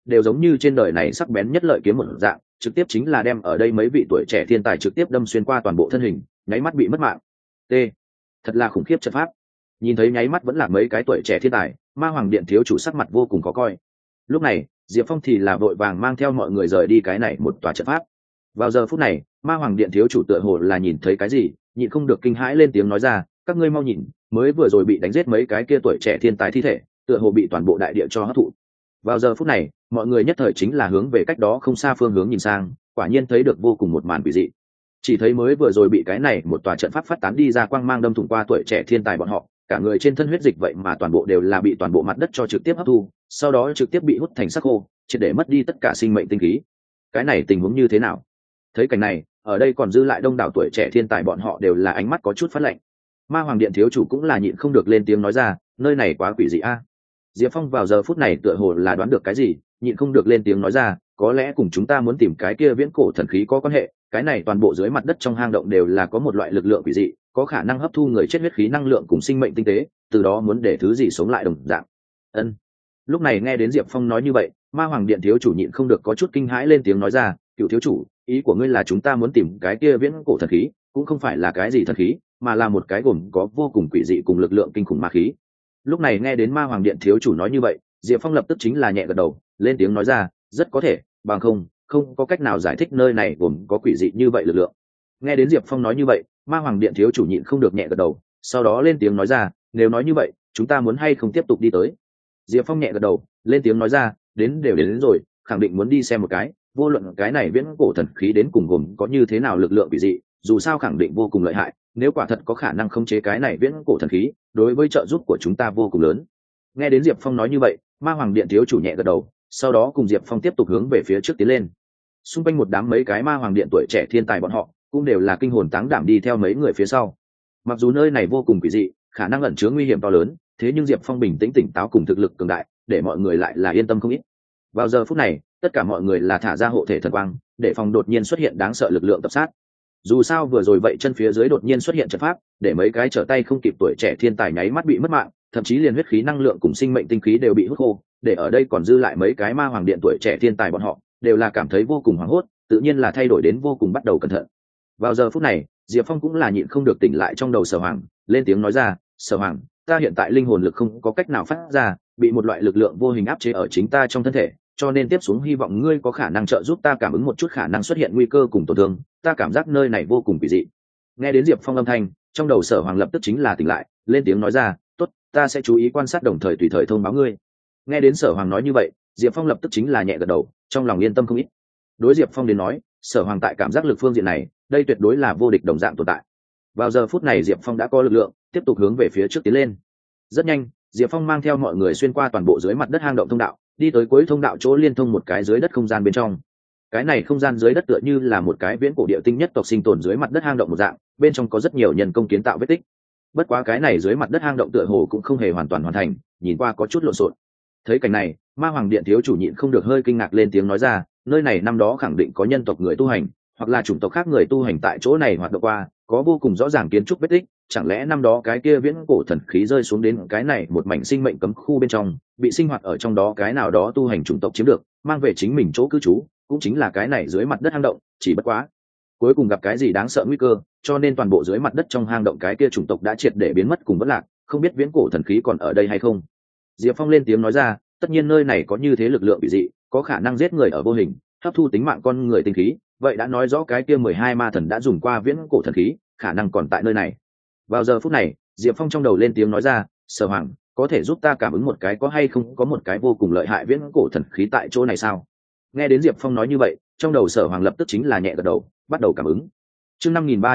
đều giống như trên đời này sắc bén nhất lợi kiếm một dạng, trực tiếp chính là đem ở đây mấy vị tuổi trẻ thiên tài trực tiếp đâm xuyên qua toàn bộ thân hình, nháy mắt bị mất mạng. T, thật là khủng khiếp trận pháp. Nhìn thấy nháy mắt vẫn là mấy cái tuổi trẻ thiên tài, ma hoàng điện thiếu chủ sắc mặt vô cùng khó coi. Lúc này Diệp Phong thì là vội vàng mang theo mọi người rời đi cái này một tòa trận pháp. Vào giờ phút này ma hoàng điện thiếu chủ tựa hồ là nhìn thấy cái gì, nhịn không được kinh hãi lên tiếng nói ra, các ngươi mau nhìn, mới vừa rồi bị đánh giết mấy cái kia tuổi trẻ thiên tài thi thể tựa hồ bị toàn bộ đại địa cho hấp thụ. Vào giờ phút này mọi người nhất thời chính là hướng về cách đó không xa phương hướng nhìn sang, quả nhiên thấy được vô cùng một màn quỷ dị. Chỉ thấy mới vừa rồi bị cái này một tòa trận pháp phát tán đi ra quang mang đâm thủng qua tuổi trẻ thiên tài bọn họ, cả người trên thân huyết dịch vậy mà toàn bộ đều là bị toàn bộ mặt đất cho trực tiếp hấp thu, sau đó trực tiếp bị hút thành sắc khô, triệt để mất đi tất cả sinh mệnh tinh khí. Cái này tình huống như thế nào? Thấy cảnh này, ở đây còn dư lại đông đảo tuổi trẻ thiên tài bọn họ đều là ánh mắt có chút phát lạnh. Ma hoàng điện thiếu chủ cũng là nhịn không được lên tiếng nói ra, nơi này quá quỷ dị a. Diệp Phong vào giờ phút này tựa hồ là đoán được cái gì, nhịn không được lên tiếng nói ra, có lẽ cùng chúng ta muốn tìm cái kia viễn cổ thần khí có quan hệ. Cái này toàn bộ dưới mặt đất trong hang động đều là có một loại lực lượng quỷ dị, có khả năng hấp thu người chết huyết khí năng lượng cùng sinh mệnh tinh tế, từ đó muốn để thứ gì sống lại đồng dạng. Ân. Lúc này nghe đến Diệp Phong nói như vậy, ma hoàng điện thiếu chủ nhịn không được có chút kinh hãi lên tiếng nói ra, cựu thiếu chủ, ý của ngươi là chúng ta muốn tìm cái kia viễn cổ thần khí, cũng không phải là cái gì thần khí, mà là một cái gồm có vô cùng quỷ dị cùng lực lượng kinh khủng ma khí. Lúc này nghe đến ma hoàng điện thiếu chủ nói như vậy, Diệp Phong lập tức chính là nhẹ gật đầu, lên tiếng nói ra, rất có thể, bằng không có cách nào giải thích nơi này gồm có quỷ dị như vậy lực lượng. Nghe đến Diệp Phong nói như vậy, ma hoàng điện thiếu chủ nhịn không được nhẹ gật đầu, sau đó lên tiếng nói ra, nếu nói như vậy chúng ta muốn hay không tiếp tục đi tới. Diệp Phong nhẹ gật đầu, lên tiếng nói ra, đến rồi, khẳng định muốn đi xem một cái, vô luận cái này viễn cổ thần khí đến cùng gồm có như thế nào lực lượng quỷ dị, dù sao khẳng định vô cùng lợi hại, nếu quả thật có khả năng khống chế cái này viễn cổ thần khí, đối với trợ giúp của chúng ta vô cùng lớn. Nghe đến Diệp Phong nói như vậy, ma hoàng điện thiếu chủ nhẹ gật đầu, sau đó cùng Diệp Phong tiếp tục hướng về phía trước tiến lên. Xung quanh một đám mấy cái ma hoàng điện tuổi trẻ thiên tài bọn họ cũng đều là kinh hồn táng đảm đi theo mấy người phía sau. Mặc dù nơi này vô cùng quỷ dị, khả năng ẩn chứa nguy hiểm to lớn, thế nhưng Diệp Phong bình tĩnh tỉnh táo cùng thực lực cường đại, để mọi người lại là yên tâm không ít. Vào giờ phút này tất cả mọi người là thả ra hộ thể thần quang, để phòng đột nhiên xuất hiện đáng sợ lực lượng tập sát. Dù sao vừa rồi vậy chân phía dưới đột nhiên xuất hiện trận pháp, để mấy cái trở tay không kịp tuổi trẻ thiên tài nháy mắt bị mất mạng, thậm chí liền huyết khí năng lượng cùng sinh mệnh tinh khí đều bị hút khô, để ở đây còn dư lại mấy cái ma hoàng điện tuổi trẻ thiên tài bọn họ đều là cảm thấy vô cùng hoảng hốt, tự nhiên là thay đổi đến vô cùng bắt đầu cẩn thận. Vào giờ phút này Diệp Phong cũng là nhịn không được tỉnh lại trong đầu Sở Hoàng, lên tiếng nói ra, Sở Hoàng, ta hiện tại linh hồn lực không có cách nào phát ra, bị một loại lực lượng vô hình áp chế ở chính ta trong thân thể, cho nên tiếp xuống hy vọng ngươi có khả năng trợ giúp ta cảm ứng một chút khả năng xuất hiện nguy cơ cùng tổn thương, ta cảm giác nơi này vô cùng kỳ dị. Nghe đến Diệp Phong âm thanh, trong đầu Sở Hoàng lập tức chính là tỉnh lại, lên tiếng nói ra, tốt, ta sẽ chú ý quan sát đồng thời tùy thời thông báo ngươi. Nghe đến Sở Hoàng nói như vậy, Diệp Phong lập tức chính là nhẹ gật đầu, trong lòng yên tâm không ít. Đối Diệp Phong đến nói, Sở Hoàng tại cảm giác lực phương diện này, đây tuyệt đối là vô địch đồng dạng tồn tại. Vào giờ phút này Diệp Phong đã có lực lượng, tiếp tục hướng về phía trước tiến lên. Rất nhanh, Diệp Phong mang theo mọi người xuyên qua toàn bộ dưới mặt đất hang động thông đạo, đi tới cuối thông đạo chỗ liên thông một cái dưới đất không gian bên trong. Cái này không gian dưới đất tựa như là một cái viễn cổ địa tinh nhất tộc sinh tồn dưới mặt đất hang động một dạng, bên trong có rất nhiều nhân công kiến tạo vết tích. Bất quá cái này dưới mặt đất hang động tựa hồ cũng không hề hoàn toàn hoàn thành, nhìn qua có chút lộn xộn. Thấy cảnh này, ma hoàng điện thiếu chủ nhịn không được hơi kinh ngạc lên tiếng nói ra, nơi này năm đó khẳng định có nhân tộc người tu hành, hoặc là chủng tộc khác người tu hành tại chỗ này hoạt động qua, có vô cùng rõ ràng kiến trúc vết tích, chẳng lẽ năm đó cái kia viễn cổ thần khí rơi xuống đến cái này một mảnh sinh mệnh cấm khu bên trong, bị sinh hoạt ở trong đó cái nào đó tu hành chủng tộc chiếm được, mang về chính mình chỗ cư trú, cũng chính là cái này dưới mặt đất hang động, chỉ bất quá cuối cùng gặp cái gì đáng sợ nguy cơ, cho nên toàn bộ dưới mặt đất trong hang động cái kia chủng tộc đã triệt để biến mất cùng vất lạc, không biết viễn cổ thần khí còn ở đây hay không. Diệp Phong lên tiếng nói ra, tất nhiên nơi này có như thế lực lượng bị dị, có khả năng giết người ở vô hình, hấp thu tính mạng con người tinh khí, vậy đã nói rõ cái kia 12 ma thần đã dùng qua viễn cổ thần khí, khả năng còn tại nơi này. Vào giờ phút này, Diệp Phong trong đầu lên tiếng nói ra, Sở Hoàng, có thể giúp ta cảm ứng một cái có hay không có một cái vô cùng lợi hại viễn cổ thần khí tại chỗ này sao? Nghe đến Diệp Phong nói như vậy, trong đầu Sở Hoàng lập tức chính là nhẹ gật đầu, bắt đầu cảm ứng. Chương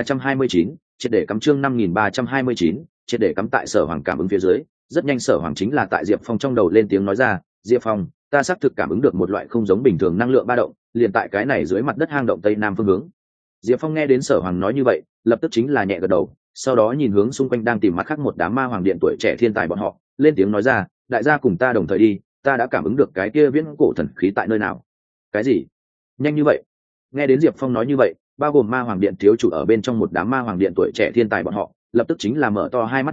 5329, triệt để cắm chương 5329, triệt để cắm tại Sở Hoàng cảm ứng phía dưới, rất nhanh Sở Hoàng chính là tại Diệp Phong trong đầu lên tiếng nói ra, Diệp Phong, ta xác thực cảm ứng được một loại không giống bình thường năng lượng ba động, liền tại cái này dưới mặt đất hang động tây nam phương hướng. Diệp Phong nghe đến Sở Hoàng nói như vậy, lập tức chính là nhẹ gật đầu, sau đó nhìn hướng xung quanh đang tìm mặt khác một đám ma hoàng điện tuổi trẻ thiên tài bọn họ, lên tiếng nói ra, đại gia cùng ta đồng thời đi, ta đã cảm ứng được cái kia viễn cổ thần khí tại nơi nào. Cái gì? Nhanh như vậy? Nghe đến Diệp Phong nói như vậy, bao gồm ma hoàng điện thiếu chủ ở bên trong một đám ma hoàng điện tuổi trẻ thiên tài bọn họ, lập tức chính là mở to hai mắt nhìn,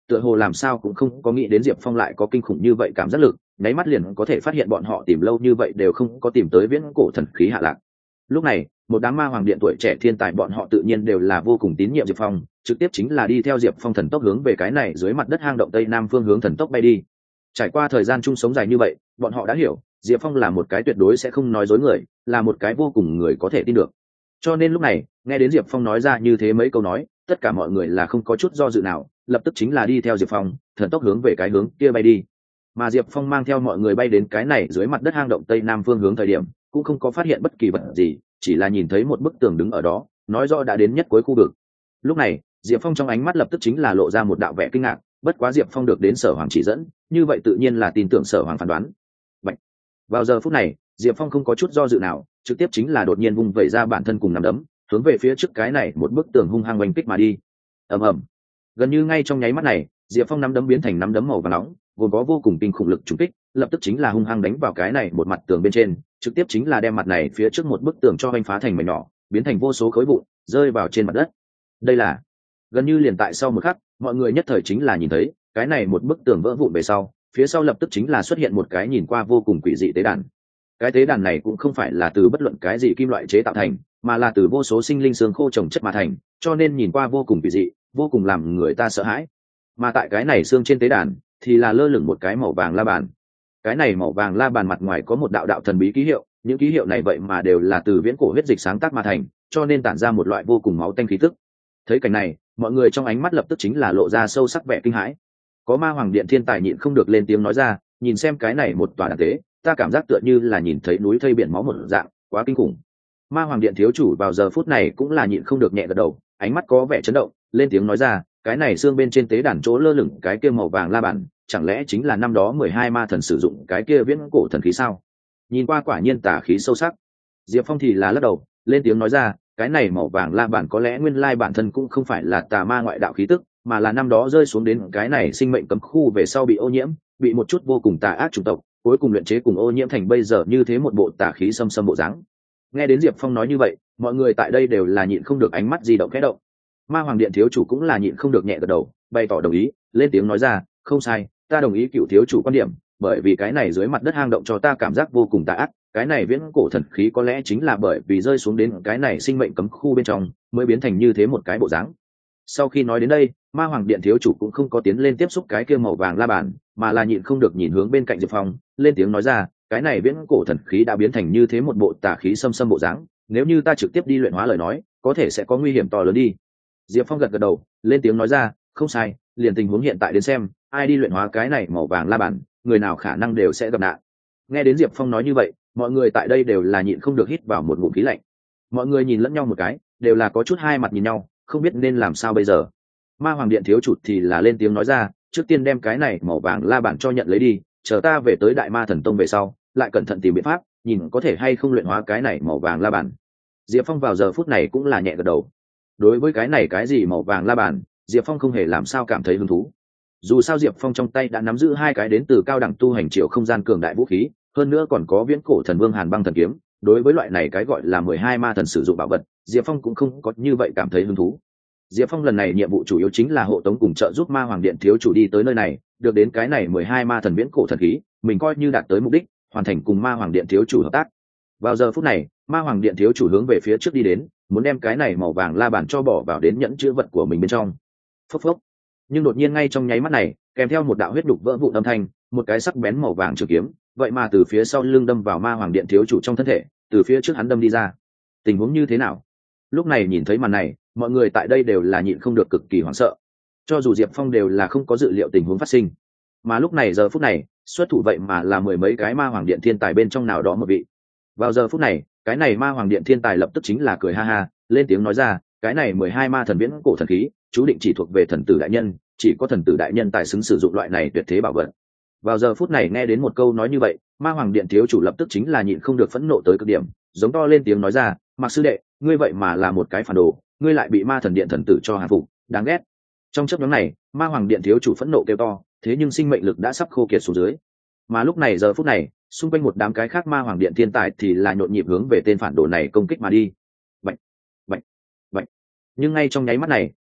tựa hồ làm sao cũng không có nghĩ đến Diệp Phong lại có kinh khủng như vậy cảm giác lực, nháy mắt liền có thể phát hiện bọn họ tìm lâu như vậy đều không có tìm tới viễn cổ thần khí hạ lạc. Lúc này một đám ma hoàng điện tuổi trẻ thiên tài bọn họ tự nhiên đều là vô cùng tín nhiệm Diệp Phong, trực tiếp chính là đi theo Diệp Phong thần tốc hướng về cái này dưới mặt đất hang động tây nam phương hướng thần tốc bay đi. Trải qua thời gian chung sống dài như vậy, bọn họ đã hiểu Diệp Phong là một cái tuyệt đối sẽ không nói dối người, là một cái vô cùng người có thể tin được. Cho nên lúc này nghe đến Diệp Phong nói ra như thế mấy câu nói, tất cả mọi người là không có chút do dự nào, lập tức chính là đi theo Diệp Phong thần tốc hướng về cái hướng kia bay đi. Mà Diệp Phong mang theo mọi người bay đến cái này dưới mặt đất hang động tây nam phương hướng thời điểm, cũng không có phát hiện bất kỳ vật gì, chỉ là nhìn thấy một bức tường đứng ở đó, nói rõ đã đến nhất cuối khu vực. Lúc này Diệp Phong trong ánh mắt lập tức chính là lộ ra một đạo vẻ kinh ngạc, bất quá Diệp Phong được đến Sở Hoàng chỉ dẫn, như vậy tự nhiên là tin tưởng Sở Hoàng phán đoán. Bạch. Vào giờ phút này Diệp Phong không có chút do dự nào, trực tiếp chính là đột nhiên vung vẩy ra bản thân cùng nắm đấm, hướng về phía trước cái này một bức tường hung hăng oanh kích mà đi. Ầm ầm. Gần như ngay trong nháy mắt này, Diệp Phong nắm đấm biến thành nắm đấm màu vàng nóng, gồm có vô cùng kinh khủng lực trùng kích, lập tức chính là hung hăng đánh vào cái này một mặt tường bên trên, trực tiếp chính là đem mặt này phía trước một bức tường cho oanh phá thành mảnh nhỏ, biến thành vô số khối vụn rơi vào trên mặt đất. Đây là gần như liền tại sau một khắc, mọi người nhất thời chính là nhìn thấy cái này một bức tường vỡ vụn về sau, phía sau lập tức chính là xuất hiện một cái nhìn qua vô cùng quỷ dị tế đàn. Cái tế đàn này cũng không phải là từ bất luận cái gì kim loại chế tạo thành, mà là từ vô số sinh linh xương khô trồng chất mà thành, cho nên nhìn qua vô cùng quỷ dị, vô cùng làm người ta sợ hãi. Mà tại cái này xương trên tế đàn thì là lơ lửng một cái màu vàng la bàn. Cái này màu vàng la bàn mặt ngoài có một đạo đạo thần bí ký hiệu, những ký hiệu này vậy mà đều là từ viễn cổ huyết dịch sáng tác mà thành, cho nên tản ra một loại vô cùng máu tanh khí tức. Thấy cảnh này, mọi người trong ánh mắt lập tức chính là lộ ra sâu sắc vẻ kinh hãi. Có ma hoàng điện thiên tài nhịn không được lên tiếng nói ra, nhìn xem cái này một tòa đàn tế, ta cảm giác tựa như là nhìn thấy núi thây biển máu một dạng, quá kinh khủng. Ma hoàng điện thiếu chủ vào giờ phút này cũng là nhịn không được nhẹ gật đầu, ánh mắt có vẻ chấn động, lên tiếng nói ra, cái này xương bên trên tế đàn chỗ lơ lửng cái kia màu vàng la bàn, chẳng lẽ chính là năm đó 12 ma thần sử dụng cái kia viễn cổ thần khí sao? Nhìn qua quả nhiên tà khí sâu sắc. Diệp Phong thì là lắc đầu, lên tiếng nói ra, cái này màu vàng la bàn có lẽ nguyên lai bản thân cũng không phải là tà ma ngoại đạo khí tức, mà là năm đó rơi xuống đến cái này sinh mệnh cấm khu về sau bị ô nhiễm, bị một chút vô cùng tà ác chủng tộc cuối cùng luyện chế cùng ô nhiễm thành bây giờ như thế một bộ tà khí xâm xâm bộ dáng. Nghe đến Diệp Phong nói như vậy, mọi người tại đây đều là nhịn không được ánh mắt di động khẽ động. Ma hoàng điện thiếu chủ cũng là nhịn không được nhẹ gật đầu, bày tỏ đồng ý, lên tiếng nói ra, không sai, ta đồng ý cựu thiếu chủ quan điểm, bởi vì cái này dưới mặt đất hang động cho ta cảm giác vô cùng tà ác, cái này viễn cổ thần khí có lẽ chính là bởi vì rơi xuống đến cái này sinh mệnh cấm khu bên trong mới biến thành như thế một cái bộ dáng. Sau khi nói đến đây, ma hoàng điện thiếu chủ cũng không có tiến lên tiếp xúc cái kia màu vàng la bàn, mà là nhịn không được nhìn hướng bên cạnh Diệp Phong, lên tiếng nói ra, cái này viễn cổ thần khí đã biến thành như thế một bộ tà khí xâm xâm bộ dáng, nếu như ta trực tiếp đi luyện hóa lời nói, có thể sẽ có nguy hiểm to lớn đi. Diệp Phong gật gật đầu, lên tiếng nói ra, không sai, liền tình huống hiện tại đến xem, ai đi luyện hóa cái này màu vàng la bàn, người nào khả năng đều sẽ gặp nạn. Nghe đến Diệp Phong nói như vậy, mọi người tại đây đều là nhịn không được hít vào một ngụm khí lạnh. Mọi người nhìn lẫn nhau một cái, đều là có chút hai mặt nhìn nhau, không biết nên làm sao bây giờ. Ma hoàng điện thiếu chủ thì là lên tiếng nói ra, trước tiên đem cái này màu vàng la bàn cho nhận lấy đi, chờ ta về tới Đại Ma Thần Tông về sau, lại cẩn thận tìm biện pháp, nhìn có thể hay không luyện hóa cái này màu vàng la bàn. Diệp Phong vào giờ phút này cũng là nhẹ gật đầu. Đối với cái này cái gì màu vàng la bàn, Diệp Phong không hề làm sao cảm thấy hứng thú. Dù sao Diệp Phong trong tay đã nắm giữ hai cái đến từ cao đẳng tu hành triệu không gian cường đại vũ khí, hơn nữa còn có viễn cổ thần vương Hàn Băng thần kiếm, đối với loại này cái gọi là 12 ma thần sử dụng bảo vật, Diệp Phong cũng không có như vậy cảm thấy hứng thú. Diệp Phong lần này nhiệm vụ chủ yếu chính là hộ tống cùng trợ giúp ma hoàng điện thiếu chủ đi tới nơi này, được đến cái này 12 ma thần viễn cổ thần khí, mình coi như đạt tới mục đích, hoàn thành cùng ma hoàng điện thiếu chủ hợp tác. Vào giờ phút này, ma hoàng điện thiếu chủ hướng về phía trước đi đến, muốn đem cái này màu vàng la bàn cho bỏ vào đến nhẫn chứa vật của mình bên trong. Phốc phốc. Nhưng đột nhiên ngay trong nháy mắt này, kèm theo một đạo huyết đục vỡ vụn âm thanh, một cái sắc bén màu vàng trường kiếm, vậy mà từ phía sau lưng đâm vào ma hoàng điện thiếu chủ trong thân thể, từ phía trước hắn đâm đi ra. Tình huống như thế nào? Lúc này nhìn thấy màn này, mọi người tại đây đều là nhịn không được cực kỳ hoảng sợ. Cho dù Diệp Phong đều là không có dự liệu tình huống phát sinh, mà lúc này giờ phút này, xuất thủ vậy mà là mười mấy cái ma hoàng điện thiên tài bên trong nào đó một vị. Vào giờ phút này, cái này ma hoàng điện thiên tài lập tức chính là cười ha ha, lên tiếng nói ra, cái này 12 ma thần viễn cổ thần khí, chú định chỉ thuộc về thần tử đại nhân, chỉ có thần tử đại nhân tài xứng sử dụng loại này tuyệt thế bảo vật. Vào giờ phút này nghe đến một câu nói như vậy, ma hoàng điện thiếu chủ lập tức chính là nhịn không được phẫn nộ tới cực điểm, giống to lên tiếng nói ra, Mạc sư đệ, ngươi vậy mà là một cái phản đồ, ngươi lại bị ma thần điện thần tử cho hạ phục, đáng ghét. Trong chớp nhoáng này, ma hoàng điện thiếu chủ phẫn nộ kêu to, thế nhưng sinh mệnh lực đã sắp khô kiệt xuống dưới. Mà lúc này giờ phút này, xung quanh một đám cái khác ma hoàng điện thiên tài thì là nhộn nhịp hướng về tên phản đồ này công kích mà đi. Bạch, bạch, bạch. Nhưng ngay trong nháy mắt này,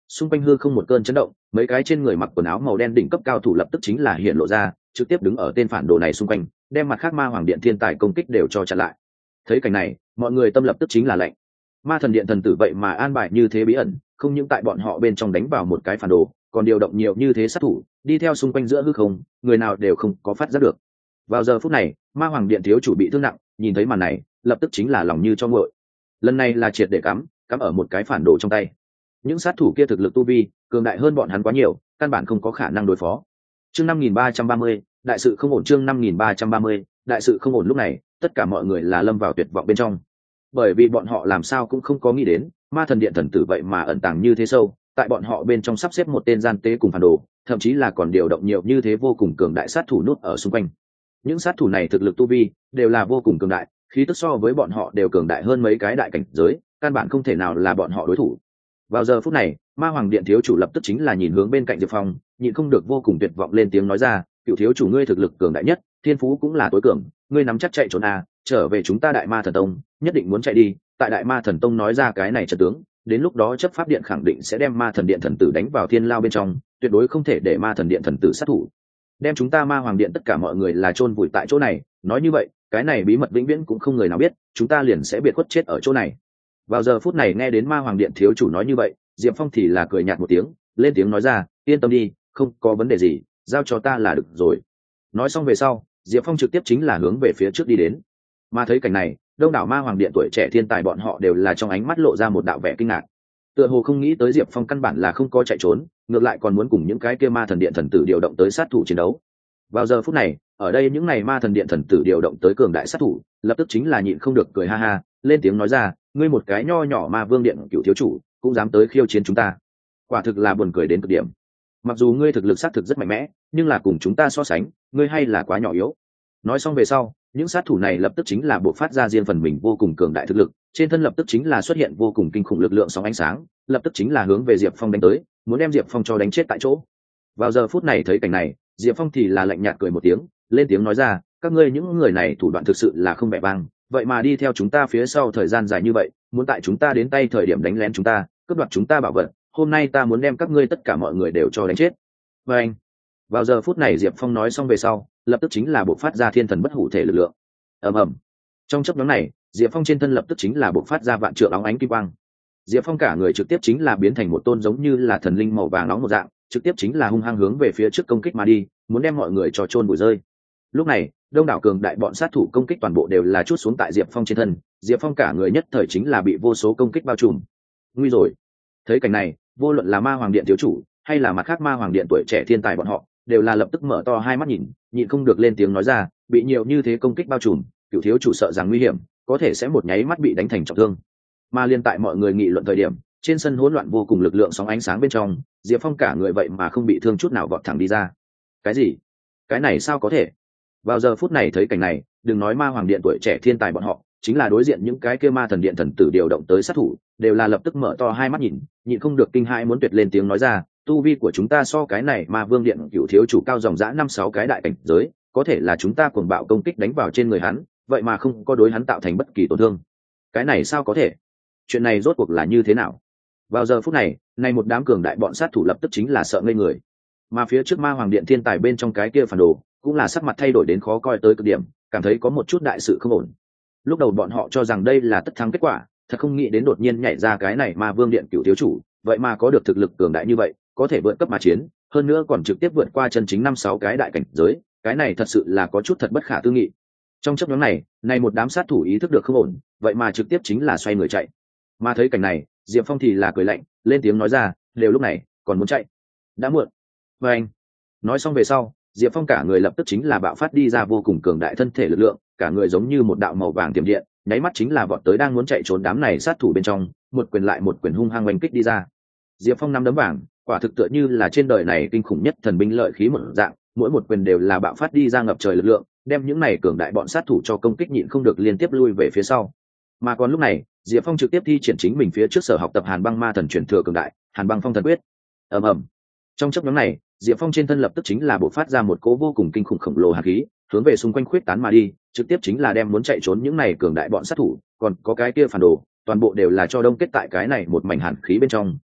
xung quanh hư không một cơn chấn động, mấy cái trên người mặc quần áo màu đen đỉnh cấp cao thủ lập tức chính là hiện lộ ra, trực tiếp đứng ở tên phản đồ này xung quanh, đem mặt khác ma hoàng điện thiên tài công kích đều cho chặn lại. Thấy cảnh này, mọi người tâm lập tức chính là lạnh. Ma thần điện thần tử vậy mà an bài như thế bí ẩn, không những tại bọn họ bên trong đánh vào một cái phản đồ, còn điều động nhiều như thế sát thủ đi theo xung quanh giữa hư không, người nào đều không có phát giác được. Vào giờ phút này, ma hoàng điện thiếu chủ bị thương nặng, nhìn thấy màn này lập tức chính là lòng như cho nguội. Lần này là triệt để cắm ở một cái phản đồ trong tay. Những sát thủ kia thực lực tu vi cường đại hơn bọn hắn quá nhiều, căn bản không có khả năng đối phó. Chương 5330, đại sự không ổn. Chương 5330, đại sự không ổn. Lúc này tất cả mọi người là lâm vào tuyệt vọng bên trong, bởi vì bọn họ làm sao cũng không có nghĩ đến ma thần điện thần tử vậy mà ẩn tàng như thế sâu, tại bọn họ bên trong sắp xếp một tên gian tế cùng phản đồ, thậm chí là còn điều động nhiều như thế vô cùng cường đại sát thủ nút ở xung quanh. Những sát thủ này thực lực tu vi đều là vô cùng cường đại, khí tức so với bọn họ đều cường đại hơn mấy cái đại cảnh giới, căn bản không thể nào là bọn họ đối thủ. Vào giờ phút này, ma hoàng điện thiếu chủ lập tức chính là nhìn hướng bên cạnh Diệp Phong, nhịn không được vô cùng tuyệt vọng lên tiếng nói ra, cựu thiếu chủ ngươi thực lực cường đại nhất, thiên phú cũng là tối cường, ngươi nắm chắc chạy trốn à, trở về chúng ta đại ma thần tông, nhất định muốn chạy đi. Tại đại ma thần tông nói ra cái này trận tướng, đến lúc đó chấp pháp điện khẳng định sẽ đem ma thần điện thần tử đánh vào thiên lao bên trong, tuyệt đối không thể để ma thần điện thần tử sát thủ, đem chúng ta ma hoàng điện tất cả mọi người là chôn vùi tại chỗ này. Nói như vậy cái này bí mật vĩnh viễn cũng không người nào biết, chúng ta liền sẽ biệt khuất chết ở chỗ này. Vào giờ phút này nghe đến ma hoàng điện thiếu chủ nói như vậy, Diệp Phong thì là cười nhạt một tiếng, lên tiếng nói ra, yên tâm đi, không có vấn đề gì, giao cho ta là được rồi. Nói xong về sau, Diệp Phong trực tiếp chính là hướng về phía trước đi đến. Mà thấy cảnh này, đông đảo ma hoàng điện tuổi trẻ thiên tài bọn họ đều là trong ánh mắt lộ ra một đạo vẻ kinh ngạc, tựa hồ không nghĩ tới Diệp Phong căn bản là không có chạy trốn, ngược lại còn muốn cùng những cái kia ma thần điện thần tử điều động tới sát thủ chiến đấu. Vào giờ phút này, ở đây những này ma thần điện thần tử điều động tới cường đại sát thủ, lập tức chính là nhịn không được cười ha ha, lên tiếng nói ra, ngươi một cái nho nhỏ ma vương điện cựu thiếu chủ cũng dám tới khiêu chiến chúng ta, quả thực là buồn cười đến cực điểm. Mặc dù ngươi thực lực xác thực rất mạnh mẽ, nhưng là cùng chúng ta so sánh, ngươi hay là quá nhỏ yếu. Nói xong về sau, những sát thủ này lập tức chính là buộc phát ra riêng phần mình vô cùng cường đại thực lực, trên thân lập tức chính là xuất hiện vô cùng kinh khủng lực lượng sóng ánh sáng, lập tức chính là hướng về Diệp Phong đánh tới, muốn đem Diệp Phong cho đánh chết tại chỗ. Vào giờ phút này thấy cảnh này, Diệp Phong thì là lạnh nhạt cười một tiếng, lên tiếng nói ra, các ngươi những người này thủ đoạn thực sự là không vẻ vang, vậy mà đi theo chúng ta phía sau thời gian dài như vậy, muốn tại chúng ta đến tay thời điểm đánh lén chúng ta, cướp đoạt chúng ta bảo vật, hôm nay ta muốn đem các ngươi tất cả mọi người đều cho đánh chết. Và anh, vào giờ phút này Diệp Phong nói xong về sau, lập tức chính là bộc phát ra thiên thần bất hủ thể lực lượng. Ầm ầm. Trong chớp nhoáng này, Diệp Phong trên thân lập tức chính là bộc phát ra vạn trượng óng ánh kim quang. Diệp Phong cả người trực tiếp chính là biến thành một tôn giống như là thần linh màu vàng nóng một dạng, trực tiếp chính là hung hăng hướng về phía trước công kích mà đi, muốn đem mọi người cho chôn bụi rơi. Lúc này, đông đảo cường đại bọn sát thủ công kích toàn bộ đều là chút xuống tại Diệp Phong trên thân, Diệp Phong cả người nhất thời chính là bị vô số công kích bao trùm. Nguy rồi. Thấy cảnh này, vô luận là ma hoàng điện thiếu chủ hay là mặt khác ma hoàng điện tuổi trẻ thiên tài bọn họ, đều là lập tức mở to hai mắt nhịn không được lên tiếng nói ra, bị nhiều như thế công kích bao trùm, cựu thiếu chủ sợ rằng nguy hiểm, có thể sẽ một nháy mắt bị đánh thành trọng thương. Mà liên tại mọi người nghị luận thời điểm, trên sân hỗn loạn vô cùng lực lượng sóng ánh sáng bên trong, Diệp Phong cả người vậy mà không bị thương chút nào vọt thẳng đi ra. Cái gì? Cái này sao có thể? Vào giờ phút này thấy cảnh này, đừng nói ma hoàng điện tuổi trẻ thiên tài bọn họ, chính là đối diện những cái kia ma thần điện thần tử điều động tới sát thủ, đều là lập tức mở to hai mắt nhịn không được kinh hãi muốn tuyệt lên tiếng nói ra, tu vi của chúng ta so cái này ma vương điện cựu thiếu chủ cao dòng dã 5-6 cái đại cảnh giới, có thể là chúng ta cuồng bạo công kích đánh vào trên người hắn, vậy mà không có đối hắn tạo thành bất kỳ tổn thương. Cái này sao có thể? Chuyện này rốt cuộc là như thế nào? Vào giờ phút này, một đám cường đại bọn sát thủ lập tức chính là sợ ngây người. Mà phía trước ma hoàng điện thiên tài bên trong cái kia phản đồ, cũng là sắc mặt thay đổi đến khó coi tới cực điểm, cảm thấy có một chút đại sự không ổn. Lúc đầu bọn họ cho rằng đây là tất thắng kết quả, thật không nghĩ đến đột nhiên nhảy ra cái này ma vương điện cựu thiếu chủ, vậy mà có được thực lực cường đại như vậy, có thể vượt cấp mà chiến, hơn nữa còn trực tiếp vượt qua chân chính 5-6 cái đại cảnh giới, cái này thật sự là có chút thật bất khả tư nghị. Trong chốc ngắn này một đám sát thủ ý thức được không ổn, vậy mà trực tiếp chính là xoay người chạy. Mà thấy cảnh này, Diệp Phong thì là cười lạnh, lên tiếng nói ra, đều lúc này còn muốn chạy, đã muộn. Và anh nói xong về sau, Diệp Phong cả người lập tức chính là bạo phát đi ra vô cùng cường đại thân thể lực lượng, cả người giống như một đạo màu vàng tiềm điện, nháy mắt chính là vọt tới đang muốn chạy trốn đám này sát thủ bên trong, một quyền lại một quyền hung hăng oanh kích đi ra. Diệp Phong năm đấm vàng, quả thực tựa như là trên đời này kinh khủng nhất thần binh lợi khí một dạng, mỗi một quyền đều là bạo phát đi ra ngập trời lực lượng, đem những này cường đại bọn sát thủ cho công kích nhịn không được liên tiếp lui về phía sau. Mà còn lúc này, Diệp Phong trực tiếp thi triển chính mình phía trước sở học tập Hàn Băng Ma Thần truyền thừa cường đại, Hàn Băng Phong Thần Quyết. Ầm ầm. Trong chốc ngắn này, Diệp Phong trên thân lập tức chính là bộc phát ra một cỗ vô cùng kinh khủng khổng lồ hàn khí, hướng về xung quanh khuyết tán mà đi, trực tiếp chính là đem muốn chạy trốn những này cường đại bọn sát thủ, còn có cái kia phản đồ, toàn bộ đều là cho đông kết tại cái này một mảnh hàn khí bên trong,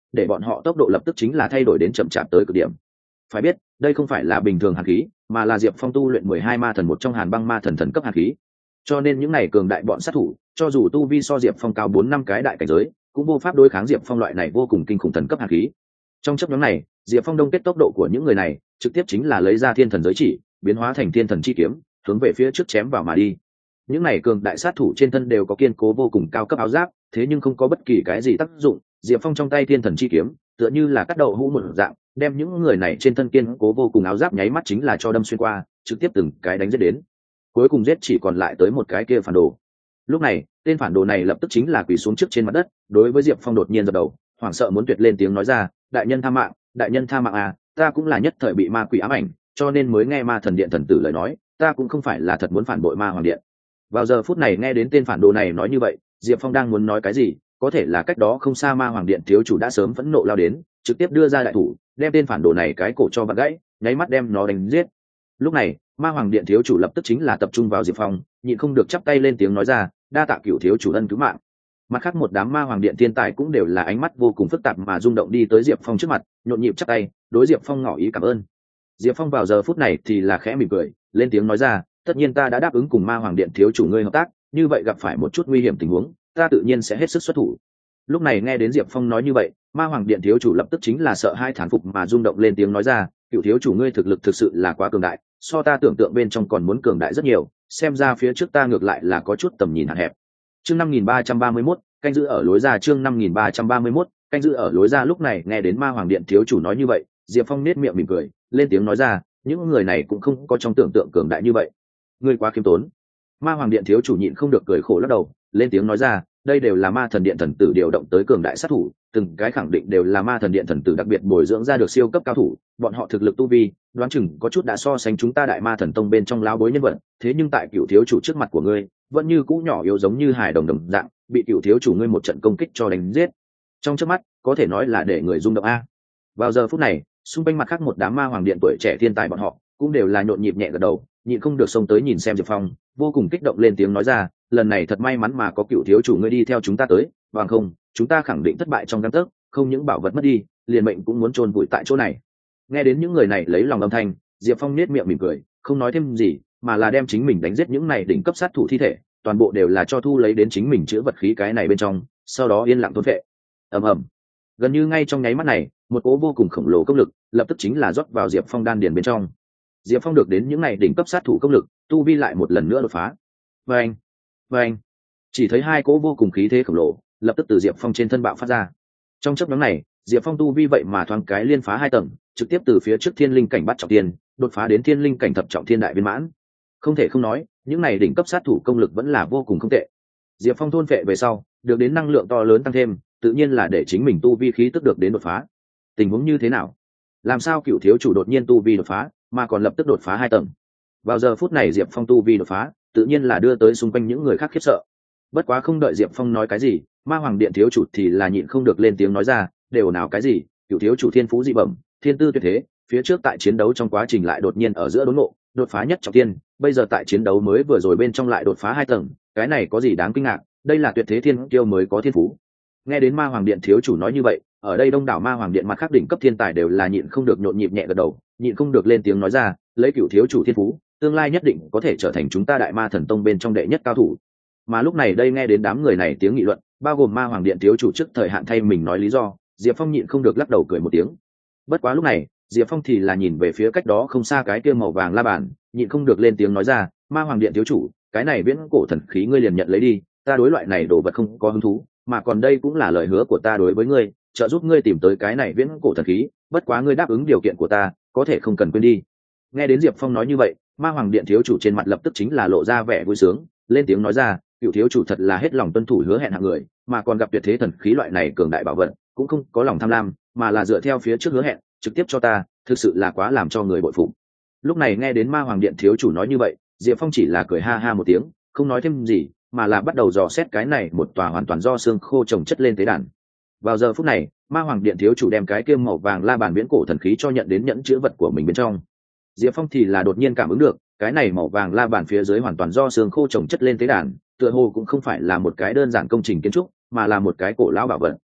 để bọn họ tốc độ lập tức chính là thay đổi đến chậm chạp tới cực điểm. Phải biết đây không phải là bình thường hàn khí, mà là Diệp Phong tu luyện 12 ma thần một trong Hàn Băng Ma Thần thần cấp hàn khí. Cho nên những này cường đại bọn sát thủ, cho dù tu vi so Diệp Phong cao 4-5 cái đại cảnh giới, cũng vô pháp đối kháng Diệp Phong loại này vô cùng kinh khủng thần cấp hàn khí. Trong chớp nhoáng này, Diệp Phong đông kết tốc độ của những người này, trực tiếp chính là lấy ra Thiên Thần giới chỉ, biến hóa thành Thiên Thần chi kiếm, hướng về phía trước chém vào mà đi. Những này cường đại sát thủ trên thân đều có kiên cố vô cùng cao cấp áo giáp, thế nhưng không có bất kỳ cái gì tác dụng. Diệp Phong trong tay Thiên Thần chi kiếm, tựa như là cắt đậu hũ một dạng, đem những người này trên thân kiên cố vô cùng áo giáp nháy mắt chính là cho đâm xuyên qua, trực tiếp từng cái đánh giết đến. Cuối cùng giết chỉ còn lại tới một cái kia phản đồ. Lúc này, tên phản đồ này lập tức chính là quỳ xuống trước trên mặt đất, đối với Diệp Phong đột nhiên giật đầu, hoảng sợ muốn tuyệt lên tiếng nói ra, đại nhân tha mạng, đại nhân tha mạng à, ta cũng là nhất thời bị ma quỷ ám ảnh, cho nên mới nghe ma thần điện thần tử lời nói, ta cũng không phải là thật muốn phản bội ma hoàng điện. Vào giờ phút này nghe đến tên phản đồ này nói như vậy, Diệp Phong đang muốn nói cái gì, có thể là cách đó không xa ma hoàng điện thiếu chủ đã sớm phẫn nộ lao đến, trực tiếp đưa ra đại thủ, đem tên phản đồ này cái cổ cho vặn gãy, nháy mắt đem nó đánh giết. Lúc này ma hoàng điện thiếu chủ lập tức chính là tập trung vào Diệp Phong, nhịn không được chắp tay lên tiếng nói ra, đa tạ cửu thiếu chủ ân cứu mạng. Mặt khác một đám ma hoàng điện thiên tài cũng đều là ánh mắt vô cùng phức tạp mà rung động đi tới Diệp Phong trước mặt, nhộn nhịp chắp tay đối Diệp Phong ngỏ ý cảm ơn. Diệp Phong vào giờ phút này thì là khẽ mỉm cười, lên tiếng nói ra, tất nhiên ta đã đáp ứng cùng ma hoàng điện thiếu chủ ngươi hợp tác, như vậy gặp phải một chút nguy hiểm tình huống, ta tự nhiên sẽ hết sức xuất thủ. Lúc này nghe đến Diệp Phong nói như vậy, ma hoàng điện thiếu chủ lập tức chính là sợ hai thán phục mà rung động lên tiếng nói ra, cựu thiếu chủ ngươi thực lực thực sự là quá cường đại, so ta tưởng tượng bên trong còn muốn cường đại rất nhiều, xem ra phía trước ta ngược lại là có chút tầm nhìn hạn hẹp. Chương 5331, canh giữ ở lối ra. Chương 5331, canh giữ ở lối ra. Lúc này nghe đến ma hoàng điện thiếu chủ nói như vậy, Diệp Phong nét miệng mỉm cười, lên tiếng nói ra, những người này cũng không có trong tưởng tượng cường đại như vậy, ngươi quá khiêm tốn. Ma hoàng điện thiếu chủ nhịn không được cười khổ lắc đầu, lên tiếng nói ra, đây đều là ma thần điện thần tử điều động tới cường đại sát thủ, từng cái khẳng định đều là ma thần điện thần tử đặc biệt bồi dưỡng ra được siêu cấp cao thủ, bọn họ thực lực tu vi đoán chừng có chút đã so sánh chúng ta đại ma thần tông bên trong lão bối nhân vật, thế nhưng tại cựu thiếu chủ trước mặt của ngươi vẫn như cũ nhỏ yếu giống như hài đồng đồng dạng, bị cựu thiếu chủ ngươi một trận công kích cho đánh giết, trong trước mắt có thể nói là để người rung động a. Vào giờ phút này xung quanh mặt khác một đám ma hoàng điện tuổi trẻ thiên tài bọn họ cũng đều là nhộn nhịp nhẹ gật đầu, nhịn không được xông tới nhìn xem Diệp Phong, vô cùng kích động lên tiếng nói ra, lần này thật may mắn mà có cựu thiếu chủ ngươi đi theo chúng ta tới, bằng không chúng ta khẳng định thất bại trong gang tấc, không những bảo vật mất đi, liền mệnh cũng muốn chôn vùi tại chỗ này. Nghe đến những người này lấy lòng âm thanh, Diệp Phong nét miệng mỉm cười, không nói thêm gì, mà là đem chính mình đánh giết những này đỉnh cấp sát thủ thi thể, toàn bộ đều là cho thu lấy đến chính mình chứa vật khí cái này bên trong, sau đó yên lặng thôn phệ. Ầm ầm. Gần như ngay trong nháy mắt này, một cỗ vô cùng khổng lồ công lực lập tức chính là rót vào Diệp Phong đan điền bên trong. Diệp Phong được đến những này đỉnh cấp sát thủ công lực, tu vi lại một lần nữa đột phá. Vâng, vâng. Chỉ thấy hai cỗ vô cùng khí thế khổng lồ lập tức từ Diệp Phong trên thân bạo phát ra. Trong chớp nhoáng này, Diệp Phong tu vi vậy mà thoáng cái liên phá 2 tầng, trực tiếp từ phía trước thiên linh cảnh bắt trọng thiên đột phá đến thiên linh cảnh thập trọng thiên đại viên mãn. Không thể không nói, những này đỉnh cấp sát thủ công lực vẫn là vô cùng không tệ. Diệp Phong thôn phệ về sau, được đến năng lượng to lớn tăng thêm, tự nhiên là để chính mình tu vi khí tức được đến đột phá. Tình huống như thế nào? Làm sao cựu thiếu chủ đột nhiên tu vi đột phá, mà còn lập tức đột phá 2 tầng? Vào giờ phút này Diệp Phong tu vi đột phá, tự nhiên là đưa tới xung quanh những người khác khiếp sợ. Bất quá không đợi Diệp Phong nói cái gì, ma hoàng điện thiếu chủ thì là nhịn không được lên tiếng nói ra, đều nào cái gì, cựu thiếu chủ thiên phú dị bẩm, thiên tư tuyệt thế, phía trước tại chiến đấu trong quá trình lại đột nhiên ở giữa đốn ngộ, đột phá nhất trọng thiên, bây giờ tại chiến đấu mới vừa rồi bên trong lại đột phá 2 tầng, cái này có gì đáng kinh ngạc, đây là tuyệt thế thiên kiêu mới có thiên phú. Nghe đến ma hoàng điện thiếu chủ nói như vậy, ở đây đông đảo ma hoàng điện mặt khác đỉnh cấp thiên tài đều là nhịn không được nhộn nhịp nhẹ gật đầu, nhịn không được lên tiếng nói ra, lấy cựu thiếu chủ thiên phú, tương lai nhất định có thể trở thành chúng ta đại ma thần tông bên trong đệ nhất cao thủ. Mà lúc này đây nghe đến đám người này tiếng nghị luận, bao gồm ma hoàng điện thiếu chủ trước thời hạn thay mình nói lý do, Diệp Phong nhịn không được lắc đầu cười một tiếng. Bất quá lúc này Diệp Phong thì là nhìn về phía cách đó không xa cái kia màu vàng la bàn, nhịn không được lên tiếng nói ra, ma hoàng điện thiếu chủ, cái này viễn cổ thần khí ngươi liền nhận lấy đi, ta đối loại này đồ vật không có hứng thú, mà còn đây cũng là lời hứa của ta đối với ngươi, trợ giúp ngươi tìm tới cái này viễn cổ thần khí, bất quá ngươi đáp ứng điều kiện của ta, có thể không cần quên đi. Nghe đến Diệp Phong nói như vậy, ma hoàng điện thiếu chủ trên mặt lập tức chính là lộ ra vẻ vui sướng, lên tiếng nói ra, cựu thiếu chủ thật là hết lòng tuân thủ hứa hẹn hạng người, mà còn gặp tuyệt thế thần khí loại này cường đại bảo vật, cũng không có lòng tham lam, mà là dựa theo phía trước hứa hẹn, trực tiếp cho ta, thực sự là quá làm cho người bội phục. Lúc này nghe đến ma hoàng điện thiếu chủ nói như vậy, Diệp Phong chỉ là cười ha ha một tiếng, không nói thêm gì, mà là bắt đầu dò xét cái này một tòa hoàn toàn do xương khô trồng chất lên tế đàn. Vào giờ phút này, ma hoàng điện thiếu chủ đem cái kia màu vàng la bàn viễn cổ thần khí cho nhận đến nhẫn chứa vật của mình bên trong. Diệp Phong thì là đột nhiên cảm ứng được, cái này màu vàng la bàn phía dưới hoàn toàn do xương khô trồng chất lên tế đàn, tựa hồ cũng không phải là một cái đơn giản công trình kiến trúc, mà là một cái cổ lão bảo vật.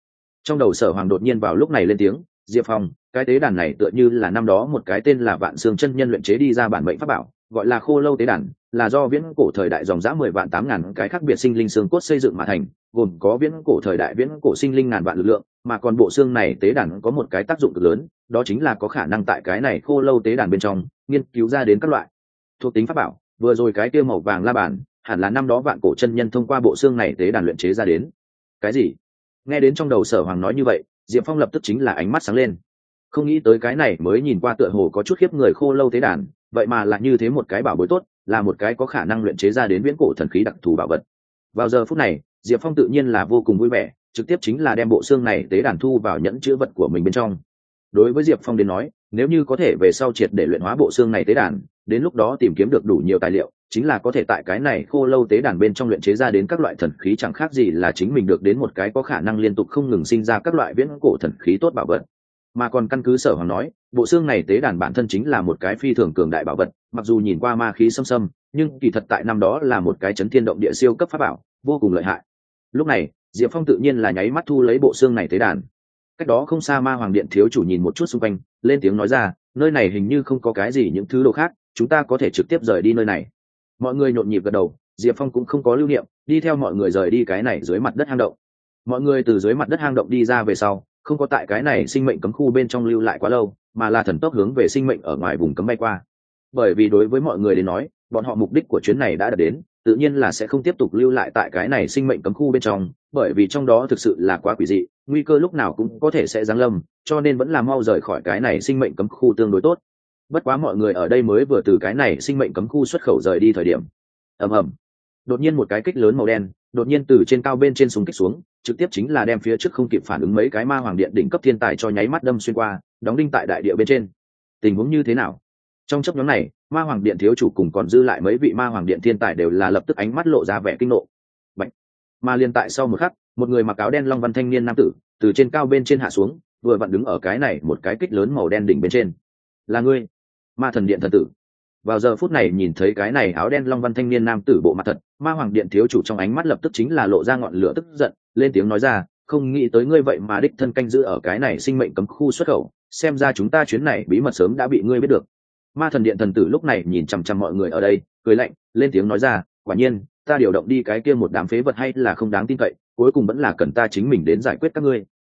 Trong đầu Sở Hoàng đột nhiên vào lúc này lên tiếng, Diệp Phong, cái tế đàn này tựa như là năm đó một cái tên là Vạn Xương chân nhân luyện chế đi ra bản mệnh pháp bảo, gọi là Khô Lâu tế đàn, là do viễn cổ thời đại dòng dã 10 vạn 8 ngàn cái khác biệt sinh linh xương cốt xây dựng mà thành, gồm có viễn cổ thời đại viễn cổ sinh linh ngàn vạn lực lượng, mà còn bộ xương này tế đàn có một cái tác dụng cực lớn, đó chính là có khả năng tại cái này Khô Lâu tế đàn bên trong nghiên cứu ra đến các loại thuộc tính pháp bảo. Vừa rồi cái kia màu vàng la bàn, hẳn là năm đó vạn cổ chân nhân thông qua bộ xương này tế đàn luyện chế ra đến. Cái gì? Nghe đến trong đầu Sở Hoàng nói như vậy, Diệp Phong lập tức chính là ánh mắt sáng lên. Không nghĩ tới cái này mới nhìn qua tựa hồ có chút khiếp người Khô Lâu tế đàn, vậy mà là như thế một cái bảo bối tốt, là một cái có khả năng luyện chế ra đến viễn cổ thần khí đặc thù bảo vật. Vào giờ phút này, Diệp Phong tự nhiên là vô cùng vui vẻ, trực tiếp chính là đem bộ xương này tế đàn thu vào nhẫn chữ vật của mình bên trong. Đối với Diệp Phong đến nói, nếu như có thể về sau triệt để luyện hóa bộ xương này tế đàn, đến lúc đó tìm kiếm được đủ nhiều tài liệu, chính là có thể tại cái này Khô Lâu tế đàn bên trong luyện chế ra đến các loại thần khí, chẳng khác gì là chính mình được đến một cái có khả năng liên tục không ngừng sinh ra các loại viễn cổ thần khí tốt bảo vật. Mà còn căn cứ Sở Hoàng nói, bộ xương này tế đàn bản thân chính là một cái phi thường cường đại bảo vật, mặc dù nhìn qua ma khí xâm xâm, nhưng kỳ thật tại năm đó là một cái chấn thiên động địa siêu cấp pháp bảo, vô cùng lợi hại. Lúc này, Diệp Phong tự nhiên là nháy mắt thu lấy bộ xương này tế đàn. Cách đó không xa Ma Hoàng Điện thiếu chủ nhìn một chút xung quanh, lên tiếng nói ra, nơi này hình như không có cái gì những thứ đồ khác, chúng ta có thể trực tiếp rời đi nơi này. Mọi người nhộn nhịp gật đầu, Diệp Phong cũng không có lưu niệm, đi theo mọi người rời đi cái này dưới mặt đất hang động. Mọi người từ dưới mặt đất hang động đi ra về sau, không có tại cái này sinh mệnh cấm khu bên trong lưu lại quá lâu, mà là thần tốc hướng về sinh mệnh ở ngoài vùng cấm bay qua. Bởi vì đối với mọi người đến nói, bọn họ mục đích của chuyến này đã đạt đến, tự nhiên là sẽ không tiếp tục lưu lại tại cái này sinh mệnh cấm khu bên trong, bởi vì trong đó thực sự là quá quỷ dị, nguy cơ lúc nào cũng có thể sẽ giáng lâm, cho nên vẫn là mau rời khỏi cái này sinh mệnh cấm khu tương đối tốt. Bất quá mọi người ở đây mới vừa từ cái này sinh mệnh cấm khu xuất khẩu rời đi thời điểm, ầm ầm, đột nhiên một cái kích lớn màu đen đột nhiên từ trên cao bên trên súng kích xuống, trực tiếp chính là đem phía trước không kịp phản ứng mấy cái Ma Hoàng Điện đỉnh cấp thiên tài cho nháy mắt đâm xuyên qua, đóng đinh tại đại địa bên trên. Tình huống như thế nào? Trong chốc ngắn này, Ma Hoàng Điện thiếu chủ cùng còn dư lại mấy vị Ma Hoàng Điện thiên tài đều là lập tức ánh mắt lộ ra vẻ kinh nộ. Bạch. Mà liền tại sau một khắc, một người mặc áo đen long văn thanh niên nam tử từ trên cao bên trên hạ xuống, vừa vặn đứng ở cái này một cái kích lớn màu đen đỉnh bên trên. Là ngươi, Ma Thần Điện thần tử. Vào giờ phút này nhìn thấy cái này áo đen long văn thanh niên nam tử bộ mặt thật, Ma Hoàng Điện thiếu chủ trong ánh mắt lập tức chính là lộ ra ngọn lửa tức giận, lên tiếng nói ra, không nghĩ tới ngươi vậy mà đích thân canh giữ ở cái này sinh mệnh cấm khu xuất khẩu, xem ra chúng ta chuyến này bí mật sớm đã bị ngươi biết được. Ma Thần Điện thần tử lúc này nhìn chằm chằm mọi người ở đây, cười lạnh, lên tiếng nói ra, quả nhiên, ta điều động đi cái kia một đám phế vật hay là không đáng tin cậy, cuối cùng vẫn là cần ta chính mình đến giải quyết các ngươi.